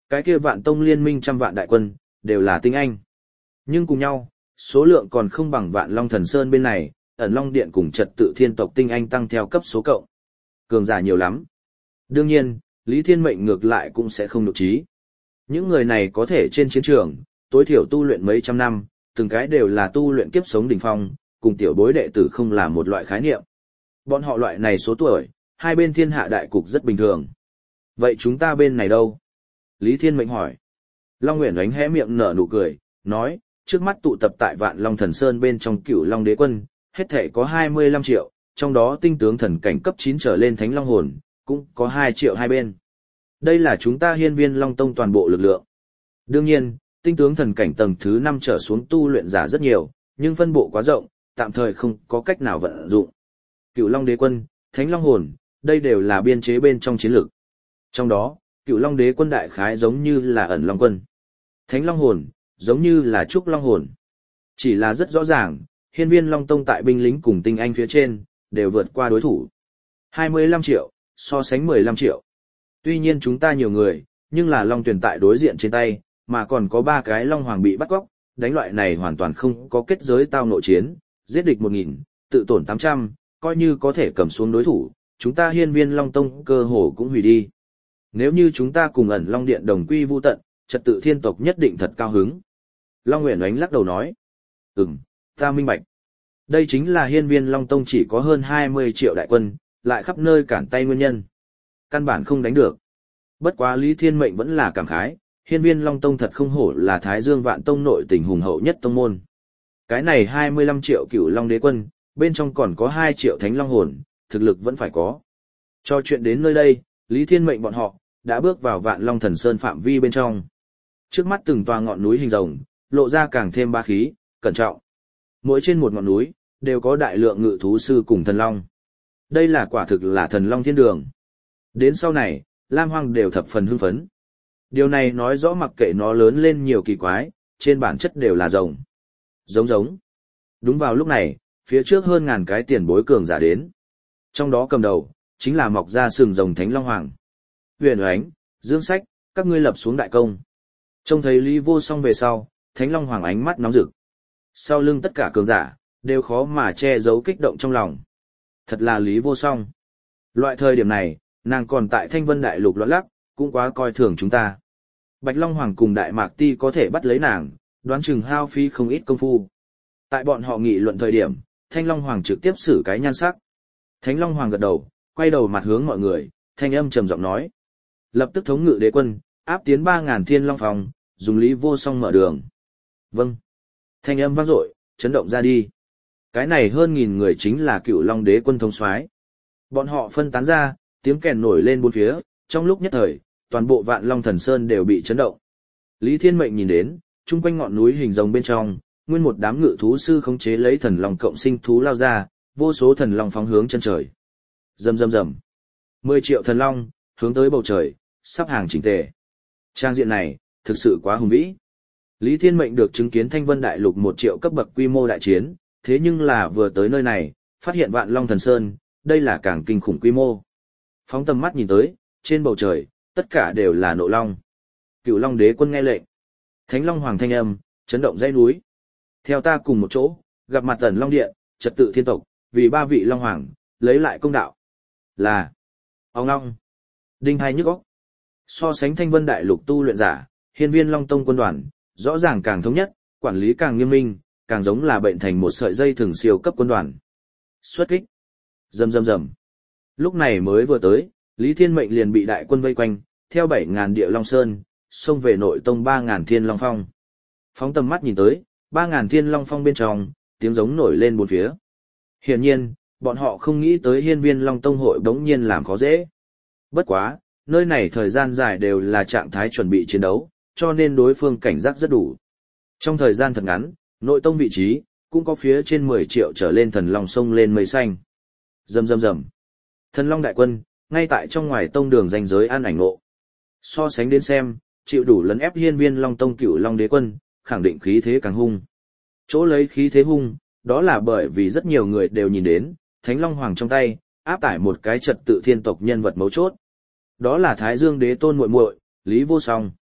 cái kia vạn tông liên minh trăm vạn đại quân, đều là tinh anh. Nhưng cùng nhau, số lượng còn không bằng vạn Long Thần Sơn bên này, ẩn Long Điện cùng trật tự thiên tộc tinh anh tăng theo cấp số cộng. Cường giả nhiều lắm. Đương nhiên, Lý Thiên Mệnh ngược lại cũng sẽ không nụ trí. Những người này có thể trên chiến trường, tối thiểu tu luyện mấy trăm năm, từng cái đều là tu luyện kiếp sống đỉnh phong, cùng tiểu bối đệ tử không là một loại khái niệm. Bọn họ loại này số tuổi, hai bên thiên hạ đại cục rất bình thường. Vậy chúng ta bên này đâu? Lý Thiên Mệnh hỏi. Long Uyển Oánh hé miệng nở nụ cười, nói, trước mắt tụ tập tại Vạn Long Thần Sơn bên trong Cửu Long Đế quân, hết thể có hai mươi lăm triệu, trong đó tinh tướng thần cảnh cấp chín trở lên Thánh Long hồn, cũng có hai triệu hai bên. Đây là chúng ta Hiên Viên Long Tông toàn bộ lực lượng. Đương nhiên, tinh tướng thần cảnh tầng thứ năm trở xuống tu luyện giả rất nhiều, nhưng phân bộ quá rộng, tạm thời không có cách nào vận dụng. Cửu Long Đế quân, Thánh Long hồn, đây đều là biên chế bên trong chiến lược. Trong đó, Cửu Long Đế quân đại khái giống như là ẩn Long quân. Thánh Long hồn, giống như là Trúc Long hồn. Chỉ là rất rõ ràng, Hiên Viên Long Tông tại binh lính cùng tinh anh phía trên, đều vượt qua đối thủ. hai mươi lăm triệu, so sánh mười lăm triệu. Tuy nhiên chúng ta nhiều người, nhưng là Long Tuyền tại đối diện trên tay, mà còn có ba cái Long Hoàng bị bắt cóc, đánh loại này hoàn toàn không có kết giới tao nội chiến, giết địch một nghìn, tự tổn tám trăm, coi như có thể cầm xuống đối thủ, chúng ta Hiên Viên Long Tông cơ hồ cũng hủy đi. Nếu như chúng ta cùng ẩn Long Điện đồng quy vu tận, trật tự thiên tộc nhất định thật cao hứng. Long Uyển Oánh lắc đầu nói. Ừm, ta minh bạch. Đây chính là Hiên Viên Long Tông chỉ có hơn hai mươi triệu đại quân, lại khắp nơi cản tay nguyên nhân. Căn bản không đánh được. Bất quá Lý Thiên Mệnh vẫn là cảm khái, Hiên Viên Long Tông thật không hổ là Thái Dương Vạn Tông nội tình hùng hậu nhất tông môn. Cái này hai mươi lăm triệu Cửu Long Đế quân, bên trong còn có hai triệu Thánh Long hồn, thực lực vẫn phải có. Cho chuyện đến nơi đây, Lý Thiên Mệnh bọn họ đã bước vào Vạn Long Thần Sơn phạm vi bên trong. Trước mắt từng tòa ngọn núi hình rồng, lộ ra càng thêm ba khí, cẩn trọng. Mỗi trên một ngọn núi, đều có đại lượng ngự thú sư cùng thần long. Đây là quả thực là thần long thiên đường. Đến sau này, Lam Hoang đều thập phần hưng phấn. Điều này nói rõ mặc kệ nó lớn lên nhiều kỳ quái, trên bản chất đều là rồng. Giống giống. Đúng vào lúc này, phía trước hơn ngàn cái tiền bối cường giả đến. Trong đó cầm đầu, chính là mọc ra sừng rồng Thánh Long Hoàng. Huyền Oánh, Dương Sách, các ngươi lập xuống đại công. Trông thấy Lý Vô Song về sau, Thánh Long Hoàng ánh mắt nóng rực. Sau lưng tất cả cường giả, đều khó mà che giấu kích động trong lòng. Thật là Lý Vô Song. Loại thời điểm này, nàng còn tại Thanh Vân Đại Lục loạn lắc, cũng quá coi thường chúng ta. Bạch Long Hoàng cùng Đại Mạc Ti có thể bắt lấy nàng, đoán chừng hao phí không ít công phu. Tại bọn họ nghị luận thời điểm, Thanh Long Hoàng trực tiếp xử cái nhan sắc. Thánh Long Hoàng gật đầu, quay đầu mặt hướng mọi người, thanh âm trầm giọng nói. Lập tức thống ngự đế quân, áp tiến ba ngàn thiên long phòng, dùng Lý Vô Song mở đường. Vâng. Thanh âm vang dội, chấn động ra đi. Cái này hơn nghìn người chính là Cửu Long Đế quân thống soái. Bọn họ phân tán ra, tiếng kèn nổi lên bốn phía, trong lúc nhất thời, toàn bộ Vạn Long Thần Sơn đều bị chấn động. Lý Thiên Mệnh nhìn đến, chung quanh ngọn núi hình rồng bên trong, nguyên một đám ngự thú sư khống chế lấy thần long cộng sinh thú lao ra, vô số thần long phóng hướng chân trời. Rầm rầm rầm. Mười triệu thần long, hướng tới bầu trời, sắp hàng chỉnh tề. Trang diện này, thực sự quá hùng vĩ. Lý Thiên Mệnh được chứng kiến Thanh Vân Đại Lục một triệu cấp bậc quy mô đại chiến, thế nhưng là vừa tới nơi này, phát hiện Vạn Long Thần Sơn, đây là càng kinh khủng quy mô. Phóng tầm mắt nhìn tới, trên bầu trời, tất cả đều là nộ long. Cửu Long Đế quân nghe lệnh. Thánh Long Hoàng thanh âm, chấn động dãy núi. Theo ta cùng một chỗ, gặp mặt Tần Long Điện, trật tự thiên tộc, vì ba vị Long Hoàng, lấy lại công đạo. Là, ông Long, đinh hai nhức óc. So sánh Thanh Vân Đại Lục tu luyện giả, Hiên Viên Long Tông quân đoàn, rõ ràng càng thống nhất, quản lý càng nghiêm minh, càng giống là bệnh thành một sợi dây thường siêu cấp quân đoàn. Xuất kích. Rầm rầm rầm. Lúc này mới vừa tới, Lý Thiên Mệnh liền bị đại quân vây quanh, theo bảy ngàn địa Long Sơn, xông về nội tông ba ngàn thiên Long Phong. Phóng tầm mắt nhìn tới, ba ngàn thiên Long Phong bên trong, tiếng giống nổi lên bốn phía. Hiển nhiên, bọn họ không nghĩ tới Hiên Viên Long Tông hội đống nhiên làm khó dễ. Bất quá, nơi này thời gian dài đều là trạng thái chuẩn bị chiến đấu, cho nên đối phương cảnh giác rất đủ. Trong thời gian thật ngắn, nội tông vị trí, cũng có phía trên mười triệu trở lên thần long sông lên mây xanh. Rầm rầm rầm. Thần long đại quân, ngay tại trong ngoài tông đường ranh giới an ảnh ngộ. So sánh đến xem, chịu đủ lấn ép Hiên Viên Long Tông Cửu Long Đế quân, khẳng định khí thế càng hung. Chỗ lấy khí thế hung, đó là bởi vì rất nhiều người đều nhìn đến, Thánh Long Hoàng trong tay, áp tải một cái trật tự thiên tộc nhân vật mấu chốt. Đó là Thái Dương Đế tôn muội muội, Lý Vô Song.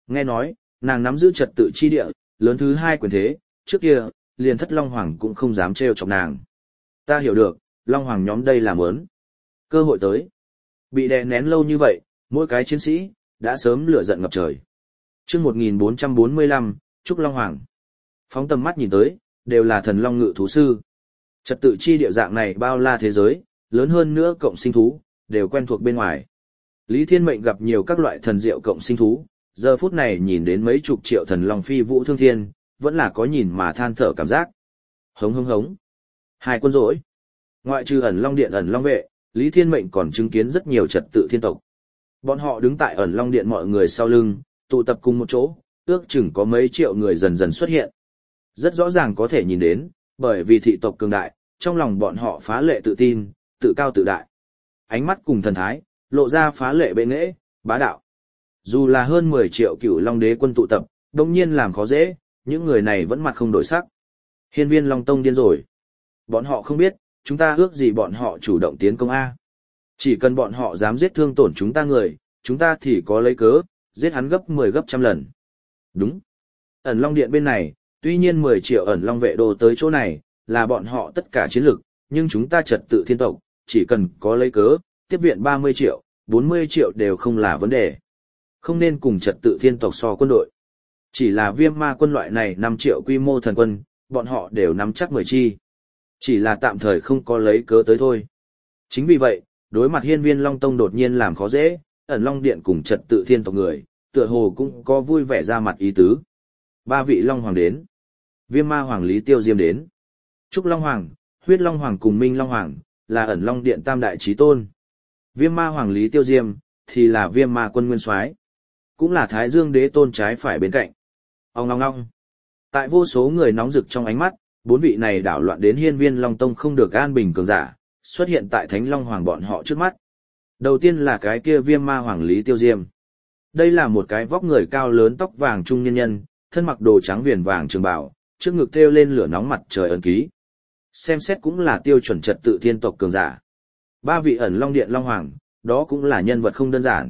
Nghe nói, nàng nắm giữ trật tự chi địa, lớn thứ hai quyền thế, trước kia, liền thất Long Hoàng cũng không dám trêu chọc nàng. Ta hiểu được, Long Hoàng nhóm đây là mớn. Cơ hội tới. Bị đè nén lâu như vậy, mỗi cái chiến sĩ, đã sớm lửa giận ngập trời. Trước một nghìn bốn trăm bốn mươi lăm, Trúc Long Hoàng. Phóng tầm mắt nhìn tới, đều là thần long ngự thú sư. Trật tự chi địa dạng này bao la thế giới, lớn hơn nữa cộng sinh thú, đều quen thuộc bên ngoài. Lý Thiên Mệnh gặp nhiều các loại thần diệu cộng sinh thú, giờ phút này nhìn đến mấy chục triệu thần long phi vũ thương thiên, vẫn là có nhìn mà than thở cảm giác. Hống hống hống. Hai quân rỗi. Ngoại trừ ẩn long điện ẩn long vệ, Lý Thiên Mệnh còn chứng kiến rất nhiều trật tự thiên tộc. Bọn họ đứng tại ẩn long điện mọi người sau lưng, tụ tập cùng một chỗ, ước chừng có mấy triệu người dần dần xuất hiện. Rất rõ ràng có thể nhìn đến, bởi vì thị tộc cường đại, trong lòng bọn họ phá lệ tự tin, tự cao tự đại. Ánh mắt cùng thần thái, lộ ra phá lệ bệ nghệ, bá đạo. Dù là hơn mười triệu cửu long đế quân tụ tập, đồng nhiên làm khó dễ, những người này vẫn mặt không đổi sắc. Hiên viên Long Tông điên rồi. Bọn họ không biết, chúng ta ước gì bọn họ chủ động tiến công A. Chỉ cần bọn họ dám giết thương tổn chúng ta người, chúng ta thì có lấy cớ, giết hắn gấp mười gấp trăm lần. Đúng. Ẩn Long Điện bên này, tuy nhiên mười triệu ẩn Long vệ đồ tới chỗ này, là bọn họ tất cả chiến lực, nhưng chúng ta trật tự thiên tộc, chỉ cần có lấy cớ, tiếp viện ba mươi triệu, bốn mươi triệu đều không là vấn đề. Không nên cùng trật tự thiên tộc so quân đội. Chỉ là viêm ma quân loại này năm triệu quy mô thần quân, bọn họ đều nắm chắc mười chi. Chỉ là tạm thời không có lấy cớ tới thôi. Chính vì vậy, đối mặt hiên viên Long Tông đột nhiên làm khó dễ, ẩn Long Điện cùng trật tự thiên tộc người, tựa hồ cũng có vui vẻ ra mặt ý tứ. Ba vị Long Hoàng đến. Viêm ma Hoàng Lý Tiêu Diêm đến. Trúc Long Hoàng, Huyết Long Hoàng cùng Minh Long Hoàng, là ẩn Long Điện tam đại chí tôn. Viêm ma Hoàng Lý Tiêu Diêm, thì là viêm ma quân nguyên soái, cũng là Thái Dương Đế tôn trái phải bên cạnh. Ông ngong ngong. Tại vô số người nóng rực trong ánh mắt, bốn vị này đảo loạn đến hiên viên Long Tông không được an bình cường giả, xuất hiện tại Thánh Long Hoàng bọn họ trước mắt. Đầu tiên là cái kia viêm ma Hoàng Lý Tiêu Diêm. Đây là một cái vóc người cao lớn tóc vàng trung nhân nhân, thân mặc đồ trắng viền vàng trường bào, trước ngực thêu lên lửa nóng mặt trời ấn ký. Xem xét cũng là tiêu chuẩn trật tự thiên tộc cường giả. Ba vị ẩn Long Điện Long Hoàng, đó cũng là nhân vật không đơn giản.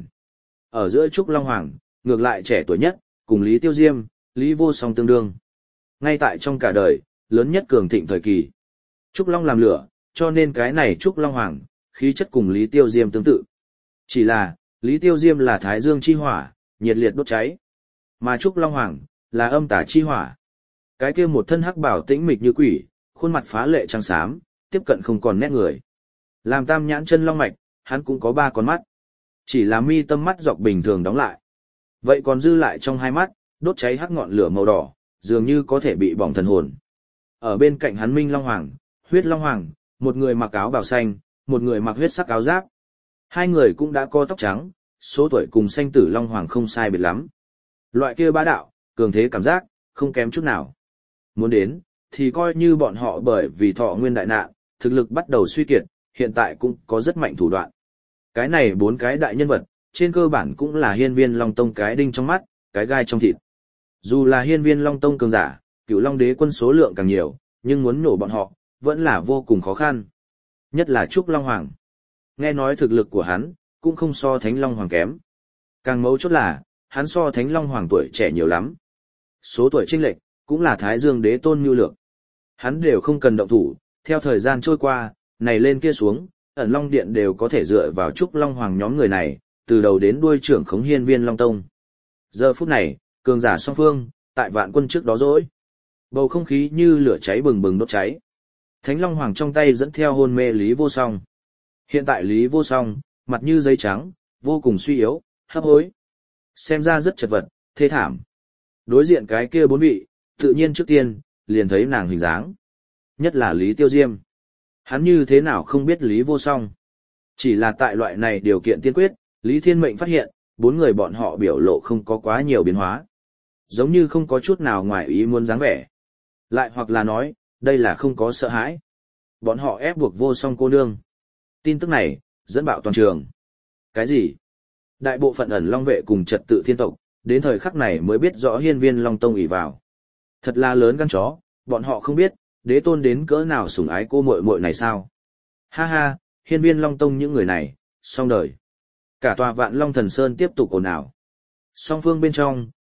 Ở giữa Trúc Long Hoàng, ngược lại trẻ tuổi nhất, cùng Lý Tiêu Diêm, Lý Vô Song tương đương. Ngay tại trong cả đời, lớn nhất cường thịnh thời kỳ. Trúc Long làm lửa, cho nên cái này Trúc Long Hoàng, khí chất cùng Lý Tiêu Diêm tương tự. Chỉ là, Lý Tiêu Diêm là Thái Dương chi hỏa, nhiệt liệt đốt cháy. Mà Trúc Long Hoàng, là âm tà chi hỏa. Cái kia một thân hắc bảo tĩnh mịch như quỷ, khuôn mặt phá lệ trắng xám, tiếp cận không còn nét người. Làm tam nhãn chân long mạch, hắn cũng có ba con mắt. Chỉ là mi tâm mắt dọc bình thường đóng lại. Vậy còn dư lại trong hai mắt, đốt cháy hắc ngọn lửa màu đỏ, dường như có thể bị bỏng thần hồn. Ở bên cạnh hắn Minh Long Hoàng, Huyết Long Hoàng, một người mặc áo bào xanh, một người mặc huyết sắc áo giáp. Hai người cũng đã có tóc trắng, số tuổi cùng Xanh Tử Long Hoàng không sai biệt lắm. Loại kia bá đạo, cường thế cảm giác, không kém chút nào. Muốn đến, thì coi như bọn họ bởi vì thọ nguyên đại nạn, thực lực bắt đầu suy kiệt, hiện tại cũng có rất mạnh thủ đoạn. Cái này bốn cái đại nhân vật, trên cơ bản cũng là hiên viên Long Tông cái đinh trong mắt, cái gai trong thịt. Dù là hiên viên Long Tông cường giả, cửu Long Đế quân số lượng càng nhiều, nhưng muốn nổ bọn họ, vẫn là vô cùng khó khăn. Nhất là Trúc Long Hoàng. Nghe nói thực lực của hắn, cũng không so Thánh Long Hoàng kém. Càng mấu chốt là, hắn so Thánh Long Hoàng tuổi trẻ nhiều lắm. Số tuổi chênh lệch, cũng là Thái Dương Đế tôn nhu lược. Hắn đều không cần động thủ, theo thời gian trôi qua, này lên kia xuống, ẩn Long Điện đều có thể dựa vào Trúc Long Hoàng nhóm người này, từ đầu đến đuôi trưởng khống hiên viên Long Tông. Giờ phút này, cường giả song phương, tại vạn quân trước đó rỗi. Bầu không khí như lửa cháy bừng bừng đốt cháy. Thánh Long Hoàng trong tay dẫn theo hôn mê Lý Vô Song. Hiện tại Lý Vô Song, mặt như giấy trắng, vô cùng suy yếu, hấp hối. Xem ra rất chật vật, thê thảm. Đối diện cái kia bốn vị, tự nhiên trước tiên, liền thấy nàng hình dáng. Nhất là Lý Tiêu Diêm. Hắn như thế nào không biết Lý Vô Song. Chỉ là tại loại này điều kiện tiên quyết, Lý Thiên Mệnh phát hiện, bốn người bọn họ biểu lộ không có quá nhiều biến hóa. Giống như không có chút nào ngoài ý muốn dáng vẻ. Lại hoặc là nói, đây là không có sợ hãi. Bọn họ ép buộc Vô Song cô nương. Tin tức này, dẫn bạo toàn trường. Cái gì? Đại bộ phận ẩn Long vệ cùng trật tự thiên tộc, đến thời khắc này mới biết rõ hiên viên Long Tông ỷ vào. Thật là lớn gan chó, bọn họ không biết, đế tôn đến cỡ nào sủng ái cô muội muội này sao? Ha ha, hiên viên Long Tông những người này, xong đời. Cả tòa Vạn Long Thần Sơn tiếp tục ồn ào. Song phương bên trong,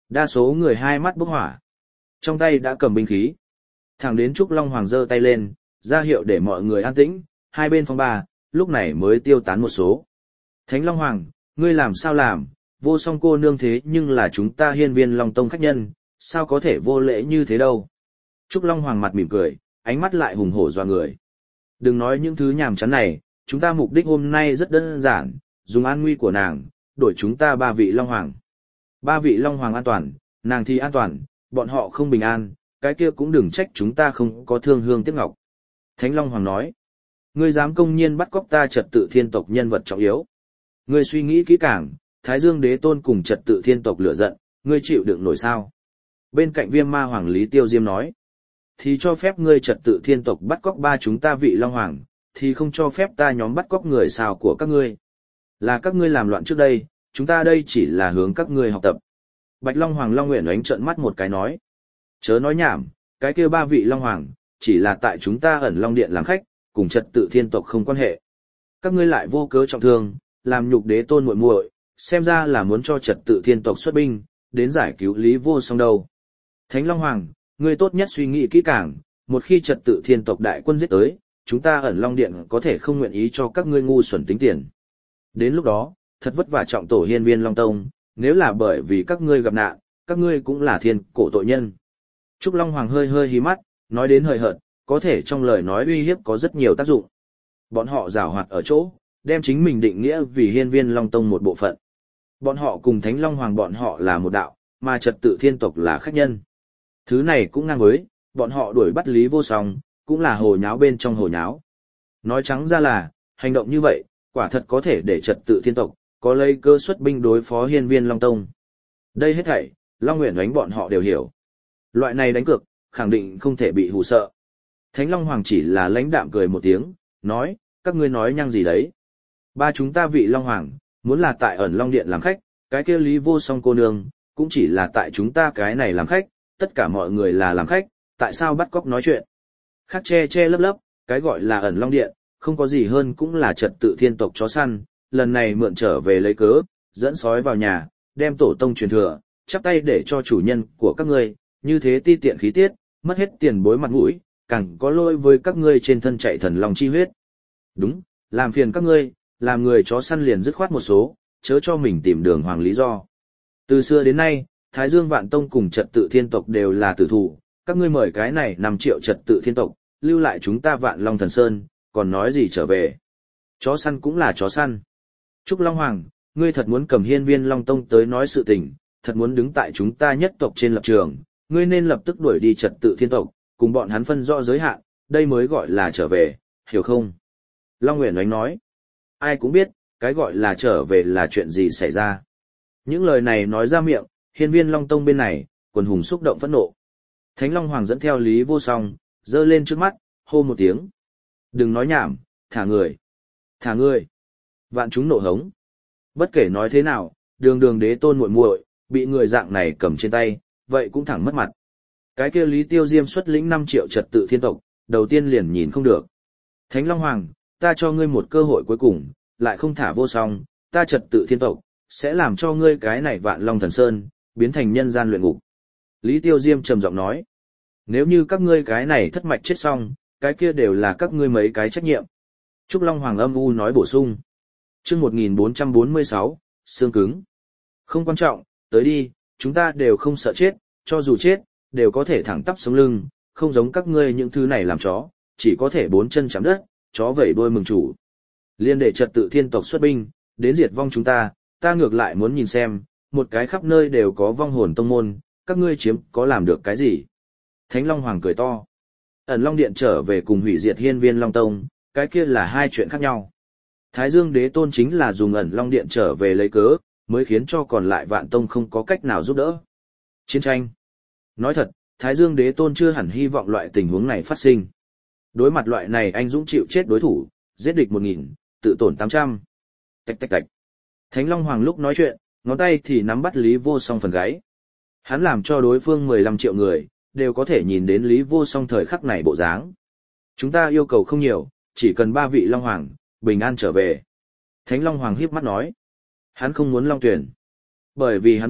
Đa số người hai mắt bốc hỏa, trong tay đã cầm binh khí. Thẳng đến Trúc Long Hoàng giơ tay lên, ra hiệu để mọi người an tĩnh, hai bên phong ba, lúc này mới tiêu tán một số. Thánh Long Hoàng, ngươi làm sao làm, vô song cô nương thế nhưng là chúng ta Hiên Viên Long Tông khách nhân, sao có thể vô lễ như thế đâu. Trúc Long Hoàng mặt mỉm cười, ánh mắt lại hùng hổ doa người. Đừng nói những thứ nhàm chán này, chúng ta mục đích hôm nay rất đơn giản, dùng an nguy của nàng, đổi chúng ta ba vị Long Hoàng. Ba vị Long Hoàng an toàn, nàng thì an toàn, bọn họ không bình an, cái kia cũng đừng trách chúng ta không có thương hương tiếc ngọc. Thánh Long Hoàng nói, ngươi dám công nhiên bắt cóc ta trật tự thiên tộc nhân vật trọng yếu. Ngươi suy nghĩ kỹ càng, Thái Dương Đế Tôn cùng trật tự thiên tộc lửa giận, ngươi chịu đựng nổi sao? Bên cạnh Viêm Ma Hoàng Lý Tiêu Diêm nói, thì cho phép ngươi trật tự thiên tộc bắt cóc ba chúng ta vị Long Hoàng, thì không cho phép ta nhóm bắt cóc người sao của các ngươi. Là các ngươi làm loạn trước đây, chúng ta đây chỉ là hướng các ngươi học tập. Bạch Long Hoàng Long Nguyện Oánh trợn mắt một cái nói, chớ nói nhảm, cái kia ba vị Long Hoàng, chỉ là tại chúng ta ẩn Long Điện làm khách, cùng trật tự thiên tộc không quan hệ. Các ngươi lại vô cớ trọng thương, làm nhục Đế Tôn muội muội, xem ra là muốn cho trật tự thiên tộc xuất binh, đến giải cứu Lý Vô Song đâu. Thánh Long Hoàng, ngươi tốt nhất suy nghĩ kỹ càng, một khi trật tự thiên tộc đại quân giết tới, chúng ta ẩn Long Điện có thể không nguyện ý cho các ngươi ngu xuẩn tính tiền. Đến lúc đó, thật vất vả trọng tổ Hiên Viên Long Tông, nếu là bởi vì các ngươi gặp nạn, các ngươi cũng là thiên cổ tội nhân. Trúc Long Hoàng hơi hơi hí mắt, nói đến hời hợt, có thể trong lời nói uy hiếp có rất nhiều tác dụng. Bọn họ giảo hoạt ở chỗ, đem chính mình định nghĩa vì Hiên Viên Long Tông một bộ phận. Bọn họ cùng Thánh Long Hoàng bọn họ là một đạo, mà trật tự thiên tộc là khách nhân. Thứ này cũng ngang với, bọn họ đuổi bắt Lý Vô Song, cũng là hồ nháo bên trong hồ nháo. Nói trắng ra là, hành động như vậy, quả thật có thể để trật tự thiên tộc, có lấy cơ xuất binh đối phó Hiên Viên Long Tông. Đây hết thảy, Long Nguyện Oánh bọn họ đều hiểu. Loại này đánh cược, khẳng định không thể bị hù sợ. Thánh Long Hoàng chỉ là lãnh đạm cười một tiếng, nói, các ngươi nói nhăng gì đấy. Ba chúng ta vị Long Hoàng, muốn là tại ẩn Long Điện làm khách, cái kia Lý Vô Song cô nương, cũng chỉ là tại chúng ta cái này làm khách, tất cả mọi người là làm khách, tại sao bắt cóc nói chuyện. Khác che che lấp lấp, cái gọi là ẩn Long Điện, không có gì hơn cũng là trật tự thiên tộc chó săn, lần này mượn trở về lấy cớ, dẫn sói vào nhà, đem tổ tông truyền thừa, chắp tay để cho chủ nhân của các ngươi, như thế ti tiện khí tiết, mất hết tiền bối mặt mũi, càng có lỗi với các ngươi trên thân chạy thần long chi huyết. Đúng, làm phiền các ngươi, làm người chó săn liền dứt khoát một số, chớ cho mình tìm đường hoàng lý do. Từ xưa đến nay, Thái Dương Vạn Tông cùng trật tự thiên tộc đều là tử thủ, các ngươi mời cái này năm triệu trật tự thiên tộc, lưu lại chúng ta Vạn Long Thần Sơn, còn nói gì trở về. Chó săn cũng là chó săn. Trúc Long Hoàng, ngươi thật muốn cầm Hiên Viên Long Tông tới nói sự tình, thật muốn đứng tại chúng ta nhất tộc trên lập trường, ngươi nên lập tức đuổi đi trật tự thiên tộc, cùng bọn hắn phân rõ giới hạn, đây mới gọi là trở về, hiểu không? Long Nguyện Oánh nói, ai cũng biết, cái gọi là trở về là chuyện gì xảy ra. Những lời này nói ra miệng, Hiên Viên Long Tông bên này, quần hùng xúc động phẫn nộ. Thánh Long Hoàng dẫn theo Lý Vô Song, giơ lên trước mắt, hô một tiếng. Đừng nói nhảm, thả người. Thả người. Vạn chúng nộ hống. Bất kể nói thế nào, đường đường đế tôn muội muội bị người dạng này cầm trên tay, vậy cũng thẳng mất mặt. Cái kia Lý Tiêu Diêm xuất lĩnh năm triệu trật tự thiên tộc, đầu tiên liền nhìn không được. Thánh Long Hoàng, ta cho ngươi một cơ hội cuối cùng, lại không thả Vô Song, ta trật tự thiên tộc, sẽ làm cho ngươi cái này Vạn Long Thần Sơn, biến thành nhân gian luyện ngục. Lý Tiêu Diêm trầm giọng nói, nếu như các ngươi cái này thất mạch chết xong, cái kia đều là các ngươi mấy cái trách nhiệm. Trúc Long Hoàng âm u nói bổ sung. Chương một nghìn bốn trăm bốn mươi sáu, xương cứng. Không quan trọng, tới đi, chúng ta đều không sợ chết, cho dù chết, đều có thể thẳng tắp sống lưng, không giống các ngươi những thứ này làm chó, chỉ có thể bốn chân chạm đất, chó vẩy đuôi mừng chủ. Liên để trật tự thiên tộc xuất binh, đến diệt vong chúng ta, ta ngược lại muốn nhìn xem, một cái khắp nơi đều có vong hồn tông môn, các ngươi chiếm có làm được cái gì. Thánh Long Hoàng cười to. Ẩn Long Điện trở về cùng hủy diệt Hiên Viên Long Tông, cái kia là hai chuyện khác nhau. Thái Dương Đế Tôn chính là dùng Ẩn Long Điện trở về lấy cớ, mới khiến cho còn lại Vạn Tông không có cách nào giúp đỡ. Chiến tranh. Nói thật, Thái Dương Đế Tôn chưa hẳn hy vọng loại tình huống này phát sinh. Đối mặt loại này anh dũng chịu chết đối thủ, giết địch một nghìn, tự tổn tám trăm. Tạch tạch tạch. Thánh Long Hoàng lúc nói chuyện, ngón tay thì nắm bắt Lý Vô Song phần gáy. Hắn làm cho đối phương mười lăm triệu người, đều có thể nhìn đến Lý Vô Song thời khắc này bộ dáng. Chúng ta yêu cầu không nhiều, chỉ cần ba vị Long Hoàng, bình an trở về. Thánh Long Hoàng hiếp mắt nói. Hắn không muốn Long Tuyển. Bởi vì hắn biết,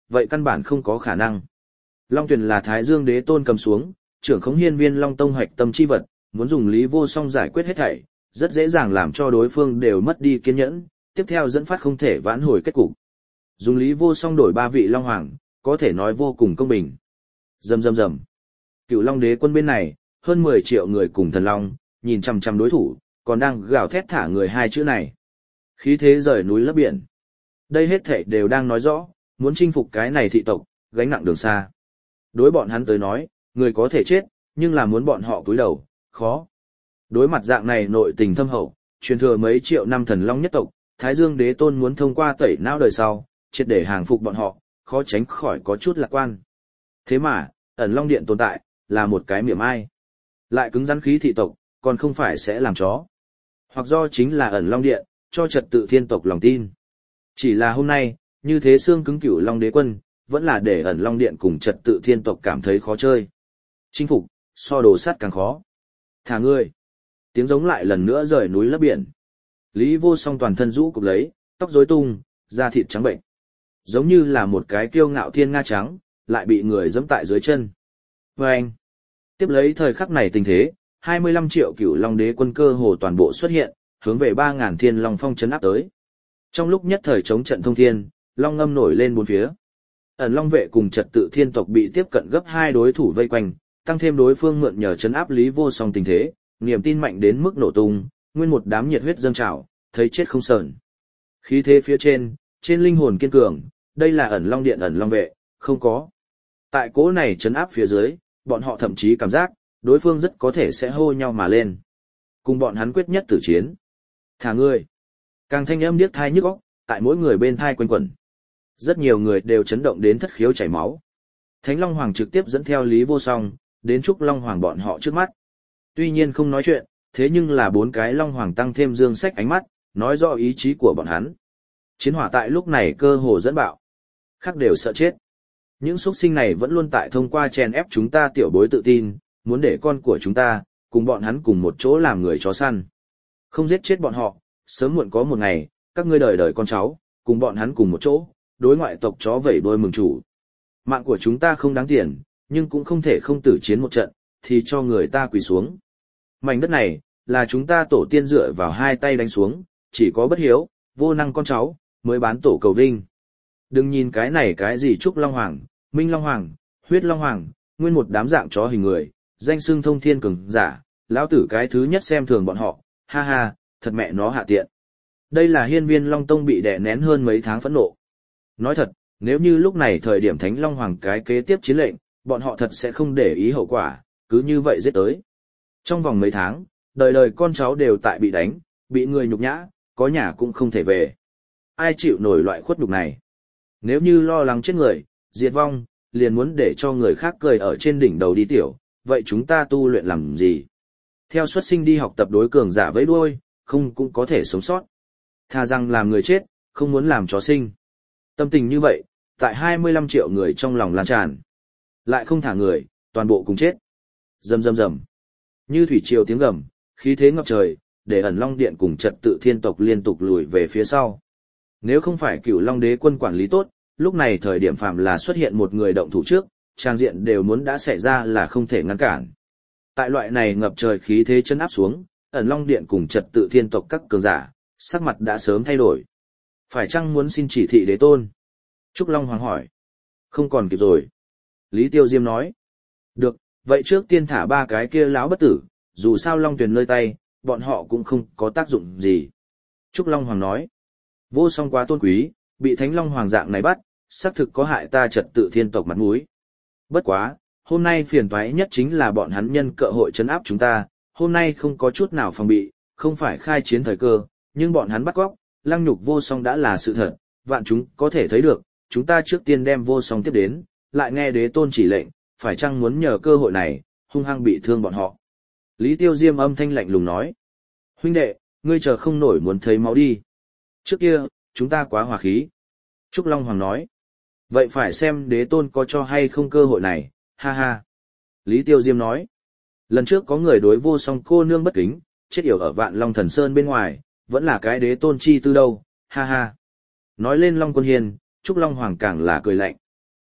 vậy căn bản không có khả năng. Long Tuyền là Thái Dương Đế Tôn cầm xuống, trưởng khống hiên viên Long Tông hoạch tâm chi vật, muốn dùng Lý Vô Song giải quyết hết thảy, rất dễ dàng làm cho đối phương đều mất đi kiên nhẫn, tiếp theo dẫn phát không thể vãn hồi kết cục. Dùng Lý Vô Song đổi ba vị Long Hoàng, có thể nói vô cùng công bình. Rầm rầm rầm. Cựu Long Đế quân bên này, hơn mười triệu người cùng thần long, nhìn chằm chằm đối thủ, còn đang gào thét thả người hai chữ này. Khí thế rời núi lấp biển. Đây hết thảy đều đang nói rõ, muốn chinh phục cái này thị tộc, gánh nặng đường xa. Đối bọn hắn tới nói, người có thể chết, nhưng là muốn bọn họ cúi đầu, khó. Đối mặt dạng này nội tình thâm hậu, truyền thừa mấy triệu năm thần long nhất tộc, Thái Dương Đế Tôn muốn thông qua tẩy não đời sau, triệt để hàng phục bọn họ, khó tránh khỏi có chút lạc quan. Thế mà, ẩn long điện tồn tại, là một cái miệng ai. Lại cứng rắn khí thị tộc, còn không phải sẽ làm chó. Hoặc do chính là ẩn long điện, cho trật tự thiên tộc lòng tin. Chỉ là hôm nay, như thế xương cứng cửu long đế quân, vẫn là để ẩn long điện cùng trật tự thiên tộc cảm thấy khó chơi. Chinh phục, so đồ sắt càng khó. Thả ngươi. Tiếng giống lại lần nữa rời núi lấp biển. Lý Vô Song toàn thân rũ cục lấy, tóc rối tung, da thịt trắng bệnh. Giống như là một cái kiêu ngạo thiên nga trắng, lại bị người giẫm tại dưới chân. Và anh, tiếp lấy thời khắc này tình thế, hai mươi lăm triệu cửu long đế quân cơ hồ toàn bộ xuất hiện, hướng về ba ngàn thiên long phong trấn áp tới. Trong lúc nhất thời chống trận thông thiên, long ngâm nổi lên bốn phía. Ẩn long vệ cùng trật tự thiên tộc bị tiếp cận gấp hai đối thủ vây quanh, tăng thêm đối phương mượn nhờ trấn áp Lý Vô Song tình thế, niềm tin mạnh đến mức nổ tung, nguyên một đám nhiệt huyết dâng trào, thấy chết không sờn. Khí thế phía trên, trên linh hồn kiên cường, đây là ẩn long điện ẩn long vệ, không có. Tại cỗ này trấn áp phía dưới, bọn họ thậm chí cảm giác, đối phương rất có thể sẽ hô nhau mà lên. Cùng bọn hắn quyết nhất tử chiến. Thả ngươi. Càng thanh âm điếc thai nhức óc, tại mỗi người bên thai quanh quẩn. Rất nhiều người đều chấn động đến thất khiếu chảy máu. Thánh Long Hoàng trực tiếp dẫn theo Lý Vô Song, đến Trúc Long Hoàng bọn họ trước mắt. Tuy nhiên không nói chuyện, thế nhưng là bốn cái Long Hoàng tăng thêm dương sách ánh mắt, nói rõ ý chí của bọn hắn. Chiến hỏa tại lúc này cơ hồ dẫn bạo. Khác đều sợ chết. Những xuất sinh này vẫn luôn tại thông qua chèn ép chúng ta tiểu bối tự tin, muốn để con của chúng ta, cùng bọn hắn cùng một chỗ làm người chó săn. Không giết chết bọn họ, sớm muộn có một ngày, các ngươi đời đời con cháu, cùng bọn hắn cùng một chỗ, đối ngoại tộc chó vẩy đuôi mừng chủ. Mạng của chúng ta không đáng tiền, nhưng cũng không thể không tử chiến một trận, thì cho người ta quỳ xuống. Mảnh đất này, là chúng ta tổ tiên dựa vào hai tay đánh xuống, chỉ có bất hiếu, vô năng con cháu, mới bán tổ cầu vinh. Đừng nhìn cái này cái gì Trúc Long Hoàng, Minh Long Hoàng, Huyết Long Hoàng, nguyên một đám dạng chó hình người, danh xưng thông thiên cường giả, lão tử cái thứ nhất xem thường bọn họ, ha ha, thật mẹ nó hạ tiện. Đây là hiên viên Long Tông bị đè nén hơn mấy tháng phẫn nộ. Nói thật, nếu như lúc này thời điểm Thánh Long Hoàng cái kế tiếp chiến lệnh, bọn họ thật sẽ không để ý hậu quả, cứ như vậy giết tới. Trong vòng mấy tháng, đời đời con cháu đều tại bị đánh, bị người nhục nhã, có nhà cũng không thể về. Ai chịu nổi loại khuất nhục này? Nếu như lo lắng chết người, diệt vong, liền muốn để cho người khác cười ở trên đỉnh đầu đi tiểu, vậy chúng ta tu luyện làm gì? Theo xuất sinh đi học tập đối cường giả với đuôi, không cũng có thể sống sót. Thà rằng làm người chết, không muốn làm chó sinh. Tâm tình như vậy, tại hai mươi lăm triệu người trong lòng lan tràn. Lại không thả người, toàn bộ cùng chết. Rầm rầm rầm. Như thủy triều tiếng gầm, khí thế ngập trời, để ẩn long điện cùng trật tự thiên tộc liên tục lùi về phía sau. Nếu không phải cửu long đế quân quản lý tốt, lúc này thời điểm phạm là xuất hiện một người động thủ trước, trang diện đều muốn đã xảy ra là không thể ngăn cản. Tại loại này ngập trời khí thế chân áp xuống, ẩn long điện cùng trật tự thiên tộc các cường giả, sắc mặt đã sớm thay đổi. Phải chăng muốn xin chỉ thị đế tôn? Trúc Long Hoàng hỏi. Không còn kịp rồi. Lý Tiêu Diêm nói. Được, vậy trước tiên thả ba cái kia láo bất tử, dù sao Long Tuyền nơi tay, bọn họ cũng không có tác dụng gì. Trúc Long Hoàng nói. Vô song quá tôn quý, bị Thánh Long Hoàng dạng này bắt, xác thực có hại ta trật tự thiên tộc mặt mũi. Bất quá, hôm nay phiền toái nhất chính là bọn hắn nhân cơ hội trấn áp chúng ta, hôm nay không có chút nào phòng bị, không phải khai chiến thời cơ, nhưng bọn hắn bắt cóc, lăng nhục vô song đã là sự thật, vạn chúng có thể thấy được, chúng ta trước tiên đem vô song tiếp đến, lại nghe đế tôn chỉ lệnh, phải chăng muốn nhờ cơ hội này, hung hăng bị thương bọn họ. Lý Tiêu Diêm âm thanh lạnh lùng nói. Huynh đệ, ngươi chờ không nổi muốn thấy máu đi. Trước kia, chúng ta quá hòa khí. Trúc Long Hoàng nói. Vậy phải xem đế tôn có cho hay không cơ hội này, ha ha. Lý Tiêu Diêm nói. Lần trước có người đối vô song cô nương bất kính, chết yểu ở Vạn Long Thần Sơn bên ngoài, vẫn là cái đế tôn chi tư đâu, ha ha. Nói lên Long Quân Hiên, Trúc Long Hoàng càng là cười lạnh.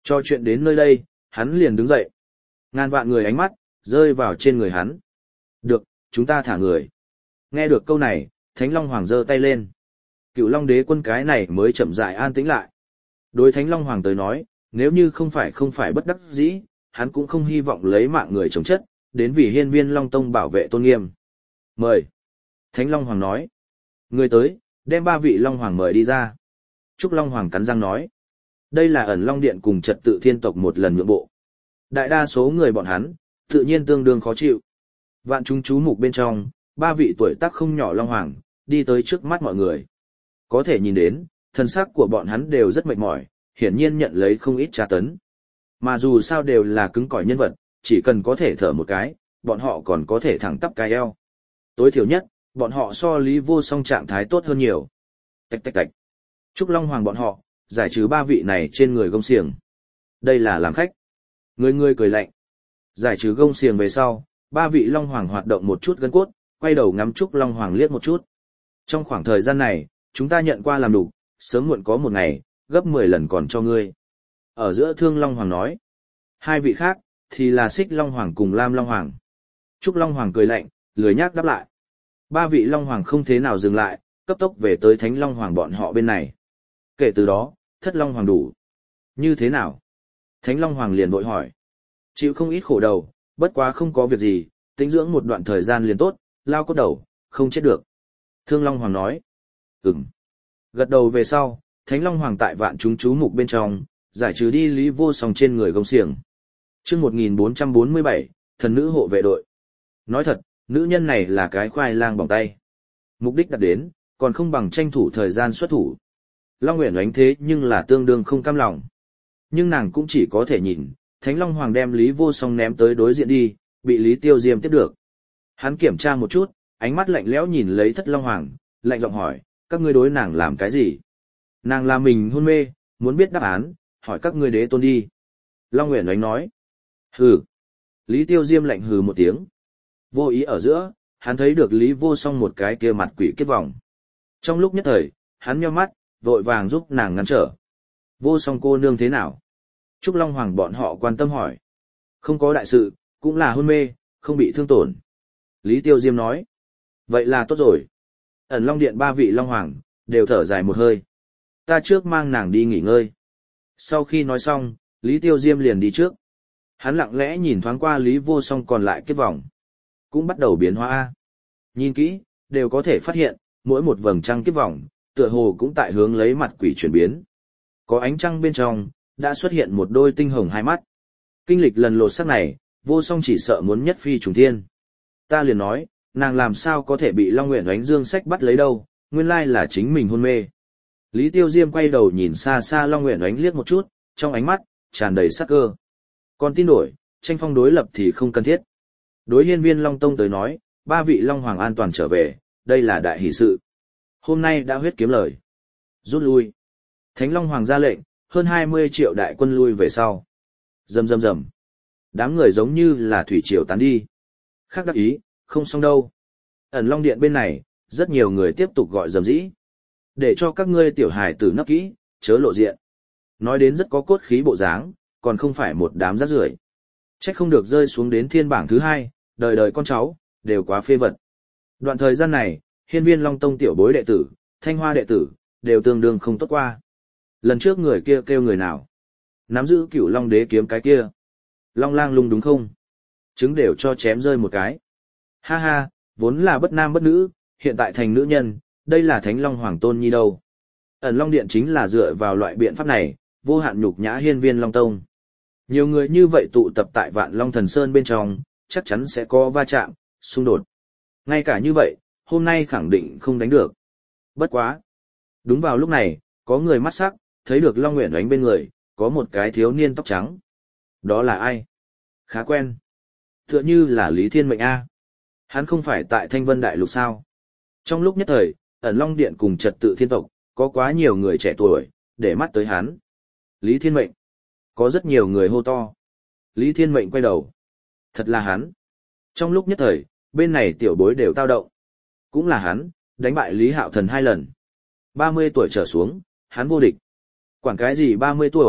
Cho chuyện đến nơi đây, hắn liền đứng dậy. Ngàn vạn người ánh mắt, rơi vào trên người hắn. Được, chúng ta thả người. Nghe được câu này, Thánh Long Hoàng giơ tay lên. Cựu Long Đế quân cái này mới chậm rãi an tĩnh lại. Đối Thánh Long Hoàng tới nói, nếu như không phải không phải bất đắc dĩ, hắn cũng không hy vọng lấy mạng người chống chất, đến vì hiên viên Long Tông bảo vệ tôn nghiêm. Mời. Thánh Long Hoàng nói. Người tới, đem ba vị Long Hoàng mời đi ra. Trúc Long Hoàng cắn răng nói. Đây là ẩn Long Điện cùng trật tự thiên tộc một lần nhượng bộ. Đại đa số người bọn hắn, tự nhiên tương đương khó chịu. Vạn chúng chú mục bên trong, ba vị tuổi tác không nhỏ Long Hoàng, đi tới trước mắt mọi người. Có thể nhìn đến, thân sắc của bọn hắn đều rất mệt mỏi, hiển nhiên nhận lấy không ít tra tấn. Mà dù sao đều là cứng cỏi nhân vật, chỉ cần có thể thở một cái, bọn họ còn có thể thẳng tắp cái eo. Tối thiểu nhất, bọn họ so Lý Vô Song trạng thái tốt hơn nhiều. Tạch tạch tạch. Trúc Long Hoàng bọn họ, giải trừ ba vị này trên người gông xiềng. Đây là làm khách. Người người cười lạnh. Giải trừ gông xiềng về sau, ba vị Long Hoàng hoạt động một chút gân cốt, quay đầu ngắm Trúc Long Hoàng liếc một chút. Trong khoảng thời gian này, chúng ta nhận qua làm đủ, sớm muộn có một ngày, gấp mười lần còn cho ngươi. Ở giữa Thương Long Hoàng nói. Hai vị khác, thì là Xích Long Hoàng cùng Lam Long Hoàng. Trúc Long Hoàng cười lạnh, lười nhác đáp lại. Ba vị Long Hoàng không thế nào dừng lại, cấp tốc về tới Thánh Long Hoàng bọn họ bên này. Kể từ đó, Thất Long Hoàng đủ. Như thế nào? Thánh Long Hoàng liền vội hỏi. Chịu không ít khổ đầu, bất quá không có việc gì, tĩnh dưỡng một đoạn thời gian liền tốt, lao cốt đầu, không chết được. Thương Long Hoàng nói. Ừm. Gật đầu về sau, Thánh Long Hoàng tại vạn chúng chú mục bên trong, giải trừ đi Lý Vô Song trên người gông xiềng. Chương một nghìn bốn trăm bốn mươi bảy, thần nữ hộ vệ đội. Nói thật, nữ nhân này là cái khoai lang bỏng tay. Mục đích đạt đến, còn không bằng tranh thủ thời gian xuất thủ. Long Uyển Oánh thế nhưng là tương đương không cam lòng. Nhưng nàng cũng chỉ có thể nhìn, Thánh Long Hoàng đem Lý Vô Song ném tới đối diện đi, bị Lý Tiêu Diêm tiếp được. Hắn kiểm tra một chút, ánh mắt lạnh lẽo nhìn lấy Thất Long Hoàng, lạnh giọng hỏi, các ngươi đối nàng làm cái gì? Nàng là mình hôn mê, muốn biết đáp án, hỏi các ngươi đế tôn đi. Long Uyển Oánh nói. Hừ. Lý Tiêu Diêm lạnh hừ một tiếng. Vô ý ở giữa, hắn thấy được Lý Vô Song một cái kia mặt quỷ kết vòng. Trong lúc nhất thời, hắn nheo mắt, vội vàng giúp nàng ngăn trở. Vô Song cô nương thế nào? Trúc Long Hoàng bọn họ quan tâm hỏi. Không có đại sự, cũng là hôn mê, không bị thương tổn. Lý Tiêu Diêm nói. Vậy là tốt rồi. Ẩn Long Điện ba vị Long Hoàng, đều thở dài một hơi. Ta trước mang nàng đi nghỉ ngơi. Sau khi nói xong, Lý Tiêu Diêm liền đi trước. Hắn lặng lẽ nhìn thoáng qua Lý Vô Song còn lại kết vòng. Cũng bắt đầu biến hóa. Nhìn kỹ, đều có thể phát hiện, mỗi một vầng trăng kiếp vòng, tựa hồ cũng tại hướng lấy mặt quỷ chuyển biến. Có ánh trăng bên trong, đã xuất hiện một đôi tinh hồng hai mắt. Kinh lịch lần lột sắc này, Vô Song chỉ sợ muốn nhất phi trùng thiên. Ta liền nói, nàng làm sao có thể bị Long Uyển Oánh dương sách bắt lấy đâu, nguyên lai là chính mình hôn mê. Lý Tiêu Diêm quay đầu nhìn xa xa Long Uyển Oánh liếc một chút, trong ánh mắt, tràn đầy sắc cơ. Còn tin đổi, tranh phong đối lập thì không cần thiết. Đối hiên viên Long Tông tới nói, ba vị Long Hoàng an toàn trở về, đây là đại hỷ sự. Hôm nay đã huyết kiếm lời. Rút lui. Thánh Long Hoàng ra lệnh, hơn hai mươi triệu đại quân lui về sau. Rầm rầm rầm. Đám người giống như là thủy triều tán đi. Khác đắc ý, không xong đâu. Ẩn Long Điện bên này, rất nhiều người tiếp tục gọi rầm rĩ. Để cho các ngươi tiểu hài tử nấp kỹ, chớ lộ diện. Nói đến rất có cốt khí bộ dáng, còn không phải một đám rác rưởi. Trách không được rơi xuống đến thiên bảng thứ hai, đời đời con cháu, đều quá phê vật. Đoạn thời gian này, hiên viên Long Tông tiểu bối đệ tử, thanh hoa đệ tử, đều tương đương không tốt qua. Lần trước người kia kêu người nào? Nắm giữ cửu Long đế kiếm cái kia. Long lang lung đúng không? Chứng đều cho chém rơi một cái. Ha ha, vốn là bất nam bất nữ, hiện tại thành nữ nhân, đây là Thánh Long Hoàng tôn nhi đâu. Ẩn Long Điện chính là dựa vào loại biện pháp này, vô hạn nhục nhã hiên viên Long Tông. Nhiều người như vậy tụ tập tại Vạn Long Thần Sơn bên trong, chắc chắn sẽ có va chạm, xung đột. Ngay cả như vậy, hôm nay khẳng định không đánh được. Bất quá. Đúng vào lúc này, có người mắt sắc, thấy được Long Uyển Oánh bên người, có một cái thiếu niên tóc trắng. Đó là ai? Khá quen. Tựa như là Lý Thiên Mệnh A. Hắn không phải tại Thanh Vân Đại Lục sao? Trong lúc nhất thời, Ẩn Long Điện cùng trật tự thiên tộc, có quá nhiều người trẻ tuổi, để mắt tới hắn. Lý Thiên Mệnh. Có rất nhiều người hô to. Lý Thiên Mệnh quay đầu. Thật là hắn. Trong lúc nhất thời, bên này tiểu bối đều tao động. Cũng là hắn, đánh bại Lý Hạo Thần hai lần. ba mươi tuổi trở xuống, hắn vô địch. Quản cái gì ba mươi tuổi,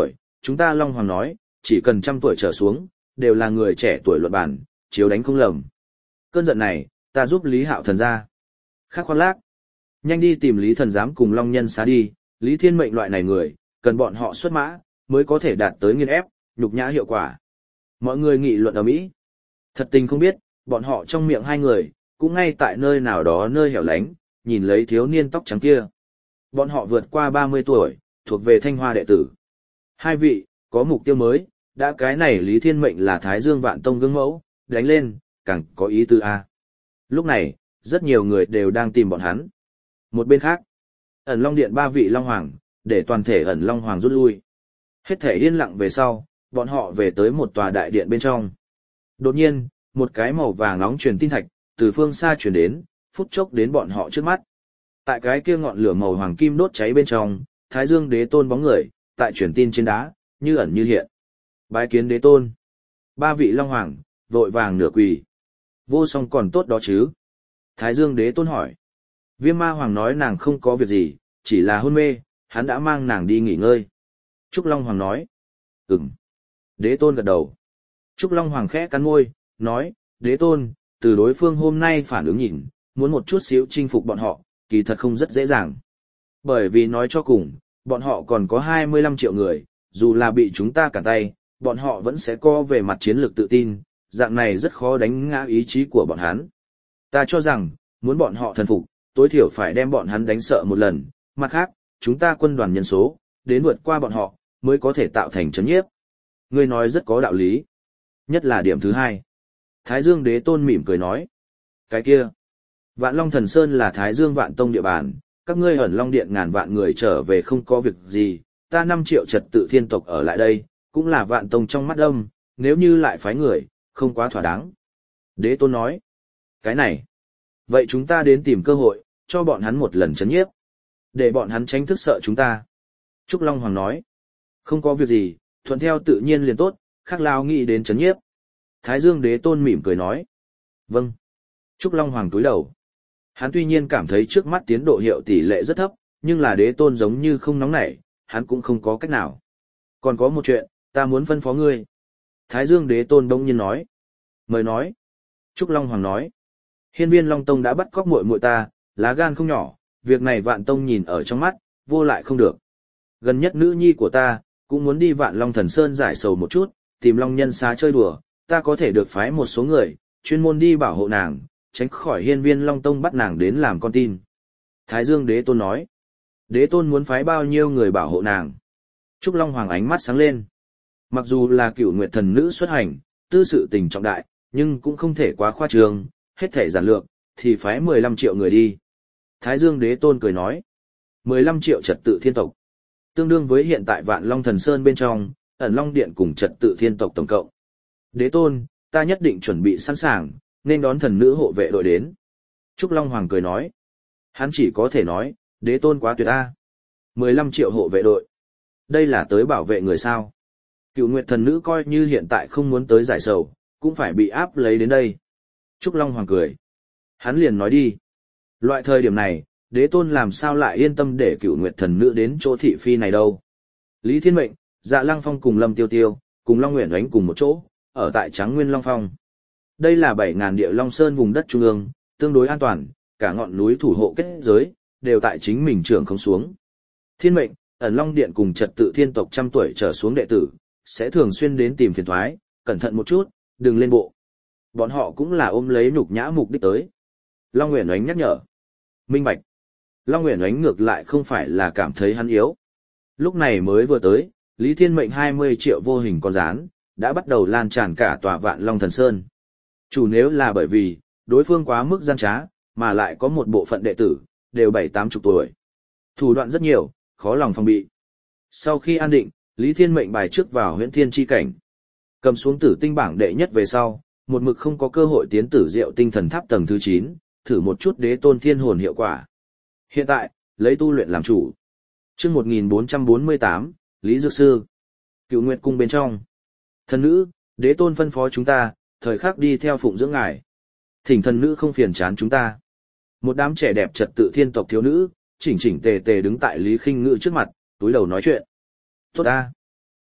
chúng ta Long Hoàng nói, chỉ cần trăm tuổi trở xuống, đều là người trẻ tuổi luận bản, chiếu đánh không lầm. Cơn giận này, ta giúp Lý Hạo Thần ra. Khác khoan lác. Nhanh đi tìm Lý Thần Giám cùng Long Nhân Xá đi, Lý Thiên Mệnh loại này người, cần bọn họ xuất mã, mới có thể đạt tới nghiên ép, nhục nhã hiệu quả. Mọi người nghị luận ở Mỹ. Thật tình không biết, bọn họ trong miệng hai người, cũng ngay tại nơi nào đó nơi hẻo lánh, nhìn lấy thiếu niên tóc trắng kia. Bọn họ vượt qua ba mươi tuổi, thuộc về Thanh Hoa đệ tử. Hai vị, có mục tiêu mới, đã cái này Lý Thiên Mệnh là Thái Dương Vạn Tông gương mẫu, đánh lên, càng có ý tư A. Lúc này, rất nhiều người đều đang tìm bọn hắn. Một bên khác, ẩn Long Điện ba vị Long Hoàng, để toàn thể ẩn Long Hoàng rút lui. Hết thể yên lặng về sau, bọn họ về tới một tòa đại điện bên trong. Đột nhiên, một cái màu vàng nóng truyền tin thạch, từ phương xa truyền đến, phút chốc đến bọn họ trước mắt. Tại cái kia ngọn lửa màu hoàng kim đốt cháy bên trong, Thái Dương Đế Tôn bóng người, tại truyền tin trên đá, như ẩn như hiện. Bái kiến Đế Tôn. Ba vị Long Hoàng, vội vàng nửa quỳ. Vô song còn tốt đó chứ? Thái Dương Đế Tôn hỏi. Viêm Ma Hoàng nói nàng không có việc gì, chỉ là hôn mê, hắn đã mang nàng đi nghỉ ngơi. Trúc Long Hoàng nói. Ừm. Đế Tôn gật đầu. Trúc Long Hoàng khẽ cắn môi, nói, Đế Tôn, từ đối phương hôm nay phản ứng nhìn, muốn một chút xíu chinh phục bọn họ, kỳ thật không rất dễ dàng. Bởi vì nói cho cùng, bọn họ còn có hai mươi lăm triệu người, dù là bị chúng ta cản tay, bọn họ vẫn sẽ co về mặt chiến lược tự tin, dạng này rất khó đánh ngã ý chí của bọn hắn. Ta cho rằng, muốn bọn họ thần phục, tối thiểu phải đem bọn hắn đánh sợ một lần, mặt khác, chúng ta quân đoàn nhân số, đến vượt qua bọn họ, mới có thể tạo thành chấn nhiếp. Ngươi nói rất có đạo lý. Nhất là điểm thứ hai. Thái Dương Đế Tôn mỉm cười nói. Cái kia, Vạn Long Thần Sơn là Thái Dương Vạn Tông địa bàn, các ngươi ẩn Long Điện ngàn vạn người trở về không có việc gì, ta năm triệu trật tự thiên tộc ở lại đây, cũng là Vạn Tông trong mắt đông, nếu như lại phái người, không quá thỏa đáng. Đế Tôn nói. Cái này. Vậy chúng ta đến tìm cơ hội, cho bọn hắn một lần chấn nhiếp. Để bọn hắn tránh thức sợ chúng ta. Trúc Long Hoàng nói. Không có việc gì, thuận theo tự nhiên liền tốt, khác lao nghĩ đến chấn nhiếp. Thái Dương Đế Tôn mỉm cười nói. Vâng. Trúc Long Hoàng túi đầu. Hắn tuy nhiên cảm thấy trước mắt tiến độ hiệu tỷ lệ rất thấp, nhưng là Đế Tôn giống như không nóng nảy, hắn cũng không có cách nào. Còn có một chuyện, ta muốn phân phó ngươi. Thái Dương Đế Tôn bỗng nhiên nói. Mời nói. Trúc Long Hoàng nói. Hiên Viên Long Tông đã bắt cóc muội muội ta, lá gan không nhỏ, việc này Vạn Tông nhìn ở trong mắt, vô lại không được. Gần nhất nữ nhi của ta, cũng muốn đi Vạn Long Thần Sơn giải sầu một chút, tìm Long Nhân Xá chơi đùa, ta có thể được phái một số người, chuyên môn đi bảo hộ nàng, tránh khỏi Hiên Viên Long Tông bắt nàng đến làm con tin. Thái Dương Đế Tôn nói. Đế Tôn muốn phái bao nhiêu người bảo hộ nàng? Trúc Long Hoàng ánh mắt sáng lên. Mặc dù là Cửu Nguyệt thần nữ xuất hành, tư sự tình trọng đại, nhưng cũng không thể quá khoa trương, hết thể giản lược, thì phái mười lăm triệu người đi. Thái Dương Đế Tôn cười nói. mười lăm triệu trật tự thiên tộc. Tương đương với hiện tại Vạn Long Thần Sơn bên trong, ẩn Long Điện cùng trật tự thiên tộc tổng cộng. Đế Tôn, ta nhất định chuẩn bị sẵn sàng, nên đón thần nữ hộ vệ đội đến. Trúc Long Hoàng cười nói. Hắn chỉ có thể nói, Đế Tôn quá tuyệt a. mười lăm triệu hộ vệ đội. Đây là tới bảo vệ người sao. Cựu Nguyệt thần nữ coi như hiện tại không muốn tới giải sầu, cũng phải bị áp lấy đến đây. Trúc Long Hoàng cười. Hắn liền nói đi. Loại thời điểm này, Đế Tôn làm sao lại yên tâm để Cựu Nguyệt thần nữ đến chỗ thị phi này đâu. Lý Thiên Mệnh, Dạ Lăng Phong cùng Lâm Tiêu Tiêu, cùng Long Uyển Oánh cùng một chỗ, ở tại Tráng Nguyên Long Phong. Đây là bảy ngàn địa Long Sơn vùng đất trung ương, tương đối an toàn, cả ngọn núi thủ hộ kết giới, đều tại chính mình trưởng không xuống. Thiên Mệnh, ẩn Long Điện cùng trật tự thiên tộc trăm tuổi trở xuống đệ tử, sẽ thường xuyên đến tìm phiền thoái, cẩn thận một chút, đừng lên bộ. Bọn họ cũng là ôm lấy nhục nhã mục đích tới. Long Uyển Oánh nhắc nhở. Minh bạch. Long Uyển Oánh ngược lại không phải là cảm thấy hắn yếu. Lúc này mới vừa tới, Lý Thiên Mệnh hai mươi triệu vô hình con rán, đã bắt đầu lan tràn cả tòa Vạn Long Thần Sơn. Chủ nếu là bởi vì, đối phương quá mức gian trá, mà lại có một bộ phận đệ tử, đều bảy tám chục tuổi. Thủ đoạn rất nhiều, khó lòng phòng bị. Sau khi an định, Lý Thiên Mệnh bài trước vào huyễn thiên chi cảnh. Cầm xuống tử tinh bảng đệ nhất về sau, một mực không có cơ hội tiến tử diệu tinh thần tháp tầng thứ chín, thử một chút Đế Tôn thiên hồn hiệu quả. Hiện tại, lấy tu luyện làm chủ. Chương một nghìn bốn trăm bốn mươi tám, Lý Dược Sư. Cựu Nguyệt cung bên trong. Thần nữ, Đế Tôn phân phó chúng ta, thời khắc đi theo phụng dưỡng ngài. Thỉnh thần nữ không phiền chán chúng ta. Một đám trẻ đẹp trật tự thiên tộc thiếu nữ, chỉnh chỉnh tề tề đứng tại Lý Khinh Ngữ trước mặt, túi đầu nói chuyện. Tốt ta.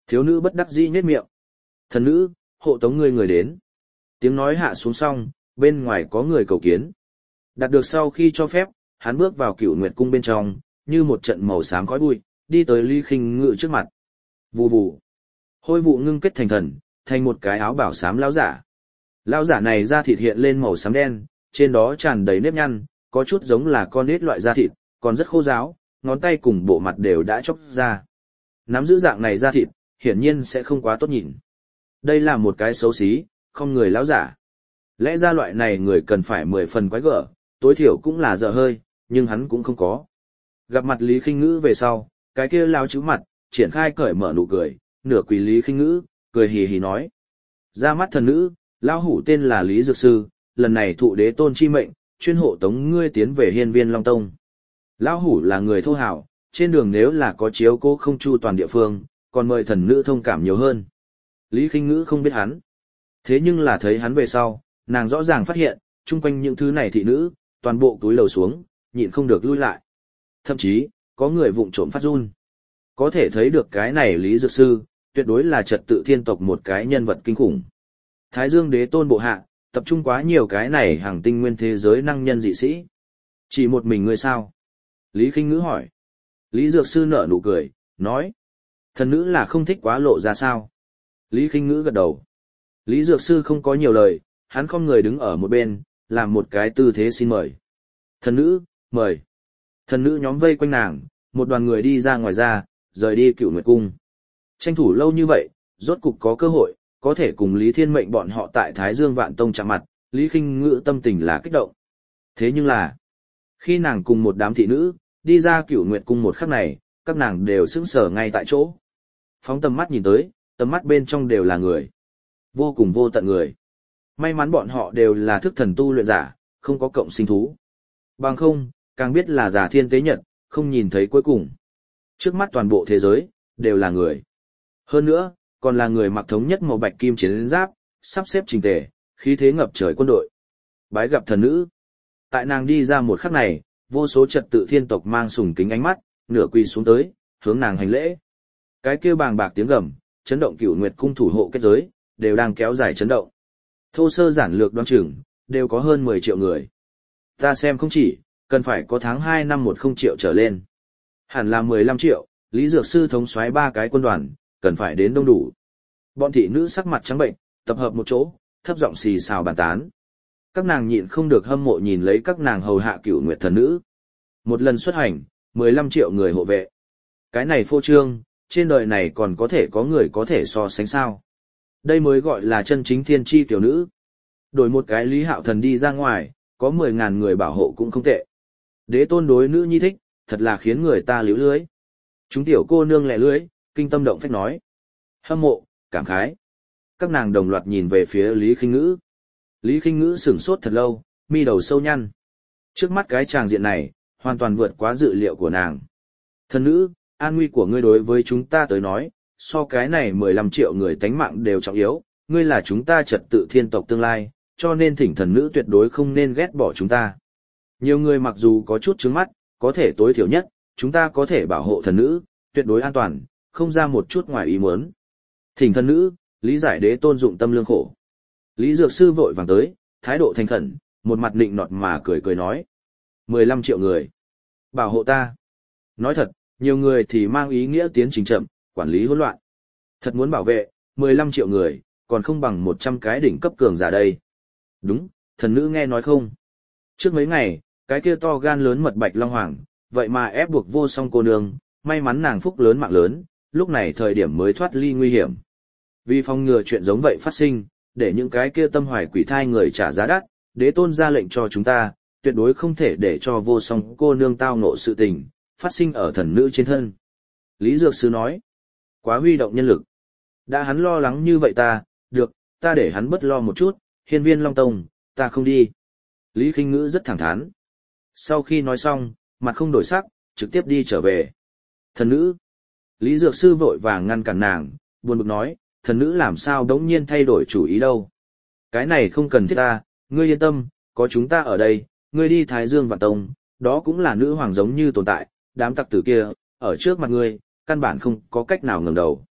Thiếu nữ bất đắc dĩ nhếch miệng. Thần nữ, hộ tống ngươi người đến. Tiếng nói hạ xuống xong, bên ngoài có người cầu kiến. Đạt được sau khi cho phép, hắn bước vào Cửu Nguyệt cung bên trong, như một trận màu xám khói bụi, đi tới Lý Khinh Ngự trước mặt. Vù vù. Hôi vụ ngưng kết thành thần, thành một cái áo bảo xám lão giả. Lão giả này da thịt hiện lên màu xám đen, trên đó tràn đầy nếp nhăn, có chút giống là con nết loại da thịt, còn rất khô ráo, ngón tay cùng bộ mặt đều đã chóc ra. Nắm giữ dạng này da thịt, hiển nhiên sẽ không quá tốt nhìn. Đây là một cái xấu xí, không người lão giả. Lẽ ra loại này người cần phải mười phần quái gở, tối thiểu cũng là dở hơi, nhưng hắn cũng không có. Gặp mặt Lý Khinh Ngữ về sau, cái kia lao chữ mặt, triển khai cởi mở nụ cười, nửa quỳ Lý Khinh Ngữ, cười hì hì nói. Ra mắt thần nữ, lao hủ tên là Lý Dược Sư, lần này thụ đế tôn chi mệnh, chuyên hộ tống ngươi tiến về hiên viên Long Tông. Lao hủ là người thô hảo, trên đường nếu là có chiếu cố không chu toàn địa phương, còn mời thần nữ thông cảm nhiều hơn. Lý Khinh Ngữ không biết hắn. Thế nhưng là thấy hắn về sau, nàng rõ ràng phát hiện, chung quanh những thứ này thị nữ, toàn bộ túi lầu xuống, nhịn không được lui lại. Thậm chí, có người vụng trộm phát run. Có thể thấy được cái này Lý Dược Sư, tuyệt đối là trật tự thiên tộc một cái nhân vật kinh khủng. Thái Dương Đế Tôn bộ hạ, tập trung quá nhiều cái này hàng tinh nguyên thế giới năng nhân dị sĩ. Chỉ một mình ngươi sao? Lý Khinh Ngữ hỏi. Lý Dược Sư nở nụ cười, nói. Thần nữ là không thích quá lộ ra sao? Lý Khinh Ngữ gật đầu. Lý Dược Sư không có nhiều lời, hắn không người đứng ở một bên, làm một cái tư thế xin mời. Thần nữ, mời. Thần nữ nhóm vây quanh nàng, một đoàn người đi ra ngoài ra, rời đi Cửu Nguyệt Cung. Tranh thủ lâu như vậy, rốt cục có cơ hội, có thể cùng Lý Thiên Mệnh bọn họ tại Thái Dương Vạn Tông chạm mặt, Lý Khinh Ngữ tâm tình là kích động. Thế nhưng là, khi nàng cùng một đám thị nữ, đi ra Cửu Nguyệt Cung một khắc này, các nàng đều sững sờ ngay tại chỗ. Phóng tầm mắt nhìn tới, tầm mắt bên trong đều là người. Vô cùng vô tận người. May mắn bọn họ đều là thức thần tu luyện giả, không có cộng sinh thú. Bằng không, càng biết là giả thiên tế nhật, không nhìn thấy cuối cùng. Trước mắt toàn bộ thế giới, đều là người. Hơn nữa, còn là người mặc thống nhất màu bạch kim chiến giáp, sắp xếp chỉnh tề, khí thế ngập trời quân đội. Bái gặp thần nữ. Tại nàng đi ra một khắc này, vô số trật tự thiên tộc mang sùng kính ánh mắt, nửa quỳ xuống tới, hướng nàng hành lễ. Cái kêu bàng bạc tiếng gầm, chấn động Cửu Nguyệt Cung thủ hộ kết giới, đều đang kéo dài chấn động. Thô sơ giản lược đoán chừng, đều có hơn mười triệu người. Ta xem không chỉ, cần phải có tháng hai năm một không triệu trở lên. Hẳn là mười lăm triệu, Lý Dược Sư thống soái ba cái quân đoàn, cần phải đến đông đủ. Bọn thị nữ sắc mặt trắng bệnh, tập hợp một chỗ, thấp giọng xì xào bàn tán. Các nàng nhịn không được hâm mộ nhìn lấy các nàng hầu hạ Cửu Nguyệt thần nữ. Một lần xuất hành, mười lăm triệu người hộ vệ. Cái này phô trương, trên đời này còn có thể có người có thể so sánh sao. Đây mới gọi là chân chính thiên chi tiểu nữ. Đổi một cái Lý Hạo Thần đi ra ngoài, có mười ngàn người bảo hộ cũng không tệ. Đế tôn đối nữ nhi thích, thật là khiến người ta liễu lưới. Chúng tiểu cô nương lẻ lưới, kinh tâm động phách nói. Hâm mộ, cảm khái. Các nàng đồng loạt nhìn về phía Lý Khinh Ngữ. Lý Khinh Ngữ sửng sốt thật lâu, mi đầu sâu nhăn. Trước mắt cái tràng diện này, hoàn toàn vượt quá dự liệu của nàng. Thần nữ, an nguy của ngươi đối với chúng ta tới nói, so cái này mười lăm triệu người tánh mạng đều trọng yếu, ngươi là chúng ta trật tự thiên tộc tương lai, cho nên thỉnh thần nữ tuyệt đối không nên ghét bỏ chúng ta. Nhiều người mặc dù có chút trướng mắt, có thể tối thiểu nhất, chúng ta có thể bảo hộ thần nữ, tuyệt đối an toàn, không ra một chút ngoài ý muốn. Thỉnh thần nữ, lý giải đế tôn dụng tâm lương khổ. Lý Dược Sư vội vàng tới, thái độ thành khẩn, một mặt nịnh nọt mà cười cười nói. mười lăm triệu người. Bảo hộ ta. Nói thật, nhiều người thì mang ý nghĩa tiến trình chậm, quản lý hỗn loạn. Thật muốn bảo vệ, mười lăm triệu người, còn không bằng một trăm cái đỉnh cấp cường giả đây. Đúng, thần nữ nghe nói không? Trước mấy ngày, cái kia to gan lớn mật bạch long hoàng, vậy mà ép buộc vô song cô nương, may mắn nàng phúc lớn mạng lớn, lúc này thời điểm mới thoát ly nguy hiểm. Vì phòng ngừa chuyện giống vậy phát sinh, để những cái kia tâm hoài quỷ thai người trả giá đắt, đế tôn ra lệnh cho chúng ta, tuyệt đối không thể để cho vô song cô nương tao ngộ sự tình, phát sinh ở thần nữ trên thân. Lý Dược Sư nói, quá huy động nhân lực. Đã hắn lo lắng như vậy ta, được, ta để hắn bất lo một chút, hiên viên Long Tông, ta không đi. Lý Khinh Ngữ rất thẳng thắn. Sau khi nói xong, mặt không đổi sắc, trực tiếp đi trở về. Thần nữ. Lý Dược Sư vội vàng ngăn cản nàng, buồn bực nói, thần nữ làm sao đống nhiên thay đổi chủ ý đâu. Cái này không cần thiết ta, ngươi yên tâm, có chúng ta ở đây, ngươi đi Thái Dương Vạn Tông, đó cũng là nữ hoàng giống như tồn tại, đám tặc tử kia, ở trước mặt ngươi, căn bản không có cách nào ngẩng đầu.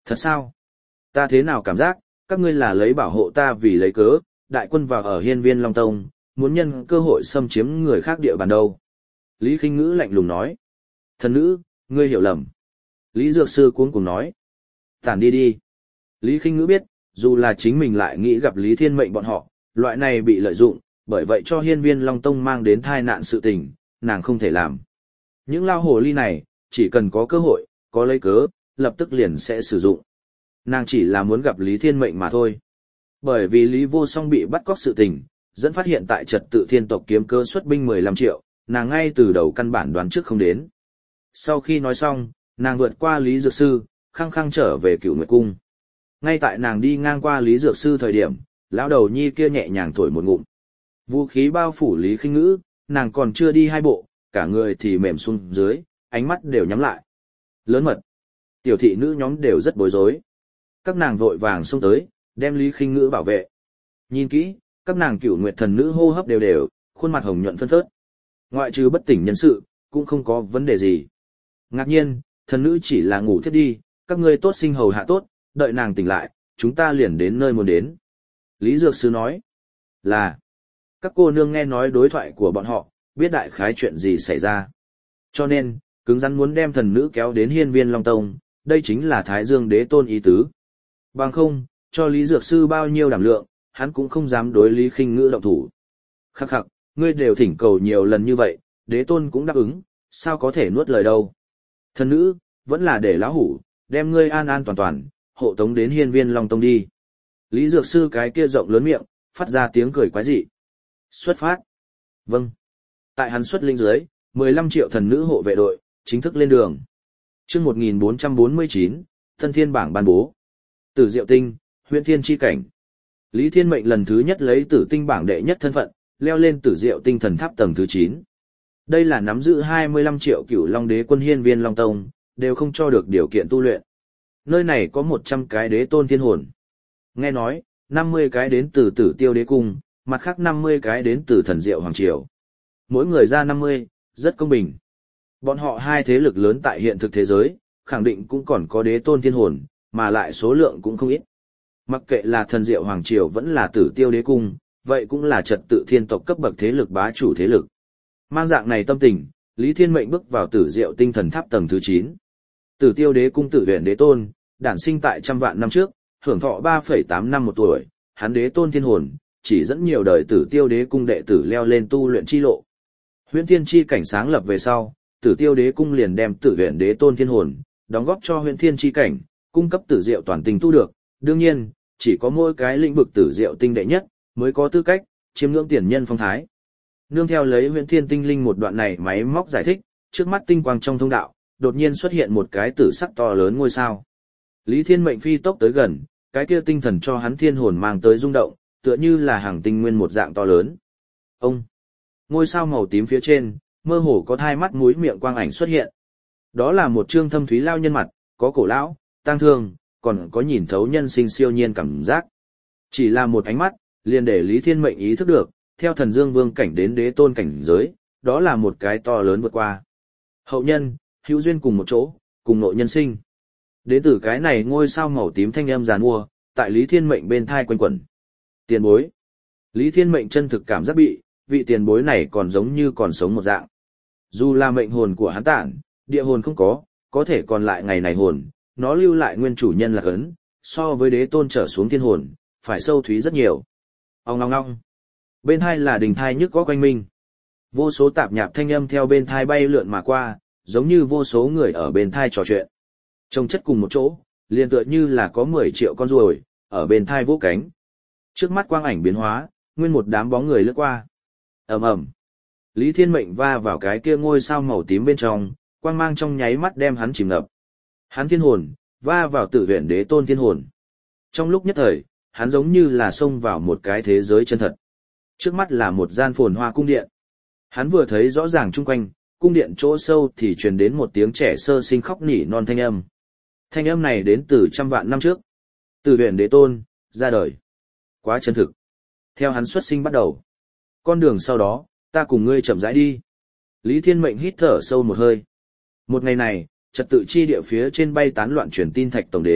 Thật sao? Ta thế nào cảm giác, các ngươi là lấy bảo hộ ta vì lấy cớ, đại quân vào ở hiên viên Long Tông, muốn nhân cơ hội xâm chiếm người khác địa bàn đâu. Lý Khinh Ngữ lạnh lùng nói. Thần nữ, ngươi hiểu lầm. Lý Dược Sư cuống cuồng nói. Tản đi đi. Lý Khinh Ngữ biết, dù là chính mình lại nghĩ gặp Lý Thiên Mệnh bọn họ, loại này bị lợi dụng, bởi vậy cho hiên viên Long Tông mang đến tai nạn sự tình, nàng không thể làm. Những lao hồ ly này, chỉ cần có cơ hội, có lấy cớ, lập tức liền sẽ sử dụng. Nàng chỉ là muốn gặp Lý Thiên Mệnh mà thôi. Bởi vì Lý Vô Song bị bắt cóc sự tình, dẫn phát hiện tại trật tự thiên tộc kiếm cơ xuất binh mười lăm triệu, nàng ngay từ đầu căn bản đoán trước không đến. Sau khi nói xong, nàng vượt qua Lý Dược Sư, khăng khăng trở về Cửu Nguyệt Cung. Ngay tại nàng đi ngang qua Lý Dược Sư thời điểm, lão đầu nhi kia nhẹ nhàng thổi một ngụm. Vũ khí bao phủ Lý Khinh Ngữ, nàng còn chưa đi hai bộ, cả người thì mềm xuống dưới, ánh mắt đều nhắm lại. Lớn mật. Tiểu thị nữ nhóm đều rất bối rối. Các nàng vội vàng xông tới, đem Lý Khinh Ngữ bảo vệ. Nhìn kỹ, các nàng Cửu Nguyệt thần nữ hô hấp đều đều, khuôn mặt hồng nhuận phân phớt. Ngoại trừ bất tỉnh nhân sự, cũng không có vấn đề gì. Ngạc nhiên, thần nữ chỉ là ngủ thiếp đi, các ngươi tốt sinh hầu hạ tốt, đợi nàng tỉnh lại, chúng ta liền đến nơi muốn đến. Lý Dược Sư nói là, các cô nương nghe nói đối thoại của bọn họ, biết đại khái chuyện gì xảy ra. Cho nên, cứng rắn muốn đem thần nữ kéo đến hiên viên Long Tông, đây chính là Thái Dương Đế Tôn ý tứ. Bằng không, cho Lý Dược Sư bao nhiêu đảm lượng, hắn cũng không dám đối Lý Khinh Ngữ động thủ. Khắc khắc, ngươi đều thỉnh cầu nhiều lần như vậy, Đế Tôn cũng đáp ứng, sao có thể nuốt lời đâu. Thần nữ, vẫn là để lão hủ, đem ngươi an an toàn toàn, hộ tống đến hiên viên Long Tông đi. Lý Dược Sư cái kia rộng lớn miệng, phát ra tiếng cười quái dị. Xuất phát. Vâng. Tại hắn xuất linh dưới, mười lăm triệu thần nữ hộ vệ đội, chính thức lên đường. Chương một nghìn bốn trăm bốn mươi chín, Thân Thiên Bảng ban bố. Tử Diệu Tinh, Huyễn Thiên chi cảnh. Lý Thiên Mệnh lần thứ nhất lấy Tử Tinh bảng đệ nhất thân phận, leo lên Tử Diệu Tinh thần tháp tầng thứ chín. Đây là nắm giữ hai mươi lăm triệu Cửu Long Đế quân hiên viên Long Tông, đều không cho được điều kiện tu luyện. Nơi này có một trăm cái đế tôn thiên hồn. Nghe nói, năm mươi cái đến từ Tử Tiêu Đế cung, mặt khác năm mươi cái đến từ Thần Diệu Hoàng triều. Mỗi người ra năm mươi, rất công bình. Bọn họ hai thế lực lớn tại hiện thực thế giới, khẳng định cũng còn có đế tôn thiên hồn, mà lại số lượng cũng không ít. Mặc kệ là Thần Diệu Hoàng triều vẫn là Tử Tiêu Đế cung, vậy cũng là trật tự thiên tộc cấp bậc thế lực bá chủ thế lực. Mang dạng này tâm tình, Lý Thiên Mệnh bước vào Tử Diệu Tinh thần tháp tầng thứ chín. Tử Tiêu Đế cung Tử Huyền Đế tôn, đản sinh tại trăm vạn năm trước, hưởng thọ ba phẩy tám năm một tuổi, hắn đế tôn thiên hồn, chỉ dẫn nhiều đời Tử Tiêu Đế cung đệ tử leo lên tu luyện chi lộ. Huyễn Thiên chi cảnh sáng lập về sau, Tử Tiêu Đế cung liền đem Tử Huyền Đế tôn thiên hồn đóng góp cho Huyễn Thiên chi cảnh, cung cấp Tử Diệu toàn tinh tu được. Đương nhiên, chỉ có mỗi cái lĩnh vực Tử Diệu tinh đệ nhất mới có tư cách chiêm ngưỡng tiền nhân phong thái. Nương theo lấy Huyễn Thiên tinh linh một đoạn này máy móc giải thích, trước mắt tinh quang trong thông đạo, đột nhiên xuất hiện một cái tử sắc to lớn ngôi sao. Lý Thiên Mệnh phi tốc tới gần, cái kia tinh thần cho hắn thiên hồn mang tới rung động, tựa như là hàng tinh nguyên một dạng to lớn. Ông, ngôi sao màu tím phía trên, mơ hồ có hai mắt mũi miệng quang ảnh xuất hiện. Đó là một trương thâm thúy lao nhân mặt, có cổ lão, tang thương, còn có nhìn thấu nhân sinh siêu nhiên cảm giác. Chỉ là một ánh mắt, liền để Lý Thiên Mệnh ý thức được, theo thần dương vương cảnh đến đế tôn cảnh giới, đó là một cái to lớn vượt qua. Hậu nhân, hữu duyên cùng một chỗ, cùng nội nhân sinh. Đến từ cái này ngôi sao màu tím thanh âm giàn mua, tại Lý Thiên Mệnh bên thai quanh quẩn. Tiền bối. Lý Thiên Mệnh chân thực cảm giác bị, vị tiền bối này còn giống như còn sống một dạng. Dù là mệnh hồn của hắn tản, địa hồn không có, có thể còn lại ngày này hồn, nó lưu lại nguyên chủ nhân là ấn, so với đế tôn trở xuống thiên hồn, phải sâu thúy rất nhiều. Ông ngong ngong. Bên thai là đình thai nhức có quanh minh. Vô số tạp nhạp thanh âm theo bên thai bay lượn mà qua, giống như vô số người ở bên thai trò chuyện. Trông chất cùng một chỗ, liền tựa như là có mười triệu con ruồi, ở bên thai vỗ cánh. Trước mắt quang ảnh biến hóa, nguyên một đám bóng người lướt qua. Ầm ầm. Lý Thiên Mệnh va vào cái kia ngôi sao màu tím bên trong, quang mang trong nháy mắt đem hắn chìm ngập. Hắn thiên hồn, va vào Tử Huyền Đế tôn thiên hồn. Trong lúc nhất thời, hắn giống như là xông vào một cái thế giới chân thật. Trước mắt là một gian phồn hoa cung điện. Hắn vừa thấy rõ ràng chung quanh, cung điện chỗ sâu thì truyền đến một tiếng trẻ sơ sinh khóc nỉ non thanh âm. Thanh âm này đến từ trăm vạn năm trước. Tử Huyền Đế tôn, ra đời. Quá chân thực. Theo hắn xuất sinh bắt đầu. Con đường sau đó, ta cùng ngươi chậm rãi đi. Lý Thiên Mệnh hít thở sâu một hơi. Một ngày này, trật tự chi địa phía trên bay tán loạn truyền tin thạch tổng đếm,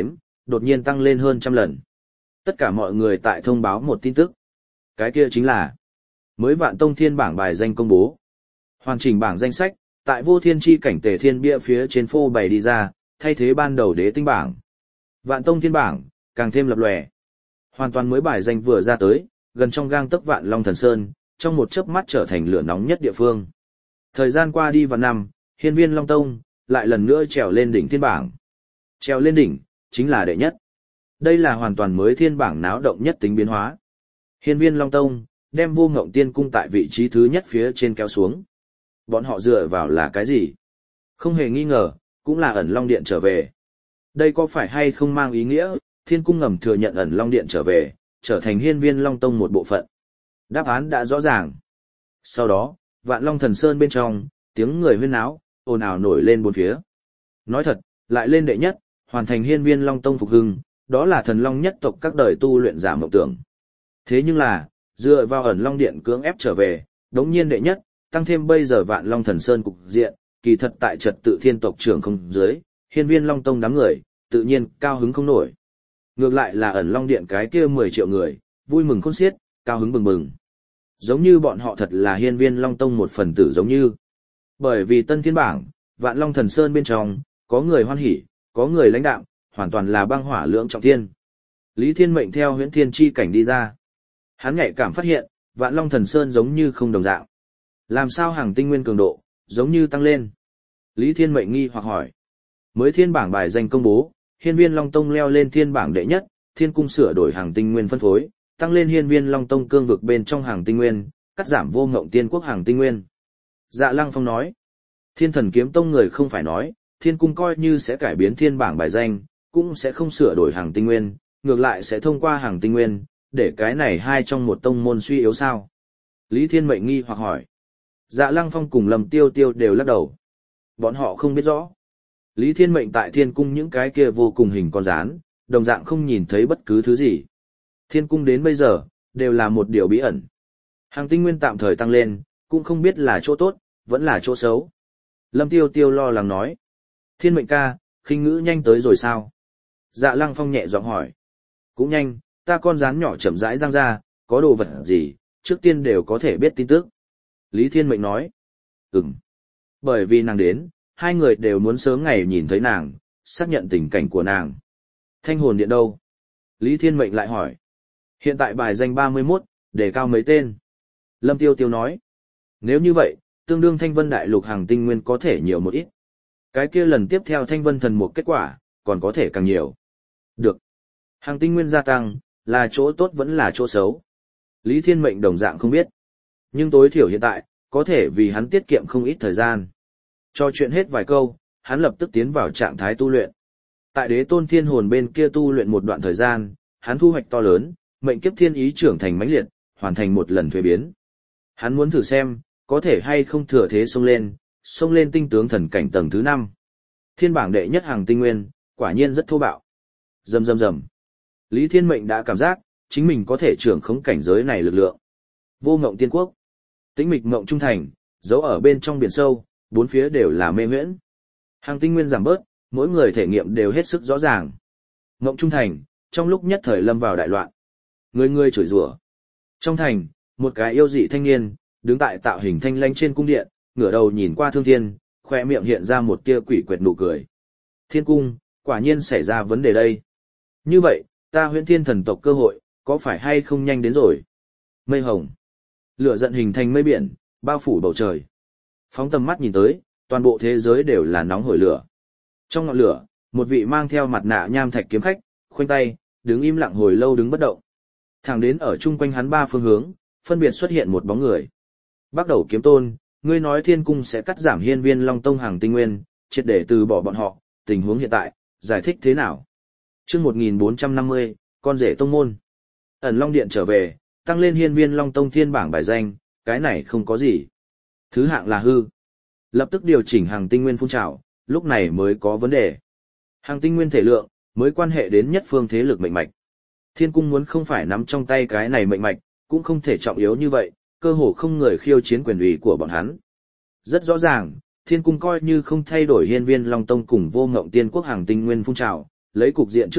đột nhiên tăng lên hơn trăm lần. Tất cả mọi người tại thông báo một tin tức. Cái kia chính là mới Vạn Tông Thiên bảng bài danh công bố. Hoàn chỉnh bảng danh sách, tại Vô Thiên Chi cảnh Tề Thiên bia phía trên phô bày đi ra, thay thế ban đầu Đế Tinh bảng. Vạn Tông Thiên bảng, càng thêm lập lòe. Hoàn toàn mới bài danh vừa ra tới, gần trong gang tấc Vạn Long Thần Sơn, trong một chớp mắt trở thành lửa nóng nhất địa phương. Thời gian qua đi vào năm, Hiên Viên Long Tông lại lần nữa trèo lên đỉnh thiên bảng. Trèo lên đỉnh chính là đệ nhất. Đây là hoàn toàn mới thiên bảng náo động nhất tính biến hóa. Hiên Viên Long Tông đem Vô Ngộng Tiên cung tại vị trí thứ nhất phía trên kéo xuống. Bọn họ dựa vào là cái gì? Không hề nghi ngờ, cũng là ẩn Long Điện trở về. Đây có phải hay không mang ý nghĩa, Thiên cung ngầm thừa nhận ẩn Long Điện trở về, trở thành Hiên Viên Long Tông một bộ phận? Đáp án đã rõ ràng. Sau đó, Vạn Long Thần Sơn bên trong, tiếng người huyên náo, ồn ào nổi lên bốn phía. Nói thật, lại lên đệ nhất, hoàn thành Hiên Viên Long Tông phục hưng, đó là thần long nhất tộc các đời tu luyện giả mộng tưởng. Thế nhưng là, dựa vào ẩn Long Điện cưỡng ép trở về, đống nhiên đệ nhất, tăng thêm bây giờ Vạn Long Thần Sơn cục diện, kỳ thật tại trật tự thiên tộc trưởng không dưới, Hiên Viên Long Tông đám người, tự nhiên cao hứng không nổi. Ngược lại là ẩn Long Điện cái kia mười triệu người, vui mừng khôn xiết, cao hứng bừng bừng. Giống như bọn họ thật là Hiên Viên Long Tông một phần tử giống như. Bởi vì tân thiên bảng, Vạn Long Thần Sơn bên trong, có người hoan hỉ, có người lãnh đạm, hoàn toàn là băng hỏa lưỡng trọng thiên. Lý Thiên Mệnh theo Huyễn Thiên chi cảnh đi ra. Hắn nhạy cảm phát hiện, Vạn Long Thần Sơn giống như không đồng dạng. Làm sao hàng tinh nguyên cường độ, giống như tăng lên? Lý Thiên Mệnh nghi hoặc hỏi. Mới thiên bảng bài danh công bố, Hiên Viên Long Tông leo lên thiên bảng đệ nhất, Thiên cung sửa đổi hàng tinh nguyên phân phối, tăng lên Hiên Viên Long Tông cương vực bên trong hàng tinh nguyên, cắt giảm Vô Ngộng Tiên quốc hàng tinh nguyên. Dạ Lăng Phong nói. Thiên Thần Kiếm Tông người không phải nói, Thiên cung coi như sẽ cải biến thiên bảng bài danh, cũng sẽ không sửa đổi hàng tinh nguyên, ngược lại sẽ thông qua hàng tinh nguyên, để cái này hai trong một tông môn suy yếu sao? Lý Thiên Mệnh nghi hoặc hỏi. Dạ Lăng Phong cùng Lâm Tiêu Tiêu đều lắc đầu. Bọn họ không biết rõ. Lý Thiên Mệnh tại Thiên cung những cái kia vô cùng hình con rán, đồng dạng không nhìn thấy bất cứ thứ gì. Thiên cung đến bây giờ, đều là một điều bí ẩn. Hàng tinh nguyên tạm thời tăng lên, cũng không biết là chỗ tốt, vẫn là chỗ xấu. Lâm Tiêu Tiêu lo lắng nói. Thiên Mệnh ca, khinh ngữ nhanh tới rồi sao? Dạ Lăng Phong nhẹ giọng hỏi. Cũng nhanh, ta con rán nhỏ chậm rãi răng ra, có đồ vật gì, trước tiên đều có thể biết tin tức. Lý Thiên Mệnh nói. Ừm. Bởi vì nàng đến, hai người đều muốn sớm ngày nhìn thấy nàng, xác nhận tình cảnh của nàng. Thanh hồn điện đâu? Lý Thiên Mệnh lại hỏi. Hiện tại bài danh ba mươi mốt, đề cao mấy tên. Lâm Tiêu Tiêu nói. Nếu như vậy, tương đương Thanh Vân Đại Lục hàng tinh nguyên có thể nhiều một ít. Cái kia lần tiếp theo Thanh Vân Thần một kết quả, còn có thể càng nhiều. Được. Hàng tinh nguyên gia tăng, là chỗ tốt vẫn là chỗ xấu. Lý Thiên Mệnh đồng dạng không biết. Nhưng tối thiểu hiện tại, có thể vì hắn tiết kiệm không ít thời gian. Cho chuyện hết vài câu, hắn lập tức tiến vào trạng thái tu luyện. Tại Đế Tôn Thiên Hồn bên kia tu luyện một đoạn thời gian, hắn thu hoạch to lớn, mệnh kiếp thiên ý trưởng thành mãnh liệt, hoàn thành một lần thuế biến. Hắn muốn thử xem, có thể hay không thừa thế xông lên, xông lên tinh tướng thần cảnh tầng thứ năm. Thiên bảng đệ nhất hàng tinh nguyên, quả nhiên rất thô bạo. Rầm rầm rầm. Lý Thiên Mệnh đã cảm giác, chính mình có thể trưởng khống cảnh giới này lực lượng. Vô Ngộng Tiên quốc, Tĩnh Mịch Ngộng Trung thành, giấu ở bên trong biển sâu, bốn phía đều là mê huyễn. Hàng tinh nguyên giảm bớt, mỗi người thể nghiệm đều hết sức rõ ràng. Ngộng Trung thành, trong lúc nhất thời lâm vào đại loạn. Người người chửi rủa. Trong thành, một cái yêu dị thanh niên, đứng tại tạo hình thanh lãnh trên cung điện, ngửa đầu nhìn qua Thương Thiên, khoe miệng hiện ra một tia quỷ quệt nụ cười. Thiên cung, quả nhiên xảy ra vấn đề đây. Như vậy, ta Huyễn Thiên thần tộc cơ hội, có phải hay không nhanh đến rồi? Mây hồng. Lửa giận hình thành mây biển, bao phủ bầu trời. Phóng tầm mắt nhìn tới, toàn bộ thế giới đều là nóng hổi lửa. Trong ngọn lửa, một vị mang theo mặt nạ nham thạch kiếm khách, khoanh tay, đứng im lặng hồi lâu đứng bất động. Thẳng đến ở chung quanh hắn ba phương hướng, phân biệt xuất hiện một bóng người. Bắt đầu Kiếm Tôn, ngươi nói Thiên cung sẽ cắt giảm Hiên Viên Long Tông hàng tinh nguyên, triệt để từ bỏ bọn họ, tình huống hiện tại, giải thích thế nào? Chương một nghìn bốn trăm năm mươi, con rể tông môn. Ẩn Long Điện trở về, tăng lên Hiên Viên Long Tông thiên bảng bài danh, cái này không có gì. Thứ hạng là hư. Lập tức điều chỉnh hàng tinh nguyên phun trào, lúc này mới có vấn đề. Hàng tinh nguyên thể lượng, mới quan hệ đến nhất phương thế lực mệnh mạch. Thiên cung muốn không phải nắm trong tay cái này mệnh mạch, cũng không thể trọng yếu như vậy, cơ hồ không người khiêu chiến quyền ủy của bọn hắn. Rất rõ ràng, Thiên cung coi như không thay đổi Hiên Viên Long Tông cùng Vô Ngộng Tiên quốc hàng tinh nguyên phun trào, lấy cục diện trước mắt,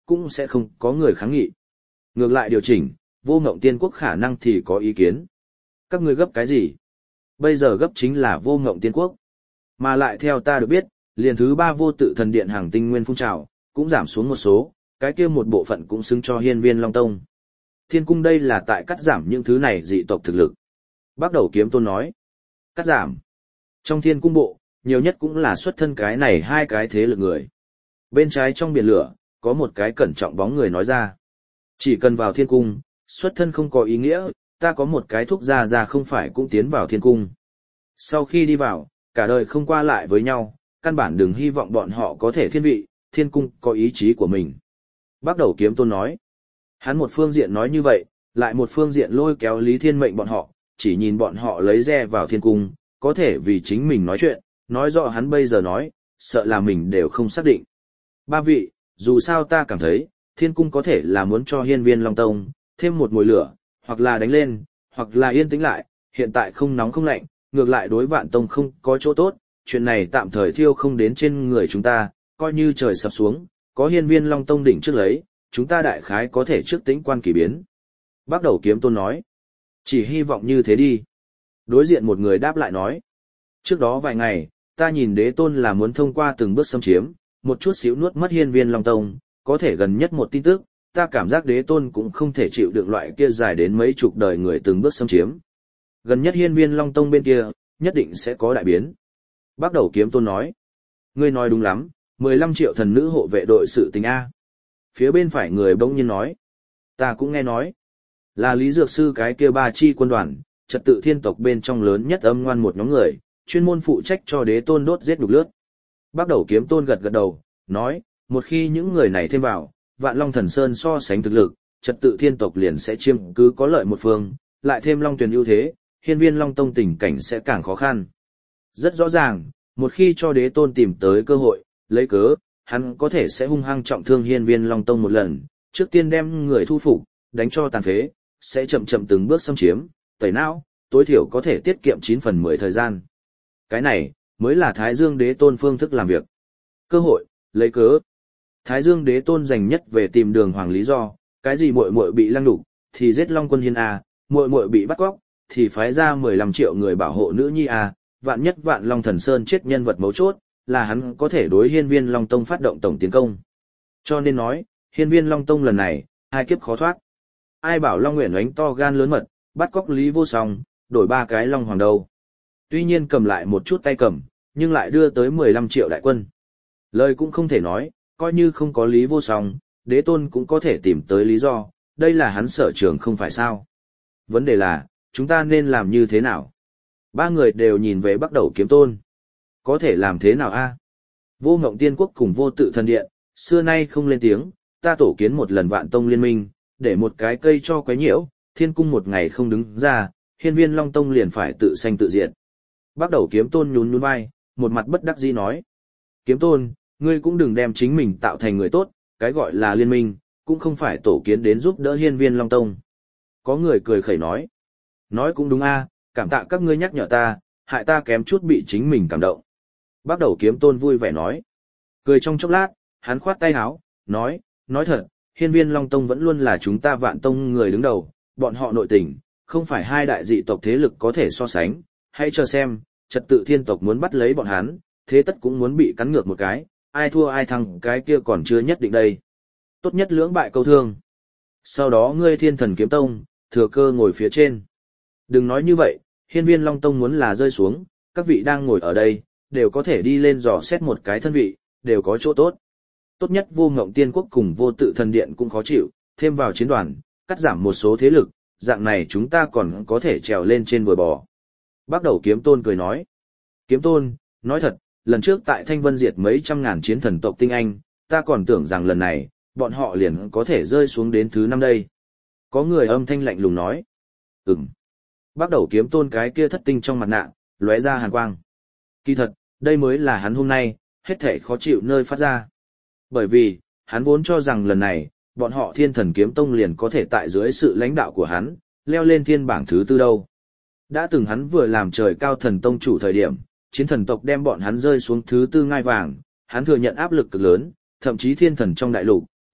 cũng sẽ không có người kháng nghị. Ngược lại điều chỉnh, Vô Ngộng Tiên Quốc khả năng thì có ý kiến. Các ngươi gấp cái gì? Bây giờ gấp chính là Vô Ngộng Tiên Quốc. Mà lại theo ta được biết, liền thứ ba vô tự thần điện hàng tinh nguyên phun trào, cũng giảm xuống một số, cái kia một bộ phận cũng xứng cho hiên viên Long Tông. Thiên cung đây là tại cắt giảm những thứ này dị tộc thực lực. Bắt đầu kiếm tôn nói. Cắt giảm. Trong thiên cung bộ, nhiều nhất cũng là xuất thân cái này hai cái thế lực người. Bên trái trong biển lửa, có một cái cẩn trọng bóng người nói ra. Chỉ cần vào thiên cung, xuất thân không có ý nghĩa, ta có một cái thuốc ra ra không phải cũng tiến vào thiên cung. Sau khi đi vào, cả đời không qua lại với nhau, căn bản đừng hy vọng bọn họ có thể thiên vị, thiên cung có ý chí của mình. Bắt đầu kiếm tôn nói. Hắn một phương diện nói như vậy, lại một phương diện lôi kéo Lý Thiên Mệnh bọn họ, chỉ nhìn bọn họ lấy re vào thiên cung, có thể vì chính mình nói chuyện, nói rõ hắn bây giờ nói, sợ là mình đều không xác định. Ba vị, dù sao ta cảm thấy, thiên cung có thể là muốn cho hiên viên Long Tông, thêm một mùi lửa, hoặc là đánh lên, hoặc là yên tĩnh lại, hiện tại không nóng không lạnh, ngược lại đối vạn tông không có chỗ tốt, chuyện này tạm thời thiêu không đến trên người chúng ta, coi như trời sập xuống, có hiên viên Long Tông đỉnh trước lấy, chúng ta đại khái có thể trước tĩnh quan kỳ biến. Bắt đầu kiếm tôn nói, chỉ hy vọng như thế đi. Đối diện một người đáp lại nói, trước đó vài ngày, ta nhìn đế tôn là muốn thông qua từng bước xâm chiếm, một chút xíu nuốt mất hiên viên Long Tông, có thể gần nhất một tin tức, ta cảm giác đế tôn cũng không thể chịu được loại kia dài đến mấy chục đời người từng bước xâm chiếm. Gần nhất hiên viên Long Tông bên kia, nhất định sẽ có đại biến. Bắt đầu kiếm tôn nói, ngươi nói đúng lắm, mười lăm triệu thần nữ hộ vệ đội sự tình A. Phía bên phải người bỗng nhiên nói, ta cũng nghe nói, là Lý Dược Sư cái kia ba chi quân đoàn, trật tự thiên tộc bên trong lớn nhất âm ngoan một nhóm người, chuyên môn phụ trách cho đế tôn đốt giết đục lướt. Bắt đầu kiếm tôn gật gật đầu, nói, một khi những người này thêm vào, Vạn Long Thần Sơn so sánh thực lực, trật tự thiên tộc liền sẽ chiếm cứ có lợi một phương, lại thêm Long Tuyền ưu thế, hiên viên Long Tông tình cảnh sẽ càng khó khăn. Rất rõ ràng, một khi cho đế tôn tìm tới cơ hội, lấy cớ, hắn có thể sẽ hung hăng trọng thương hiên viên Long Tông một lần, trước tiên đem người thu phục, đánh cho tàn phế, sẽ chậm chậm từng bước xâm chiếm, tẩy não, tối thiểu có thể tiết kiệm chín phần mười thời gian. Cái này, mới là Thái Dương đế tôn phương thức làm việc. Cơ hội, lấy cớ. Thái Dương đế tôn dành nhất về tìm đường hoàng lý do, cái gì muội muội bị lăng đục, thì giết Long Quân Hiên A, muội muội bị bắt cóc, thì phái ra mười lăm triệu người bảo hộ nữ nhi A, vạn nhất Vạn Long Thần Sơn chết nhân vật mấu chốt, là hắn có thể đối hiên viên Long Tông phát động tổng tiến công. Cho nên nói, hiên viên Long Tông lần này, hai kiếp khó thoát. Ai bảo Long Nguyễn Oánh to gan lớn mật, bắt cóc Lý Vô Song, đổi ba cái Long Hoàng đâu. Tuy nhiên cầm lại một chút tay cầm, nhưng lại đưa tới mười lăm triệu đại quân. Lời cũng không thể nói, coi như không có Lý Vô Song, đế tôn cũng có thể tìm tới lý do, đây là hắn sở trường không phải sao. Vấn đề là, chúng ta nên làm như thế nào? Ba người đều nhìn về bắt đầu kiếm tôn. Có thể làm thế nào a? Vô Ngộng Tiên Quốc cùng Vô Tự Thần Điện, xưa nay không lên tiếng, ta tổ kiến một lần Vạn Tông liên minh, để một cái cây cho quấy nhiễu, thiên cung một ngày không đứng ra, hiên viên Long Tông liền phải tự sanh tự diệt. Bắt đầu kiếm tôn nhún nhún vai, một mặt bất đắc dĩ nói. Kiếm tôn, ngươi cũng đừng đem chính mình tạo thành người tốt, cái gọi là liên minh, cũng không phải tổ kiến đến giúp đỡ hiên viên Long Tông. Có người cười khẩy nói. Nói cũng đúng a, cảm tạ các ngươi nhắc nhở ta, hại ta kém chút bị chính mình cảm động. Bắt đầu kiếm tôn vui vẻ nói. Cười trong chốc lát, hắn khoát tay áo, nói, nói thật, hiên viên Long Tông vẫn luôn là chúng ta Vạn Tông người đứng đầu, bọn họ nội tình, không phải hai đại dị tộc thế lực có thể so sánh, hãy chờ xem, trật tự thiên tộc muốn bắt lấy bọn hắn, thế tất cũng muốn bị cắn ngược một cái, ai thua ai thắng cái kia còn chưa nhất định đây. Tốt nhất lưỡng bại câu thương. Sau đó ngươi Thiên Thần Kiếm Tông, thừa cơ ngồi phía trên. Đừng nói như vậy, hiên viên Long Tông muốn là rơi xuống, các vị đang ngồi ở đây, đều có thể đi lên dò xét một cái thân vị, đều có chỗ tốt. Tốt nhất Vô Ngộng Tiên Quốc cùng Vô Tự Thần Điện cũng khó chịu, thêm vào chiến đoàn, cắt giảm một số thế lực, dạng này chúng ta còn có thể trèo lên trên vừa bò. Bắt đầu kiếm tôn cười nói. Kiếm tôn, nói thật, lần trước tại Thanh Vân diệt mấy trăm ngàn chiến thần tộc tinh anh, ta còn tưởng rằng lần này, bọn họ liền có thể rơi xuống đến thứ năm đây. Có người âm thanh lạnh lùng nói. Ừm. Bắt đầu kiếm tôn cái kia thất tinh trong mặt nạ, lóe ra hàn quang. Kỳ thật, đây mới là hắn hôm nay, hết thể khó chịu nơi phát ra. Bởi vì, hắn vốn cho rằng lần này, bọn họ Thiên Thần Kiếm Tông liền có thể tại dưới sự lãnh đạo của hắn, leo lên thiên bảng thứ tư đâu. Đã từng hắn vừa làm trời cao thần tông chủ thời điểm, chiến thần tộc đem bọn hắn rơi xuống thứ tư ngai vàng, hắn thừa nhận áp lực cực lớn, thậm chí thiên thần trong đại lục,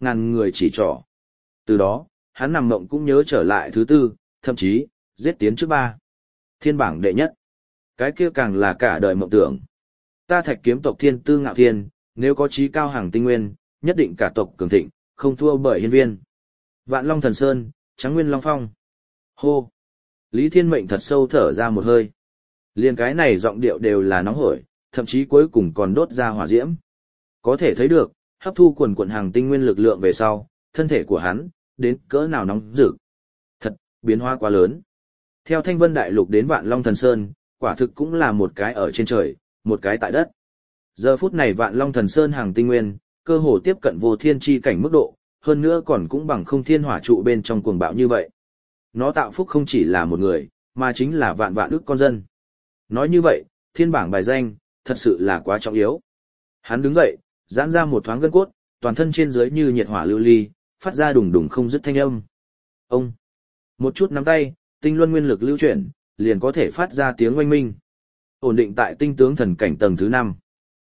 ngàn người chỉ trỏ. Từ đó, hắn nằm mộng cũng nhớ trở lại thứ tư, thậm chí, giết tiến trước ba. Thiên bảng đệ nhất. Cái kia càng là cả đời mộng tưởng. Ta Thạch kiếm tộc thiên tư ngạo thiên, nếu có chí cao hàng tinh nguyên, nhất định cả tộc cường thịnh, không thua bởi hiên viên. Vạn Long Thần Sơn, Trắng Nguyên Long Phong. Hô. Lý Thiên Mệnh thật sâu thở ra một hơi. Liên cái này giọng điệu đều là nóng hổi, thậm chí cuối cùng còn đốt ra hỏa diễm. Có thể thấy được, hấp thu quần quần hàng tinh nguyên lực lượng về sau, thân thể của hắn, đến cỡ nào nóng rực. Thật, biến hóa quá lớn. Theo Thanh Vân Đại Lục đến Vạn Long Thần Sơn, quả thực cũng là một cái ở trên trời, một cái tại đất. Giờ phút này Vạn Long Thần Sơn hàng tinh nguyên, cơ hồ tiếp cận vô thiên chi cảnh mức độ, hơn nữa còn cũng bằng không thiên hỏa trụ bên trong cuồng bạo như vậy. Nó tạo phúc không chỉ là một người, mà chính là vạn vạn ức con dân. Nói như vậy, thiên bảng bài danh, thật sự là quá trọng yếu. Hắn đứng dậy, giãn ra một thoáng gân cốt, toàn thân trên dưới như nhiệt hỏa lưu ly, phát ra đùng đùng không dứt thanh âm. Ông, một chút nắm tay, tinh luân nguyên lực lưu chuyển, liền có thể phát ra tiếng oanh minh. Ổn định tại tinh tướng thần cảnh tầng thứ năm.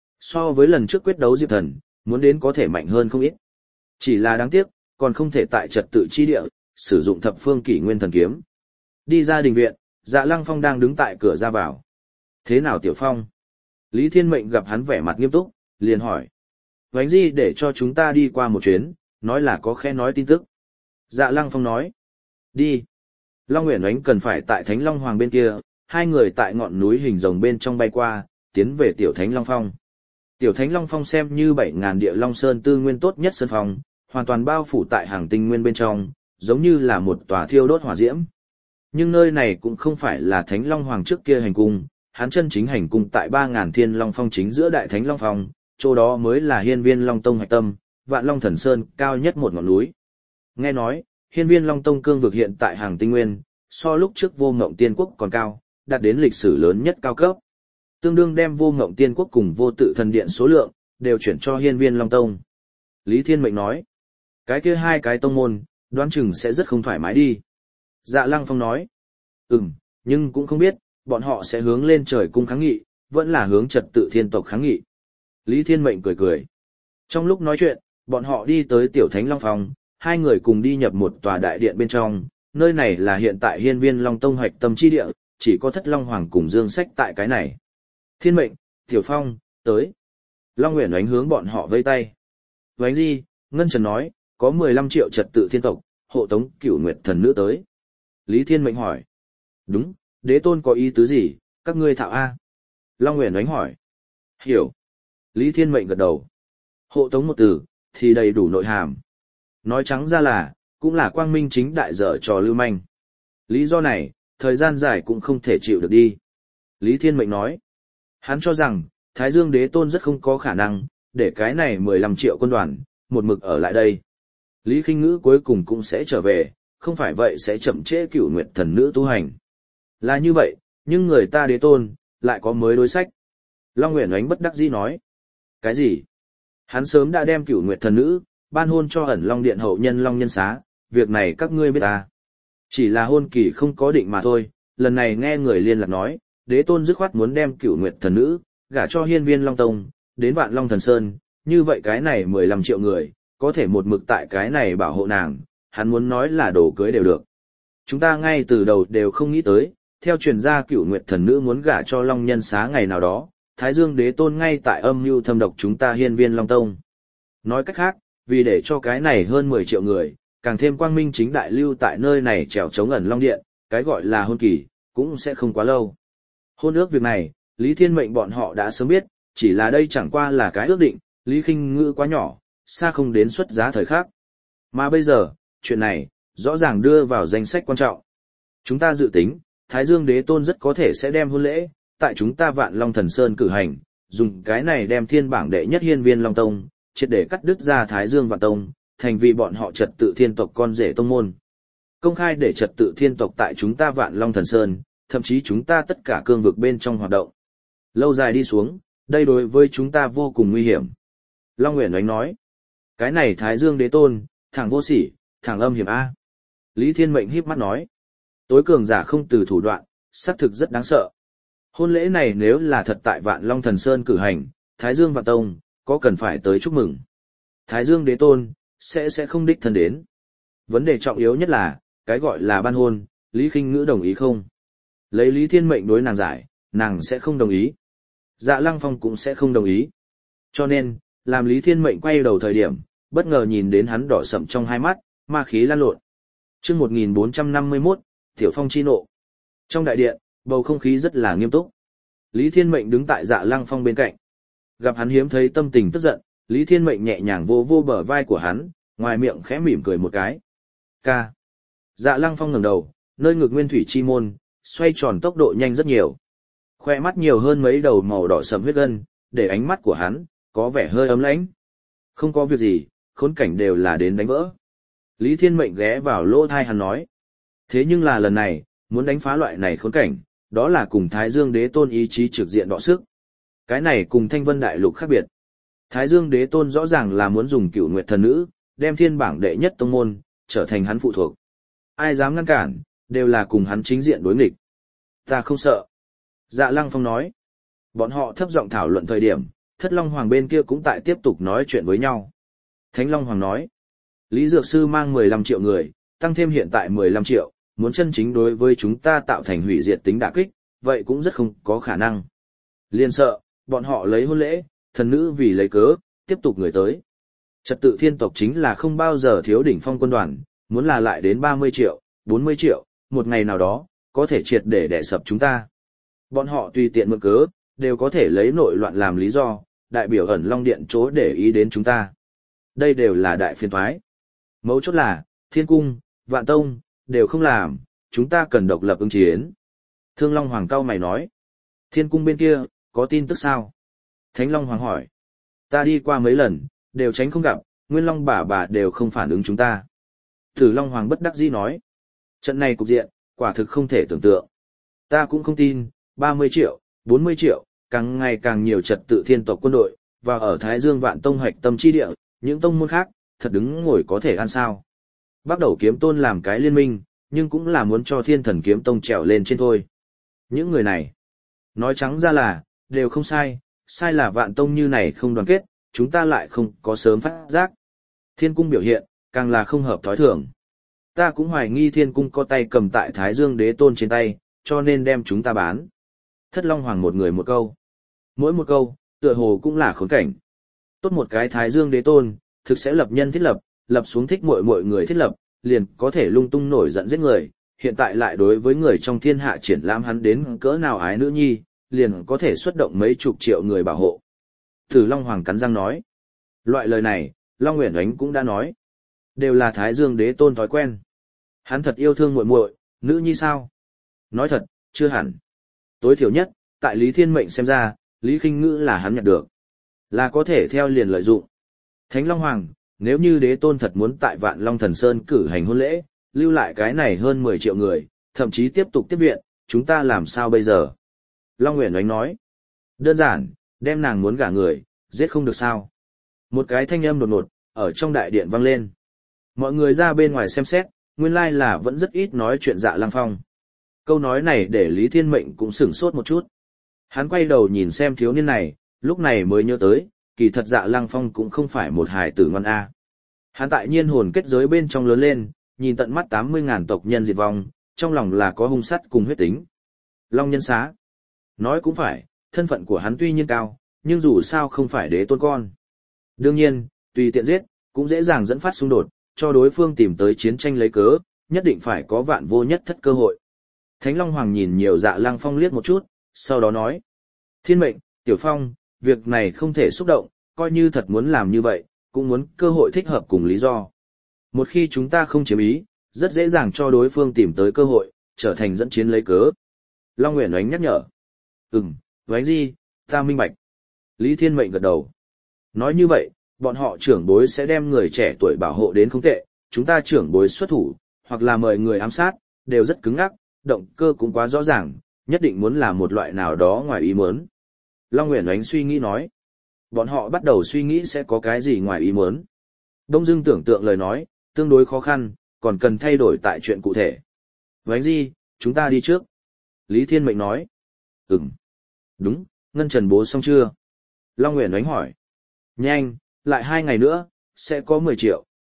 So với lần trước quyết đấu Diệp Thần, muốn đến có thể mạnh hơn không ít. Chỉ là đáng tiếc, còn không thể tại trật tự chi địa, sử dụng thập phương kỷ nguyên thần kiếm. Đi ra đình viện, Dạ Lăng Phong đang đứng tại cửa ra vào. Thế nào Tiểu Phong? Lý Thiên Mệnh gặp hắn vẻ mặt nghiêm túc, liền hỏi. Vánh gì để cho chúng ta đi qua một chuyến, nói là có khe nói tin tức. Dạ Lăng Phong nói. Đi. Long Uyển Oánh cần phải tại Thánh Long Hoàng bên kia, hai người tại ngọn núi hình rồng bên trong bay qua, tiến về Tiểu Thánh Long Phong. Tiểu Thánh Long Phong xem như bảy ngàn địa Long Sơn tư nguyên tốt nhất sơn phong, hoàn toàn bao phủ tại hàng tinh nguyên bên trong, giống như là một tòa thiêu đốt hỏa diễm. Nhưng nơi này cũng không phải là Thánh Long Hoàng trước kia hành cung, hắn chân chính hành cung tại ba ngàn Thiên Long Phong chính giữa Đại Thánh Long Phong, chỗ đó mới là Hiên Viên Long Tông hạch tâm, Vạn Long Thần Sơn cao nhất một ngọn núi. Nghe nói, Hiên Viên Long Tông cương vực hiện tại hàng tinh nguyên, so lúc trước Vô Ngộng Tiên Quốc còn cao, đạt đến lịch sử lớn nhất cao cấp. Tương đương đem Vô Ngộng Tiên Quốc cùng Vô Tự Thần Điện số lượng, đều chuyển cho Hiên Viên Long Tông. Lý Thiên Mệnh nói, cái kia hai cái tông môn, đoán chừng sẽ rất không thoải mái đi. Dạ Lăng Phong nói, ừm, nhưng cũng không biết, bọn họ sẽ hướng lên trời cung kháng nghị, vẫn là hướng trật tự thiên tộc kháng nghị. Lý Thiên Mệnh cười cười. Trong lúc nói chuyện, bọn họ đi tới Tiểu Thánh Long Phong, hai người cùng đi nhập một tòa đại điện bên trong, nơi này là hiện tại Hiên Viên Long Tông hoạch tâm chi địa, chỉ có Thất Long Hoàng cùng Dương Sách tại cái này. Thiên Mệnh, Tiểu Phong, tới. Long Uyển Oánh hướng bọn họ vây tay. Oánh gì, Ngân Trần nói, có mười lăm triệu trật tự thiên tộc, hộ tống Cửu Nguyệt thần nữ tới. Lý Thiên Mệnh hỏi. Đúng, đế tôn có ý tứ gì, các ngươi thạo A. Long Uyển Oánh hỏi. Hiểu. Lý Thiên Mệnh gật đầu. Hộ tống một từ, thì đầy đủ nội hàm. Nói trắng ra là, cũng là quang minh chính đại dở trò lưu manh. Lý do này, thời gian dài cũng không thể chịu được đi. Lý Thiên Mệnh nói. Hắn cho rằng, Thái Dương đế tôn rất không có khả năng, để cái này mười lăm triệu quân đoàn, một mực ở lại đây. Lý Khinh Ngữ cuối cùng cũng sẽ trở về, không phải vậy sẽ chậm trễ Cửu Nguyệt thần nữ tu hành. Là như vậy, nhưng người ta đế tôn, lại có mới đối sách. Long Uyển Oánh bất đắc dĩ nói. Cái gì? Hắn sớm đã đem Cửu Nguyệt thần nữ, ban hôn cho ẩn Long Điện hậu nhân Long Nhân Xá, việc này các ngươi biết ta. Chỉ là hôn kỳ không có định mà thôi, lần này nghe người liên lạc nói, đế tôn dứt khoát muốn đem Cửu Nguyệt thần nữ, gả cho Hiên Viên Long Tông, đến Vạn Long Thần Sơn, như vậy cái này mười lăm triệu người, có thể một mực tại cái này bảo hộ nàng, hắn muốn nói là đồ cưới đều được. Chúng ta ngay từ đầu đều không nghĩ tới, theo truyền gia Cửu Nguyệt thần nữ muốn gả cho Long Nhân Xá ngày nào đó, Thái Dương đế tôn ngay tại âm mưu thâm độc chúng ta Hiên Viên Long Tông. Nói cách khác, vì để cho cái này hơn mười triệu người, càng thêm quang minh chính đại lưu tại nơi này trèo chống ẩn Long Điện, cái gọi là hôn kỳ, cũng sẽ không quá lâu. Hôn ước việc này, Lý Thiên Mệnh bọn họ đã sớm biết, chỉ là đây chẳng qua là cái ước định, Lý Khinh Ngữ quá nhỏ, xa không đến xuất giá thời khắc. Mà bây giờ, chuyện này, rõ ràng đưa vào danh sách quan trọng. Chúng ta dự tính, Thái Dương đế tôn rất có thể sẽ đem hôn lễ, tại chúng ta Vạn Long Thần Sơn cử hành, dùng cái này đem thiên bảng đệ nhất Hiên Viên Long Tông, triệt để cắt đứt ra Thái Dương Vạn Tông, thành vì bọn họ trật tự thiên tộc con rể tông môn. Công khai để trật tự thiên tộc tại chúng ta Vạn Long Thần Sơn, thậm chí chúng ta tất cả cương vực bên trong hoạt động. Lâu dài đi xuống, đây đối với chúng ta vô cùng nguy hiểm. Long Uyển Oánh nói, cái này Thái Dương đế tôn, thằng vô sỉ, thằng âm hiểm A. Lý Thiên Mệnh híp mắt nói, tối cường giả không từ thủ đoạn, xác thực rất đáng sợ. Hôn lễ này nếu là thật tại Vạn Long Thần Sơn cử hành, Thái Dương Vạn Tông, có cần phải tới chúc mừng. Thái Dương đế tôn, sẽ sẽ không đích thân đến. Vấn đề trọng yếu nhất là, cái gọi là ban hôn, Lý Khinh Ngữ đồng ý không? Lấy Lý Thiên Mệnh đối nàng giải, nàng sẽ không đồng ý. Dạ Lăng Phong cũng sẽ không đồng ý. Cho nên, làm Lý Thiên Mệnh quay đầu thời điểm, bất ngờ nhìn đến hắn đỏ sậm trong hai mắt, ma khí lan lộn. Chương một nghìn bốn trăm năm mươi mốt, Tiểu Phong chi nộ. Trong đại điện, bầu không khí rất là nghiêm túc. Lý Thiên Mệnh đứng tại Dạ Lăng Phong bên cạnh. Gặp hắn hiếm thấy tâm tình tức giận, Lý Thiên Mệnh nhẹ nhàng vô vô bờ vai của hắn, ngoài miệng khẽ mỉm cười một cái. Ca. Dạ Lăng Phong ngẩng đầu, nơi ngực nguyên thủy chi môn, xoay tròn tốc độ nhanh rất nhiều. Khoe mắt nhiều hơn mấy đầu màu đỏ sẫm huyết gân, để ánh mắt của hắn có vẻ hơi ấm lãnh. Không có việc gì, khốn cảnh đều là đến đánh vỡ. Lý Thiên Mệnh ghé vào lỗ thai hắn nói. Thế nhưng là lần này, muốn đánh phá loại này khốn cảnh, đó là cùng Thái Dương Đế Tôn ý chí trực diện đọ sức. Cái này cùng Thanh Vân Đại Lục khác biệt. Thái Dương Đế Tôn rõ ràng là muốn dùng Cửu Nguyệt Thần Nữ, đem thiên bảng đệ nhất tông môn, trở thành hắn phụ thuộc. Ai dám ngăn cản, đều là cùng hắn chính diện đối nghịch. Ta không sợ. Dạ Lăng Phong nói. Bọn họ thấp giọng thảo luận thời điểm, Thất Long Hoàng bên kia cũng tại tiếp tục nói chuyện với nhau. Thánh Long Hoàng nói. Lý Dược Sư mang mười lăm triệu người, tăng thêm hiện tại mười lăm triệu, muốn chân chính đối với chúng ta tạo thành hủy diệt tính đả kích, vậy cũng rất không có khả năng. Liên sợ, bọn họ lấy hôn lễ, thần nữ vì lấy cớ, tiếp tục người tới. Trật tự thiên tộc chính là không bao giờ thiếu đỉnh phong quân đoàn, muốn là lại đến ba mươi triệu, bốn mươi triệu, một ngày nào đó, có thể triệt để đè sập chúng ta. Bọn họ tùy tiện mượn cớ, đều có thể lấy nội loạn làm lý do, đại biểu ẩn Long Điện chỗ để ý đến chúng ta. Đây đều là đại phiền toái. Mấu chốt là, Thiên Cung, Vạn Tông, đều không làm, chúng ta cần độc lập ứng chiến. Thương Long Hoàng cao mày nói. Thiên Cung bên kia, có tin tức sao? Thánh Long Hoàng hỏi. Ta đi qua mấy lần, đều tránh không gặp, Nguyên Long bà bà đều không phản ứng chúng ta. Tử Long Hoàng bất đắc dĩ nói. Trận này cục diện, quả thực không thể tưởng tượng. Ta cũng không tin, ba mươi triệu, bốn mươi triệu, càng ngày càng nhiều trật tự thiên tộc quân đội, và ở Thái Dương Vạn Tông hoạch tâm chi địa, những tông môn khác, thật đứng ngồi có thể ăn sao. Bắt đầu kiếm tôn làm cái liên minh, nhưng cũng là muốn cho thiên thần kiếm tông trèo lên trên thôi. Những người này, nói trắng ra là, đều không sai, sai là Vạn Tông như này không đoàn kết, chúng ta lại không có sớm phát giác. Thiên cung biểu hiện, càng là không hợp thói thường. Ta cũng hoài nghi thiên cung có tay cầm tại Thái Dương Đế Tôn trên tay, cho nên đem chúng ta bán. Thất Long Hoàng một người một câu. Mỗi một câu, tựa hồ cũng là khốn cảnh. Tốt một cái Thái Dương Đế Tôn, thực sẽ lập nhân thiết lập, lập xuống thích mọi mọi người thiết lập, liền có thể lung tung nổi giận giết người, hiện tại lại đối với người trong thiên hạ triển lãm hắn đến cỡ nào ái nữ nhi, liền có thể xuất động mấy chục triệu người bảo hộ. Tử Long Hoàng cắn răng nói. Loại lời này, Long Uyển Oánh cũng đã nói. Đều là Thái Dương Đế Tôn thói quen. Hắn thật yêu thương muội muội, nữ nhi sao? Nói thật, chưa hẳn. Tối thiểu nhất, tại Lý Thiên Mệnh xem ra, Lý Khinh Ngữ là hắn nhận được. Là có thể theo liền lợi dụng. Thánh Long Hoàng, nếu như Đế Tôn thật muốn tại Vạn Long Thần Sơn cử hành hôn lễ, lưu lại cái này hơn mười triệu người, thậm chí tiếp tục tiếp viện, chúng ta làm sao bây giờ? Long Uyển Oánh nói. Đơn giản, đem nàng muốn gả người, giết không được sao. Một cái thanh âm đột ngột, ở trong đại điện vang lên. Mọi người ra bên ngoài xem xét, nguyên lai là vẫn rất ít nói chuyện Dạ Lăng Phong. Câu nói này để Lý Thiên Mệnh cũng sửng sốt một chút. Hắn quay đầu nhìn xem thiếu niên này, lúc này mới nhớ tới, kỳ thật Dạ Lăng Phong cũng không phải một hài tử ngon a. Hắn tại nhiên hồn kết giới bên trong lớn lên, nhìn tận mắt tám mươi ngàn tộc nhân diệt vong, trong lòng là có hung sắt cùng huyết tính. Long Nhân Xá. Nói cũng phải, thân phận của hắn tuy nhiên cao, nhưng dù sao không phải Đế Tôn con. Đương nhiên, tùy tiện giết, cũng dễ dàng dẫn phát xung đột, cho đối phương tìm tới chiến tranh lấy cớ, nhất định phải có vạn vô nhất thất cơ hội. Thánh Long Hoàng nhìn nhiều Dạ Lăng Phong liếc một chút, sau đó nói. Thiên Mệnh, Tiểu Phong, việc này không thể xúc động, coi như thật muốn làm như vậy, cũng muốn cơ hội thích hợp cùng lý do. Một khi chúng ta không chiếm ý, rất dễ dàng cho đối phương tìm tới cơ hội, trở thành dẫn chiến lấy cớ. Long Uyển Oánh nhắc nhở. Ừm, Oánh Di, ta minh bạch. Lý Thiên Mệnh gật đầu. Nói như vậy, bọn họ trưởng bối sẽ đem người trẻ tuổi bảo hộ đến không tệ, chúng ta trưởng bối xuất thủ, hoặc là mời người ám sát, đều rất cứng ngắc, động cơ cũng quá rõ ràng, nhất định muốn làm một loại nào đó ngoài ý muốn. Long Uyển Oánh suy nghĩ nói. Bọn họ bắt đầu suy nghĩ sẽ có cái gì ngoài ý muốn. Đông Dương tưởng tượng lời nói, tương đối khó khăn, còn cần thay đổi tại chuyện cụ thể. Oánh Di, chúng ta đi trước. Lý Thiên Mệnh nói. Ừm. Đúng, Ngân Trần bố xong chưa? Long Uyển Oánh hỏi. Nhanh, lại hai ngày nữa, sẽ có mười triệu,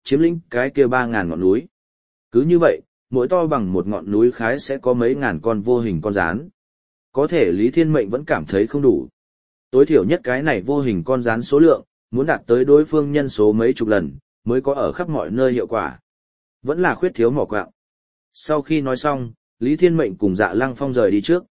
chiếm lĩnh cái kia ba ngàn ngọn núi. Cứ như vậy, mỗi to bằng một ngọn núi khái sẽ có mấy ngàn con vô hình con rán. Có thể Lý Thiên Mệnh vẫn cảm thấy không đủ. Tối thiểu nhất cái này vô hình con rán số lượng, muốn đạt tới đối phương nhân số mấy chục lần, mới có ở khắp mọi nơi hiệu quả. Vẫn là khuyết thiếu mỏ quạng. Sau khi nói xong, Lý Thiên Mệnh cùng Dạ Lăng Phong rời đi trước.